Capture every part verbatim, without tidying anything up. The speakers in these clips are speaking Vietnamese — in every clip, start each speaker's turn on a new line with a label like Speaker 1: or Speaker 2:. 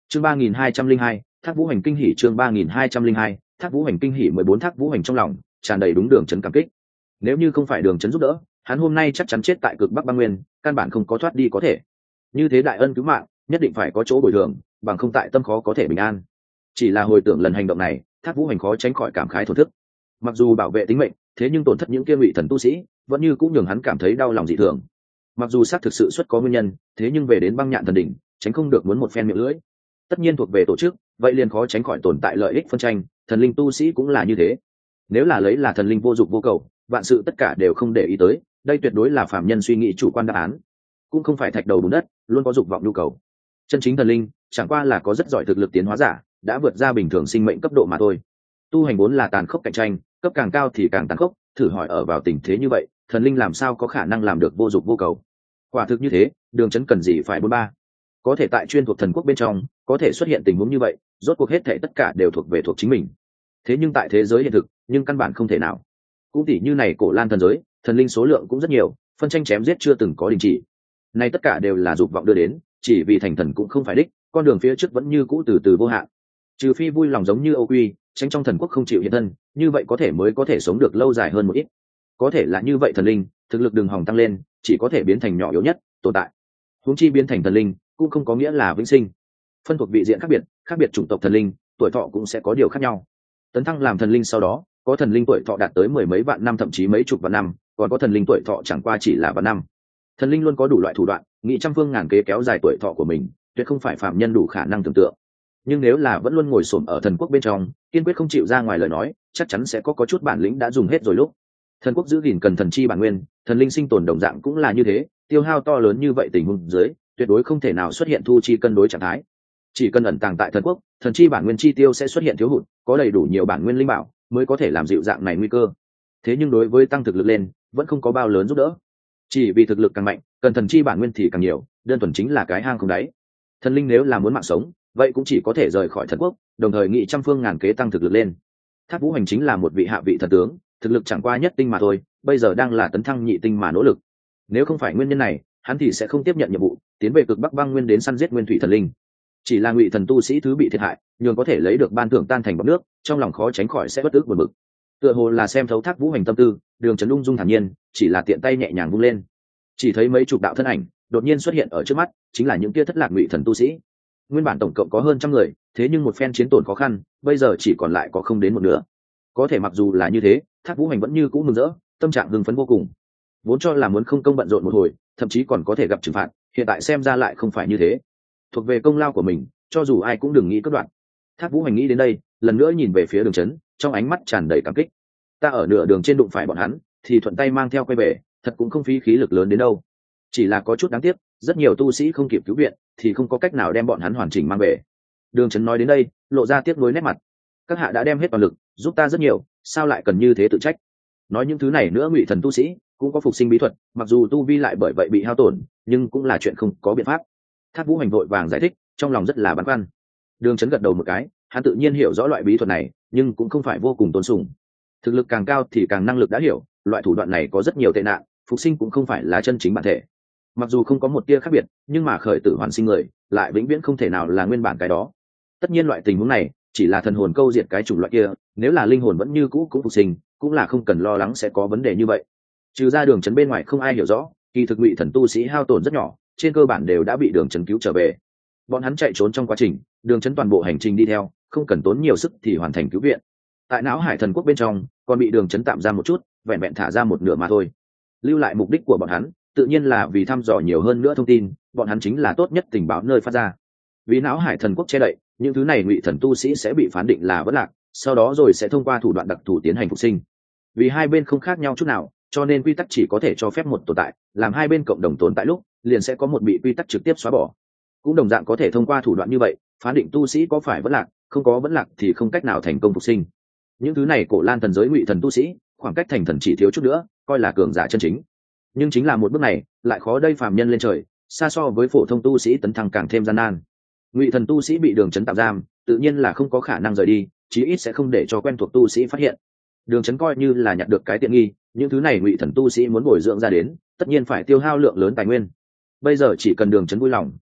Speaker 1: chương ba nghìn hai trăm linh hai thác vũ hành kinh hỉ chương ba nghìn hai trăm linh hai thác vũ hành kinh hỉ mười bốn thác vũ hành trong lòng tràn đầy đúng đường trấn cảm kích. Nếu như không phải đường trấn giúp đỡ, hắn hôm nay chắc chắn chết tại cực bắc băng nguyên, căn bản không có thoát đi có thể. Như thế đại ân cứu mạng nhất định phải có chỗ bồi thường, bằng không tại tâm khó có thể bình an. Chỉ là hồi tưởng lần hành động này, thác vũ hành khó tránh khỏi cảm khái thổn thức. Mặc dù bảo vệ tính mệnh, thế nhưng tổn thất những kia ngụy thần tu sĩ vẫn như cũng nhường hắn cảm thấy đau lòng dị thường. Mặc dù xác thực sự xuất có nguyên nhân, thế nhưng về đến băng nhạn thần đỉnh, tránh không được muốn một phen miệng lưỡi. Tất nhiên thuộc về tổ chức, vậy liền khó tránh khỏi tồn tại lợi ích phân tranh, thần linh tu sĩ cũng là như thế. Nếu là lấy là thần linh vô dụng vô cầu, vạn sự tất cả đều không để ý tới, đây tuyệt đối là phàm nhân suy nghĩ chủ quan đáp án, cũng không phải thạch đầu bùn đất luôn có dục vọng nhu cầu. Chân chính thần linh chẳng qua là có rất giỏi thực lực tiến hóa giả, đã vượt ra bình thường sinh mệnh cấp độ mà thôi. Tu hành vốn là tàn khốc cạnh tranh, cấp càng cao thì càng tàn khốc, thử hỏi ở vào tình thế như vậy, thần linh làm sao có khả năng làm được vô dụng vô cầu. Quả thực như thế, đường trấn cần gì phải bốn ba. Có thể tại chuyên thuộc thần quốc bên trong có thể xuất hiện tình huống như vậy, rốt cuộc hết thể tất cả đều thuộc về thuộc chính mình. Thế nhưng tại thế giới hiện thực, nhưng căn bản không thể nào. Cũng tỉ như này cổ lan thần giới, thần linh số lượng cũng rất nhiều, phân tranh chém giết chưa từng có đình chỉ. Này tất cả đều là dục vọng đưa đến, chỉ vì thành thần cũng không phải đích, con đường phía trước vẫn như cũ từ từ vô hạn. Trừ phi vui lòng giống như Âu Quy, tránh trong thần quốc không chịu hiện thân, như vậy có thể mới có thể sống được lâu dài hơn một ít. Có thể là như vậy thần linh, thực lực đừng hòng tăng lên, chỉ có thể biến thành nhỏ yếu nhất tồn tại. Huống chi biến thành thần linh, cũng không có nghĩa là vĩnh sinh. Phân thuộc vị diện khác biệt, khác biệt chủng tộc thần linh, tuổi thọ cũng sẽ có điều khác nhau. Tấn thăng làm thần linh sau đó, có thần linh tuổi thọ đạt tới mười mấy vạn năm thậm chí mấy chục vạn năm, còn có thần linh tuổi thọ chẳng qua chỉ là vạn năm. Thần linh luôn có đủ loại thủ đoạn, nghị trăm phương ngàn kế kéo dài tuổi thọ của mình, tuyệt không phải phạm nhân đủ khả năng tưởng tượng. Nhưng nếu là vẫn luôn ngồi xổm ở thần quốc bên trong, kiên quyết không chịu ra ngoài lời nói, chắc chắn sẽ có có chút bản lĩnh đã dùng hết rồi lúc. Thần quốc giữ gìn cần thần chi bản nguyên, thần linh sinh tồn đồng dạng cũng là như thế, tiêu hao to lớn như vậy tình huống dưới, tuyệt đối không thể nào xuất hiện thu chi cân đối trạng thái. Chỉ cần ẩn tàng tại thần quốc, thần chi bản nguyên chi tiêu sẽ xuất hiện thiếu hụt, có đầy đủ nhiều bản nguyên linh bảo mới có thể làm dịu dạng này nguy cơ. Thế nhưng đối với tăng thực lực lên, vẫn không có bao lớn giúp đỡ. Chỉ vì thực lực càng mạnh, cần thần chi bản nguyên thì càng nhiều, đơn thuần chính là cái hang không đáy. Thần linh nếu là muốn mạng sống, vậy cũng chỉ có thể rời khỏi thần quốc, đồng thời nghị trăm phương ngàn kế tăng thực lực lên. Thác Vũ Hành chính là một vị hạ vị thần tướng, thực lực chẳng qua nhất tinh mà thôi, bây giờ đang là tấn thăng nhị tinh mà nỗ lực. Nếu không phải nguyên nhân này, hắn thì sẽ không tiếp nhận nhiệm vụ tiến về cực bắc băng nguyên đến săn giết nguyên thủy thần linh. Chỉ là ngụy thần tu sĩ thứ bị thiệt hại, nhường có thể lấy được ban thưởng tan thành bọt nước, trong lòng khó tránh khỏi sẽ bất ức buồn bực. Tựa hồ là xem thấu Thác Vũ Hành tâm tư, đường trấn ung dung thản nhiên, chỉ là tiện tay nhẹ nhàng vung lên, chỉ thấy mấy chục đạo thân ảnh đột nhiên xuất hiện ở trước mắt, chính là những kia thất lạc ngụy thần tu sĩ. Nguyên bản tổng cộng có hơn trăm người, thế nhưng một phen chiến tổn khó khăn, bây giờ chỉ còn lại có không đến một nửa. Có thể mặc dù là như thế, Thác Vũ Hành vẫn như cũ mừng rỡ, tâm trạng hưng phấn vô cùng. Vốn cho là muốn không công bận rộn một hồi, thậm chí còn có thể gặp trừng phạt, hiện tại xem ra lại không phải như thế. Thuộc về công lao của mình, cho dù ai cũng đừng nghĩ cắt đoạn. Thác Vũ Hành nghĩ đến đây, lần nữa nhìn về phía đường trấn, trong ánh mắt tràn đầy cảm kích. Ta ở nửa đường trên đụng phải bọn hắn, thì thuận tay mang theo quay về, thật cũng không phí khí lực lớn đến đâu. Chỉ là có chút đáng tiếc, rất nhiều tu sĩ không kịp cứu viện, thì không có cách nào đem bọn hắn hoàn chỉnh mang về. Đường trấn nói đến đây, lộ ra tiếc nuối nét mặt. Các hạ đã đem hết toàn lực, giúp ta rất nhiều, sao lại cần như thế tự trách? Nói những thứ này nữa, ngụy thần tu sĩ cũng có phục sinh bí thuật, mặc dù tu vi lại bởi vậy bị hao tổn, nhưng cũng là chuyện không có biện pháp. Thác Vũ Hành vội vàng giải thích, trong lòng rất là băn khoăn. Đường trấn gật đầu một cái, hắn tự nhiên hiểu rõ loại bí thuật này, nhưng cũng không phải vô cùng tôn sùng. Thực lực càng cao thì càng năng lực đã hiểu, loại thủ đoạn này có rất nhiều tệ nạn, phục sinh cũng không phải là chân chính bản thể. Mặc dù không có một tia khác biệt, nhưng mà khởi tử hoàn sinh người lại vĩnh viễn không thể nào là nguyên bản cái đó. Tất nhiên loại tình huống này chỉ là thần hồn câu diệt cái chủng loại kia, nếu là linh hồn vẫn như cũ cũng phục sinh, cũng là không cần lo lắng sẽ có vấn đề như vậy. Trừ ra đường trấn bên ngoài không ai hiểu rõ, kỳ thực ngụy thần tu sĩ hao tổn rất nhỏ, trên cơ bản đều đã bị đường trấn cứu trở về. Bọn hắn chạy trốn trong quá trình, đường trấn toàn bộ hành trình đi theo, không cần tốn nhiều sức thì hoàn thành cứu viện. Tại não hải thần quốc bên trong, còn bị đường trấn tạm giam một chút, vẹn vẹn thả ra một nửa mà thôi. Lưu lại mục đích của bọn hắn, tự nhiên là vì thăm dò nhiều hơn nữa thông tin, bọn hắn chính là tốt nhất tình báo nơi phát ra. Vì não hải thần quốc che đậy, những thứ này ngụy thần tu sĩ sẽ bị phán định là vẫn lạc, sau đó rồi sẽ thông qua thủ đoạn đặc thù tiến hành phục sinh. Vì hai bên không khác nhau chút nào, cho nên quy tắc chỉ có thể cho phép một tồn tại, làm hai bên cộng đồng tồn tại lúc, liền sẽ có một bị quy tắc trực tiếp xóa bỏ. Cũng đồng dạng có thể thông qua thủ đoạn như vậy, phán định tu sĩ có phải vẫn lạc, không có vẫn lạc thì không cách nào thành công phục sinh. Những thứ này cổ lan thần giới ngụy thần tu sĩ, khoảng cách thành thần chỉ thiếu chút nữa, coi là cường giả chân chính. Nhưng chính là một bước này, lại khó đây phàm nhân lên trời, xa so với phổ thông tu sĩ tấn thăng càng thêm gian nan. Ngụy thần tu sĩ bị đường trấn tạm giam, tự nhiên là không có khả năng rời đi, chí ít sẽ không để cho quen thuộc tu sĩ phát hiện. Đường trấn coi như là nhặt được cái tiện nghi, những thứ này ngụy thần tu sĩ muốn bồi dưỡng ra đến, tất nhiên phải tiêu hao lượng lớn tài nguyên. Bây giờ chỉ cần đường trấn vui lòng,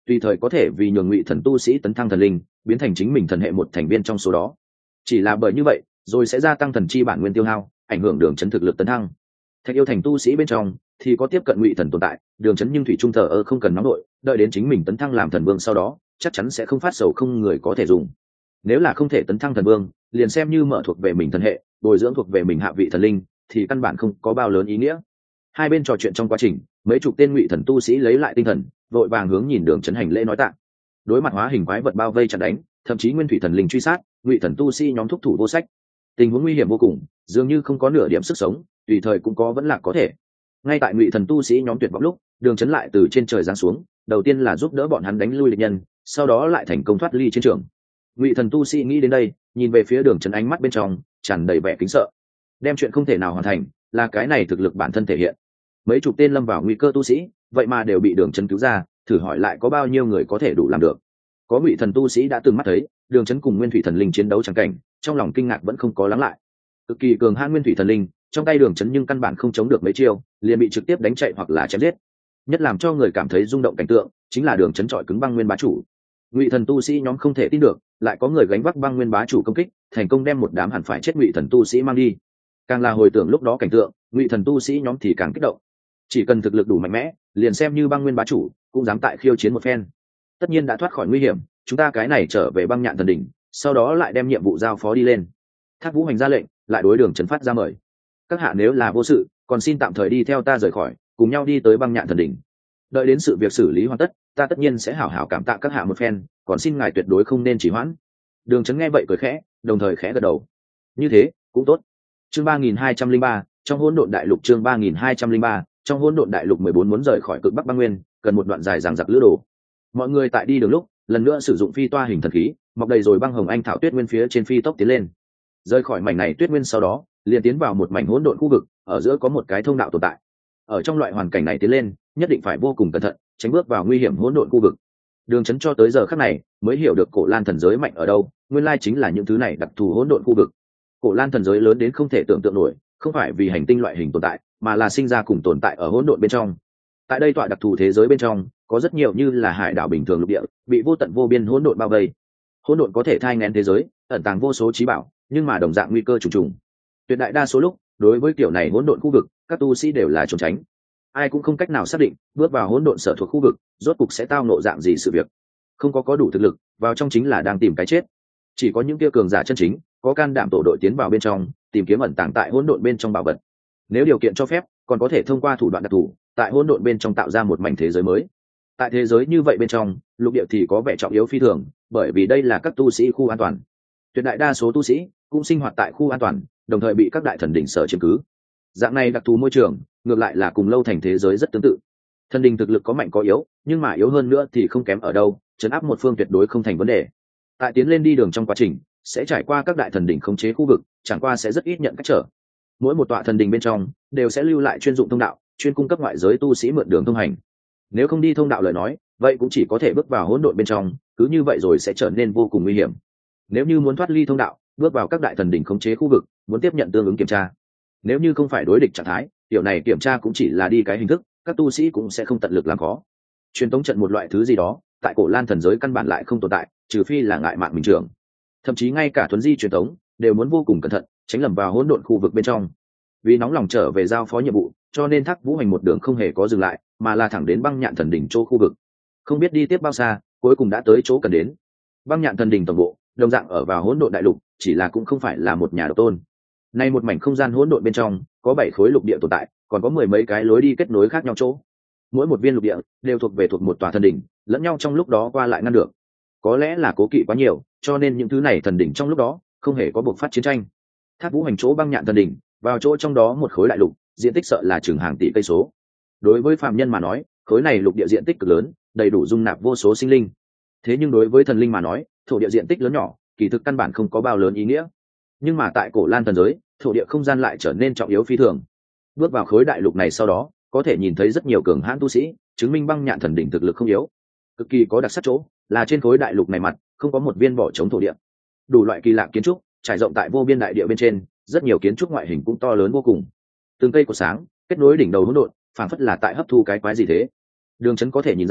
Speaker 1: tùy thời có thể vì nhường ngụy thần tu sĩ tấn thăng thần linh biến thành chính mình thần hệ một thành viên trong số đó. Chỉ là bởi như vậy rồi sẽ gia tăng thần chi bản nguyên tiêu hao, ảnh hưởng đường chấn thực lực tấn thăng. Thạch yêu thành tu sĩ bên trong thì có tiếp cận ngụy thần tồn tại, đường chấn nhưng thủy trung thờ ơ không cần nóng đội, đợi đến chính mình tấn thăng làm thần vương sau đó chắc chắn sẽ không phát sầu không người có thể dùng. Nếu là không thể tấn thăng thần vương, liền xem như mở thuộc về mình thần hệ, bồi dưỡng thuộc về mình hạ vị thần linh thì căn bản không có bao lớn ý nghĩa. Hai bên trò chuyện trong quá trình, mấy chục tên ngụy thần tu sĩ lấy lại tinh thần, vội vàng hướng nhìn đường chấn hành lễ nói tạ. Đối mặt hóa hình quái vật bao vây chặn đánh, thậm chí nguyên thủy thần linh truy sát, ngụy thần tu sĩ nhóm thúc thủ vô sách. Tình huống nguy hiểm vô cùng, dường như không có nửa điểm sức sống, tùy thời cũng có vẫn là có thể. Ngay tại ngụy thần tu sĩ nhóm tuyệt vọng lúc, đường chấn lại từ trên trời giáng xuống, đầu tiên là giúp đỡ bọn hắn đánh lui địch nhân, sau đó lại thành công thoát ly chiến trường. Ngụy thần tu sĩ nghĩ đến đây, nhìn về phía đường chấn ánh mắt bên trong tràn đầy vẻ kính sợ. Đem chuyện không thể nào hoàn thành, là cái này thực lực bản thân thể hiện. Mấy chục tên lâm vào nguy cơ tu sĩ, vậy mà đều bị đường chấn cứu ra, thử hỏi lại có bao nhiêu người có thể đủ làm được. Có ngụy thần tu sĩ đã từng mắt thấy đường chấn cùng nguyên thủy thần linh chiến đấu chẳng cảnh, trong lòng kinh ngạc vẫn không có lắng lại. Cực kỳ cường hãn nguyên thủy thần linh, trong tay đường chấn nhưng căn bản không chống được mấy chiêu, liền bị trực tiếp đánh chạy hoặc là chém giết. Nhất làm cho người cảm thấy rung động cảnh tượng chính là đường chấn trọi cứng băng nguyên bá chủ. Ngụy thần tu sĩ nhóm không thể tin được, lại có người gánh vác băng nguyên bá chủ công kích, thành công đem một đám hẳn phải chết ngụy thần tu sĩ mang đi. Càng là hồi tưởng lúc đó cảnh tượng, ngụy thần tu sĩ nhóm thì càng kích động. Chỉ cần thực lực đủ mạnh mẽ, liền xem như băng nguyên bá chủ cũng dám tại khiêu chiến một phen. Tất nhiên đã thoát khỏi nguy hiểm, chúng ta cái này trở về băng nhạn thần đỉnh, sau đó lại đem nhiệm vụ giao phó đi lên. Thác Vũ Hành ra lệnh, lại đối đường trấn phát ra mời. Các hạ nếu là vô sự, còn xin tạm thời đi theo ta rời khỏi, cùng nhau đi tới băng nhạn thần đỉnh. Đợi đến sự việc xử lý hoàn tất, ta tất nhiên sẽ hảo hảo cảm tạ các hạ một phen, còn xin ngài tuyệt đối không nên trì hoãn. Đường trấn nghe vậy cười khẽ, đồng thời khẽ gật đầu. Như thế cũng tốt. Chương ba nghìn hai trăm linh ba, trong hỗn độn đại lục. Chương ba nghìn hai trăm linh ba, trong hỗn độn đại lục mười bốn muốn rời khỏi cực bắc băng nguyên, cần một đoạn dài dằng dặc lữ đồ. Mọi người tại đi đường lúc, lần nữa sử dụng phi toa hình thần khí, mọc đầy rồi băng hồng anh thảo tuyết nguyên phía trên phi tốc tiến lên. Rời khỏi mảnh này tuyết nguyên sau đó, liền tiến vào một mảnh hỗn độn khu vực, ở giữa có một cái thông đạo tồn tại. Ở trong loại hoàn cảnh này tiến lên, nhất định phải vô cùng cẩn thận, tránh bước vào nguy hiểm hỗn độn khu vực. Đường Chấn cho tới giờ khắc này mới hiểu được Cổ Lan thần giới mạnh ở đâu, nguyên lai chính là những thứ này đặc thù hỗn độn khu vực. Cổ Lan thần giới lớn đến không thể tưởng tượng nổi, không phải vì hành tinh loại hình tồn tại, mà là sinh ra cùng tồn tại ở hỗn độn bên trong. Tại đây tọa đặc thù thế giới bên trong, có rất nhiều như là hải đảo bình thường lục địa, bị vô tận vô biên hỗn độn bao vây. Hỗn độn có thể thai nghén thế giới, ẩn tàng vô số trí bảo, nhưng mà đồng dạng nguy cơ trùng trùng. Tuyệt đại đa số lúc, đối với kiểu này hỗn độn khu vực, các tu sĩ đều là trốn tránh. Ai cũng không cách nào xác định, bước vào hỗn độn sở thuộc khu vực, rốt cục sẽ tao ngộ dạng gì sự việc. Không có có đủ thực lực, vào trong chính là đang tìm cái chết. Chỉ có những kia cường giả chân chính, có can đảm tổ đội tiến vào bên trong, tìm kiếm ẩn tàng tại hỗn độn bên trong bảo vật. Nếu điều kiện cho phép, còn có thể thông qua thủ đoạn đặc thù, tại hỗn độn bên trong tạo ra một mảnh thế giới mới. Tại thế giới như vậy bên trong, lục địa thì có vẻ trọng yếu phi thường, bởi vì đây là các tu sĩ khu an toàn. Tuyệt đại đa số tu sĩ cũng sinh hoạt tại khu an toàn, đồng thời bị các đại thần đỉnh sở chiếm cứ. Dạng này đặc thù môi trường, ngược lại là cùng lâu thành thế giới rất tương tự. Thần đình thực lực có mạnh có yếu, nhưng mà yếu hơn nữa thì không kém ở đâu, trấn áp một phương tuyệt đối không thành vấn đề. Tại tiến lên đi đường trong quá trình, sẽ trải qua các đại thần đỉnh khống chế khu vực, chẳng qua sẽ rất ít nhận cách trở. Mỗi một tọa thần đình bên trong đều sẽ lưu lại chuyên dụng thông đạo, chuyên cung cấp ngoại giới tu sĩ mượn đường thông hành. Nếu không đi thông đạo lời nói, vậy cũng chỉ có thể bước vào hỗn độn bên trong, cứ như vậy rồi sẽ trở nên vô cùng nguy hiểm. Nếu như muốn thoát ly thông đạo, bước vào các đại thần đỉnh khống chế khu vực, muốn tiếp nhận tương ứng kiểm tra. Nếu như không phải đối địch trạng thái, điều này kiểm tra cũng chỉ là đi cái hình thức, các tu sĩ cũng sẽ không tận lực làm khó. Truyền tống trận một loại thứ gì đó, tại Cổ Lan thần giới căn bản lại không tồn tại, trừ phi là ngại mạn bình thường. Thậm chí ngay cả thuấn di truyền tống đều muốn vô cùng cẩn thận, tránh lầm vào hỗn độn khu vực bên trong. Vì nóng lòng trở về giao phó nhiệm vụ, cho nên Thác Vũ Hành một đường không hề có dừng lại, mà là thẳng đến băng nhạn thần đỉnh chỗ khu vực. Không biết đi tiếp bao xa, cuối cùng đã tới chỗ cần đến. Băng nhạn thần đỉnh tổng bộ, đồng dạng ở vào hỗn độn đại lục, chỉ là cũng không phải là một nhà độc tôn. Nay một mảnh không gian hỗn độn bên trong, có bảy khối lục địa tồn tại, còn có mười mấy cái lối đi kết nối khác nhau chỗ. Mỗi một viên lục địa đều thuộc về thuộc một tòa thần đỉnh, lẫn nhau trong lúc đó qua lại ngăn được. Có lẽ là cố kỵ quá nhiều, cho nên những thứ này thần đỉnh trong lúc đó không hề có bộc phát chiến tranh. Thác Vũ Hành chỗ băng nhạn thần đỉnh, vào chỗ trong đó một khối đại lục, diện tích sợ là chừng hàng tỷ cây số. Đối với phàm nhân mà nói, khối này lục địa diện tích cực lớn, đầy đủ dung nạp vô số sinh linh. Thế nhưng đối với thần linh mà nói, thổ địa diện tích lớn nhỏ, kỳ thực căn bản không có bao lớn ý nghĩa. Nhưng mà tại Cổ Lan thần giới, thổ địa không gian lại trở nên trọng yếu phi thường. Bước vào khối đại lục này sau đó, có thể nhìn thấy rất nhiều cường hãn tu sĩ, chứng minh băng nhạn thần đỉnh thực lực không yếu. Cực kỳ có đặc sắc chỗ là trên khối đại lục này mặt không có một viên vỏ trống thổ địa. Đủ loại kỳ lạ kiến trúc trải rộng tại vô biên đại địa bên trên, rất nhiều kiến trúc ngoại hình cũng to lớn vô cùng. Từng cây của sáng kết nối đỉnh đầu hỗn độn, phảng phất là tại hấp thu cái quái gì thế. Đường Chấn có thể nhìn ra,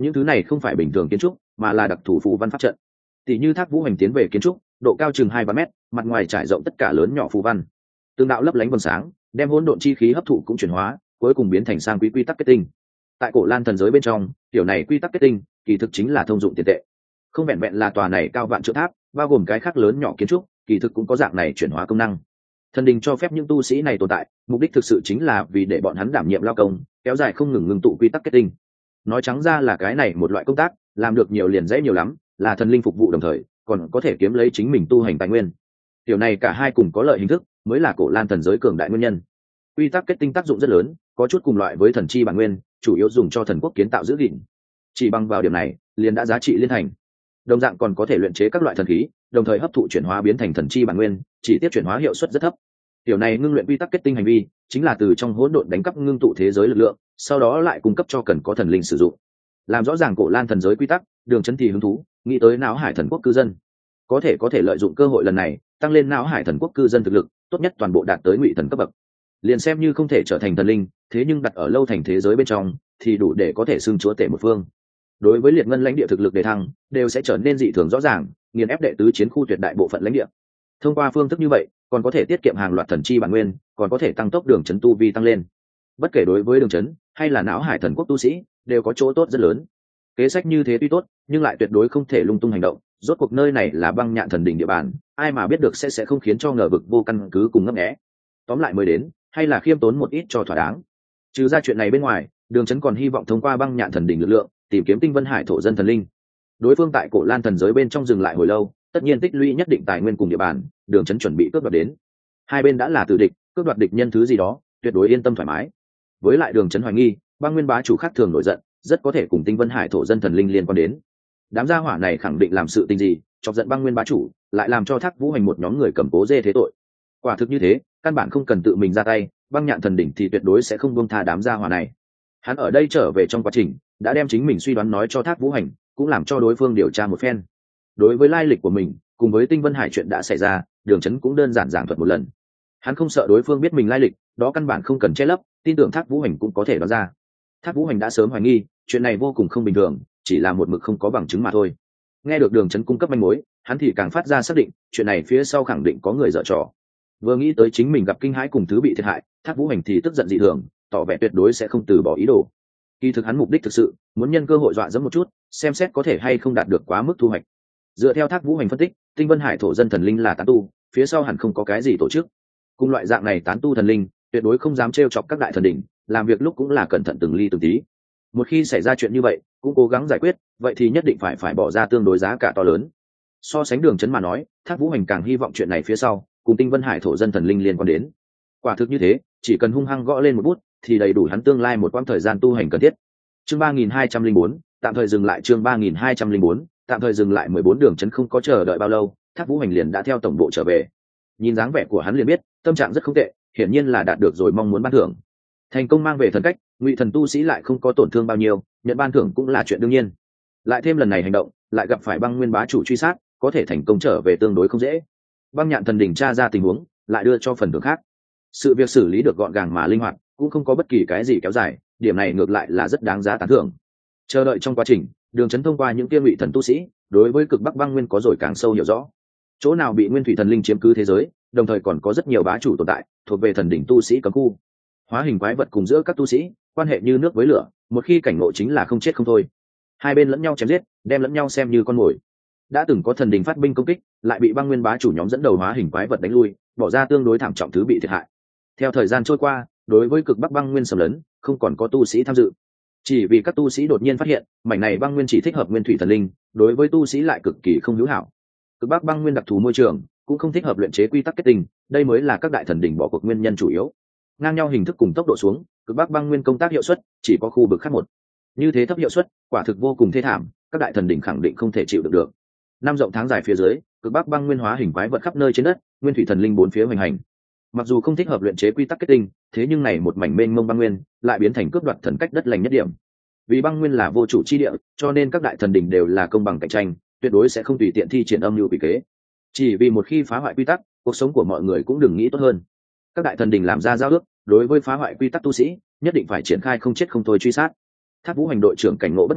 Speaker 1: những thứ này không phải bình thường kiến trúc mà là đặc thù phù văn pháp trận. Tỷ như thác vũ hành tiến về kiến trúc độ cao chừng hai ba mét, mặt ngoài trải rộng tất cả lớn nhỏ phù văn, tương đạo lấp lánh vầng sáng đem hỗn độn chi khí hấp thụ cũng chuyển hóa, cuối cùng biến thành sang quý quy tắc kết tinh. Tại cổ lan thần giới bên trong, kiểu này quy tắc kết tinh kỳ thực chính là thông dụng tiền tệ. Không vẹn vẹn là tòa này cao vạn trượng tháp, bao gồm cái khác lớn nhỏ kiến trúc kỳ thực cũng có dạng này chuyển hóa công năng. Thần đình cho phép những tu sĩ này tồn tại, mục đích thực sự chính là vì để bọn hắn đảm nhiệm lao công, kéo dài không ngừng ngưng tụ quy tắc kết tinh. Nói trắng ra là cái này một loại công tác làm được nhiều liền dễ nhiều lắm, là thần linh phục vụ đồng thời còn có thể kiếm lấy chính mình tu hành tài nguyên. Điều này cả hai cùng có lợi hình thức mới là cổ lan thần giới cường đại nguyên nhân. Quy tắc kết tinh tác dụng rất lớn, có chút cùng loại với thần chi bản nguyên, chủ yếu dùng cho thần quốc kiến tạo giữ gìn. Chỉ bằng vào điểm này liền đã giá trị liên thành. Đồng dạng còn có thể luyện chế các loại thần khí, đồng thời hấp thụ chuyển hóa biến thành thần chi bản nguyên, chỉ tiếp chuyển hóa hiệu suất rất thấp. Điều này ngưng luyện quy tắc kết tinh hành vi chính là từ trong hỗn độn đánh cắp ngưng tụ thế giới lực lượng, sau đó lại cung cấp cho cần có thần linh sử dụng. Làm rõ ràng cổ lan thần giới quy tắc, Đường Chấn thì hứng thú nghĩ tới não hải thần quốc cư dân, có thể có thể lợi dụng cơ hội lần này tăng lên não hải thần quốc cư dân thực lực, tốt nhất toàn bộ đạt tới ngụy thần cấp bậc. Liền xem như không thể trở thành thần linh, thế nhưng đặt ở lâu thành thế giới bên trong thì đủ để có thể xưng chúa tể một phương. Đối với liệt ngân lãnh địa thực lực đề thăng đều sẽ trở nên dị thường rõ ràng, nghiền ép đệ tứ chiến khu tuyệt đại bộ phận lãnh địa. Thông qua phương thức như vậy còn có thể tiết kiệm hàng loạt thần chi bản nguyên, còn có thể tăng tốc Đường Chấn tu vi tăng lên. Bất kể đối với Đường Chấn hay là não hải thần quốc tu sĩ đều có chỗ tốt rất lớn. Kế sách như thế tuy tốt nhưng lại tuyệt đối không thể lung tung hành động, rốt cuộc nơi này là băng nhạn thần đỉnh địa bàn, ai mà biết được sẽ sẽ không khiến cho ngờ vực vô căn cứ cùng ngấp nghé. Tóm lại mới đến hay là khiêm tốn một ít cho thỏa đáng. Trừ ra chuyện này bên ngoài, Đường Chấn còn hy vọng thông qua băng nhạn thần đỉnh lực lượng tìm kiếm tinh vân hải thổ dân thần linh. Đối phương tại cổ lan thần giới bên trong dừng lại hồi lâu, tất nhiên tích lũy nhất định tài nguyên cùng địa bàn, Đường Chấn chuẩn bị cướp đoạt đến. Hai bên đã là tử địch, cướp đoạt địch nhân thứ gì đó tuyệt đối yên tâm thoải mái. Với lại Đường Chấn hoài nghi băng nguyên bá chủ khác thường nổi giận, rất có thể cùng tinh vân hải thổ dân thần linh liên quan đến. Đám gia hỏa này khẳng định làm sự tình gì chọc giận băng nguyên bá chủ, lại làm cho thác vũ hành một nhóm người cầm cố dê thế tội. Quả thực như thế, căn bản không cần tự mình ra tay, băng nhạn thần đỉnh thì tuyệt đối sẽ không buông tha đám gia hỏa này. Hắn ở đây trở về trong quá trình đã đem chính mình suy đoán nói cho thác vũ hành, cũng làm cho đối phương điều tra một phen. Đối với lai lịch của mình cùng với tinh vân hải chuyện đã xảy ra, Đường Chấn cũng đơn giản giảng thuật một lần. Hắn không sợ đối phương biết mình lai lịch, đó căn bản không cần che lấp, tin tưởng thác vũ hành cũng có thể đoán ra. Thác vũ hành đã sớm hoài nghi chuyện này vô cùng không bình thường, chỉ là một mực không có bằng chứng mà thôi. Nghe được Đường Chấn cung cấp manh mối, hắn thì càng phát ra xác định chuyện này phía sau khẳng định có người dở trò. Vừa nghĩ tới chính mình gặp kinh hãi cùng thứ bị thiệt hại, thác vũ hành thì tức giận dị thường, tỏ vẻ tuyệt đối sẽ không từ bỏ ý đồ. Kỳ thực hắn mục đích thực sự muốn nhân cơ hội dọa dẫm một chút, xem xét có thể hay không đạt được quá mức thu hoạch. Dựa theo thác vũ hành phân tích, tinh vân hải thổ dân thần linh là tán tu, phía sau hẳn không có cái gì tổ chức. Cùng loại dạng này tán tu thần linh tuyệt đối không dám trêu chọc các đại thần đỉnh, làm việc lúc cũng là cẩn thận từng ly từng tí. Một khi xảy ra chuyện như vậy cũng cố gắng giải quyết, vậy thì nhất định phải phải bỏ ra tương đối giá cả to lớn. So sánh Đường Chấn mà nói, thác vũ hành càng hy vọng chuyện này phía sau cùng tinh vân hải thổ dân thần linh liên quan đến. Quả thực như thế, chỉ cần hung hăng gõ lên một bút thì đầy đủ hắn tương lai một quãng thời gian tu hành cần thiết. Chương ba nghìn hai trăm lẻ bốn, tạm thời dừng lại. Chương ba nghìn hai trăm lẻ bốn, tạm thời dừng lại. Mười bốn Đường Chấn không có chờ đợi bao lâu, thác vũ hành liền đã theo tổng bộ trở về. Nhìn dáng vẻ của hắn liền biết tâm trạng rất không tệ, hiển nhiên là đạt được rồi mong muốn ban thưởng. Thành công mang về thần cách, ngụy thần tu sĩ lại không có tổn thương bao nhiêu, nhận ban thưởng cũng là chuyện đương nhiên. Lại thêm lần này hành động lại gặp phải băng nguyên bá chủ truy sát, có thể thành công trở về tương đối không dễ. Băng nhạn thần đỉnh tra ra tình huống lại đưa cho phần thưởng khác. Sự việc xử lý được gọn gàng mà linh hoạt, cũng không có bất kỳ cái gì kéo dài, điểm này ngược lại là rất đáng giá tán thưởng. Chờ đợi trong quá trình, Đường Chấn thông qua những kia ngụy thần tu sĩ đối với cực bắc băng nguyên có rồi càng sâu hiểu rõ. Chỗ nào bị nguyên thủy thần linh chiếm cứ thế giới, đồng thời còn có rất nhiều bá chủ tồn tại thuộc về thần đỉnh tu sĩ cấm khu. Hóa hình quái vật cùng giữa các tu sĩ quan hệ như nước với lửa, một khi cảnh ngộ chính là không chết không thôi. Hai bên lẫn nhau chém giết, đem lẫn nhau xem như con mồi. Đã từng có thần đỉnh phát binh công kích, lại bị băng nguyên bá chủ nhóm dẫn đầu hóa hình quái vật đánh lui, bỏ ra tương đối thảm trọng thứ bị thiệt hại. Theo thời gian trôi qua, đối với cực bắc băng nguyên xâm lấn không còn có tu sĩ tham dự, chỉ vì các tu sĩ đột nhiên phát hiện mảnh này băng nguyên chỉ thích hợp nguyên thủy thần linh, đối với tu sĩ lại cực kỳ không hữu hảo. Cực bắc băng nguyên đặc thù môi trường cũng không thích hợp luyện chế quy tắc kết tinh, đây mới là các đại thần đỉnh bỏ cuộc nguyên nhân chủ yếu. Ngang nhau hình thức cùng tốc độ xuống, cực bắc băng nguyên công tác hiệu suất chỉ có khu vực khác một. Như thế thấp hiệu suất quả thực vô cùng thê thảm, các đại thần đỉnh khẳng định không thể chịu được được. Năm rộng tháng dài phía dưới, cực bắc băng nguyên hóa hình quái vật khắp nơi trên đất, nguyên thủy thần linh bốn phía hoành hành. Mặc dù không thích hợp luyện chế quy tắc kết tinh, thế nhưng này một mảnh mênh mông băng nguyên lại biến thành cướp đoạt thần cách đất lành nhất điểm. Vì băng nguyên là vô chủ chi địa, cho nên các đại thần đỉnh đều là công bằng cạnh tranh, tuyệt đối sẽ không tùy tiện thi triển âm mưu quỷ kế. Chỉ vì một khi phá hoại quy tắc, cuộc sống của mọi người cũng đừng nghĩ tốt hơn. Các đại thần đỉnh làm ra giao ước, đối với phá hoại quy tắc tu sĩ nhất định phải triển khai không chết không thôi truy sát. Thác vũ hành đội trưởng cảnh ngộ bất ngờ,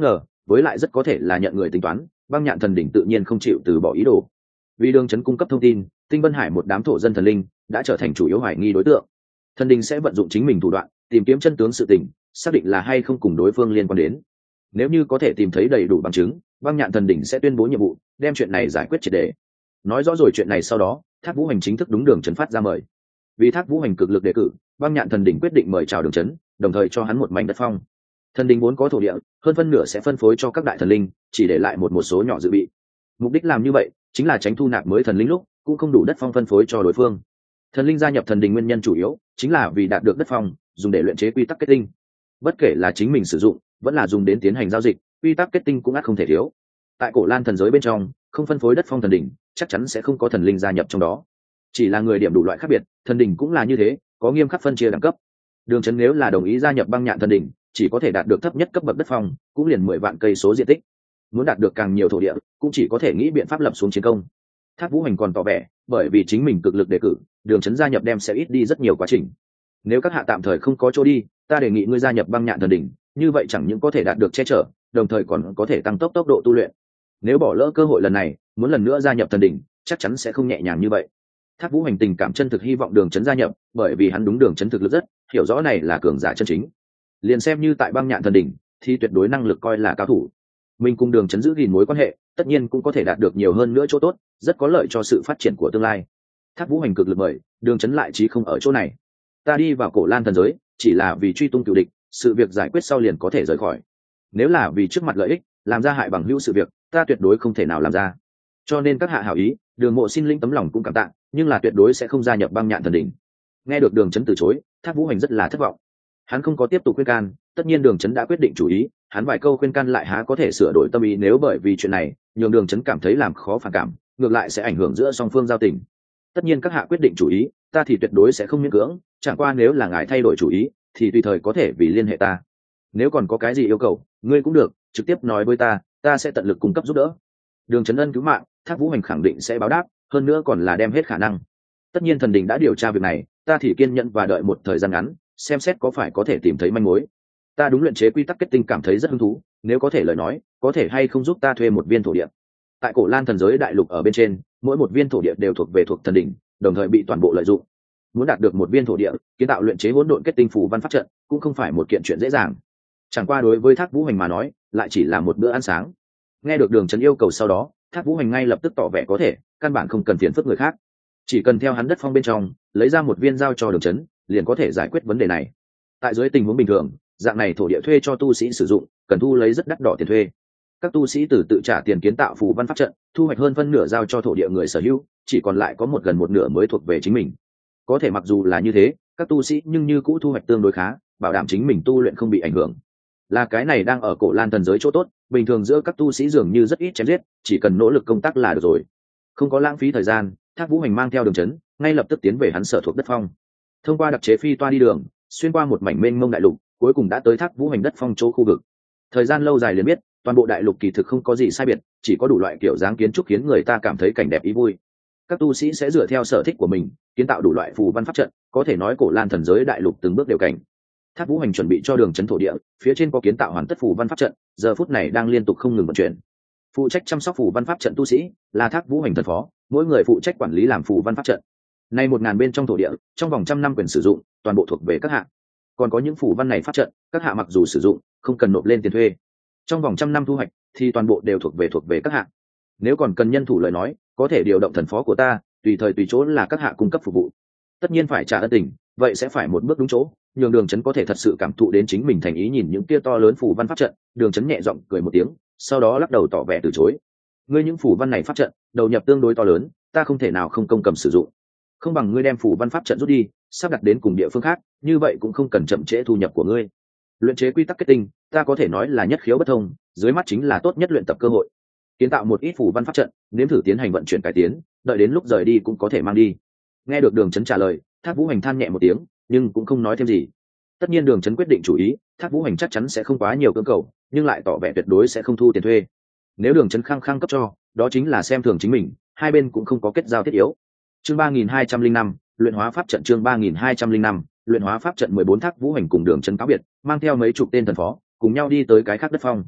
Speaker 1: với lại rất có thể là nhận người tính toán, băng nhạn thần đỉnh tự nhiên không chịu từ bỏ ý đồ. Vì đường trấn cung cấp thông tin, Tinh Vân Hải một đám thổ dân thần linh đã trở thành chủ yếu hoài nghi đối tượng. Thần đình sẽ vận dụng chính mình thủ đoạn tìm kiếm chân tướng sự tình, xác định là hay không cùng đối phương liên quan đến. Nếu như có thể tìm thấy đầy đủ bằng chứng, băng nhạn thần đỉnh sẽ tuyên bố nhiệm vụ, đem chuyện này giải quyết triệt để. Nói rõ rồi chuyện này sau đó, Thác Vũ Hành chính thức đúng đường trấn phát ra mời. Vì Thác Vũ Hành cực lực đề cử, băng nhạn thần đỉnh quyết định mời chào đường trấn, đồng thời cho hắn một mảnh đất phong. Thần đình vốn có thổ địa, hơn phân nửa sẽ phân phối cho các đại thần linh, chỉ để lại một một số nhỏ dự bị. Mục đích làm như vậy chính là tránh thu nạp mới thần linh lúc cũng không đủ đất phong phân phối cho đối phương. Thần linh gia nhập thần đình nguyên nhân chủ yếu chính là vì đạt được đất phong, dùng để luyện chế quy tắc kết tinh. Bất kể là chính mình sử dụng, vẫn là dùng đến tiến hành giao dịch, quy tắc kết tinh cũng ắt không thể thiếu. Tại Cổ Lan thần giới bên trong, không phân phối đất phong thần đình, chắc chắn sẽ không có thần linh gia nhập trong đó. Chỉ là người điểm đủ loại khác biệt, thần đình cũng là như thế, có nghiêm khắc phân chia đẳng cấp. Đường Trấn nếu là đồng ý gia nhập băng nhạn thần đình, chỉ có thể đạt được thấp nhất cấp bậc đất phong, cũng liền mười vạn cây số diện tích. Muốn đạt được càng nhiều thổ địa, cũng chỉ có thể nghĩ biện pháp lập xuống chiến công. Thác Vũ Hành còn tỏ vẻ, bởi vì chính mình cực lực đề cử, Đường Trấn gia nhập đem sẽ ít đi rất nhiều quá trình. Nếu các hạ tạm thời không có chỗ đi, ta đề nghị ngươi gia nhập băng nhạn thần đỉnh, như vậy chẳng những có thể đạt được che chở, đồng thời còn có thể tăng tốc tốc độ tu luyện. Nếu bỏ lỡ cơ hội lần này, muốn lần nữa gia nhập thần đỉnh, chắc chắn sẽ không nhẹ nhàng như vậy. Thác Vũ Hành tình cảm chân thực hy vọng Đường Trấn gia nhập, bởi vì hắn đúng Đường Trấn thực lực rất, hiểu rõ này là cường giả chân chính. Liền xem như tại băng nhạn thần đỉnh, thì tuyệt đối năng lực coi là cao thủ. Mình cùng Đường Trấn giữ gìn mối quan hệ, tất nhiên cũng có thể đạt được nhiều hơn nữa chỗ tốt, rất có lợi cho sự phát triển của tương lai. Thác Vũ Hành cực lực mời, Đường Trấn lại chí không ở chỗ này. Ta đi vào Cổ Lan thần giới, chỉ là vì truy tung cựu địch, sự việc giải quyết sau liền có thể rời khỏi. Nếu là vì trước mặt lợi ích, làm ra hại bằng hữu sự việc, ta tuyệt đối không thể nào làm ra. Cho nên các hạ hảo ý, Đường Mộ xin linh tấm lòng cũng cảm tạ, nhưng là tuyệt đối sẽ không gia nhập băng nhạn thần đỉnh. Nghe được Đường Trấn từ chối, Thác Vũ Hành rất là thất vọng. Hắn không có tiếp tục khuyên can, tất nhiên Đường Trấn đã quyết định chủ ý, hắn vài câu khuyên can lại há có thể sửa đổi tâm ý, nếu bởi vì chuyện này nhường Đường Trấn cảm thấy làm khó phản cảm, ngược lại sẽ ảnh hưởng giữa song phương giao tình. Tất nhiên các hạ quyết định chủ ý, ta thì tuyệt đối sẽ không miễn cưỡng, chẳng qua nếu là ngài thay đổi chủ ý thì tùy thời có thể vì liên hệ ta. Nếu còn có cái gì yêu cầu, ngươi cũng được trực tiếp nói với ta, ta sẽ tận lực cung cấp giúp đỡ. Đường Trấn ân cứu mạng, Thác Vũ Hành khẳng định sẽ báo đáp, hơn nữa còn là đem hết khả năng. Tất nhiên thần đình đã điều tra việc này, ta thì kiên nhẫn và đợi một thời gian ngắn, xem xét có phải có thể tìm thấy manh mối. Ta đúng luyện chế quy tắc kết tinh cảm thấy rất hứng thú, nếu có thể lời nói, có thể hay không giúp ta thuê một viên thổ địa. Tại Cổ Lan thần giới đại lục ở bên trên, mỗi một viên thổ địa đều thuộc về thuộc thần đỉnh, đồng thời bị toàn bộ lợi dụng. Muốn đạt được một viên thổ địa, kiến tạo luyện chế hỗn độn kết tinh phù văn pháp trận, cũng không phải một kiện chuyện dễ dàng. Chẳng qua đối với Thác Vũ Hành mà nói, lại chỉ là một bữa ăn sáng. Nghe được Đường Trấn yêu cầu sau đó, Thác Vũ Hành ngay lập tức tỏ vẻ có thể, căn bản không cần phiền phức người khác, chỉ cần theo hắn đất phong bên trong lấy ra một viên giao cho Đường Trấn, liền có thể giải quyết vấn đề này. Tại dưới tình huống bình thường, dạng này thổ địa thuê cho tu sĩ sử dụng, cần thu lấy rất đắt đỏ tiền thuê. Các tu sĩ từ tự trả tiền kiến tạo phù văn pháp trận, thu hoạch hơn phân nửa giao cho thổ địa người sở hữu, chỉ còn lại có một gần một nửa mới thuộc về chính mình. Có thể mặc dù là như thế, các tu sĩ nhưng như cũ thu hoạch tương đối khá, bảo đảm chính mình tu luyện không bị ảnh hưởng. Là cái này đang ở Cổ Lan thần giới chỗ tốt, bình thường giữa các tu sĩ dường như rất ít chém giết, chỉ cần nỗ lực công tác là được rồi. Không có lãng phí thời gian, Thác Vũ Hành mang theo Đường Trấn, ngay lập tức tiến về hắn sở thuộc đất phong. Thông qua đặc chế phi toa đi đường, xuyên qua một mảnh mênh mông đại lục, cuối cùng đã tới Thác Vũ Hành đất phong chỗ khu vực. Thời gian lâu dài liền biết, toàn bộ đại lục kỳ thực không có gì sai biệt, chỉ có đủ loại kiểu dáng kiến trúc khiến người ta cảm thấy cảnh đẹp ý vui. Các tu sĩ sẽ dựa theo sở thích của mình kiến tạo đủ loại phù văn pháp trận, có thể nói Cổ Lan thần giới đại lục từng bước đều cảnh. Thác Vũ Hành chuẩn bị cho Đường Trấn thổ địa, phía trên có kiến tạo hoàn tất phù văn pháp trận, giờ phút này đang liên tục không ngừng vận chuyển. Phụ trách chăm sóc phù văn pháp trận tu sĩ là Thác Vũ Hành thần phó, mỗi người phụ trách quản lý làm phù văn pháp trận. Nay một ngàn bên trong thổ địa, trong vòng trăm năm quyền sử dụng, toàn bộ thuộc về các hạ. Còn có những phù văn này pháp trận, các hạ mặc dù sử dụng, không cần nộp lên tiền thuê. Trong vòng trăm năm thu hoạch, thì toàn bộ đều thuộc về thuộc về các hạ. Nếu còn cần nhân thủ lời nói, có thể điều động thần phó của ta, tùy thời tùy chỗ là các hạ cung cấp phục vụ. Tất nhiên phải trả ân tình, vậy sẽ phải một bước đúng chỗ, nhường Đường Trấn có thể thật sự cảm thụ đến chính mình thành ý. Nhìn những kia to lớn phù văn pháp trận, Đường Trấn nhẹ giọng cười một tiếng, sau đó lắc đầu tỏ vẻ từ chối. Ngươi những phù văn này pháp trận, đầu nhập tương đối to lớn, ta không thể nào không công cầm sử dụng. Không bằng ngươi đem phù văn pháp trận rút đi, sắp đặt đến cùng địa phương khác, như vậy cũng không cần chậm trễ thu nhập của ngươi. Luyện chế quy tắc kết tinh, ta có thể nói là nhất khiếu bất thông, dưới mắt chính là tốt nhất luyện tập cơ hội. Kiến tạo một ít phù văn pháp trận, nếm thử tiến hành vận chuyển cải tiến, đợi đến lúc rời đi cũng có thể mang đi. Nghe được Đường Trấn trả lời, Thác Vũ Hành than nhẹ một tiếng, nhưng cũng không nói thêm gì. Tất nhiên Đường Trấn quyết định chủ ý, Thác Vũ Hành chắc chắn sẽ không quá nhiều cưỡng cầu, nhưng lại tỏ vẻ tuyệt đối sẽ không thu tiền thuê. Nếu Đường Trấn khăng khăng cấp cho, đó chính là xem thường chính mình, hai bên cũng không có kết giao thiết yếu. Chương ba nghìn hai trăm linh năm, luyện hóa pháp trận. Chương ba nghìn hai trăm linh năm, luyện hóa pháp trận. Mười bốn Thác Vũ Hành cùng Đường Trấn cáo biệt, mang theo mấy chục tên thần phó, cùng nhau đi tới cái khác đất phong.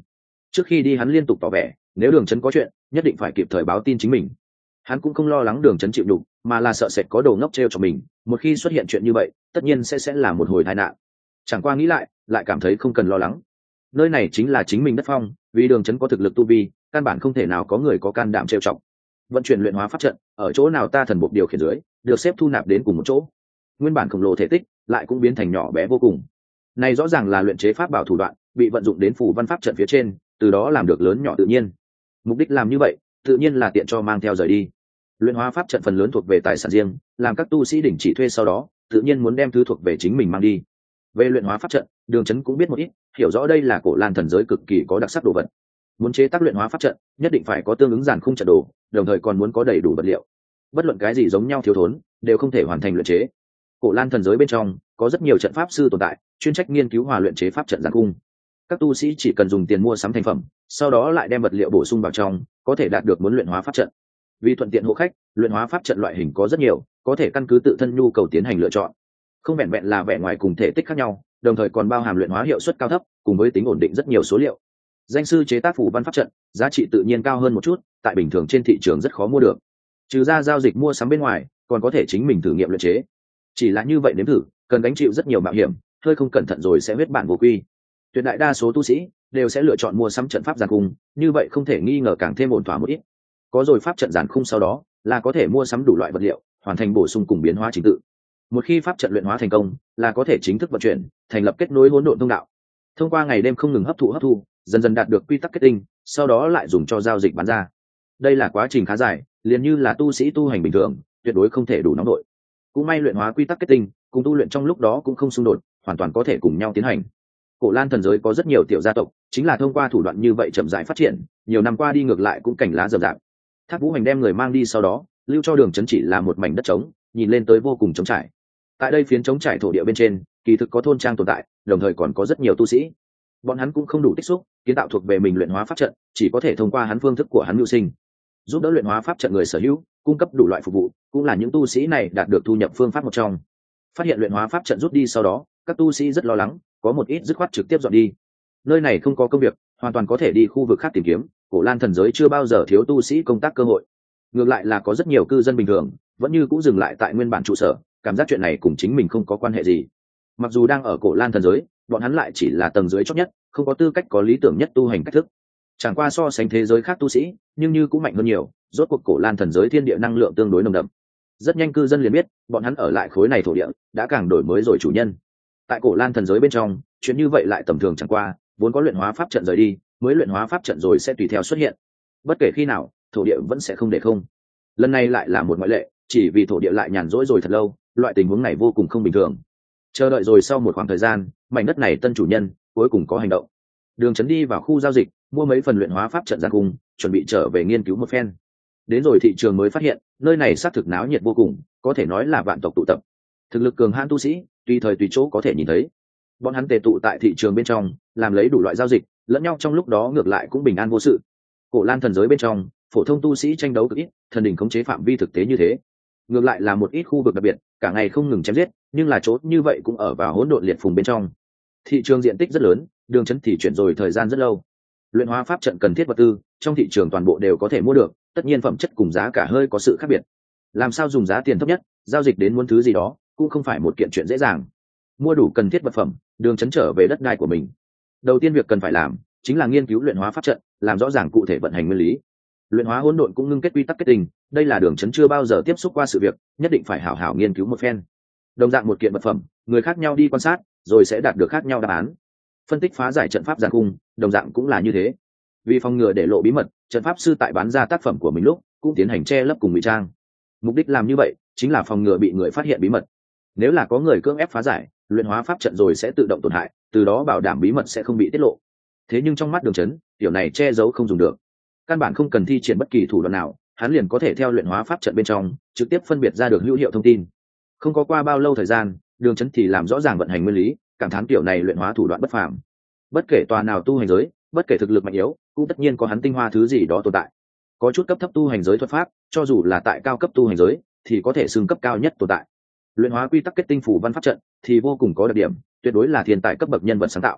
Speaker 1: Trước khi đi hắn liên tục tỏ vẻ nếu đường trấn có chuyện nhất định phải kịp thời báo tin chính mình. Hắn cũng không lo lắng đường trấn chịu đục, mà là sợ sệt có đồ ngốc t r e o cho mình, một khi xuất hiện chuyện như vậy tất nhiên sẽ sẽ là một hồi tai nạn. Chẳng qua nghĩ lại lại cảm thấy không cần lo lắng, nơi này chính là chính mình đất phong, vì đường trấn có thực lực tu vi căn bản không thể nào có người có can đảm trêu chọc. Vận chuyển luyện hóa pháp trận ở chỗ nào ta thần buộc điều khiển dưới được xếp thu nạp đến cùng một chỗ, nguyên bản khổng lồ thể tích lại cũng biến thành nhỏ bé vô cùng. Này rõ ràng là luyện chế pháp bảo thủ đoạn bị vận dụng đến phủ văn pháp trận phía trên, từ đó làm được lớn nhỏ tự nhiên. Mục đích làm như vậy tự nhiên là tiện cho mang theo rời đi. Luyện hóa pháp trận phần lớn thuộc về tài sản riêng, làm các tu sĩ đỉnh chỉ thuê sau đó tự nhiên muốn đem thứ thuộc về chính mình mang đi. Về luyện hóa pháp trận, đường trấn cũng biết một ít, hiểu rõ đây là cổ lan thần giới cực kỳ có đặc sắc đồ vật. Muốn chế tác luyện hóa pháp trận nhất định phải có tương ứng giản khung trận đồ, đồng thời còn muốn có đầy đủ vật liệu. Bất luận cái gì giống nhau thiếu thốn đều không thể hoàn thành luyện chế. Cổ lan thần giới bên trong có rất nhiều trận pháp sư tồn tại, chuyên trách nghiên cứu hòa luyện chế pháp trận giản khung. Các tu sĩ chỉ cần dùng tiền mua sắm thành phẩm, sau đó lại đem vật liệu bổ sung vào trong, có thể đạt được muốn luyện hóa pháp trận. Vì thuận tiện hộ khách, luyện hóa pháp trận loại hình có rất nhiều, có thể căn cứ tự thân nhu cầu tiến hành lựa chọn. Không vẹn vẹn là vẻ ngoài cùng thể tích khác nhau, đồng thời còn bao hàm luyện hóa hiệu suất cao thấp, cùng với tính ổn định rất nhiều số liệu. Danh sư chế tác phủ văn pháp trận, giá trị tự nhiên cao hơn một chút, tại bình thường trên thị trường rất khó mua được. Trừ ra giao dịch mua sắm bên ngoài, còn có thể chính mình thử nghiệm luyện chế. Chỉ là như vậy nếm thử, cần gánh chịu rất nhiều mạo hiểm, hơi không cẩn thận rồi sẽ huyết bản vô quy. Tuyệt đại đa số tu sĩ đều sẽ lựa chọn mua sắm trận pháp giản khung, như vậy không thể nghi ngờ càng thêm ổn thỏa một ít. Có rồi pháp trận giản khung sau đó, là có thể mua sắm đủ loại vật liệu, hoàn thành bổ sung cùng biến hóa trình tự. Một khi pháp trận luyện hóa thành công, là có thể chính thức vận chuyển, thành lập kết nối hỗn độn thông đạo. Thông qua ngày đêm không ngừng hấp thụ hấp thu, dần dần đạt được quy tắc kết tinh, sau đó lại dùng cho giao dịch bán ra. Đây là quá trình khá dài, liền như là tu sĩ tu hành bình thường, tuyệt đối không thể đủ nóng nổi. Cũng may luyện hóa quy tắc kết tinh, cùng tu luyện trong lúc đó cũng không xung đột, hoàn toàn có thể cùng nhau tiến hành. Cổ lan thần giới có rất nhiều tiểu gia tộc, chính là thông qua thủ đoạn như vậy chậm rãi phát triển, nhiều năm qua đi ngược lại cũng cảnh lá rậm rạp. Thác Vũ Hành đem người mang đi sau đó, lưu cho đường trấn chỉ là một mảnh đất trống, nhìn lên tới vô cùng trống trải. Tại đây phiến trống trải thổ địa bên trên, kỳ thực có thôn trang tồn tại, đồng thời còn có rất nhiều tu sĩ. Bọn hắn cũng không đủ tích xúc, kiến tạo thuộc về mình luyện hóa pháp trận, chỉ có thể thông qua hắn phương thức của hắn mưu sinh, giúp đỡ luyện hóa pháp trận người sở hữu, cung cấp đủ loại phục vụ, cũng là những tu sĩ này đạt được thu nhập phương pháp một trong. Phát hiện luyện hóa pháp trận rút đi sau đó, các tu sĩ rất lo lắng, có một ít dứt khoát trực tiếp dọn đi. Nơi này không có công việc, hoàn toàn có thể đi khu vực khác tìm kiếm, cổ lan thần giới chưa bao giờ thiếu tu sĩ công tác cơ hội. Ngược lại là có rất nhiều cư dân bình thường vẫn như cũng dừng lại tại nguyên bản trụ sở, cảm giác chuyện này cùng chính mình không có quan hệ gì. Mặc dù đang ở cổ lan thần giới, bọn hắn lại chỉ là tầng dưới chót nhất, không có tư cách có lý tưởng nhất tu hành cách thức. Chẳng qua so sánh thế giới khác tu sĩ, nhưng như cũng mạnh hơn nhiều, rốt cuộc cổ lan thần giới thiên địa năng lượng tương đối nồng đậm. Rất nhanh cư dân liền biết, bọn hắn ở lại khối này thổ địa đã càng đổi mới rồi chủ nhân. Tại cổ lan thần giới bên trong, chuyện như vậy lại tầm thường chẳng qua, vốn có luyện hóa pháp trận rời đi, mới luyện hóa pháp trận rồi sẽ tùy theo xuất hiện. Bất kể khi nào, thổ địa vẫn sẽ không để không. Lần này lại là một ngoại lệ, chỉ vì thổ địa lại nhàn rỗi rồi thật lâu, loại tình huống này vô cùng không bình thường. Chờ đợi rồi sau một khoảng thời gian, mảnh đất này tân chủ nhân cuối cùng có hành động. Đường Trấn đi vào khu giao dịch, mua mấy phần luyện hóa pháp trận giản khung, chuẩn bị trở về nghiên cứu một phen. Đến rồi thị trường mới phát hiện, nơi này xác thực náo nhiệt vô cùng, có thể nói là vạn tộc tụ tập. Thực lực cường hãn tu sĩ, tùy thời tùy chỗ có thể nhìn thấy. Bọn hắn tề tụ tại thị trường bên trong, làm lấy đủ loại giao dịch, lẫn nhau trong lúc đó ngược lại cũng bình an vô sự. Cổ lan thần giới bên trong, phổ thông tu sĩ tranh đấu cực ít, thần đỉnh khống chế phạm vi thực tế như thế. Ngược lại là một ít khu vực đặc biệt, cả ngày không ngừng chém giết, nhưng là chốt như vậy cũng ở vào hỗn độn liệt phùng bên trong. Thị trường diện tích rất lớn, Đường Trấn thì chuyển rồi thời gian rất lâu. Luyện hóa pháp trận cần thiết vật tư, trong thị trường toàn bộ đều có thể mua được, tất nhiên phẩm chất cùng giá cả hơi có sự khác biệt. Làm sao dùng giá tiền thấp nhất, giao dịch đến muốn thứ gì đó, cũng không phải một kiện chuyện dễ dàng. Mua đủ cần thiết vật phẩm, Đường Trấn trở về đất đai của mình. Đầu tiên việc cần phải làm chính là nghiên cứu luyện hóa pháp trận, làm rõ ràng cụ thể vận hành nguyên lý. Luyện hóa hỗn độn cũng ngưng kết quy tắc kết tinh, đây là Đường Trấn chưa bao giờ tiếp xúc qua sự việc, nhất định phải hảo hảo nghiên cứu một phen. Đồng dạng một kiện vật phẩm, người khác nhau đi quan sát, rồi sẽ đạt được khác nhau đáp án. Phân tích phá giải trận pháp giản khung, đồng dạng cũng là như thế. Vì phòng ngừa để lộ bí mật, trận pháp sư tại bán ra tác phẩm của mình lúc cũng tiến hành che lấp cùng ngụy trang. Mục đích làm như vậy chính là phòng ngừa bị người phát hiện bí mật. Nếu là có người cưỡng ép phá giải, luyện hóa pháp trận rồi sẽ tự động tổn hại, từ đó bảo đảm bí mật sẽ không bị tiết lộ. Thế nhưng trong mắt Đường Trấn, điều này che giấu không dùng được. Căn bản không cần thi triển bất kỳ thủ đoạn nào, hắn liền có thể theo luyện hóa pháp trận bên trong trực tiếp phân biệt ra được hữu hiệu thông tin. Không có qua bao lâu thời gian, Đường Trấn thì làm rõ ràng vận hành nguyên lý, cảm thán kiểu này luyện hóa thủ đoạn bất phàm. Bất kể tòa nào tu hành giới, bất kể thực lực mạnh yếu, cũng tất nhiên có hắn tinh hoa thứ gì đó tồn tại. Có chút cấp thấp tu hành giới thuật pháp, cho dù là tại cao cấp tu hành giới, thì có thể xưng cấp cao nhất tồn tại. Luyện hóa quy tắc kết tinh phủ văn pháp trận thì vô cùng có đặc điểm, tuyệt đối là thiên tài cấp bậc nhân vật sáng tạo.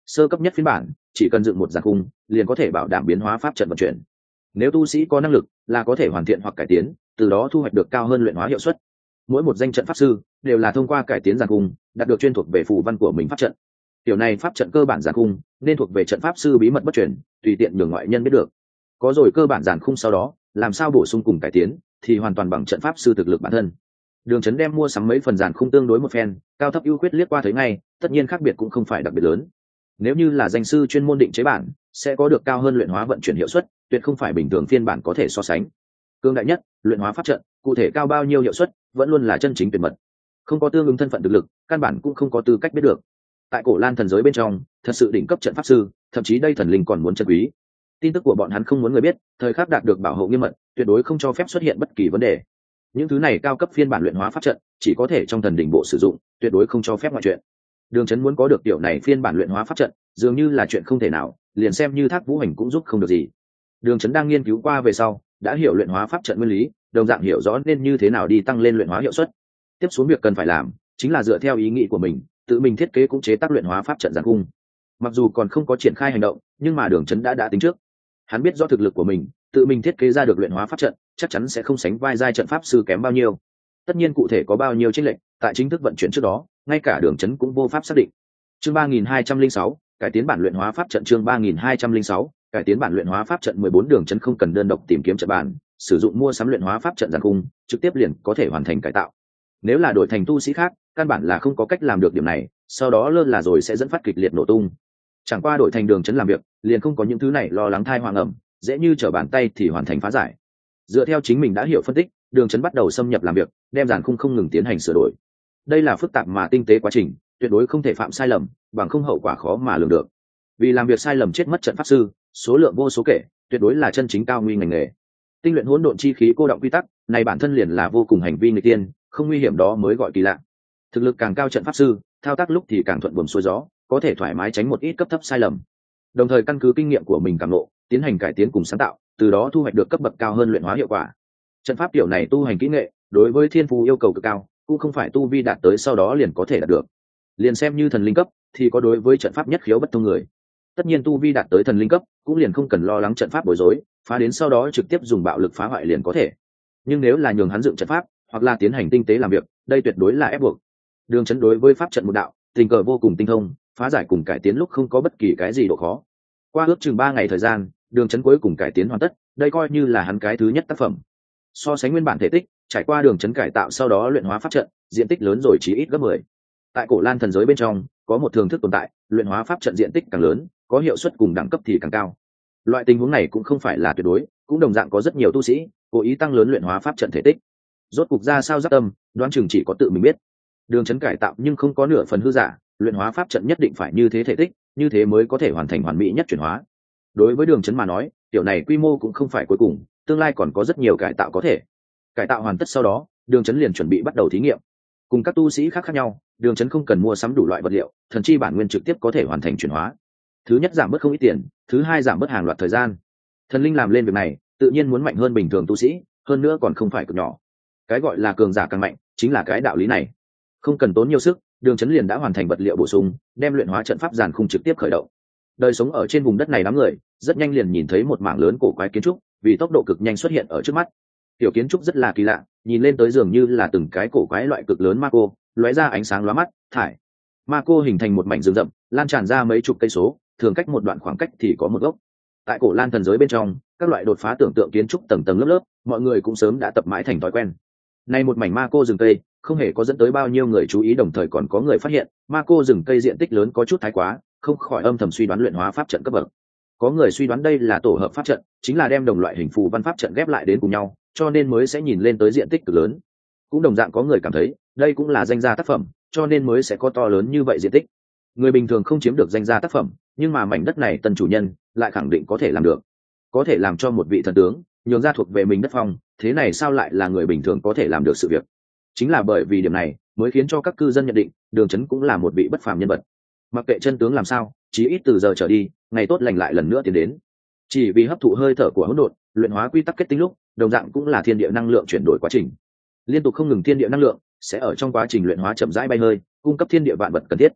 Speaker 1: Sơ cấp nhất phiên bản chỉ cần dựng một giàn khung liền có thể bảo đảm biến hóa pháp trận vận chuyển. Nếu tu sĩ có năng lực là có thể hoàn thiện hoặc cải tiến, từ đó thu hoạch được cao hơn luyện hóa hiệu suất. Mỗi một danh trận pháp sư đều là thông qua cải tiến giàn khung đạt được chuyên thuộc về phù văn của mình pháp trận. Kiểu này pháp trận cơ bản giàn khung nên thuộc về trận pháp sư bí mật bất truyền, tùy tiện nhường ngoại nhân biết được. Có rồi cơ bản giàn khung sau đó, làm sao bổ sung cùng cải tiến thì hoàn toàn bằng trận pháp sư thực lực bản thân. Đường Chấn đem mua sắm mấy phần giàn khung tương đối một phen, cao thấp ưu khuyết liếc qua thấy ngay, tất nhiên khác biệt cũng không phải đặc biệt lớn. Nếu như là danh sư chuyên môn định chế bản, sẽ có được cao hơn luyện hóa vận chuyển hiệu suất, tuyệt không phải bình thường phiên bản có thể so sánh. Cương đại nhất, luyện hóa pháp trận, cụ thể cao bao nhiêu hiệu suất, vẫn luôn là chân chính tuyệt mật. Không có tương ứng thân phận thực lực, căn bản cũng không có tư cách biết được. Tại Cổ Lan thần giới bên trong, thật sự đỉnh cấp trận pháp sư, thậm chí đây thần linh còn muốn chân quý. Tin tức của bọn hắn không muốn người biết, thời khắc đạt được bảo hộ nghiêm mật, tuyệt đối không cho phép xuất hiện bất kỳ vấn đề. Những thứ này cao cấp phiên bản luyện hóa pháp trận, chỉ có thể trong thần đỉnh bộ sử dụng, tuyệt đối không cho phép ngoại chuyện. Đường Chấn muốn có được tiểu này phiên bản luyện hóa pháp trận, dường như là chuyện không thể nào, liền xem như Thác Vũ Hành cũng giúp không được gì. Đường Chấn đang nghiên cứu qua về sau, đã hiểu luyện hóa pháp trận nguyên lý, đồng dạng hiểu rõ nên như thế nào đi tăng lên luyện hóa hiệu suất. Tiếp xuống việc cần phải làm, chính là dựa theo ý nghĩ của mình, tự mình thiết kế cũng chế tác luyện hóa pháp trận giàn khung. Mặc dù còn không có triển khai hành động, nhưng mà Đường Chấn đã đã tính trước. Hắn biết rõ thực lực của mình, tự mình thiết kế ra được luyện hóa pháp trận, chắc chắn sẽ không sánh vai giai trận pháp sư kém bao nhiêu. Tất nhiên cụ thể có bao nhiêu chênh lệch, tại chính thức vận chuyển trước đó, ngay cả Đường Chấn cũng vô pháp xác định. Chương ba nghìn hai trăm lẻ sáu, cải tiến bản luyện hóa pháp trận chương ba nghìn hai trăm lẻ sáu, cải tiến bản luyện hóa pháp trận mười bốn Đường Chấn không cần đơn độc tìm kiếm trận bản, sử dụng mua sắm luyện hóa pháp trận giàn khung, trực tiếp liền có thể hoàn thành cải tạo. Nếu là đổi thành tu sĩ khác, căn bản là không có cách làm được điểm này, sau đó lơ là rồi sẽ dẫn phát kịch liệt nổ tung. Chẳng qua đổi thành Đường Chấn làm việc, liền không có những thứ này lo lắng thai hoang ẩm, dễ như trở bàn tay thì hoàn thành phá giải. Dựa theo chính mình đã hiểu phân tích, Đường Chấn bắt đầu xâm nhập làm việc, đem giàn khung không ngừng tiến hành sửa đổi. Đây là phức tạp mà tinh tế quá trình, tuyệt đối không thể phạm sai lầm, bằng không hậu quả khó mà lường được. Vì làm việc sai lầm chết mất trận pháp sư, số lượng vô số kể, tuyệt đối là chân chính cao nguy ngành nghề. Tinh luyện hỗn độn chi khí cô động quy tắc, này bản thân liền là vô cùng hành vi nghịch tiên, không nguy hiểm đó mới gọi kỳ lạ. Thực lực càng cao trận pháp sư, thao tác lúc thì càng thuận buồm xuôi gió, có thể thoải mái tránh một ít cấp thấp sai lầm. Đồng thời căn cứ kinh nghiệm của mình cảm ngộ, tiến hành cải tiến cùng sáng tạo, từ đó thu hoạch được cấp bậc cao hơn luyện hóa hiệu quả. Trận pháp kiểu này tu hành kỹ nghệ, đối với thiên phú yêu cầu cực cao, cũng không phải tu vi đạt tới sau đó liền có thể đạt được. Liền xem như thần linh cấp, thì có đối với trận pháp nhất khiếu bất thông người. Tất nhiên tu vi đạt tới thần linh cấp, cũng liền không cần lo lắng trận pháp bối rối, phá đến sau đó trực tiếp dùng bạo lực phá hoại liền có thể. Nhưng nếu là nhường hắn dựng trận pháp, hoặc là tiến hành tinh tế làm việc, đây tuyệt đối là ép buộc. Đường Chấn đối với pháp trận một đạo, tình cờ vô cùng tinh thông, phá giải cùng cải tiến lúc không có bất kỳ cái gì độ khó. Qua ước chừng ba ngày thời gian, Đường Chấn cuối cùng cải tiến hoàn tất, đây coi như là hắn cái thứ nhất tác phẩm. So sánh nguyên bản thể tích, trải qua Đường Chấn cải tạo sau đó luyện hóa pháp trận, diện tích lớn rồi chỉ ít gấp mười. Tại Cổ Lan thần giới bên trong, có một thường thức tồn tại, luyện hóa pháp trận diện tích càng lớn, có hiệu suất cùng đẳng cấp thì càng cao. Loại tình huống này cũng không phải là tuyệt đối, cũng đồng dạng có rất nhiều tu sĩ cố ý tăng lớn luyện hóa pháp trận thể tích. Rốt cục ra sao giác tâm, đoán chừng chỉ có tự mình biết. Đường Chấn cải tạo nhưng không có nửa phần hư giả, luyện hóa pháp trận nhất định phải như thế thể tích, như thế mới có thể hoàn thành hoàn mỹ nhất chuyển hóa. Đối với Đường Chấn mà nói, tiểu này quy mô cũng không phải cuối cùng, tương lai còn có rất nhiều cải tạo có thể. Cải tạo hoàn tất sau đó, Đường Chấn liền chuẩn bị bắt đầu thí nghiệm. Cùng các tu sĩ khác khác nhau, Đường Chấn không cần mua sắm đủ loại vật liệu, thần chi bản nguyên trực tiếp có thể hoàn thành chuyển hóa. Thứ nhất giảm bớt không ít tiền, thứ hai giảm bớt hàng loạt thời gian. Thần linh làm lên việc này, tự nhiên muốn mạnh hơn bình thường tu sĩ, hơn nữa còn không phải cực nhỏ. Cái gọi là cường giả càng mạnh, chính là cái đạo lý này. Không cần tốn nhiều sức, Đường Chấn liền đã hoàn thành vật liệu bổ sung, đem luyện hóa trận pháp giàn khung trực tiếp khởi động. Đời sống ở trên vùng đất này đám người, rất nhanh liền nhìn thấy một mảng lớn cổ quái kiến trúc, vì tốc độ cực nhanh xuất hiện ở trước mắt. Tiểu kiến trúc rất là kỳ lạ, nhìn lên tới dường như là từng cái cổ quái loại cực lớn ma cô, lóe ra ánh sáng lóa mắt, thải. Ma cô hình thành một mảnh rừng rậm, lan tràn ra mấy chục cây số, thường cách một đoạn khoảng cách thì có một gốc. Tại Cổ Lan thần giới bên trong, các loại đột phá tưởng tượng kiến trúc tầng tầng lớp lớp, mọi người cũng sớm đã tập mãi thành thói quen. Nay một mảnh ma cô rừng cây, không hề có dẫn tới bao nhiêu người chú ý, đồng thời còn có người phát hiện, ma cô rừng cây diện tích lớn có chút thái quá, không khỏi âm thầm suy đoán luyện hóa pháp trận cấp bậc. Có người suy đoán đây là tổ hợp pháp trận, chính là đem đồng loại hình phù văn pháp trận ghép lại đến cùng nhau, cho nên mới sẽ nhìn lên tới diện tích cực lớn. Cũng đồng dạng có người cảm thấy, đây cũng là danh gia tác phẩm, cho nên mới sẽ có to lớn như vậy diện tích. Người bình thường không chiếm được danh gia tác phẩm, nhưng mà mảnh đất này tân chủ nhân lại khẳng định có thể làm được, có thể làm cho một vị thần tướng nhường ra thuộc về mình đất phong, thế này sao lại là người bình thường có thể làm được sự việc? Chính là bởi vì điểm này mới khiến cho các cư dân nhận định Đường Chấn cũng là một vị bất phàm nhân vật. Mặc kệ chân tướng làm sao, chí ít từ giờ trở đi, ngày tốt lành lại lần nữa tiến đến. Chỉ vì hấp thụ hơi thở của hỗn độn, luyện hóa quy tắc kết tinh lúc, đồng dạng cũng là thiên địa năng lượng chuyển đổi quá trình. Liên tục không ngừng thiên địa năng lượng sẽ ở trong quá trình luyện hóa chậm rãi bay hơi, cung cấp thiên địa vạn vật cần thiết.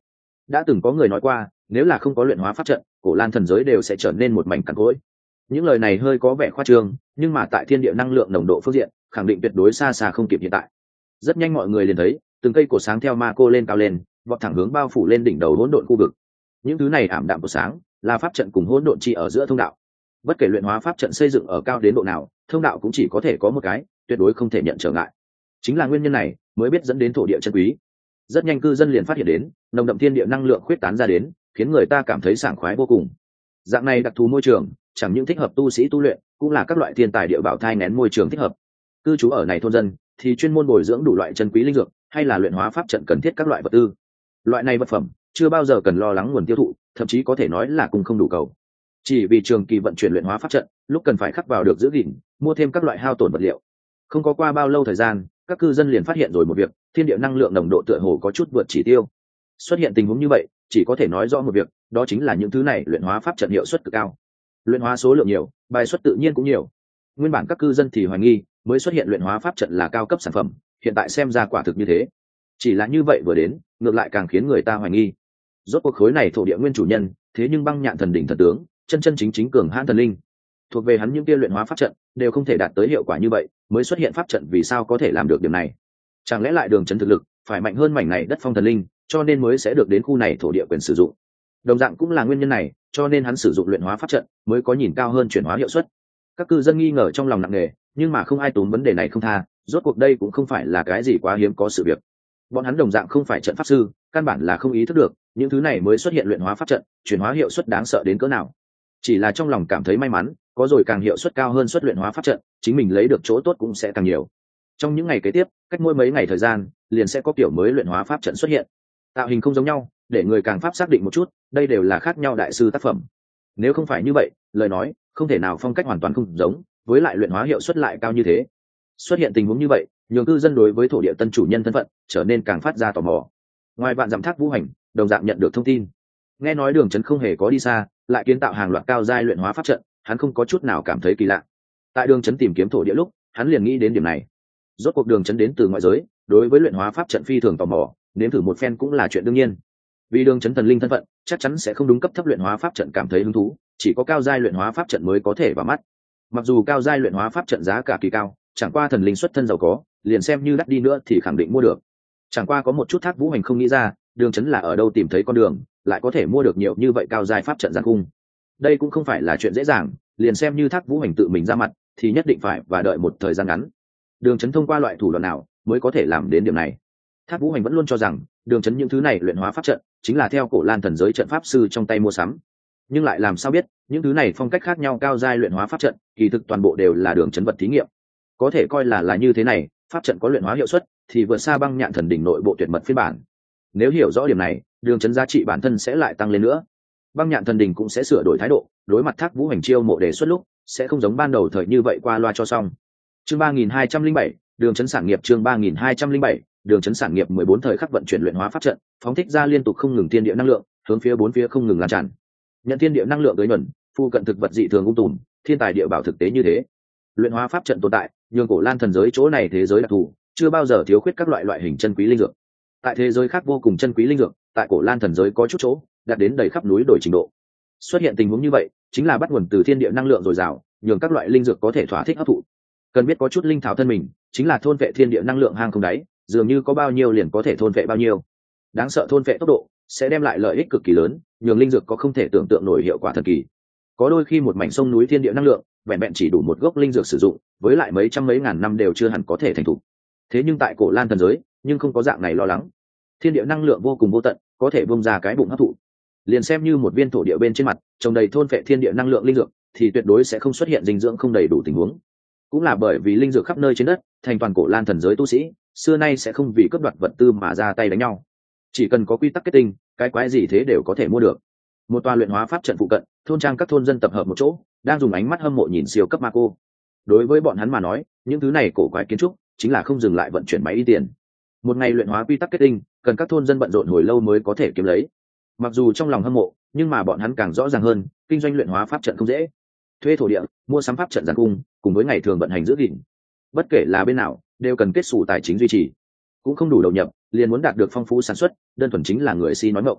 Speaker 1: đã từng có người nói qua, nếu là không có luyện hóa pháp trận, cổ lan thần giới đều sẽ trở nên một mảnh cằn cỗi. Những lời này hơi có vẻ khoa trương, nhưng mà tại thiên địa năng lượng nồng độ phương diện khẳng định tuyệt đối xa xa không kịp hiện tại. Rất nhanh mọi người liền thấy từng cây cổ sáng theo ma cô lên cao lên, vọt thẳng hướng bao phủ lên đỉnh đầu hỗn độn khu vực. Những thứ này ảm đạm của sáng là pháp trận cùng hỗn độn chi ở giữa thông đạo. Bất kể luyện hóa pháp trận xây dựng ở cao đến độ nào, thông đạo cũng chỉ có thể có một cái, tuyệt đối không thể nhận trở ngại. Chính là nguyên nhân này mới biết dẫn đến thổ địa chân quý. Rất nhanh cư dân liền phát hiện đến nồng đậm thiên địa năng lượng khuyết tán ra đến, khiến người ta cảm thấy sảng khoái vô cùng. Dạng này đặc thù môi trường chẳng những thích hợp tu sĩ tu luyện, cũng là các loại thiên tài địa bảo thai nén môi trường thích hợp. Cư trú ở này thôn dân thì chuyên môn bồi dưỡng đủ loại chân quý linh dược, hay là luyện hóa pháp trận cần thiết các loại vật tư. Loại này vật phẩm chưa bao giờ cần lo lắng nguồn tiêu thụ, thậm chí có thể nói là cung không đủ cầu. Chỉ vì trường kỳ vận chuyển luyện hóa pháp trận, lúc cần phải khắc vào được giữ gìn, mua thêm các loại hao tổn vật liệu. Không có qua bao lâu thời gian, các cư dân liền phát hiện rồi một việc, thiên địa năng lượng nồng độ tựa hồ có chút vượt chỉ tiêu. Xuất hiện tình huống như vậy, chỉ có thể nói rõ một việc, đó chính là những thứ này luyện hóa pháp trận hiệu suất cực cao. Luyện hóa số lượng nhiều, bài xuất tự nhiên cũng nhiều. Nguyên bản các cư dân thì hoài nghi, mới xuất hiện luyện hóa pháp trận là cao cấp sản phẩm, hiện tại xem ra quả thực như thế. Chỉ là như vậy vừa đến, ngược lại càng khiến người ta hoài nghi. Rốt cuộc khối này thổ địa nguyên chủ nhân, thế nhưng Băng Nhạn thần đỉnh thần tướng, chân chân chính chính cường hãn thần linh. Thuộc về hắn những kia luyện hóa pháp trận đều không thể đạt tới hiệu quả như vậy, mới xuất hiện pháp trận vì sao có thể làm được điểm này? Chẳng lẽ lại Đường Chấn thực lực phải mạnh hơn mảnh này đất phong thần linh, cho nên mới sẽ được đến khu này thổ địa quyền sử dụng. Đồng dạng cũng là nguyên nhân này, cho nên hắn sử dụng luyện hóa pháp trận mới có nhìn cao hơn chuyển hóa hiệu suất. Các cư dân nghi ngờ trong lòng nặng nề, nhưng mà không ai tốn vấn đề này không tha, rốt cuộc đây cũng không phải là cái gì quá hiếm có sự việc. Bọn hắn đồng dạng không phải trận pháp sư, căn bản là không ý thức được những thứ này mới xuất hiện luyện hóa pháp trận, chuyển hóa hiệu suất đáng sợ đến cỡ nào. Chỉ là trong lòng cảm thấy may mắn, có rồi càng hiệu suất cao hơn suất luyện hóa pháp trận, chính mình lấy được chỗ tốt cũng sẽ càng nhiều. Trong những ngày kế tiếp, cách mỗi mấy ngày thời gian, liền sẽ có kiểu mới luyện hóa pháp trận xuất hiện. Tạo hình không giống nhau, để người càng pháp xác định một chút, đây đều là khác nhau đại sư tác phẩm. Nếu không phải như vậy, lời nói không thể nào phong cách hoàn toàn không giống, với lại luyện hóa hiệu suất lại cao như thế. Xuất hiện tình huống như vậy, nhường cư dân đối với thổ địa tân chủ nhân thân phận trở nên càng phát ra tò mò. Ngoài bạn dặm Thác Vũ Hành, đồng dạng nhận được thông tin. Nghe nói Đường Chấn không hề có đi xa, lại kiến tạo hàng loạt cao giai luyện hóa pháp trận, hắn không có chút nào cảm thấy kỳ lạ. Tại Đường Chấn tìm kiếm thổ địa lúc, hắn liền nghĩ đến điểm này. Rốt cuộc Đường Chấn đến từ ngoại giới, đối với luyện hóa pháp trận phi thường tò mò, nếm thử một phen cũng là chuyện đương nhiên. Vì Đường Chấn thần linh thân phận, chắc chắn sẽ không đúng cấp thấp luyện hóa pháp trận cảm thấy hứng thú, chỉ có cao giai luyện hóa pháp trận mới có thể vào mắt. Mặc dù cao giai luyện hóa pháp trận giá cả kỳ cao, chẳng qua thần linh xuất thân giàu có, liền xem như đắt đi nữa thì khẳng định mua được. Chẳng qua có một chút Thác Vũ Hành không nghĩ ra, Đường Chấn là ở đâu tìm thấy con đường, lại có thể mua được nhiều như vậy cao giai pháp trận giàn cung. Đây cũng không phải là chuyện dễ dàng, liền xem như Thác Vũ Hành tự mình ra mặt, thì nhất định phải và đợi một thời gian ngắn. Đường Chấn thông qua loại thủ đoạn nào mới có thể làm đến điểm này? Thác Vũ Hành vẫn luôn cho rằng Đường Chấn những thứ này luyện hóa pháp trận chính là theo cổ lan thần giới trận pháp sư trong tay mua sắm, nhưng lại làm sao biết những thứ này phong cách khác nhau cao giai luyện hóa pháp trận kỳ thực toàn bộ đều là Đường Chấn vật thí nghiệm. Có thể coi là là như thế này, pháp trận có luyện hóa hiệu suất thì vượt xa Băng Nhạn thần đỉnh nội bộ tuyệt mật phiên bản. Nếu hiểu rõ điểm này, Đường Chấn giá trị bản thân sẽ lại tăng lên nữa. Băng Nhạn thần đỉnh cũng sẽ sửa đổi thái độ, đối mặt Thác Vũ Hành chiêu mộ đề xuất lúc sẽ không giống ban đầu thời như vậy qua loa cho xong. Chương ba nghìn hai trăm linh bảy, Đường Chấn sản nghiệp. Chương ba nghìn hai trăm linh bảy, Đường Chấn sản nghiệp. mười bốn thời khắc vận chuyển luyện hóa pháp trận, phóng thích ra liên tục không ngừng thiên địa năng lượng, hướng phía bốn phía không ngừng lan tràn. Nhận thiên địa năng lượng tới nhuần, phu cận thực vật dị thường ung tùm, thiên tài địa bảo thực tế như thế. Luyện hóa pháp trận tồn tại, nhường cổ lan thần giới chỗ này thế giới đặc thù, chưa bao giờ thiếu khuyết các loại loại hình chân quý linh dược. Tại thế giới khác vô cùng chân quý linh dược, tại cổ lan thần giới có chút chỗ đạt đến đầy khắp núi đồi trình độ. Xuất hiện tình huống như vậy, chính là bắt nguồn từ thiên địa năng lượng dồi dào, nhường các loại linh dược có thể thỏa thích hấp thụ. Cần biết có chút linh thảo thân mình, chính là thôn vệ thiên địa năng lượng hang không đáy, dường như có bao nhiêu liền có thể thôn vệ bao nhiêu. Đáng sợ thôn vệ tốc độ sẽ đem lại lợi ích cực kỳ lớn, nhường linh dược có không thể tưởng tượng nổi hiệu quả thần kỳ. Có đôi khi một mảnh sông núi thiên địa năng lượng, vẹn vẹn chỉ đủ một gốc linh dược sử dụng, với lại mấy trăm mấy ngàn năm đều chưa hẳn có thể thành thục. Thế nhưng tại cổ lan thần giới, nhưng không có dạng này lo lắng. Thiên địa năng lượng vô cùng vô tận, có thể bung ra cái bụng hấp thụ. Liền xem như một viên thổ địa bên trên mặt trồng đầy thôn vệ thiên địa năng lượng linh dược, thì tuyệt đối sẽ không xuất hiện dinh dưỡng không đầy đủ tình huống. Cũng là bởi vì linh dược khắp nơi trên đất, thành toàn cổ lan thần giới tu sĩ xưa nay sẽ không vì cướp đoạt vật tư mà ra tay đánh nhau. Chỉ cần có quy tắc kết tinh, cái quái gì thế đều có thể mua được. Một tòa luyện hóa pháp trận phụ cận, thôn trang các thôn dân tập hợp một chỗ, đang dùng ánh mắt hâm mộ nhìn siêu cấp ma cô. Đối với bọn hắn mà nói, những thứ này cổ quái kiến trúc chính là không dừng lại vận chuyển máy y tiền. Một ngày luyện hóa quy tắc kết tinh, cần các thôn dân bận rộn hồi lâu mới có thể kiếm lấy. Mặc dù trong lòng hâm mộ, nhưng mà bọn hắn càng rõ ràng hơn, kinh doanh luyện hóa pháp trận không dễ. Thuê thổ địa, mua sắm pháp trận giàn cung, cùng với ngày thường vận hành giữ gìn, bất kể là bên nào, đều cần kết sổ tài chính duy trì. Cũng không đủ đầu nhập, liền muốn đạt được phong phú sản xuất, đơn thuần chính là người si nói ngọng.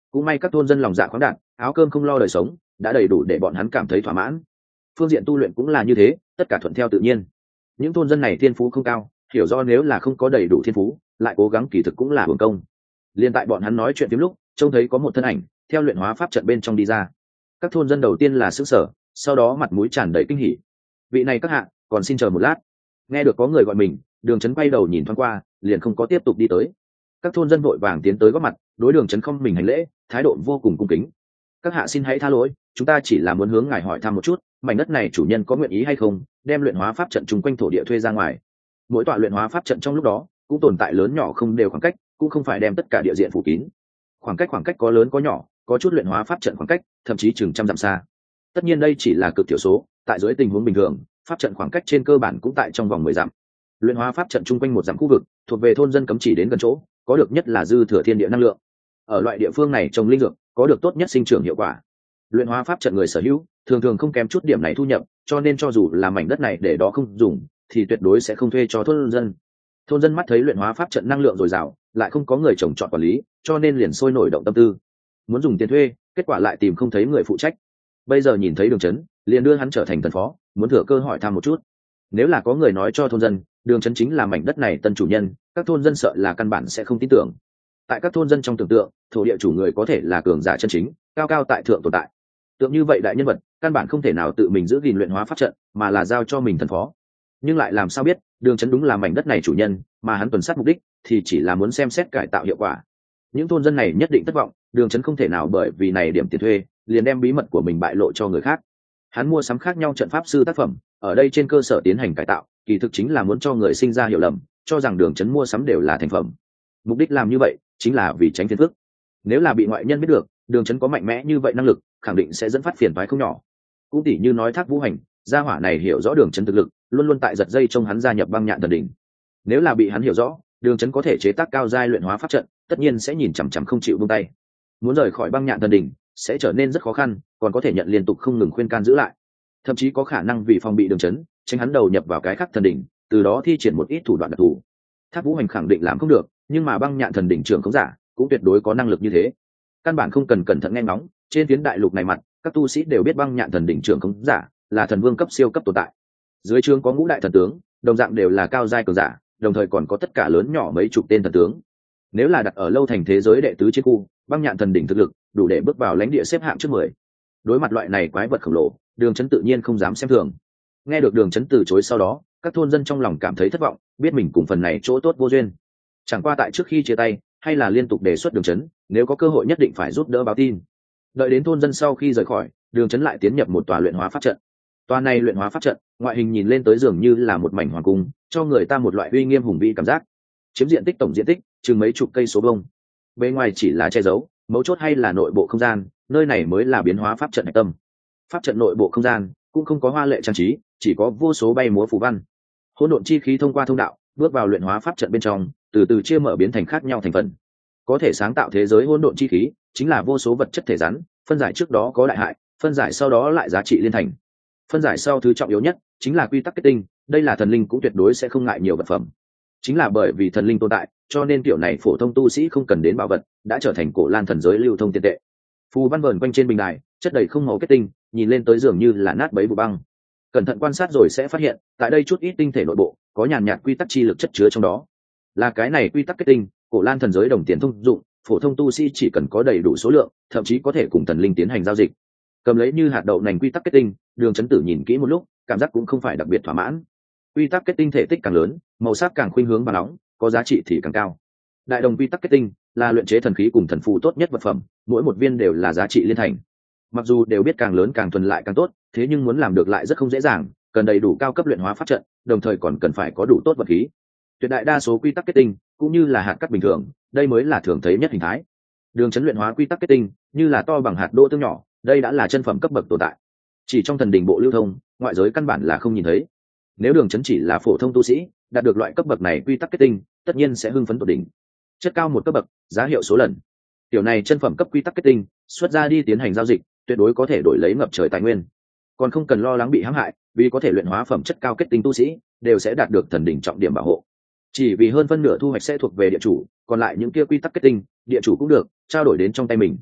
Speaker 1: cũng may các thôn dân lòng dạ khoáng đạt, áo cơm không lo đời sống đã đầy đủ để bọn hắn cảm thấy thỏa mãn. Phương diện tu luyện cũng là như thế, tất cả thuận theo tự nhiên. Những thôn dân này thiên phú không cao, hiểu do nếu là không có đầy đủ thiên phú lại cố gắng kỳ thực cũng là hưởng công. Liên tại bọn hắn nói chuyện tiếng lúc trông thấy có một thân ảnh theo luyện hóa pháp trận bên trong đi ra. Các thôn dân đầu tiên là sững sờ, sau đó mặt mũi tràn đầy kinh hỉ. Vị này các hạ, còn xin chờ một lát. Nghe được có người gọi mình, Đường Chấn quay đầu nhìn thoáng qua, liền không có tiếp tục đi tới. Các thôn dân vội vàng tiến tới góp mặt, đối Đường Chấn không mình hành lễ, thái độ vô cùng cung kính. Các hạ xin hãy tha lỗi, chúng ta chỉ là muốn hướng ngài hỏi thăm một chút, mảnh đất này chủ nhân có nguyện ý hay không đem luyện hóa pháp trận chung quanh thổ địa thuê ra ngoài. Mỗi tọa luyện hóa pháp trận trong lúc đó cũng tồn tại lớn nhỏ không đều khoảng cách, cũng không phải đem tất cả địa diện phủ kín. Khoảng cách khoảng cách có lớn có nhỏ, có chút luyện hóa pháp trận khoảng cách thậm chí chừng trăm dặm xa. Tất nhiên đây chỉ là cực thiểu số, tại dưới tình huống bình thường pháp trận khoảng cách trên cơ bản cũng tại trong vòng mười dặm. Luyện hóa pháp trận chung quanh một dặm khu vực thuộc về thôn dân cấm chỉ đến gần chỗ, có được nhất là dư thừa thiên địa năng lượng. Ở loại địa phương này trồng linh dược có được tốt nhất sinh trưởng hiệu quả. Luyện hóa pháp trận người sở hữu thường thường không kém chút điểm này thu nhập, cho nên cho dù là mảnh đất này để đó không dùng thì tuyệt đối sẽ không thuê cho thôn dân. Thôn dân mắt thấy luyện hóa pháp trận năng lượng dồi dào, lại không có người trồng trọt quản lý, cho nên liền sôi nổi động tâm tư muốn dùng tiền thuê, kết quả lại tìm không thấy người phụ trách. Bây giờ nhìn thấy Đường Chấn, liền đưa hắn trở thành thần phó, muốn thừa cơ hỏi thăm một chút. Nếu là có người nói cho thôn dân Đường Chấn chính là mảnh đất này tân chủ nhân, các thôn dân sợ là căn bản sẽ không tin tưởng. Tại các thôn dân trong tưởng tượng, thổ địa chủ người có thể là cường giả chân chính, cao cao tại thượng tồn tại. Tượng như vậy đại nhân vật, căn bản không thể nào tự mình giữ gìn luyện hóa pháp trận, mà là giao cho mình thần phó. Nhưng lại làm sao biết, Đường Chấn đúng là mảnh đất này chủ nhân, mà hắn tuần sát mục đích thì chỉ là muốn xem xét cải tạo hiệu quả. Những thôn dân này nhất định thất vọng, Đường Chấn không thể nào bởi vì này điểm tiền thuê, liền đem bí mật của mình bại lộ cho người khác. Hắn mua sắm khác nhau trận pháp sư tác phẩm, ở đây trên cơ sở tiến hành cải tạo, kỳ thực chính là muốn cho người sinh ra hiểu lầm, cho rằng Đường Chấn mua sắm đều là thành phẩm. Mục đích làm như vậy chính là vì tránh phiền phức. Nếu là bị ngoại nhân biết được, Đường Chấn có mạnh mẽ như vậy năng lực, khẳng định sẽ dẫn phát phiền toái không nhỏ. Cũng tỉ như nói Thác Vũ Hành, gia hỏa này hiểu rõ Đường Chấn thực lực, luôn luôn tại giật dây trong hắn gia nhập băng nhạn thần đỉnh. Nếu là bị hắn hiểu rõ, Đường Chấn có thể chế tác cao giai luyện hóa pháp trận, tất nhiên sẽ nhìn chằm chằm không chịu buông tay. Muốn rời khỏi băng nhạn thần đỉnh sẽ trở nên rất khó khăn, còn có thể nhận liên tục không ngừng khuyên can giữ lại, thậm chí có khả năng vì phòng bị Đường Chấn, tránh hắn đầu nhập vào cái khác thần đỉnh, từ đó thi triển một ít thủ đoạn đặc thù. Thác Vũ Hành khẳng định làm không được, nhưng mà băng nhạn thần đỉnh trưởng không giả cũng tuyệt đối có năng lực như thế. Căn bản không cần cẩn thận nghe ngóng, trên phiến đại lục này mặt các tu sĩ đều biết băng nhạn thần đỉnh trưởng không giả là thần vương cấp siêu cấp tồn tại. Dưới trướng có ngũ đại thần tướng, đồng dạng đều là cao giai cường giả, đồng thời còn có tất cả lớn nhỏ mấy chục tên thần tướng. Nếu là đặt ở lâu thành thế giới đệ tứ chiến khu, băng nhạn thần đỉnh thực lực đủ để bước vào lãnh địa xếp hạng trước mười. Đối mặt loại này quái vật khổng lồ, Đường Chấn tự nhiên không dám xem thường. Nghe được Đường Chấn từ chối sau đó, các thôn dân trong lòng cảm thấy thất vọng, biết mình cùng phần này chỗ tốt vô duyên. Chẳng qua tại trước khi chia tay, hay là liên tục đề xuất Đường Chấn, nếu có cơ hội nhất định phải giúp đỡ báo tin. Đợi đến thôn dân sau khi rời khỏi, Đường Chấn lại tiến nhập một tòa luyện hóa pháp trận. Tòa này luyện hóa pháp trận, ngoại hình nhìn lên tới dường như là một mảnh hoàng cung, cho người ta một loại uy nghiêm hùng vĩ cảm giác. Chiếm diện tích tổng diện tích chừng mấy chục cây số vuông. Bên ngoài chỉ là che giấu, mấu chốt hay là nội bộ không gian, nơi này mới là biến hóa pháp trận hạch tâm. Pháp trận nội bộ không gian cũng không có hoa lệ trang trí, chỉ có vô số bay múa phù văn. Hỗn độn chi khí thông qua thông đạo, bước vào luyện hóa pháp trận bên trong, từ từ chia mở biến thành khác nhau thành phần. Có thể sáng tạo thế giới hỗn độn chi khí, chính là vô số vật chất thể rắn, phân giải trước đó có đại hại, phân giải sau đó lại giá trị liên thành. Phân giải sau thứ trọng yếu nhất chính là quy tắc kết tinh, đây là thần linh cũng tuyệt đối sẽ không ngại nhiều vật phẩm. Chính là bởi vì thần linh tồn tại, cho nên kiểu này phổ thông tu sĩ không cần đến bảo vật, đã trở thành cổ lan thần giới lưu thông tiền tệ. Phù văn vờn quanh trên bình đài, chất đầy không màu kết tinh, nhìn lên tới dường như là nát bấy vụ băng. Cẩn thận quan sát rồi sẽ phát hiện, tại đây chút ít tinh thể nội bộ, có nhàn nhạt quy tắc chi lực chất chứa trong đó. Là cái này quy tắc kết tinh, cổ lan thần giới đồng tiền thông dụng, phổ thông tu sĩ chỉ cần có đầy đủ số lượng, thậm chí có thể cùng thần linh tiến hành giao dịch. Cầm lấy như hạt đậu nành quy tắc kết tinh, Đường Chấn Tử nhìn kỹ một lúc, cảm giác cũng không phải đặc biệt thỏa mãn. Quy tắc kết tinh thể tích càng lớn, màu sắc càng khuynh hướng vàng nóng, có giá trị thì càng cao. Đại đồng quy tắc kết tinh là luyện chế thần khí cùng thần phù tốt nhất vật phẩm, mỗi một viên đều là giá trị liên thành. Mặc dù đều biết càng lớn càng thuần lại càng tốt, thế nhưng muốn làm được lại rất không dễ dàng, cần đầy đủ cao cấp luyện hóa pháp trận, đồng thời còn cần phải có đủ tốt vật khí. Tuyệt đại đa số quy tắc kết tinh cũng như là hạt cát bình thường, đây mới là thường thấy nhất hình thái. Đường Chấn luyện hóa quy tắc kết tinh như là to bằng hạt đỗ tương nhỏ, đây đã là chân phẩm cấp bậc tồn tại. Chỉ trong thần đình bộ lưu thông, ngoại giới căn bản là không nhìn thấy. Nếu Đường Chấn chỉ là phổ thông tu sĩ, đạt được loại cấp bậc này quy tắc kết tinh, tất nhiên sẽ hưng phấn tột đỉnh. Chất cao một cấp bậc, giá hiệu số lần. Tiểu này chân phẩm cấp quy tắc kết tinh, xuất ra đi tiến hành giao dịch, tuyệt đối có thể đổi lấy ngập trời tài nguyên. Còn không cần lo lắng bị hãm hại, vì có thể luyện hóa phẩm chất cao kết tinh tu sĩ, đều sẽ đạt được thần đỉnh trọng điểm bảo hộ. Chỉ vì hơn phân nửa thu hoạch sẽ thuộc về địa chủ, còn lại những kia quy tắc kết tinh, địa chủ cũng được trao đổi đến trong tay mình.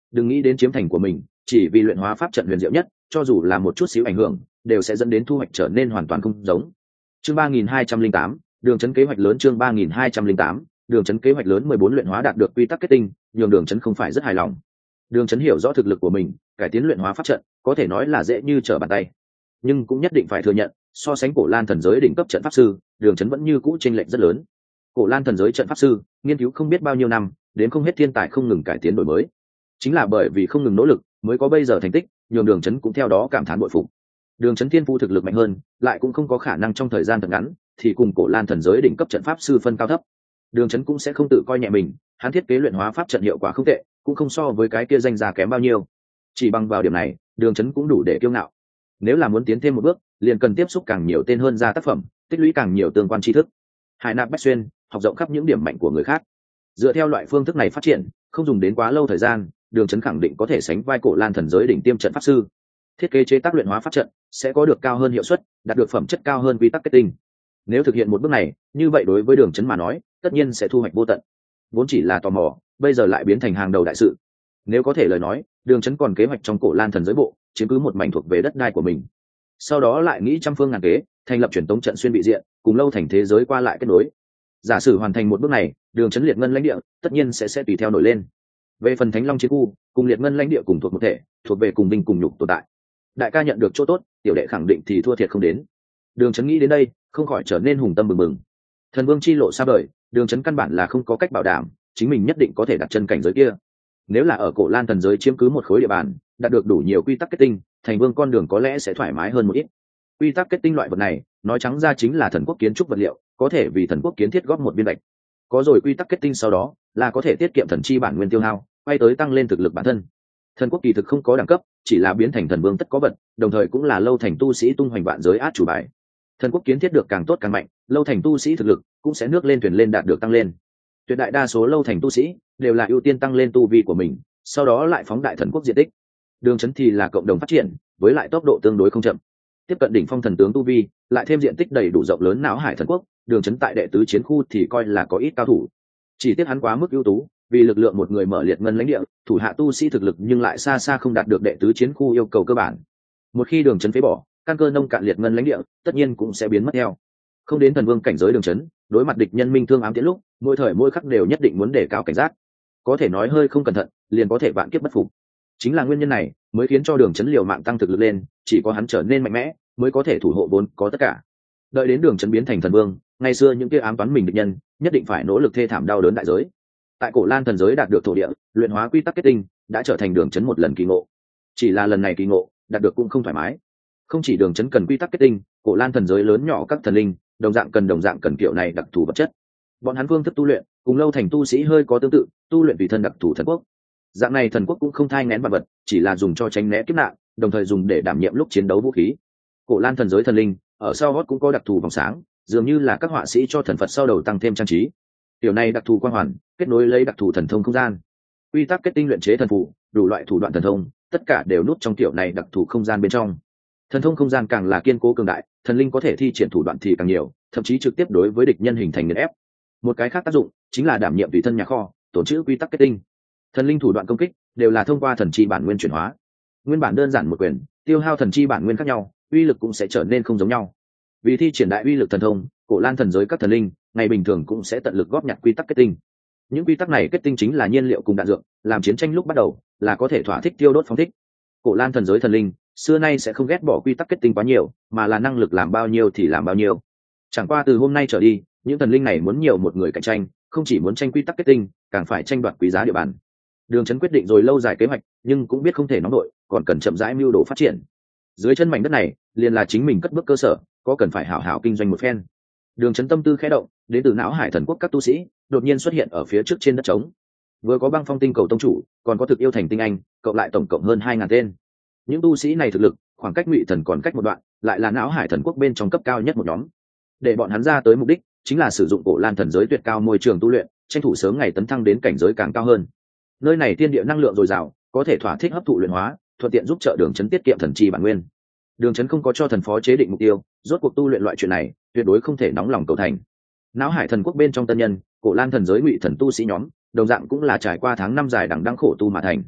Speaker 1: đừng nghĩ đến chiếm thành của mình chỉ vì luyện hóa pháp trận huyền diệu nhất, cho dù là một chút xíu ảnh hưởng đều sẽ dẫn đến thu hoạch trở nên hoàn toàn không giống. Chương ba nghìn hai trăm linh tám, đường trấn kế hoạch lớn. Chương ba nghìn hai trăm linh tám, đường trấn kế hoạch lớn. Mười bốn luyện hóa đạt được quy tắc kết tinh, nhường đường trấn không phải rất hài lòng. Đường trấn hiểu rõ thực lực của mình, cải tiến luyện hóa pháp trận có thể nói là dễ như trở bàn tay, nhưng cũng nhất định phải thừa nhận, so sánh cổ lan thần giới đỉnh cấp trận pháp sư, đường trấn vẫn như cũ chênh lệch rất lớn. Cổ lan thần giới trận pháp sư nghiên cứu không biết bao nhiêu năm, đến không hết thiên tài không ngừng cải tiến đổi mới, chính là bởi vì không ngừng nỗ lực mới có bây giờ thành tích, nhường đường trấn cũng theo đó cảm thán bội phục. Đường trấn thiên phu thực lực mạnh hơn, lại cũng không có khả năng trong thời gian thật ngắn thì cùng cổ lan thần giới đỉnh cấp trận pháp sư phân cao thấp. Đường trấn cũng sẽ không tự coi nhẹ mình, hắn thiết kế luyện hóa pháp trận hiệu quả không tệ, cũng không so với cái kia danh gia kém bao nhiêu. Chỉ bằng vào điểm này, đường trấn cũng đủ để kiêu ngạo. Nếu là muốn tiến thêm một bước, liền cần tiếp xúc càng nhiều tên hơn ra tác phẩm, tích lũy càng nhiều tương quan tri thức, hải nạp bách xuyên, học rộng khắp những điểm mạnh của người khác. Dựa theo loại phương thức này phát triển, không dùng đến quá lâu thời gian, đường trấn khẳng định có thể sánh vai cổ lan thần giới đỉnh tiêm trận pháp sư. Thiết kế chế tác luyện hóa pháp trận sẽ có được cao hơn hiệu suất, đạt được phẩm chất cao hơn quy tắc kết tinh. Nếu thực hiện một bước này, như vậy đối với đường trấn mà nói, tất nhiên sẽ thu hoạch vô tận. Vốn chỉ là tò mò, bây giờ lại biến thành hàng đầu đại sự. Nếu có thể lời nói, đường trấn còn kế hoạch trong cổ lan thần giới bộ chiếm cứ một mảnh thuộc về đất đai của mình, sau đó lại nghĩ trăm phương ngàn kế thành lập truyền tống trận xuyên bị diện, cùng lâu thành thế giới qua lại kết nối. Giả sử hoàn thành một bước này, đường trấn liệt ngân lãnh địa tất nhiên sẽ sẽ tùy theo nổi lên. Về phần thánh long chiến khu cùng liệt ngân lãnh địa cùng thuộc một thể, thuộc về cùng binh cùng nhục tồn tại. Đại ca nhận được chỗ tốt, tiểu đệ khẳng định thì thua thiệt không đến. Đường trấn nghĩ đến đây, không khỏi trở nên hùng tâm bừng bừng. Thần vương chi lộ xa vời, đường trấn căn bản là không có cách bảo đảm chính mình nhất định có thể đặt chân cảnh giới kia. Nếu là ở cổ lan thần giới chiếm cứ một khối địa bàn, đạt được đủ nhiều quy tắc kết tinh, thành vương con đường có lẽ sẽ thoải mái hơn một ít. Quy tắc kết tinh loại vật này, nói trắng ra chính là thần quốc kiến trúc vật liệu, có thể vì thần quốc kiến thiết góp một viên bạch. Có rồi quy tắc kết tinh sau đó, là có thể tiết kiệm thần chi bản nguyên tiêu hao, quay tới tăng lên thực lực bản thân. Thần quốc kỳ thực không có đẳng cấp, chỉ là biến thành thần vương tất có vật, đồng thời cũng là lâu thành tu sĩ tung hoành vạn giới át chủ bài. Thần quốc kiến thiết được càng tốt càng mạnh, lâu thành tu sĩ thực lực cũng sẽ nước lên thuyền lên đạt được tăng lên. Tuyệt đại đa số lâu thành tu sĩ đều là ưu tiên tăng lên tu vi của mình, sau đó lại phóng đại thần quốc diện tích. Đường trấn thì là cộng đồng phát triển, với lại tốc độ tương đối không chậm. Tiếp cận đỉnh phong thần tướng tu vi, lại thêm diện tích đầy đủ rộng lớn não hải thần quốc, đường trấn tại đệ tứ chiến khu thì coi là có ít cao thủ. Chỉ tiếc hắn quá mức ưu tú, vì lực lượng một người mở liệt ngân lãnh địa, thủ hạ tu sĩ thực lực nhưng lại xa xa không đạt được đệ tứ chiến khu yêu cầu cơ bản. Một khi đường trấn phế bỏ, căn cơ nông cạn liệt ngân lãnh địa, tất nhiên cũng sẽ biến mất theo. Không đến thần vương cảnh giới đường trấn, đối mặt địch nhân minh thương ám tiễn lúc, mỗi thời mỗi khắc đều nhất định muốn đề cao cảnh giác. Có thể nói hơi không cẩn thận, liền có thể vạn kiếp bất phục. Chính là nguyên nhân này, mới khiến cho đường trấn liều mạng tăng thực lực lên, chỉ có hắn trở nên mạnh mẽ, mới có thể thủ hộ vốn có tất cả. Đợi đến đường trấn biến thành thần vương, ngày xưa những kia ám toán mình địch nhân, nhất định phải nỗ lực thê thảm đau đớn đại giới. Tại cổ lan thần giới đạt được thổ địa, luyện hóa quy tắc kết tinh, đã trở thành đường trấn một lần kỳ ngộ. Chỉ là lần này kỳ ngộ, đạt được cũng không thoải mái. Không chỉ đường trấn cần quy tắc kết tinh, cổ lan thần giới lớn nhỏ các thần linh, đồng dạng cần đồng dạng cần kiểu này đặc thù vật chất. Bọn hắn phương thức tu luyện, cùng lâu thành tu sĩ hơi có tương tự, tu luyện vì thân đặc thù thần quốc. Dạng này thần quốc cũng không thai nghén vật vật, chỉ là dùng cho tránh né kiếp nạn, đồng thời dùng để đảm nhiệm lúc chiến đấu vũ khí. Cổ lan thần giới thần linh, ở sau gót cũng có đặc thù vòng sáng, dường như là các họa sĩ cho thần Phật sau đầu tăng thêm trang trí. Điều này đặc thù quang hoàn, kết nối lấy đặc thù thần thông không gian. Quy tắc kết tinh luyện chế thần phù, đủ loại thủ đoạn thần thông, tất cả đều nút trong tiểu này đặc thù không gian bên trong. Thần thông không gian càng là kiên cố cường đại, thần linh có thể thi triển thủ đoạn thì càng nhiều, thậm chí trực tiếp đối với địch nhân hình thành nghiền ép. Một cái khác tác dụng chính là đảm nhiệm tùy thân nhà kho, tổn trữ quy tắc kết tinh. Thần linh thủ đoạn công kích đều là thông qua thần chi bản nguyên chuyển hóa. Nguyên bản đơn giản một quyền, tiêu hao thần chi bản nguyên khác nhau, uy lực cũng sẽ trở nên không giống nhau. Vì thi triển đại uy lực thần thông, cổ lan thần giới các thần linh ngày bình thường cũng sẽ tận lực góp nhặt quy tắc kết tinh. Những quy tắc này kết tinh chính là nhiên liệu cùng đạn dược, làm chiến tranh lúc bắt đầu là có thể thỏa thích tiêu đốt phóng thích. Cổ lan thần giới thần linh xưa nay sẽ không ghét bỏ quy tắc kết tinh quá nhiều, mà là năng lực làm bao nhiêu thì làm bao nhiêu. Chẳng qua từ hôm nay trở đi, những thần linh này muốn nhiều một người cạnh tranh, không chỉ muốn tranh quy tắc kết tinh, càng phải tranh đoạt quý giá địa bàn. Đường trấn quyết định rồi lâu dài kế hoạch, nhưng cũng biết không thể nóng đội, còn cần chậm rãi mưu đồ phát triển. Dưới chân mảnh đất này, liền là chính mình cất bước cơ sở, có cần phải hảo hảo kinh doanh một phen. Đường trấn tâm tư khẽ động, đến từ não hải thần quốc các tu sĩ đột nhiên xuất hiện ở phía trước trên đất trống. Vừa có băng phong tinh cầu tông chủ, còn có thực yêu thành tinh anh, cộng lại tổng cộng hơn hai ngàn tên. Những tu sĩ này thực lực, khoảng cách ngụy thần còn cách một đoạn, lại là não hải thần quốc bên trong cấp cao nhất một nhóm. Để bọn hắn ra tới mục đích chính là sử dụng cổ lan thần giới tuyệt cao môi trường tu luyện, tranh thủ sớm ngày tấn thăng đến cảnh giới càng cao hơn. Nơi này thiên địa năng lượng dồi dào, có thể thỏa thích hấp thụ luyện hóa, thuận tiện giúp trợ đường trấn tiết kiệm thần chi bản nguyên. Đường trấn không có cho thần phó chế định mục tiêu, rốt cuộc tu luyện loại chuyện này tuyệt đối không thể nóng lòng cầu thành. Não hải thần quốc bên trong tân nhân, cổ lan thần giới ngụy thần tu sĩ nhóm, đồng dạng cũng là trải qua tháng năm dài đằng đẵng khổ tu mà thành.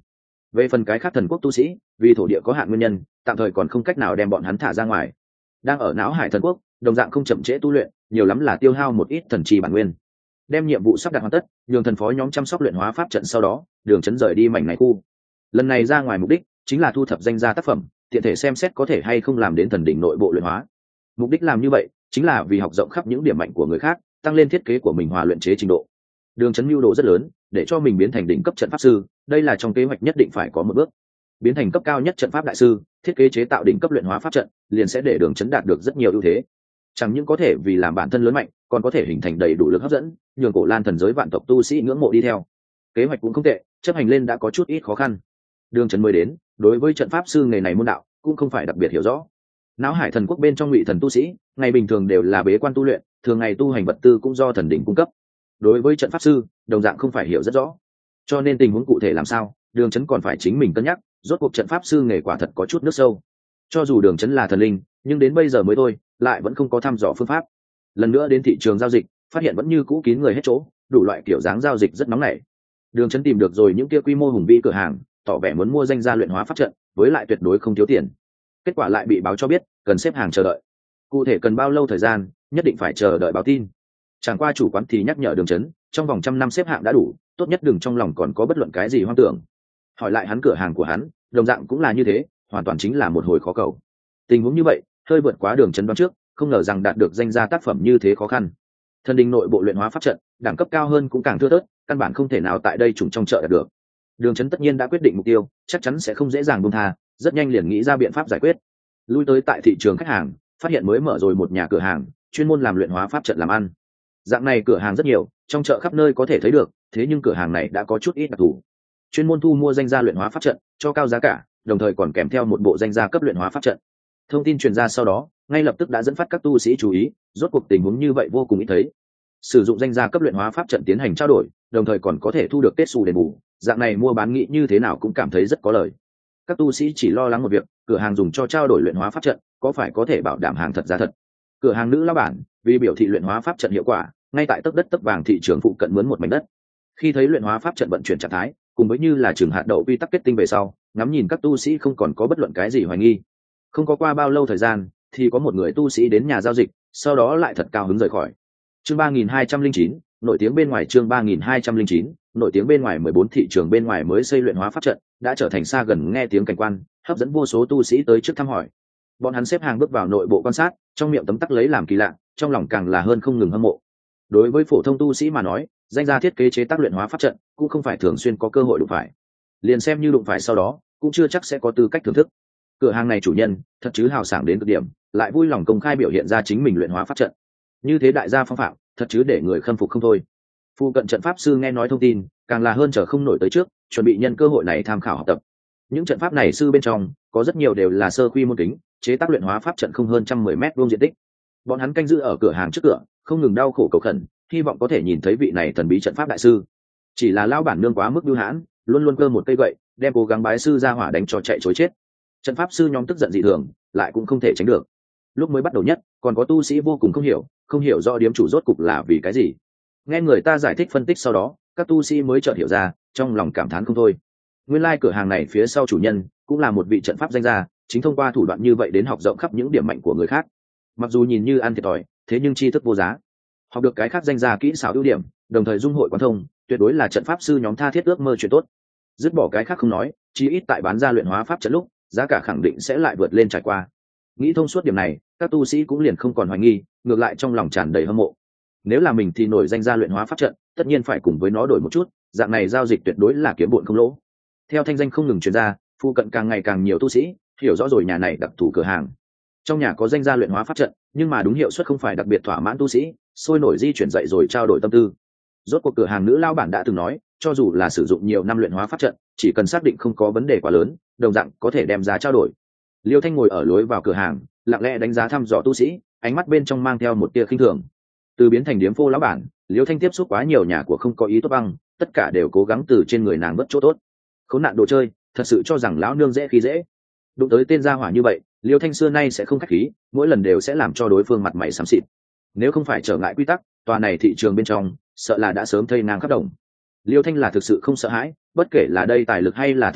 Speaker 1: Về phần cái khác thần quốc tu sĩ, vì thổ địa có hạn nguyên nhân, tạm thời còn không cách nào đem bọn hắn thả ra ngoài. Đang ở não hải thần quốc, đồng dạng không chậm trễ tu luyện, nhiều lắm là tiêu hao một ít thần trì bản nguyên. Đem nhiệm vụ sắp đặt hoàn tất, nhường thần phó nhóm chăm sóc luyện hóa pháp trận, sau đó Đường Chấn rời đi mảnh này khu. Lần này ra ngoài mục đích chính là thu thập danh gia tác phẩm, tiện thể xem xét có thể hay không làm đến thần đỉnh nội bộ luyện hóa. Mục đích làm như vậy chính là vì học rộng khắp những điểm mạnh của người khác, tăng lên thiết kế của mình hòa luyện chế trình độ. Đường Chấn mưu đồ rất lớn, để cho mình biến thành đỉnh cấp trận pháp sư, đây là trong kế hoạch nhất định phải có một bước. Biến thành cấp cao nhất trận pháp đại sư, thiết kế chế tạo đỉnh cấp luyện hóa pháp trận, liền sẽ để Đường Chấn đạt được rất nhiều ưu thế. Chẳng những có thể vì làm bản thân lớn mạnh, còn có thể hình thành đầy đủ lực hấp dẫn, nhường Cổ Lan thần giới vạn tộc tu sĩ ngưỡng mộ đi theo. Kế hoạch cũng không tệ, chấp hành lên đã có chút ít khó khăn. Đường Chấn mới đến, đối với trận pháp sư nghề này môn đạo cũng không phải đặc biệt hiểu rõ. Náo Hải thần quốc bên trong ngụy thần tu sĩ, ngày bình thường đều là bế quan tu luyện, thường ngày tu hành vật tư cũng do thần đỉnh cung cấp. Đối với trận pháp sư, đồng dạng không phải hiểu rất rõ. Cho nên tình huống cụ thể làm sao, Đường Chấn còn phải chính mình cân nhắc, rốt cuộc trận pháp sư nghề quả thật có chút nước sâu. Cho dù Đường Chấn là thần linh, nhưng đến bây giờ mới thôi, lại vẫn không có thăm dò phương pháp. Lần nữa đến thị trường giao dịch, phát hiện vẫn như cũ kín người hết chỗ, đủ loại kiểu dáng giao dịch rất nóng nảy. Đường Chấn tìm được rồi những kia quy mô hùng vĩ cửa hàng, tỏ vẻ muốn mua danh gia luyện hóa pháp trận, với lại tuyệt đối không thiếu tiền. Kết quả lại bị báo cho biết cần xếp hàng chờ đợi. Cụ thể cần bao lâu thời gian, nhất định phải chờ đợi báo tin. Chẳng qua chủ quán thì nhắc nhở Đường Chấn, trong vòng trăm năm xếp hạng đã đủ, tốt nhất đừng trong lòng còn có bất luận cái gì hoang tưởng. Hỏi lại hắn cửa hàng của hắn, đồng dạng cũng là như thế, hoàn toàn chính là một hồi khó cầu. Tình huống như vậy, hơi vượt quá Đường Chấn đoán trước, không ngờ rằng đạt được danh gia tác phẩm như thế khó khăn. Thần đình nội bộ luyện hóa pháp trận, đẳng cấp cao hơn cũng càng thưa thớt, căn bản không thể nào tại đây trùng trong chợ đạt được. Đường Chấn tất nhiên đã quyết định mục tiêu, chắc chắn sẽ không dễ dàng buông tha, rất nhanh liền nghĩ ra biện pháp giải quyết. Lui tới tại thị trường khách hàng, phát hiện mới mở rồi một nhà cửa hàng, chuyên môn làm luyện hóa pháp trận làm ăn. Dạng này cửa hàng rất nhiều, trong chợ khắp nơi có thể thấy được, thế nhưng cửa hàng này đã có chút ít đặc thù. Chuyên môn thu mua danh gia luyện hóa pháp trận, cho cao giá cả, đồng thời còn kèm theo một bộ danh gia cấp luyện hóa pháp trận. Thông tin truyền ra sau đó, ngay lập tức đã dẫn phát các tu sĩ chú ý, rốt cuộc tình huống như vậy vô cùng ít thấy. Sử dụng danh gia cấp luyện hóa pháp trận tiến hành trao đổi, đồng thời còn có thể thu được kết xu đền bù, dạng này mua bán nghĩ như thế nào cũng cảm thấy rất có lời. Các tu sĩ chỉ lo lắng một việc, cửa hàng dùng cho trao đổi luyện hóa pháp trận, có phải có thể bảo đảm hàng thật giá thật. Cửa hàng nữ lão bản, vì biểu thị luyện hóa pháp trận hiệu quả, ngay tại tấc đất tấc vàng thị trường phụ cận mướn một mảnh đất. Khi thấy luyện hóa pháp trận vận chuyển trạng thái, cùng với như là trường hạt đậu quy tắc kết tinh về sau, ngắm nhìn các tu sĩ không còn có bất luận cái gì hoài nghi. Không có qua bao lâu thời gian, thì có một người tu sĩ đến nhà giao dịch, sau đó lại thật cao hứng rời khỏi. Chương ba nghìn hai trăm lẻ chín, nổi tiếng bên ngoài chương ba nghìn hai trăm lẻ chín, nổi tiếng bên ngoài mười bốn thị trường bên ngoài mới xây luyện hóa pháp trận, đã trở thành xa gần nghe tiếng cảnh quan, hấp dẫn vô số tu sĩ tới trước thăm hỏi. Bọn hắn xếp hàng bước vào nội bộ quan sát, trong miệng tấm tắc lấy làm kỳ lạ, trong lòng càng là hơn không ngừng hâm mộ. Đối với phổ thông tu sĩ mà nói, danh gia thiết kế chế tác luyện hóa pháp trận cũng không phải thường xuyên có cơ hội đụng phải. Liền xem như đụng phải sau đó, cũng chưa chắc sẽ có tư cách thưởng thức. Cửa hàng này chủ nhân thật chứ hào sảng đến cực điểm, lại vui lòng công khai biểu hiện ra chính mình luyện hóa pháp trận. Như thế đại gia phong phạm, thật chứ để người khâm phục không thôi. Phu cận trận pháp sư nghe nói thông tin, càng là hơn chờ không nổi tới trước, chuẩn bị nhân cơ hội này tham khảo học tập. Những trận pháp này sư bên trong, có rất nhiều đều là sơ quy môn kính, chế tác luyện hóa pháp trận không hơn trăm mười mét vuông diện tích. Bọn hắn canh giữ ở cửa hàng trước cửa, không ngừng đau khổ cầu khẩn, hy vọng có thể nhìn thấy vị này thần bí trận pháp đại sư. Chỉ là lao bản nương quá mức bưu hãn, luôn luôn cơ một cây gậy, đem cố gắng bái sư ra hỏa đánh cho chạy chối chết. Trận pháp sư nhóm tức giận dị thường, lại cũng không thể tránh được. Lúc mới bắt đầu nhất, còn có tu sĩ vô cùng không hiểu, không hiểu rõ điếm chủ rốt cục là vì cái gì. Nghe người ta giải thích phân tích sau đó, các tu sĩ mới chợt hiểu ra, trong lòng cảm thán không thôi. Nguyên lai cửa hàng này phía sau chủ nhân cũng là một vị trận pháp danh gia, chính thông qua thủ đoạn như vậy đến học rộng khắp những điểm mạnh của người khác. Mặc dù nhìn như ăn thiệt thòi, thế nhưng tri thức vô giá. Học được cái khác danh gia kỹ xảo ưu điểm, đồng thời dung hội quán thông, tuyệt đối là trận pháp sư nhóm tha thiết ước mơ chuyện tốt. Dứt bỏ cái khác không nói, chí ít tại bán ra luyện hóa pháp trận lúc, giá cả khẳng định sẽ lại vượt lên trải qua. Nghĩ thông suốt điểm này, các tu sĩ cũng liền không còn hoài nghi, ngược lại trong lòng tràn đầy hâm mộ. Nếu là mình thì nổi danh gia luyện hóa pháp trận, tất nhiên phải cùng với nó đổi một chút, dạng này giao dịch tuyệt đối là kiếm bộn không lỗ. Theo thanh danh không ngừng truyền ra, phụ cận càng ngày càng nhiều tu sĩ hiểu rõ rồi nhà này đặc thù cửa hàng. Trong nhà có danh gia luyện hóa pháp trận, nhưng mà đúng hiệu suất không phải đặc biệt thỏa mãn tu sĩ, sôi nổi di chuyển dậy rồi trao đổi tâm tư. Rốt cuộc cửa hàng nữ lao bản đã từng nói, cho dù là sử dụng nhiều năm luyện hóa pháp trận, chỉ cần xác định không có vấn đề quá lớn, đồng dạng có thể đem giá trao đổi. Liêu Thanh ngồi ở lối vào cửa hàng, lặng lẽ đánh giá thăm dò tu sĩ, ánh mắt bên trong mang theo một tia khinh thường. Từ biến thành điếm phô lão bản, Liêu Thanh tiếp xúc quá nhiều nhà của không có ý tốt băng, tất cả đều cố gắng từ trên người nàng vớt chỗ tốt. Khốn nạn đồ chơi, thật sự cho rằng lão nương dễ khi dễ. Đụng tới tên gia hỏa như vậy, Liêu Thanh xưa nay sẽ không khách khí, mỗi lần đều sẽ làm cho đối phương mặt mày xám xịt. Nếu không phải trở ngại quy tắc, tòa này thị trường bên trong, sợ là đã sớm thây ngang khắp đồng. Liêu Thanh là thực sự không sợ hãi, bất kể là đây tài lực hay là thực lực,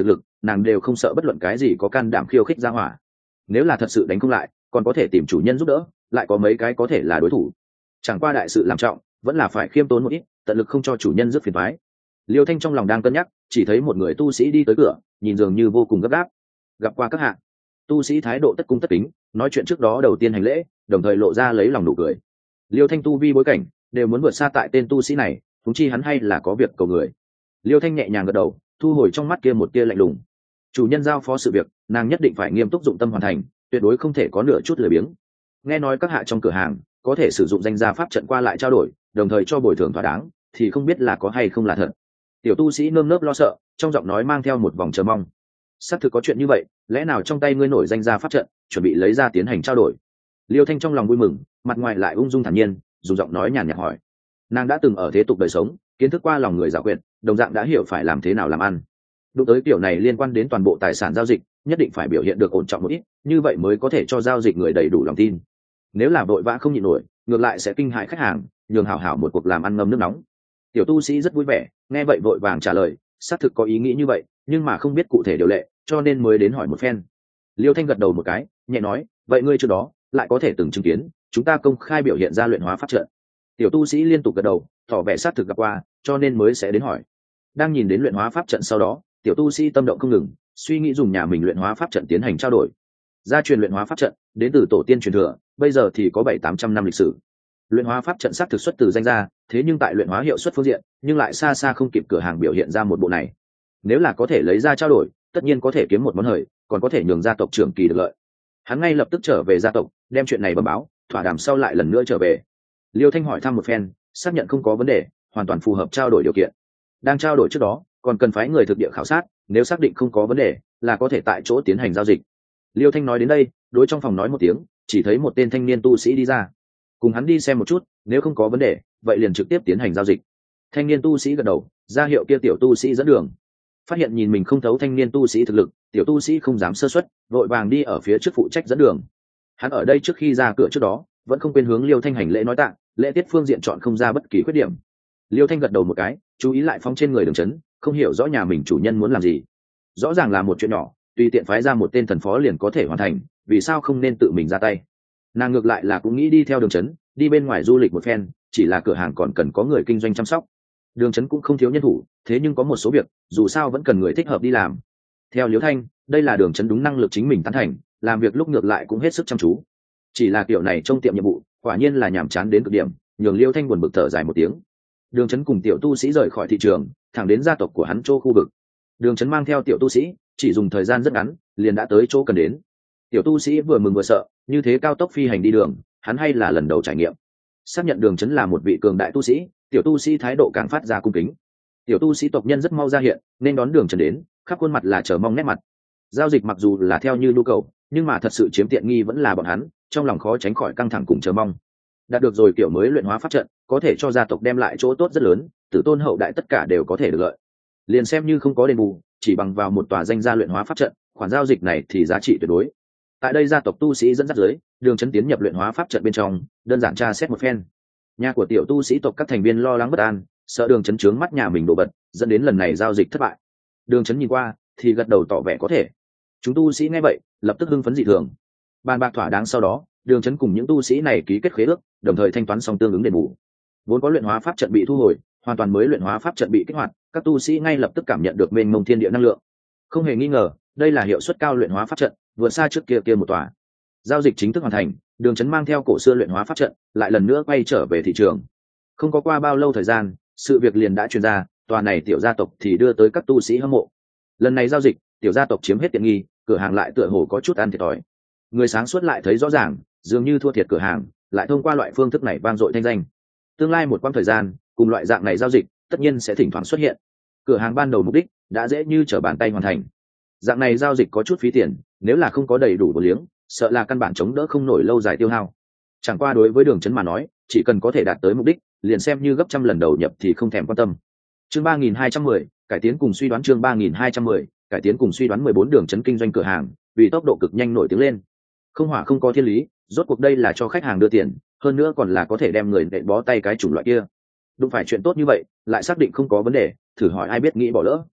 Speaker 1: nàng đều không sợ bất luận cái gì có can đảm khiêu khích ra hỏa. Nếu là thật sự đánh không lại, còn có thể tìm chủ nhân giúp đỡ, lại có mấy cái có thể là đối thủ. Chẳng qua đại sự làm trọng, vẫn là phải khiêm tốn một ít, tận lực không cho chủ nhân rước phiền toái. Liêu Thanh trong lòng đang cân nhắc, chỉ thấy một người tu sĩ đi tới cửa, nhìn dường như vô cùng gấp gáp. Gặp qua các hạ. Tu sĩ thái độ tất cung tất kính, nói chuyện trước đó đầu tiên hành lễ, đồng thời lộ ra lấy lòng nụ cười. Liêu Thanh tu vi bối cảnh đều muốn vượt xa tại tên tu sĩ này, huống chi hắn hay là có việc cầu người. Liêu Thanh nhẹ nhàng gật đầu, thu hồi trong mắt kia một tia lạnh lùng. Chủ nhân giao phó sự việc, nàng nhất định phải nghiêm túc dụng tâm hoàn thành, tuyệt đối không thể có nửa chút lười biếng. Nghe nói các hạ trong cửa hàng có thể sử dụng danh gia pháp trận qua lại trao đổi, đồng thời cho bồi thường thỏa đáng, thì không biết là có hay không là thật. Tiểu tu sĩ nơm nớp lo sợ, trong giọng nói mang theo một vòng chờ mong. Xác thực có chuyện như vậy, lẽ nào trong tay ngươi nổi danh gia pháp trận, chuẩn bị lấy ra tiến hành trao đổi? Liêu Thanh trong lòng vui mừng, mặt ngoài lại ung dung thản nhiên, dùng giọng nói nhàn nhạt hỏi. Nàng đã từng ở thế tục đời sống, kiến thức qua lòng người giàu quyệt, đồng dạng đã hiểu phải làm thế nào làm ăn. Đụng tới kiểu này liên quan đến toàn bộ tài sản giao dịch, nhất định phải biểu hiện được ổn trọng một ít, như vậy mới có thể cho giao dịch người đầy đủ lòng tin. Nếu là vội vã không nhịn nổi, ngược lại sẽ kinh hại khách hàng, nhường hảo hảo một cuộc làm ăn ngâm nước nóng. Tiểu tu sĩ rất vui vẻ, nghe vậy vội vàng trả lời, xác thực có ý nghĩ như vậy, nhưng mà không biết cụ thể điều lệ, cho nên mới đến hỏi một phen. Liêu Thanh gật đầu một cái, nhẹ nói, vậy ngươi trước đó lại có thể từng chứng kiến chúng ta công khai biểu hiện ra luyện hóa pháp trận? Tiểu tu sĩ liên tục gật đầu, tỏ vẻ xác thực gặp qua, cho nên mới sẽ đến hỏi. Đang nhìn đến luyện hóa pháp trận sau đó, tiểu tu sĩ tâm động không ngừng, suy nghĩ dùng nhà mình luyện hóa pháp trận tiến hành trao đổi. Gia truyền luyện hóa pháp trận đến từ tổ tiên truyền thừa, bây giờ thì có bảy tám trăm năm lịch sử. Luyện hóa pháp trận xác thực xuất từ danh gia, thế nhưng tại luyện hóa hiệu suất phương diện, nhưng lại xa xa không kịp cửa hàng biểu hiện ra một bộ này. Nếu là có thể lấy ra trao đổi, tất nhiên có thể kiếm một món hời, còn có thể nhường gia tộc trưởng kỳ được lợi. Hắn ngay lập tức trở về gia tộc, đem chuyện này bẩm báo, thỏa đàm sau lại lần nữa trở về. Liêu Thanh hỏi thăm một phen, xác nhận không có vấn đề, hoàn toàn phù hợp trao đổi điều kiện. Đang trao đổi trước đó, còn cần phái người thực địa khảo sát, nếu xác định không có vấn đề, là có thể tại chỗ tiến hành giao dịch. Liêu Thanh nói đến đây, đối trong phòng nói một tiếng, chỉ thấy một tên thanh niên tu sĩ đi ra. Cùng hắn đi xem một chút, nếu không có vấn đề, vậy liền trực tiếp tiến hành giao dịch. Thanh niên tu sĩ gật đầu, ra hiệu kia tiểu tu sĩ dẫn đường. Phát hiện nhìn mình không thấu thanh niên tu sĩ thực lực, tiểu tu sĩ không dám sơ suất, vội vàng đi ở phía trước phụ trách dẫn đường. Hắn ở đây trước khi ra cửa trước đó, vẫn không quên hướng Liêu Thanh hành lễ nói tạ, lễ tiết phương diện chọn không ra bất kỳ khuyết điểm. Liêu Thanh gật đầu một cái, chú ý lại phóng trên người Đường Chấn, không hiểu rõ nhà mình chủ nhân muốn làm gì. Rõ ràng là một chuyện nhỏ, tùy tiện phái ra một tên thần phó liền có thể hoàn thành, vì sao không nên tự mình ra tay? Nàng ngược lại là cũng nghĩ đi theo Đường Chấn, đi bên ngoài du lịch một phen, chỉ là cửa hàng còn cần có người kinh doanh chăm sóc. Đường Chấn cũng không thiếu nhân thủ, thế nhưng có một số việc, dù sao vẫn cần người thích hợp đi làm. Theo Liêu Thanh, đây là Đường Chấn đúng năng lực chính mình tán thành, làm việc lúc ngược lại cũng hết sức chăm chú. Chỉ là kiểu này trong tiệm nhiệm vụ, quả nhiên là nhàm chán đến cực điểm, nhường Liêu Thanh buồn bực thở dài một tiếng. Đường Chấn cùng tiểu tu sĩ rời khỏi thị trường, thẳng đến gia tộc của hắn chỗ khu vực. Đường Chấn mang theo tiểu tu sĩ, chỉ dùng thời gian rất ngắn, liền đã tới chỗ cần đến. Tiểu tu sĩ vừa mừng vừa sợ, như thế cao tốc phi hành đi đường, hắn hay là lần đầu trải nghiệm. Xác nhận Đường Chấn là một vị cường đại tu sĩ, tiểu tu sĩ thái độ càng phát ra cung kính. Tiểu tu sĩ tộc nhân rất mau ra hiện, nên đón Đường Chấn đến, khắp khuôn mặt là chờ mong nét mặt. Giao dịch mặc dù là theo như nhu cầu, nhưng mà thật sự chiếm tiện nghi vẫn là bọn hắn, trong lòng khó tránh khỏi căng thẳng cùng chờ mong. Đạt được rồi kiểu mới luyện hóa pháp trận, có thể cho gia tộc đem lại chỗ tốt rất lớn, tử tôn hậu đại tất cả đều có thể được lợi. Liền xem như không có đền bù, chỉ bằng vào một tòa danh gia luyện hóa pháp trận, khoản giao dịch này thì giá trị tuyệt đối. Tại đây gia tộc tu sĩ dẫn dắt dưới, Đường Chấn tiến nhập luyện hóa pháp trận bên trong, đơn giản tra xét một phen. Nhà của tiểu tu sĩ tộc các thành viên lo lắng bất an, sợ Đường Chấn trướng mắt nhà mình đổ bật, dẫn đến lần này giao dịch thất bại. Đường Chấn nhìn qua, thì gật đầu tỏ vẻ có thể. Chúng tu sĩ nghe vậy, lập tức hưng phấn dị thường. Bàn bạc thỏa đáng sau đó, Đường Chấn cùng những tu sĩ này ký kết khế ước, đồng thời thanh toán xong tương ứng đền bù. Vốn có luyện hóa pháp trận bị thu hồi, hoàn toàn mới luyện hóa pháp trận bị kích hoạt, các tu sĩ ngay lập tức cảm nhận được mênh mông thiên địa năng lượng. Không hề nghi ngờ, đây là hiệu suất cao luyện hóa pháp trận, vượt xa trước kia kia một tòa. Giao dịch chính thức hoàn thành, Đường Chấn mang theo cổ xưa luyện hóa pháp trận, lại lần nữa quay trở về thị trường. Không có qua bao lâu thời gian, sự việc liền đã truyền ra, tòa này tiểu gia tộc thì đưa tới các tu sĩ hâm mộ. Lần này giao dịch, tiểu gia tộc chiếm hết tiện nghi, cửa hàng lại tựa hồ có chút ăn thiệt thòi. Người sáng suốt lại thấy rõ ràng, dường như thua thiệt cửa hàng, lại thông qua loại phương thức này vang dội thanh danh. Tương lai một quãng thời gian, cùng loại dạng này giao dịch, tất nhiên sẽ thỉnh thoảng xuất hiện. Cửa hàng ban đầu mục đích đã dễ như trở bàn tay hoàn thành. Dạng này giao dịch có chút phí tiền, nếu là không có đầy đủ bổ liếng, sợ là căn bản chống đỡ không nổi lâu dài tiêu hao. Chẳng qua đối với Đường Chấn mà nói, chỉ cần có thể đạt tới mục đích, liền xem như gấp trăm lần đầu nhập thì không thèm quan tâm. Chương ba nghìn hai trăm mười, cải tiến cùng suy đoán chương ba nghìn hai trăm mười, cải tiến cùng suy đoán mười bốn Đường Chấn kinh doanh cửa hàng, vì tốc độ cực nhanh nổi tiếng lên. Không hỏa không có thiên lý, rốt cuộc đây là cho khách hàng đưa tiền, hơn nữa còn là có thể đem người nện bó tay cái chủng loại kia. Đụng phải chuyện tốt như vậy, lại xác định không có vấn đề, thử hỏi ai biết nghĩ bỏ lỡ.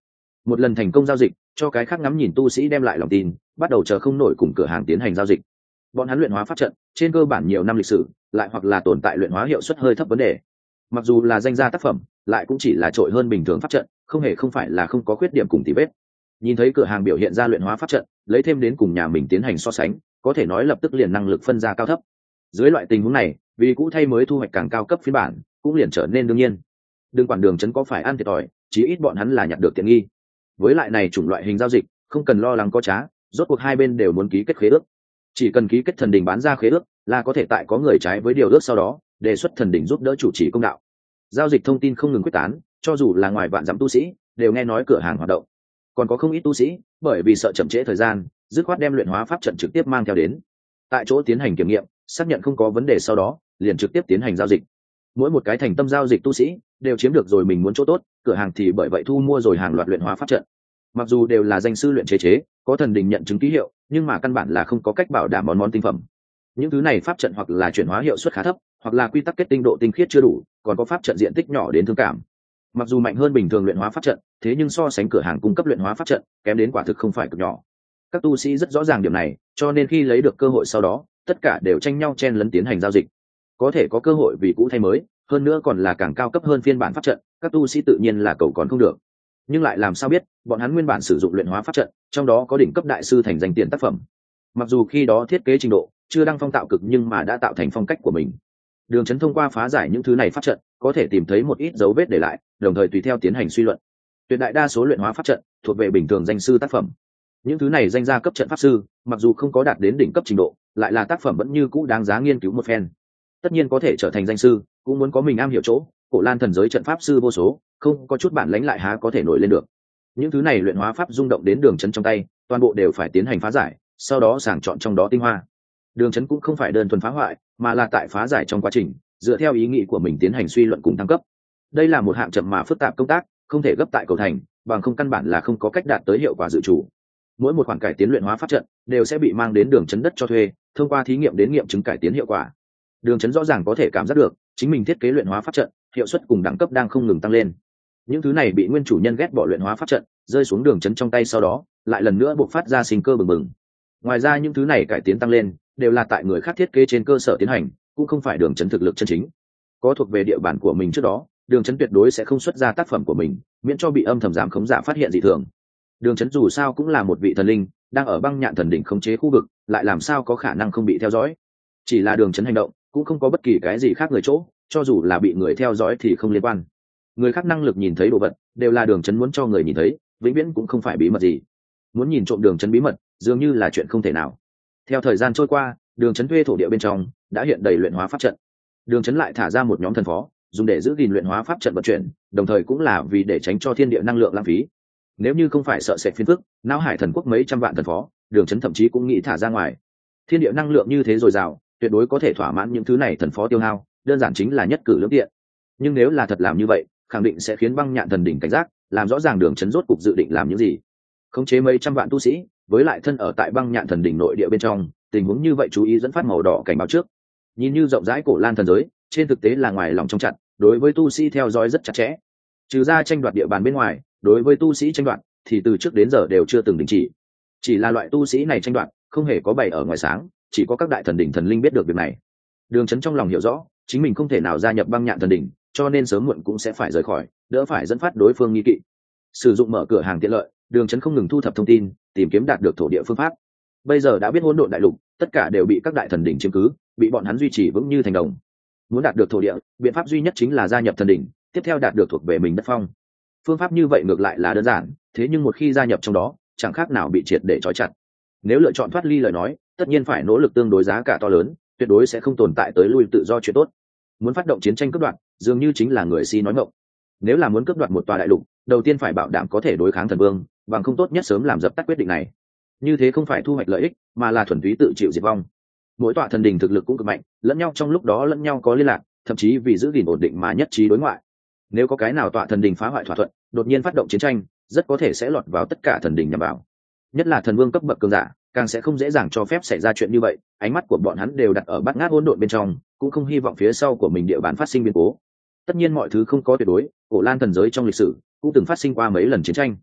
Speaker 1: một lần thành công giao dịch cho cái khác ngắm nhìn tu sĩ đem lại lòng tin, bắt đầu chờ không nổi cùng cửa hàng tiến hành giao dịch. Bọn hắn luyện hóa pháp trận trên cơ bản nhiều năm lịch sử, lại hoặc là tồn tại luyện hóa hiệu suất hơi thấp vấn đề. Mặc dù là danh gia tác phẩm, lại cũng chỉ là trội hơn bình thường pháp trận, không hề không phải là không có khuyết điểm cùng tì vết. Nhìn thấy cửa hàng biểu hiện ra luyện hóa pháp trận, lấy thêm đến cùng nhà mình tiến hành so sánh, có thể nói lập tức liền năng lực phân ra cao thấp. Dưới loại tình huống này, vì cũ thay mới thu hoạch càng cao cấp phiên bản, cũng liền trở nên đương nhiên. Đừng quản đường trấn có phải ăn thiệt thòi, chí ít bọn hắn là nhặt được tiện nghi. Với lại này chủng loại hình giao dịch, không cần lo lắng có trá, rốt cuộc hai bên đều muốn ký kết khế ước. Chỉ cần ký kết thần đình bán ra khế ước, là có thể tại có người trái với điều ước sau đó, đề xuất thần đình giúp đỡ chủ trì công đạo. Giao dịch thông tin không ngừng quyết tán, cho dù là ngoài vạn dặm tu sĩ, đều nghe nói cửa hàng hoạt động. Còn có không ít tu sĩ, bởi vì sợ chậm trễ thời gian, dứt khoát đem luyện hóa pháp trận trực tiếp mang theo đến. Tại chỗ tiến hành kiểm nghiệm, xác nhận không có vấn đề sau đó, liền trực tiếp tiến hành giao dịch. Mỗi một cái thành tâm giao dịch tu sĩ, đều chiếm được rồi mình muốn chỗ tốt, cửa hàng thì bởi vậy thu mua rồi hàng loạt luyện hóa pháp trận. Mặc dù đều là danh sư luyện chế chế, có thần đình nhận chứng ký hiệu, nhưng mà căn bản là không có cách bảo đảm món món tinh phẩm. Những thứ này pháp trận hoặc là chuyển hóa hiệu suất khá thấp, hoặc là quy tắc kết tinh độ tinh khiết chưa đủ, còn có pháp trận diện tích nhỏ đến thương cảm. Mặc dù mạnh hơn bình thường luyện hóa pháp trận, thế nhưng so sánh cửa hàng cung cấp luyện hóa pháp trận, kém đến quả thực không phải cực nhỏ. Các tu sĩ rất rõ ràng điểm này, cho nên khi lấy được cơ hội sau đó, tất cả đều tranh nhau chen lấn tiến hành giao dịch. Có thể có cơ hội vì cũ thay mới, hơn nữa còn là càng cao cấp hơn phiên bản pháp trận, các tu sĩ tự nhiên là cầu còn không được. Nhưng lại làm sao biết, bọn hắn nguyên bản sử dụng luyện hóa pháp trận, trong đó có đỉnh cấp đại sư thành danh tiền tác phẩm. Mặc dù khi đó thiết kế trình độ chưa đăng phong tạo cực, nhưng mà đã tạo thành phong cách của mình. Đường Chấn thông qua phá giải những thứ này pháp trận, có thể tìm thấy một ít dấu vết để lại, đồng thời tùy theo tiến hành suy luận. Tuyệt đại đa số luyện hóa pháp trận thuộc về bình thường danh sư tác phẩm. Những thứ này danh gia cấp trận pháp sư, mặc dù không có đạt đến đỉnh cấp trình độ, lại là tác phẩm vẫn như cũ đáng giá nghiên cứu một phen. Tất nhiên có thể trở thành danh sư, cũng muốn có mình am hiểu chỗ, Cổ Lan thần giới trận pháp sư vô số, không có chút bản lãnh lại há có thể nổi lên được. Những thứ này luyện hóa pháp rung động đến Đường Chấn trong tay, toàn bộ đều phải tiến hành phá giải, sau đó sàng chọn trong đó tinh hoa. Đường Chấn cũng không phải đơn thuần phá hoại, mà là tại phá giải trong quá trình, dựa theo ý nghĩ của mình tiến hành suy luận cùng thăng cấp. Đây là một hạng chậm mà phức tạp công tác, không thể gấp tại cầu thành, bằng không căn bản là không có cách đạt tới hiệu quả dự chủ. Mỗi một khoản cải tiến luyện hóa pháp trận đều sẽ bị mang đến Đường Chấn đất cho thuê, thông qua thí nghiệm đến nghiệm chứng cải tiến hiệu quả. Đường Chấn rõ ràng có thể cảm giác được, chính mình thiết kế luyện hóa pháp trận, hiệu suất cùng đẳng cấp đang không ngừng tăng lên. Những thứ này bị nguyên chủ nhân ghét bỏ luyện hóa pháp trận, rơi xuống Đường Chấn trong tay sau đó, lại lần nữa bộc phát ra sinh cơ bừng bừng. Ngoài ra những thứ này cải tiến tăng lên, đều là tại người khác thiết kế trên cơ sở tiến hành, cũng không phải Đường Chấn thực lực chân chính. Có thuộc về địa bàn của mình trước đó, Đường Chấn tuyệt đối sẽ không xuất ra tác phẩm của mình, miễn cho bị âm thầm giảm khống giả phát hiện dị thường. Đường Chấn dù sao cũng là một vị thần linh, đang ở băng nhạn thần đỉnh khống chế khu vực, lại làm sao có khả năng không bị theo dõi. Chỉ là Đường Chấn hành động, cũng không có bất kỳ cái gì khác người chỗ, cho dù là bị người theo dõi thì không liên quan. Người khác năng lực nhìn thấy đồ vật, đều là Đường Chấn muốn cho người nhìn thấy, vĩnh viễn cũng không phải bí mật gì. Muốn nhìn trộm Đường Chấn bí mật, dường như là chuyện không thể nào. Theo thời gian trôi qua, Đường Chấn thuê thổ địa bên trong đã hiện đầy luyện hóa pháp trận. Đường Chấn lại thả ra một nhóm thần phó, dùng để giữ gìn luyện hóa pháp trận vận chuyển, đồng thời cũng là vì để tránh cho thiên địa năng lượng lãng phí. Nếu như không phải sợ sệt phiền phức, não hải thần quốc mấy trăm vạn thần phó, Đường Chấn thậm chí cũng nghĩ thả ra ngoài. Thiên địa năng lượng như thế dồi dào, tuyệt đối có thể thỏa mãn những thứ này thần phó tiêu hao, đơn giản chính là nhất cử lưỡng tiện. Nhưng nếu là thật làm như vậy, khẳng định sẽ khiến băng nhạn thần đỉnh cảnh giác, làm rõ ràng Đường Chấn rốt cục dự định làm những gì. Khống chế mấy trăm vạn tu sĩ, với lại thân ở tại băng nhạn thần đỉnh nội địa bên trong, tình huống như vậy chú ý dẫn phát màu đỏ cảnh báo trước. Nhìn như rộng rãi Cổ Lan thần giới, trên thực tế là ngoài lòng trong chặt, đối với tu sĩ theo dõi rất chặt chẽ. Trừ ra tranh đoạt địa bàn bên ngoài, đối với tu sĩ tranh đoạt thì từ trước đến giờ đều chưa từng đình chỉ. Chỉ là loại tu sĩ này tranh đoạt không hề có bày ở ngoài sáng, chỉ có các đại thần đỉnh thần linh biết được việc này. Đường Chấn trong lòng hiểu rõ, chính mình không thể nào gia nhập băng nhạn thần đỉnh, cho nên sớm muộn cũng sẽ phải rời khỏi, đỡ phải dẫn phát đối phương nghi kỵ. Sử dụng mở cửa hàng tiện lợi, Đường Chấn không ngừng thu thập thông tin, tìm kiếm đạt được thổ địa phương pháp. Bây giờ đã biết hỗn độn đại lục, tất cả đều bị các đại thần đỉnh chiếm cứ, bị bọn hắn duy trì vững như thành đồng. Muốn đạt được thổ địa, biện pháp duy nhất chính là gia nhập thần đỉnh, tiếp theo đạt được thuộc về mình đất phong. Phương pháp như vậy ngược lại là đơn giản, thế nhưng một khi gia nhập trong đó, chẳng khác nào bị triệt để trói chặt. Nếu lựa chọn thoát ly lời nói, tất nhiên phải nỗ lực tương đối giá cả to lớn, tuyệt đối sẽ không tồn tại tới lui tự do chuyện tốt. Muốn phát động chiến tranh cướp đoạt, dường như chính là người si nói ngọng. Nếu là muốn cướp đoạt một tòa đại lục, đầu tiên phải bảo đảm có thể đối kháng thần vương, bằng không tốt nhất sớm làm dập tắt quyết định này. Như thế không phải thu hoạch lợi ích, mà là thuần túy tự chịu diệt vong. Mỗi tòa thần đình thực lực cũng cực mạnh, lẫn nhau trong lúc đó lẫn nhau có liên lạc, thậm chí vì giữ gìn ổn định mà nhất trí đối ngoại. Nếu có cái nào tòa thần đình phá hoại thỏa thuận, đột nhiên phát động chiến tranh, rất có thể sẽ lọt vào tất cả thần đình nhằm vào. Nhất là thần vương cấp bậc cường giả, càng sẽ không dễ dàng cho phép xảy ra chuyện như vậy. Ánh mắt của bọn hắn đều đặt ở bát ngát hỗn độn bên trong, cũng không hy vọng phía sau của mình địa bàn phát sinh biến cố. Tất nhiên mọi thứ không có tuyệt đối, Cổ Lan thần giới trong lịch sử cũng từng phát sinh qua mấy lần chiến tranh.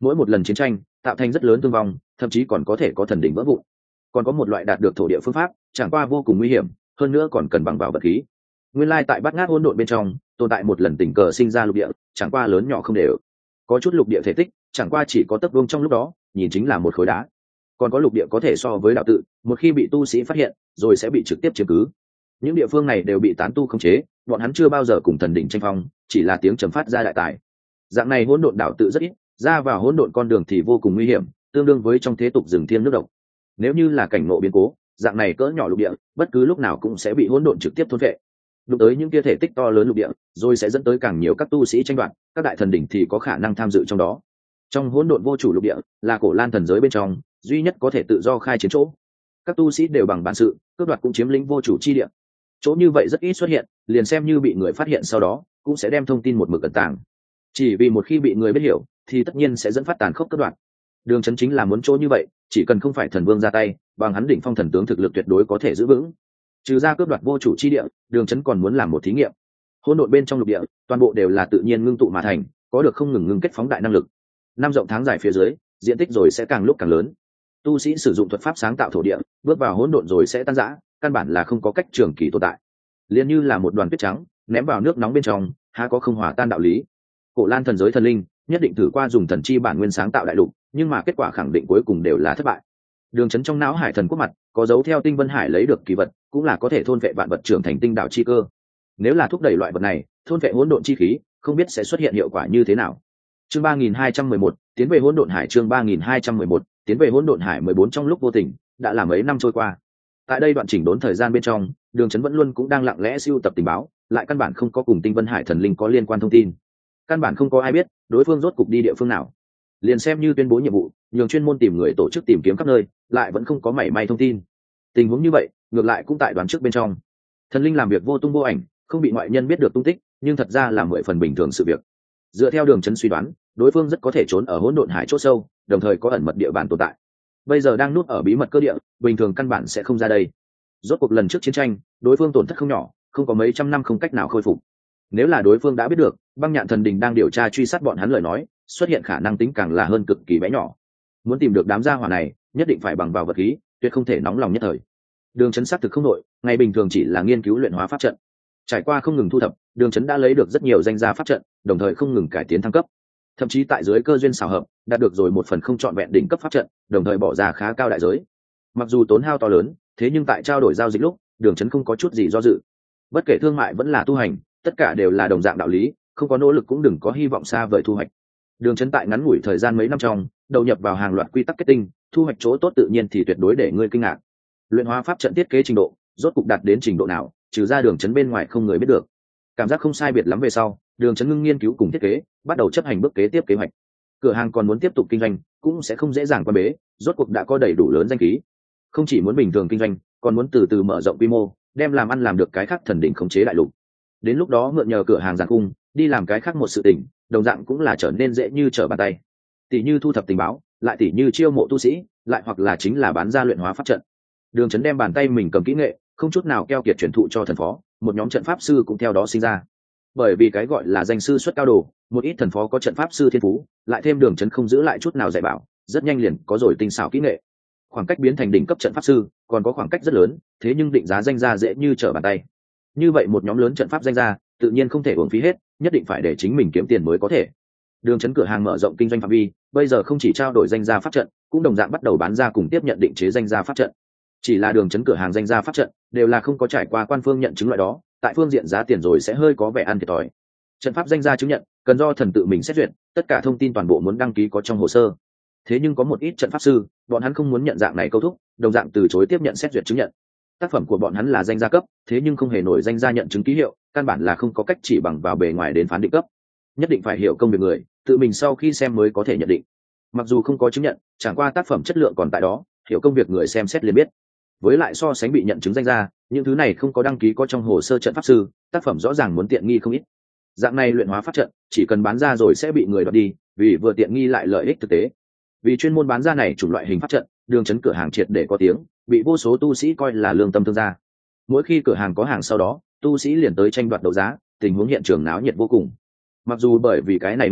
Speaker 1: mỗi một lần chiến tranh tạo thành rất lớn thương vong, thậm chí còn có thể có thần đỉnh vỡ vụn. Còn có một loại đạt được thổ địa phương pháp, chẳng qua vô cùng nguy hiểm, hơn nữa còn cần bằng vào vật khí. Nguyên lai tại bát ngát hỗn độn bên trong tồn tại một lần tình cờ sinh ra lục địa, chẳng qua lớn nhỏ không đều. Có chút lục địa thể tích chẳng qua chỉ có tấc vuông trong lúc đó, nhìn chính là một khối đá. Còn có lục địa có thể so với đạo tự, một khi bị tu sĩ phát hiện rồi sẽ bị trực tiếp chiếm cứ. Những địa phương này đều bị tán tu khống chế, bọn hắn chưa bao giờ cùng thần đỉnh tranh phong, chỉ là tiếng trầm phát ra đại tài. Dạng này hỗn độn đạo tự rất ít, ra vào hỗn độn con đường thì vô cùng nguy hiểm, tương đương với trong thế tục rừng thiên nước độc. Nếu như là cảnh ngộ biến cố, dạng này cỡ nhỏ lục địa bất cứ lúc nào cũng sẽ bị hỗn độn trực tiếp thôn phệ. Đụng tới những kia thể tích to lớn lục địa, rồi sẽ dẫn tới càng nhiều các tu sĩ tranh đoạt, các đại thần đỉnh thì có khả năng tham dự trong đó. Trong hỗn độn vô chủ lục địa, là cổ lan thần giới bên trong duy nhất có thể tự do khai chiến chỗ. Các tu sĩ đều bằng bản sự, cướp đoạt cũng chiếm lĩnh vô chủ chi địa. Chỗ như vậy rất ít xuất hiện, liền xem như bị người phát hiện sau đó, cũng sẽ đem thông tin một mực ẩn tàng. Chỉ vì một khi bị người biết hiểu, thì tất nhiên sẽ dẫn phát tàn khốc cướp đoạt. Đường Chấn chính là muốn chỗ như vậy, chỉ cần không phải thần vương ra tay, bằng hắn đỉnh phong thần tướng thực lực tuyệt đối có thể giữ vững. Trừ ra cướp đoạt vô chủ chi địa, Đường Chấn còn muốn làm một thí nghiệm. Hỗn độn bên trong lục địa, toàn bộ đều là tự nhiên ngưng tụ mà thành, có được không ngừng ngưng kết phóng đại năng lực. Năm rộng tháng dài phía dưới, diện tích rồi sẽ càng lúc càng lớn. Tu sĩ sử dụng thuật pháp sáng tạo thổ địa, bước vào hỗn độn rồi sẽ tan rã, căn bản là không có cách trường kỳ tồn tại. Liên như là một đoàn tuyết trắng, ném vào nước nóng bên trong, há có không hòa tan đạo lý. Cổ Lan thần giới thần linh, nhất định thử qua dùng thần chi bản nguyên sáng tạo đại lục, nhưng mà kết quả khẳng định cuối cùng đều là thất bại. Đường Chấn trong não hải thần quốc mặt, có dấu theo tinh vân hải lấy được kỳ vật, cũng là có thể thôn vệ vạn vật trưởng thành tinh đạo chi cơ. Nếu là thúc đẩy loại vật này, thôn vệ hỗn độn chi khí, không biết sẽ xuất hiện hiệu quả như thế nào. Chương ba nghìn hai trăm mười một, tiến về hỗn độn hải. Chương ba nghìn hai trăm mười một, tiến về hỗn độn hải. Mười bốn trong lúc vô tình, đã là mấy năm trôi qua. Tại đây đoạn chỉnh đốn thời gian bên trong, Đường Chấn vẫn luôn cũng đang lặng lẽ sưu tập tình báo, lại căn bản không có cùng tinh vân hải thần linh có liên quan thông tin. Căn bản không có ai biết đối phương rốt cục đi địa phương nào. Liền xem như tuyên bố nhiệm vụ, nhường chuyên môn tìm người tổ chức tìm kiếm khắp nơi, lại vẫn không có mảy may thông tin. Tình huống như vậy, ngược lại cũng tại đoán trước bên trong. Thần linh làm việc vô tung vô ảnh, không bị ngoại nhân biết được tung tích, nhưng thật ra là mười phần bình thường sự việc. Dựa theo Đường Chấn suy đoán, đối phương rất có thể trốn ở hỗn độn hải chỗ sâu, đồng thời có ẩn mật địa bàn tồn tại. Bây giờ đang núp ở bí mật cơ địa, bình thường căn bản sẽ không ra đây. Rốt cuộc lần trước chiến tranh, đối phương tổn thất không nhỏ, không có mấy trăm năm không cách nào khôi phục. Nếu là đối phương đã biết được Băng Nhạn thần đình đang điều tra truy sát bọn hắn lời nói, xuất hiện khả năng tính càng là hơn cực kỳ bé nhỏ. Muốn tìm được đám gia hỏa này, nhất định phải bằng vào vật khí, tuyệt không thể nóng lòng nhất thời. Đường Chấn xác thực không nội, ngày bình thường chỉ là nghiên cứu luyện hóa pháp trận. Trải qua không ngừng thu thập, Đường Chấn đã lấy được rất nhiều danh gia pháp trận, đồng thời không ngừng cải tiến thăng cấp. Thậm chí tại dưới cơ duyên xảo hợp, đạt được rồi một phần không trọn vẹn đỉnh cấp pháp trận, đồng thời bỏ ra khá cao đại giới. Mặc dù tốn hao to lớn, thế nhưng tại trao đổi giao dịch lúc, Đường Chấn không có chút gì do dự. Bất kể thương mại vẫn là tu hành, tất cả đều là đồng dạng đạo lý, không có nỗ lực cũng đừng có hy vọng xa vời thu hoạch. Đường Chấn tại ngắn ngủi thời gian mấy năm trong, đầu nhập vào hàng loạt quy tắc kết tinh, thu hoạch chỗ tốt tự nhiên thì tuyệt đối để ngươi kinh ngạc. Luyện hóa pháp trận thiết kế trình độ, rốt cục đạt đến trình độ nào, trừ ra Đường Chấn bên ngoài không người biết được. Cảm giác không sai biệt lắm về sau, Đường Chấn ngưng nghiên cứu cùng thiết kế, bắt đầu chấp hành bước kế tiếp kế hoạch. Cửa hàng còn muốn tiếp tục kinh doanh, cũng sẽ không dễ dàng qua bế, rốt cuộc đã có đầy đủ lớn danh khí. Không chỉ muốn bình thường kinh doanh, còn muốn từ từ mở rộng quy mô, đem làm ăn làm được cái khác thần đỉnh khống chế đại lục. Đến lúc đó mượn nhờ cửa hàng giàn cung, đi làm cái khác một sự tình, đồng dạng cũng là trở nên dễ như trở bàn tay. Tỷ như thu thập tình báo, lại tỷ như chiêu mộ tu sĩ, lại hoặc là chính là bán ra luyện hóa pháp trận. Đường Chấn đem bàn tay mình cầm kỹ nghệ, không chút nào keo kiệt truyền thụ cho thần phó, một nhóm trận pháp sư cũng theo đó sinh ra. Bởi vì cái gọi là danh sư xuất cao đồ, một ít thần phó có trận pháp sư thiên phú, lại thêm Đường Chấn không giữ lại chút nào dạy bảo, rất nhanh liền có rồi tinh xảo kỹ nghệ. Khoảng cách biến thành đỉnh cấp trận pháp sư, còn có khoảng cách rất lớn, thế nhưng định giá danh gia dễ như trở bàn tay. Như vậy một nhóm lớn trận pháp danh gia, tự nhiên không thể uổng phí hết, nhất định phải để chính mình kiếm tiền mới có thể. Đường Chấn cửa hàng mở rộng kinh doanh phạm vi, bây giờ không chỉ trao đổi danh gia pháp trận, cũng đồng dạng bắt đầu bán ra cùng tiếp nhận định chế danh gia pháp trận. Chỉ là Đường Chấn cửa hàng danh gia pháp trận đều là không có trải qua quan phương nhận chứng loại đó, tại phương diện giá tiền rồi sẽ hơi có vẻ ăn thiệt thòi. Trận pháp danh gia chứng nhận cần do thần tự mình xét duyệt, tất cả thông tin toàn bộ muốn đăng ký có trong hồ sơ. Thế nhưng có một ít trận pháp sư, bọn hắn không muốn nhận dạng này câu thúc, đồng dạng từ chối tiếp nhận xét duyệt chứng nhận. Tác phẩm của bọn hắn là danh gia cấp, thế nhưng không hề nổi danh gia nhận chứng ký hiệu, căn bản là không có cách chỉ bằng vào bề ngoài đến phán định cấp. Nhất định phải hiểu công việc người, tự mình sau khi xem mới có thể nhận định. Mặc dù không có chứng nhận, chẳng qua tác phẩm chất lượng còn tại đó, hiểu công việc người xem xét liền biết. Với lại so sánh bị nhận chứng danh gia, những thứ này không có đăng ký có trong hồ sơ trận pháp sư, tác phẩm rõ ràng muốn tiện nghi không ít. Dạng này luyện hóa pháp trận, chỉ cần bán ra rồi sẽ bị người đoạt đi, vì vừa tiện nghi lại lợi ích thực tế. Vì chuyên môn bán ra này chủng loại hình pháp trận, Đường Chấn cửa hàng triệt để có tiếng, bị vô số tu sĩ coi là lương tâm thương gia. Mỗi khi cửa hàng có hàng sau đó, tu sĩ liền tới tranh đoạt đấu giá, tình huống hiện trường náo nhiệt vô cùng. Mặc dù bởi vì cái này nguyên nhân,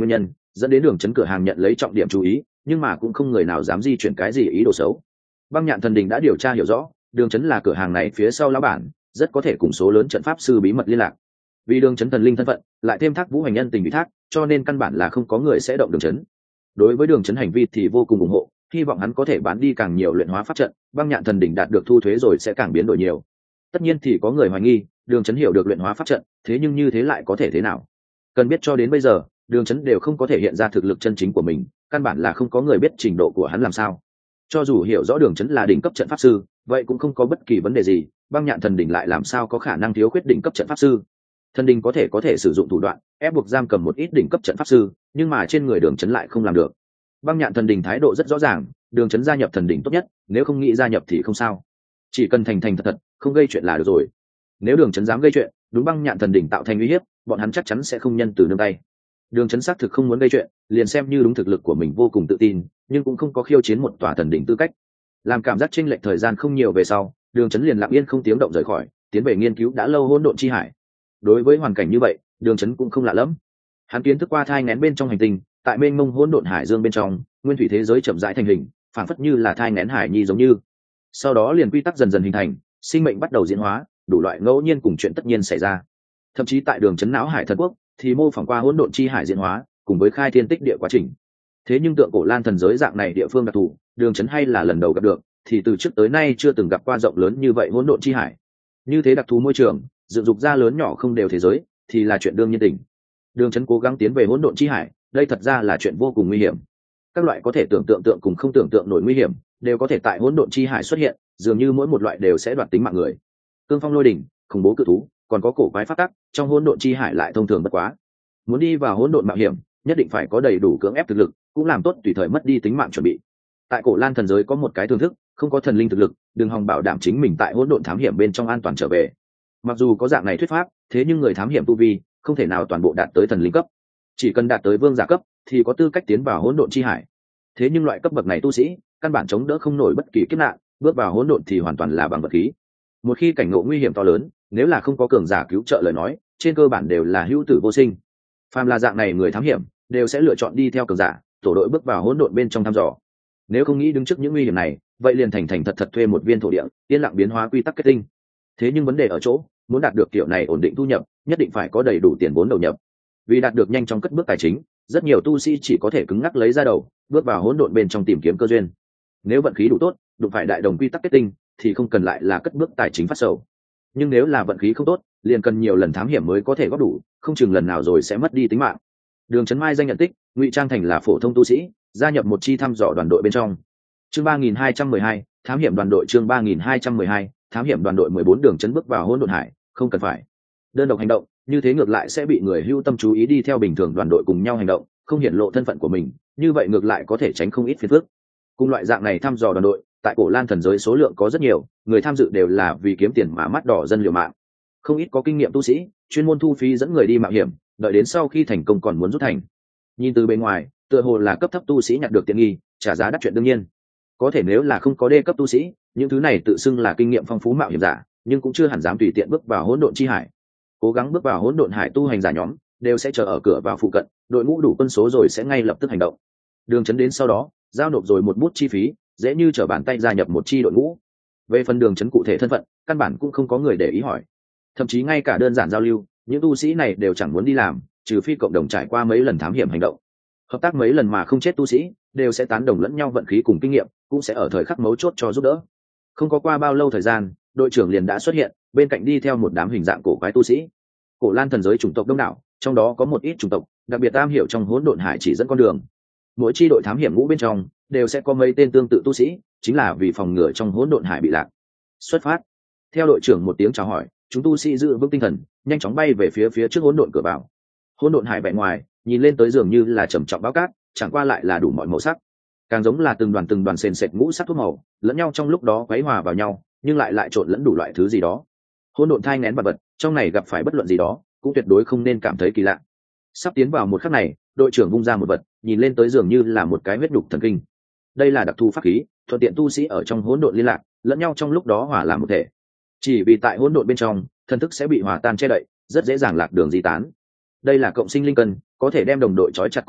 Speaker 1: dẫn đến đường chấn cửa hàng nhận lấy trọng điểm chú ý, nhưng mà cũng không người nào dám di chuyển cái gì ý đồ xấu. Băng Nhạn Thần Đình đã điều tra hiểu rõ, đường chấn là cửa hàng này phía sau lão bản, rất có thể cùng số lớn trận pháp sư bí mật liên lạc. Vì đường chấn thần linh thân phận, lại thêm Thác Vũ hành nhân tình ủy thác, cho nên căn bản là không có người sẽ động đường chấn. Đối với đường chấn hành vi thì vô cùng ủng hộ, hy vọng hắn có thể bán đi càng nhiều luyện hóa pháp trận, Băng Nhạn Thần Đình đạt được thu thuế rồi sẽ càng biến đổi nhiều. Tất nhiên thì có người hoài nghi, đường chấn hiểu được luyện hóa pháp trận, thế nhưng như thế lại có thể thế nào? Cần biết cho đến bây giờ, đường chấn đều không có thể hiện ra thực lực chân chính của mình, căn bản là không có người biết trình độ của hắn làm sao. Cho dù hiểu rõ đường chấn là đỉnh cấp trận pháp sư, vậy cũng không có bất kỳ vấn đề gì, Băng Nhạn Thần Đình lại làm sao có khả năng thiếu khuyết đỉnh cấp trận pháp sư? Thần đình có thể có thể sử dụng thủ đoạn ép buộc giam cầm một ít đỉnh cấp trận pháp sư, nhưng mà trên người đường chấn lại không làm được. Băng Nhạn Thần Đình thái độ rất rõ ràng, đường chấn gia nhập thần đình tốt nhất, nếu không nghĩ gia nhập thì không sao, chỉ cần thành thành thật thật không gây chuyện là được rồi. Nếu đường chấn dám gây chuyện, đúng Băng Nhạn Thần Đình tạo thành uy hiếp, bọn hắn chắc chắn sẽ không nhân từ nương tay. Đường chấn xác thực không muốn gây chuyện, liền xem như đúng thực lực của mình vô cùng tự tin, nhưng cũng không có khiêu chiến một tòa thần đình tư cách. Làm cảm giác chênh lệch thời gian không nhiều về sau, đường chấn liền lặng yên không tiếng động rời khỏi, tiến về nghiên cứu đã lâu hỗn độn chi hải. Đối với hoàn cảnh như vậy, đường chấn cũng không lạ lẫm. Hắn kiến thức qua thai nghén bên trong hành tinh, tại mênh mông hỗn độn hải dương bên trong, nguyên thủy thế giới chậm rãi thành hình, phảng phất như là thai nghén hải nhi giống như. Sau đó liền quy tắc dần dần hình thành, sinh mệnh bắt đầu diễn hóa, đủ loại ngẫu nhiên cùng chuyện tất nhiên xảy ra. Thậm chí tại đường chấn não hải thần quốc, thì mô phỏng qua hỗn độn chi hải diễn hóa, cùng với khai thiên tích địa quá trình. Thế nhưng tượng cổ Lan thần giới dạng này địa phương đặc thù, đường chấn hay là lần đầu gặp được, thì từ trước tới nay chưa từng gặp qua rộng lớn như vậy hỗn độn chi hải. Như thế đặc thù môi trường, dựng dục ra lớn nhỏ không đều thế giới, thì là chuyện đương nhiên tình. Đường chấn cố gắng tiến về hỗn độn chi hải, đây thật ra là chuyện vô cùng nguy hiểm. Các loại có thể tưởng tượng tượng cùng không tưởng tượng nổi nguy hiểm, đều có thể tại hỗn độn chi hải xuất hiện, dường như mỗi một loại đều sẽ đoạt tính mạng người. Cương phong lôi đỉnh, khủng bố cự thú, còn có cổ quái pháp tắc, trong hỗn độn chi hải lại thông thường bất quá. Muốn đi vào hỗn độn mạo hiểm, nhất định phải có đầy đủ cưỡng ép thực lực, cũng làm tốt tùy thời mất đi tính mạng chuẩn bị. Tại cổ Lan thần giới có một cái thưởng thức, không có thần linh thực lực, đừng hòng bảo đảm chính mình tại hỗn độn thám hiểm bên trong an toàn trở về. Mặc dù có dạng này thuyết pháp, thế nhưng người thám hiểm tu vi không thể nào toàn bộ đạt tới thần linh cấp, chỉ cần đạt tới vương giả cấp thì có tư cách tiến vào hỗn độn chi hải. Thế nhưng loại cấp bậc này tu sĩ căn bản chống đỡ không nổi bất kỳ kiếp nạn, bước vào hỗn độn thì hoàn toàn là bằng vật khí. Một khi cảnh ngộ nguy hiểm to lớn, nếu là không có cường giả cứu trợ lời nói, trên cơ bản đều là hữu tử vô sinh. Phàm là dạng này người thám hiểm đều sẽ lựa chọn đi theo cường giả, tổ đội bước vào hỗn độn bên trong thăm dò. Nếu không nghĩ đứng trước những nguy hiểm này, vậy liền thành thành thật thật thuê một viên thổ địa, yên lặng biến hóa quy tắc kết tinh. Thế nhưng vấn đề ở chỗ, muốn đạt được kiểu này ổn định thu nhập, nhất định phải có đầy đủ tiền vốn đầu nhập. Vì đạt được nhanh chóng cất bước tài chính, rất nhiều tu sĩ chỉ có thể cứng ngắc lấy ra đầu, bước vào hỗn độn bên trong tìm kiếm cơ duyên. Nếu vận khí đủ tốt, đụng phải đại đồng quy tắc kết tinh, thì không cần lại là cất bước tài chính phát sầu. Nhưng nếu là vận khí không tốt, liền cần nhiều lần thám hiểm mới có thể góp đủ, không chừng lần nào rồi sẽ mất đi tính mạng. Đường Chấn Mai danh nhận tích, ngụy trang thành là phổ thông tu sĩ, gia nhập một chi thăm dò đoàn đội bên trong. Chương ba nghìn hai trăm mười hai, thám hiểm đoàn đội chương ba nghìn hai trăm mười hai, thám hiểm đoàn đội mười bốn Đường Chấn bước vào hỗn độn hải, không cần phải đơn độc hành động, như thế ngược lại sẽ bị người hưu tâm chú ý đi theo bình thường đoàn đội cùng nhau hành động, không hiển lộ thân phận của mình, như vậy ngược lại có thể tránh không ít phiền phức. Cùng loại dạng này thăm dò đoàn đội, tại cổ Lan thần giới số lượng có rất nhiều, người tham dự đều là vì kiếm tiền mà mắt đỏ dân liều mạng. Không ít có kinh nghiệm tu sĩ, chuyên môn thu phí dẫn người đi mạo hiểm, đợi đến sau khi thành công còn muốn rút thành. Nhìn từ bên ngoài, tựa hồ là cấp thấp tu sĩ nhặt được tiện nghi, trả giá đắt chuyện đương nhiên. Có thể nếu là không có đê cấp tu sĩ, những thứ này tự xưng là kinh nghiệm phong phú mạo hiểm giả, nhưng cũng chưa hẳn dám tùy tiện bước vào hỗn độn chi hải. Cố gắng bước vào hỗn độn hải tu hành giả nhóm đều sẽ chờ ở cửa vào phụ cận, đội ngũ đủ quân số rồi sẽ ngay lập tức hành động. Đường Chấn đến sau đó, giao nộp rồi một bút chi phí, dễ như trở bàn tay gia nhập một chi đội ngũ. Về phần Đường Chấn cụ thể thân phận, căn bản cũng không có người để ý hỏi. Thậm chí ngay cả đơn giản giao lưu, những tu sĩ này đều chẳng muốn đi làm, trừ phi cộng đồng trải qua mấy lần thám hiểm hành động. Hợp tác mấy lần mà không chết tu sĩ, đều sẽ tán đồng lẫn nhau vận khí cùng kinh nghiệm, cũng sẽ ở thời khắc mấu chốt cho giúp đỡ. Không có qua bao lâu thời gian, đội trưởng liền đã xuất hiện, bên cạnh đi theo một đám hình dạng cổ quái tu sĩ. Cổ Lan thần giới chủng tộc đông đảo, trong đó có một ít chủng tộc đặc biệt am hiểu trong hỗn độn hải chỉ dẫn con đường. Mỗi chi đội thám hiểm ngũ bên trong đều sẽ có mấy tên tương tự tu sĩ, chính là vì phòng ngừa trong hỗn độn hải bị lạc. Xuất phát. Theo đội trưởng một tiếng chào hỏi, chúng tu sĩ giữ vững tinh thần, nhanh chóng bay về phía phía trước hỗn độn cửa vào. Hỗn độn hải vẻ ngoài, nhìn lên tới dường như là trầm trọng báo cát, chẳng qua lại là đủ mọi màu sắc, càng giống là từng đoàn từng đoàn sền sệt ngũ sắc thuốc màu, lẫn nhau trong lúc đó quấy hòa vào nhau, nhưng lại lại trộn lẫn đủ loại thứ gì đó. Hỗn độn thai nghén vật vật, trong này gặp phải bất luận gì đó, cũng tuyệt đối không nên cảm thấy kỳ lạ. Sắp tiến vào một khắc này, đội trưởng vung ra một vật, nhìn lên tới dường như là một cái huyết nhục thần kinh. Đây là đặc thù pháp khí, thuận tiện tu sĩ ở trong hỗn độn liên lạc, lẫn nhau trong lúc đó hòa làm một thể. Chỉ vì tại hỗn độn bên trong, thân thức sẽ bị hòa tan che đậy, rất dễ dàng lạc đường di tán. Đây là cộng sinh linh cân, có thể đem đồng đội trói chặt cùng nhau,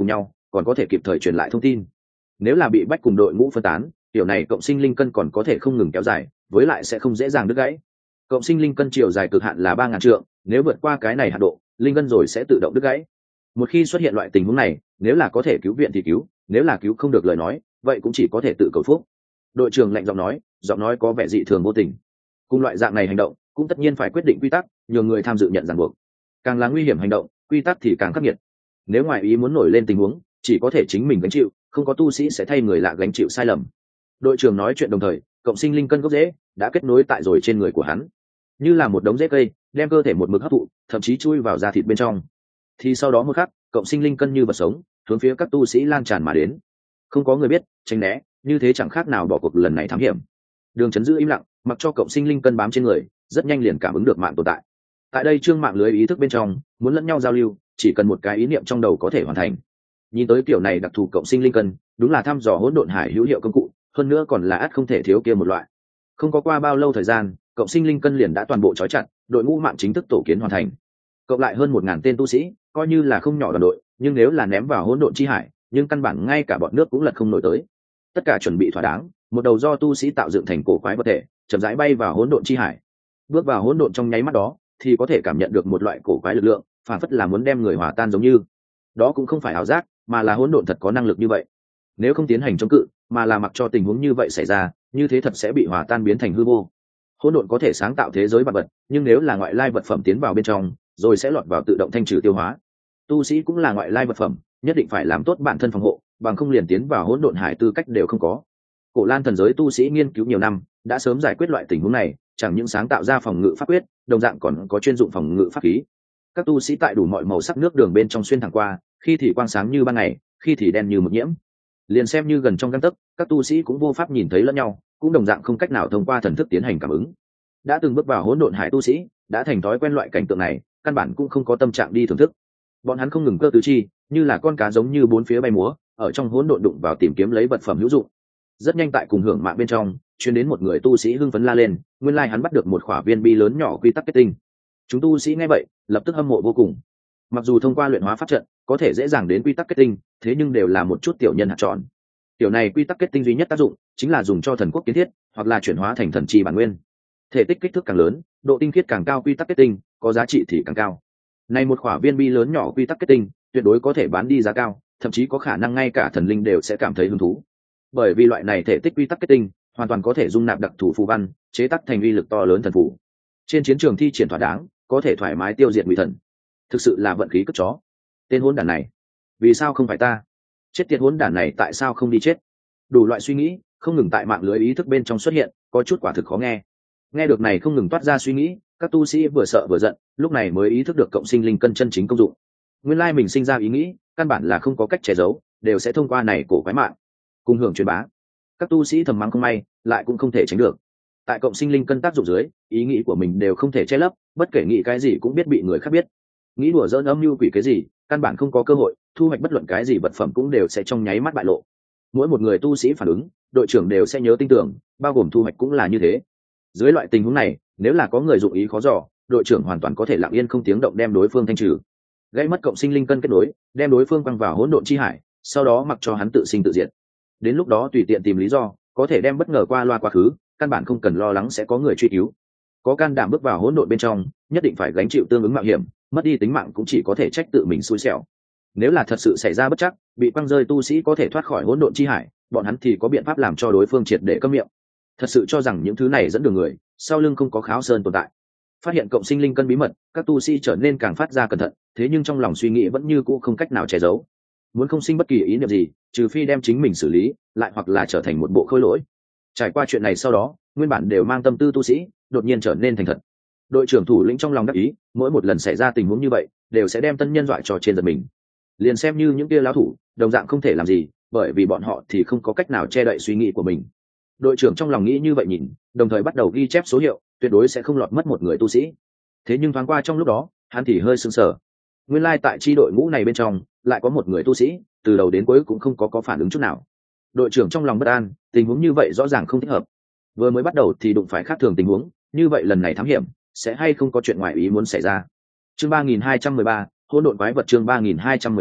Speaker 1: còn có thể kịp thời truyền lại thông tin. Nếu là bị bách cùng đội ngũ phân tán, kiểu này cộng sinh linh cân còn có thể không ngừng kéo dài, với lại sẽ không dễ dàng đứt gãy. Cộng sinh linh cân chiều dài cực hạn là ba ngàn trượng, nếu vượt qua cái này hạn độ, linh cân rồi sẽ tự động đứt gãy. Một khi xuất hiện loại tình huống này, nếu là có thể cứu viện thì cứu, nếu là cứu không được lời nói, vậy cũng chỉ có thể tự cầu phúc. Đội trưởng lạnh giọng nói, giọng nói có vẻ dị thường vô tình. Cùng loại dạng này hành động, cũng tất nhiên phải quyết định quy tắc, nhường người tham dự nhận ràng buộc. Càng là nguy hiểm hành động, quy tắc thì càng khắc nghiệt. Nếu ngoài ý muốn nổi lên tình huống, chỉ có thể chính mình gánh chịu, không có tu sĩ sẽ thay người lạ gánh chịu sai lầm. Đội trưởng nói chuyện đồng thời, cộng sinh linh cân gốc rễ đã kết nối tại rồi trên người của hắn, như là một đống rễ cây, đem cơ thể một mực hấp thụ, thậm chí chui vào da thịt bên trong. Thì sau đó một khắc, cộng sinh linh cân như vật sống, hướng phía các tu sĩ lan tràn mà đến. Không có người biết, tránh né, như thế chẳng khác nào bỏ cuộc lần này thám hiểm. Đường Chấn giữ im lặng, mặc cho cộng sinh linh cân bám trên người, rất nhanh liền cảm ứng được mạng tồn tại. Tại đây trương mạng lưới ý thức bên trong, muốn lẫn nhau giao lưu, chỉ cần một cái ý niệm trong đầu có thể hoàn thành. Nhìn tới kiểu này đặc thù cộng sinh linh cân, đúng là thăm dò hỗn độn hải hữu hiệu công cụ, hơn nữa còn là ắt không thể thiếu kia một loại. Không có qua bao lâu thời gian, cộng sinh linh cân liền đã toàn bộ trói chặt, đội ngũ mạng chính thức tổ kiến hoàn thành. Cộng lại hơn một ngàn tên tu sĩ, coi như là không nhỏ đoàn đội, nhưng nếu là ném vào hỗn độn chi hải, nhưng căn bản ngay cả bọn nước cũng lật không nổi tới. Tất cả chuẩn bị thỏa đáng, một đầu do tu sĩ tạo dựng thành cổ quái vật thể, chậm rãi bay vào hỗn độn chi hải. Bước vào hỗn độn trong nháy mắt đó, thì có thể cảm nhận được một loại cổ quái lực lượng, phản phất là muốn đem người hòa tan giống như. Đó cũng không phải ảo giác, mà là hỗn độn thật có năng lực như vậy. Nếu không tiến hành chống cự, mà là mặc cho tình huống như vậy xảy ra, như thế thật sẽ bị hòa tan biến thành hư vô. Hỗn độn có thể sáng tạo thế giới vật vật, nhưng nếu là ngoại lai vật phẩm tiến vào bên trong, rồi sẽ lọt vào tự động thanh trừ tiêu hóa. Tu sĩ cũng là ngoại lai vật phẩm, nhất định phải làm tốt bản thân phòng hộ, bằng không liền tiến vào hỗn độn hải tư cách đều không có. Cổ Lan thần giới tu sĩ nghiên cứu nhiều năm, đã sớm giải quyết loại tình huống này, chẳng những sáng tạo ra phòng ngự pháp quyết, đồng dạng còn có chuyên dụng phòng ngự pháp khí. Các tu sĩ tại đủ mọi màu sắc nước đường bên trong xuyên thẳng qua, khi thì quang sáng như ban ngày, khi thì đen như mực nhiễm. Liền xem như gần trong gang tấc, các tu sĩ cũng vô pháp nhìn thấy lẫn nhau, cũng đồng dạng không cách nào thông qua thần thức tiến hành cảm ứng. Đã từng bước vào hỗn độn hải tu sĩ, đã thành thói quen loại cảnh tượng này, căn bản cũng không có tâm trạng đi thưởng thức. Bọn hắn không ngừng cơ tứ chi, như là con cá giống như bốn phía bay múa, ở trong hỗn độn đụng vào tìm kiếm lấy vật phẩm hữu dụng. Rất nhanh tại cùng hưởng mạng bên trong, truyền đến một người tu sĩ hưng phấn la lên, nguyên lai hắn bắt được một khỏa viên bi lớn nhỏ quy tắc kết tinh. Chúng tu sĩ nghe vậy, lập tức hâm mộ vô cùng. Mặc dù thông qua luyện hóa pháp trận, có thể dễ dàng đến quy tắc kết tinh, thế nhưng đều là một chút tiểu nhân hạt tròn. Tiểu này quy tắc kết tinh duy nhất tác dụng chính là dùng cho thần quốc kiến thiết, hoặc là chuyển hóa thành thần chi bản nguyên. Thể tích kích thước càng lớn, độ tinh khiết càng cao, quy tắc kết tinh có giá trị thì càng cao. Này một khỏa viên bi lớn nhỏ quy tắc kết tinh, tuyệt đối có thể bán đi giá cao, thậm chí có khả năng ngay cả thần linh đều sẽ cảm thấy hứng thú. Bởi vì loại này thể tích quy tắc kết tinh, hoàn toàn có thể dung nạp đặc thù phù văn, chế tác thành uy lực to lớn thần phù. Trên chiến trường thi triển thỏa đáng, có thể thoải mái tiêu diệt ngụy thần. Thực sự là vận khí cất chó. Tên hỗn đản này, vì sao không phải ta? Chết tiệt hỗn đản này tại sao không đi chết? Đủ loại suy nghĩ không ngừng tại mạng lưới ý thức bên trong xuất hiện, có chút quả thực khó nghe. Nghe được này không ngừng toát ra suy nghĩ, các tu sĩ vừa sợ vừa giận, lúc này mới ý thức được cộng sinh linh cân chân chính công dụng. Nguyên lai mình sinh ra ý nghĩ, căn bản là không có cách che giấu, đều sẽ thông qua này cổ quái mạng cùng hưởng truyền bá. Các tu sĩ thầm mắng không may, lại cũng không thể tránh được. Tại cộng sinh linh cân tác dụng dưới, ý nghĩ của mình đều không thể che lấp, bất kể nghĩ cái gì cũng biết bị người khác biết. Nghĩ đùa giỡn âm mưu quỷ cái gì, căn bản không có cơ hội, thu hoạch bất luận cái gì vật phẩm cũng đều sẽ trong nháy mắt bại lộ. Mỗi một người tu sĩ phản ứng, đội trưởng đều sẽ nhớ tin tưởng, bao gồm thu hoạch cũng là như thế. Dưới loại tình huống này, nếu là có người dụng ý khó dò, đội trưởng hoàn toàn có thể lặng yên không tiếng động đem đối phương thanh trừ, gây mất cộng sinh linh cân kết nối, đem đối phương quăng vào hỗn độn chi hải, sau đó mặc cho hắn tự sinh tự diệt. Đến lúc đó tùy tiện tìm lý do, có thể đem bất ngờ qua loa quá khứ, căn bản không cần lo lắng sẽ có người truy cứu. Có can đảm bước vào hỗn độn bên trong, nhất định phải gánh chịu tương ứng mạo hiểm, mất đi tính mạng cũng chỉ có thể trách tự mình xui xẻo. Nếu là thật sự xảy ra bất trắc, bị quăng rơi tu sĩ có thể thoát khỏi hỗn độn chi hải, bọn hắn thì có biện pháp làm cho đối phương triệt để câm miệng. Thật sự cho rằng những thứ này dẫn đường người, sau lưng không có kháo sơn tồn tại. Phát hiện cộng sinh linh cân bí mật, các tu sĩ trở nên càng phát ra cẩn thận, thế nhưng trong lòng suy nghĩ vẫn như cũ không cách nào che giấu. Muốn không sinh bất kỳ ý niệm gì, trừ phi đem chính mình xử lý, lại hoặc là trở thành một bộ khôi lỗi. Trải qua chuyện này sau đó, nguyên bản đều mang tâm tư tu sĩ, đột nhiên trở nên thành thật. Đội trưởng thủ lĩnh trong lòng đắc ý, mỗi một lần xảy ra tình huống như vậy, đều sẽ đem tân nhân dọa cho trên giật mình. Liền xem như những kia lão thủ, đồng dạng không thể làm gì, bởi vì bọn họ thì không có cách nào che đậy suy nghĩ của mình. Đội trưởng trong lòng nghĩ như vậy nhìn, đồng thời bắt đầu ghi chép số hiệu, tuyệt đối sẽ không lọt mất một người tu sĩ. Thế nhưng thoáng qua trong lúc đó, hắn thì hơi sững sờ. Nguyên lai tại chi đội ngũ này bên trong, lại có một người tu sĩ, từ đầu đến cuối cũng không có có phản ứng chút nào. Đội trưởng trong lòng bất an, tình huống như vậy rõ ràng không thích hợp. Vừa mới bắt đầu thì đụng phải khác thường tình huống, như vậy lần này thám hiểm, sẽ hay không có chuyện ngoài ý muốn xảy ra. Chương ba nghìn hai trăm mười ba, hỗn độn quái vật chương ba nghìn hai trăm mười ba,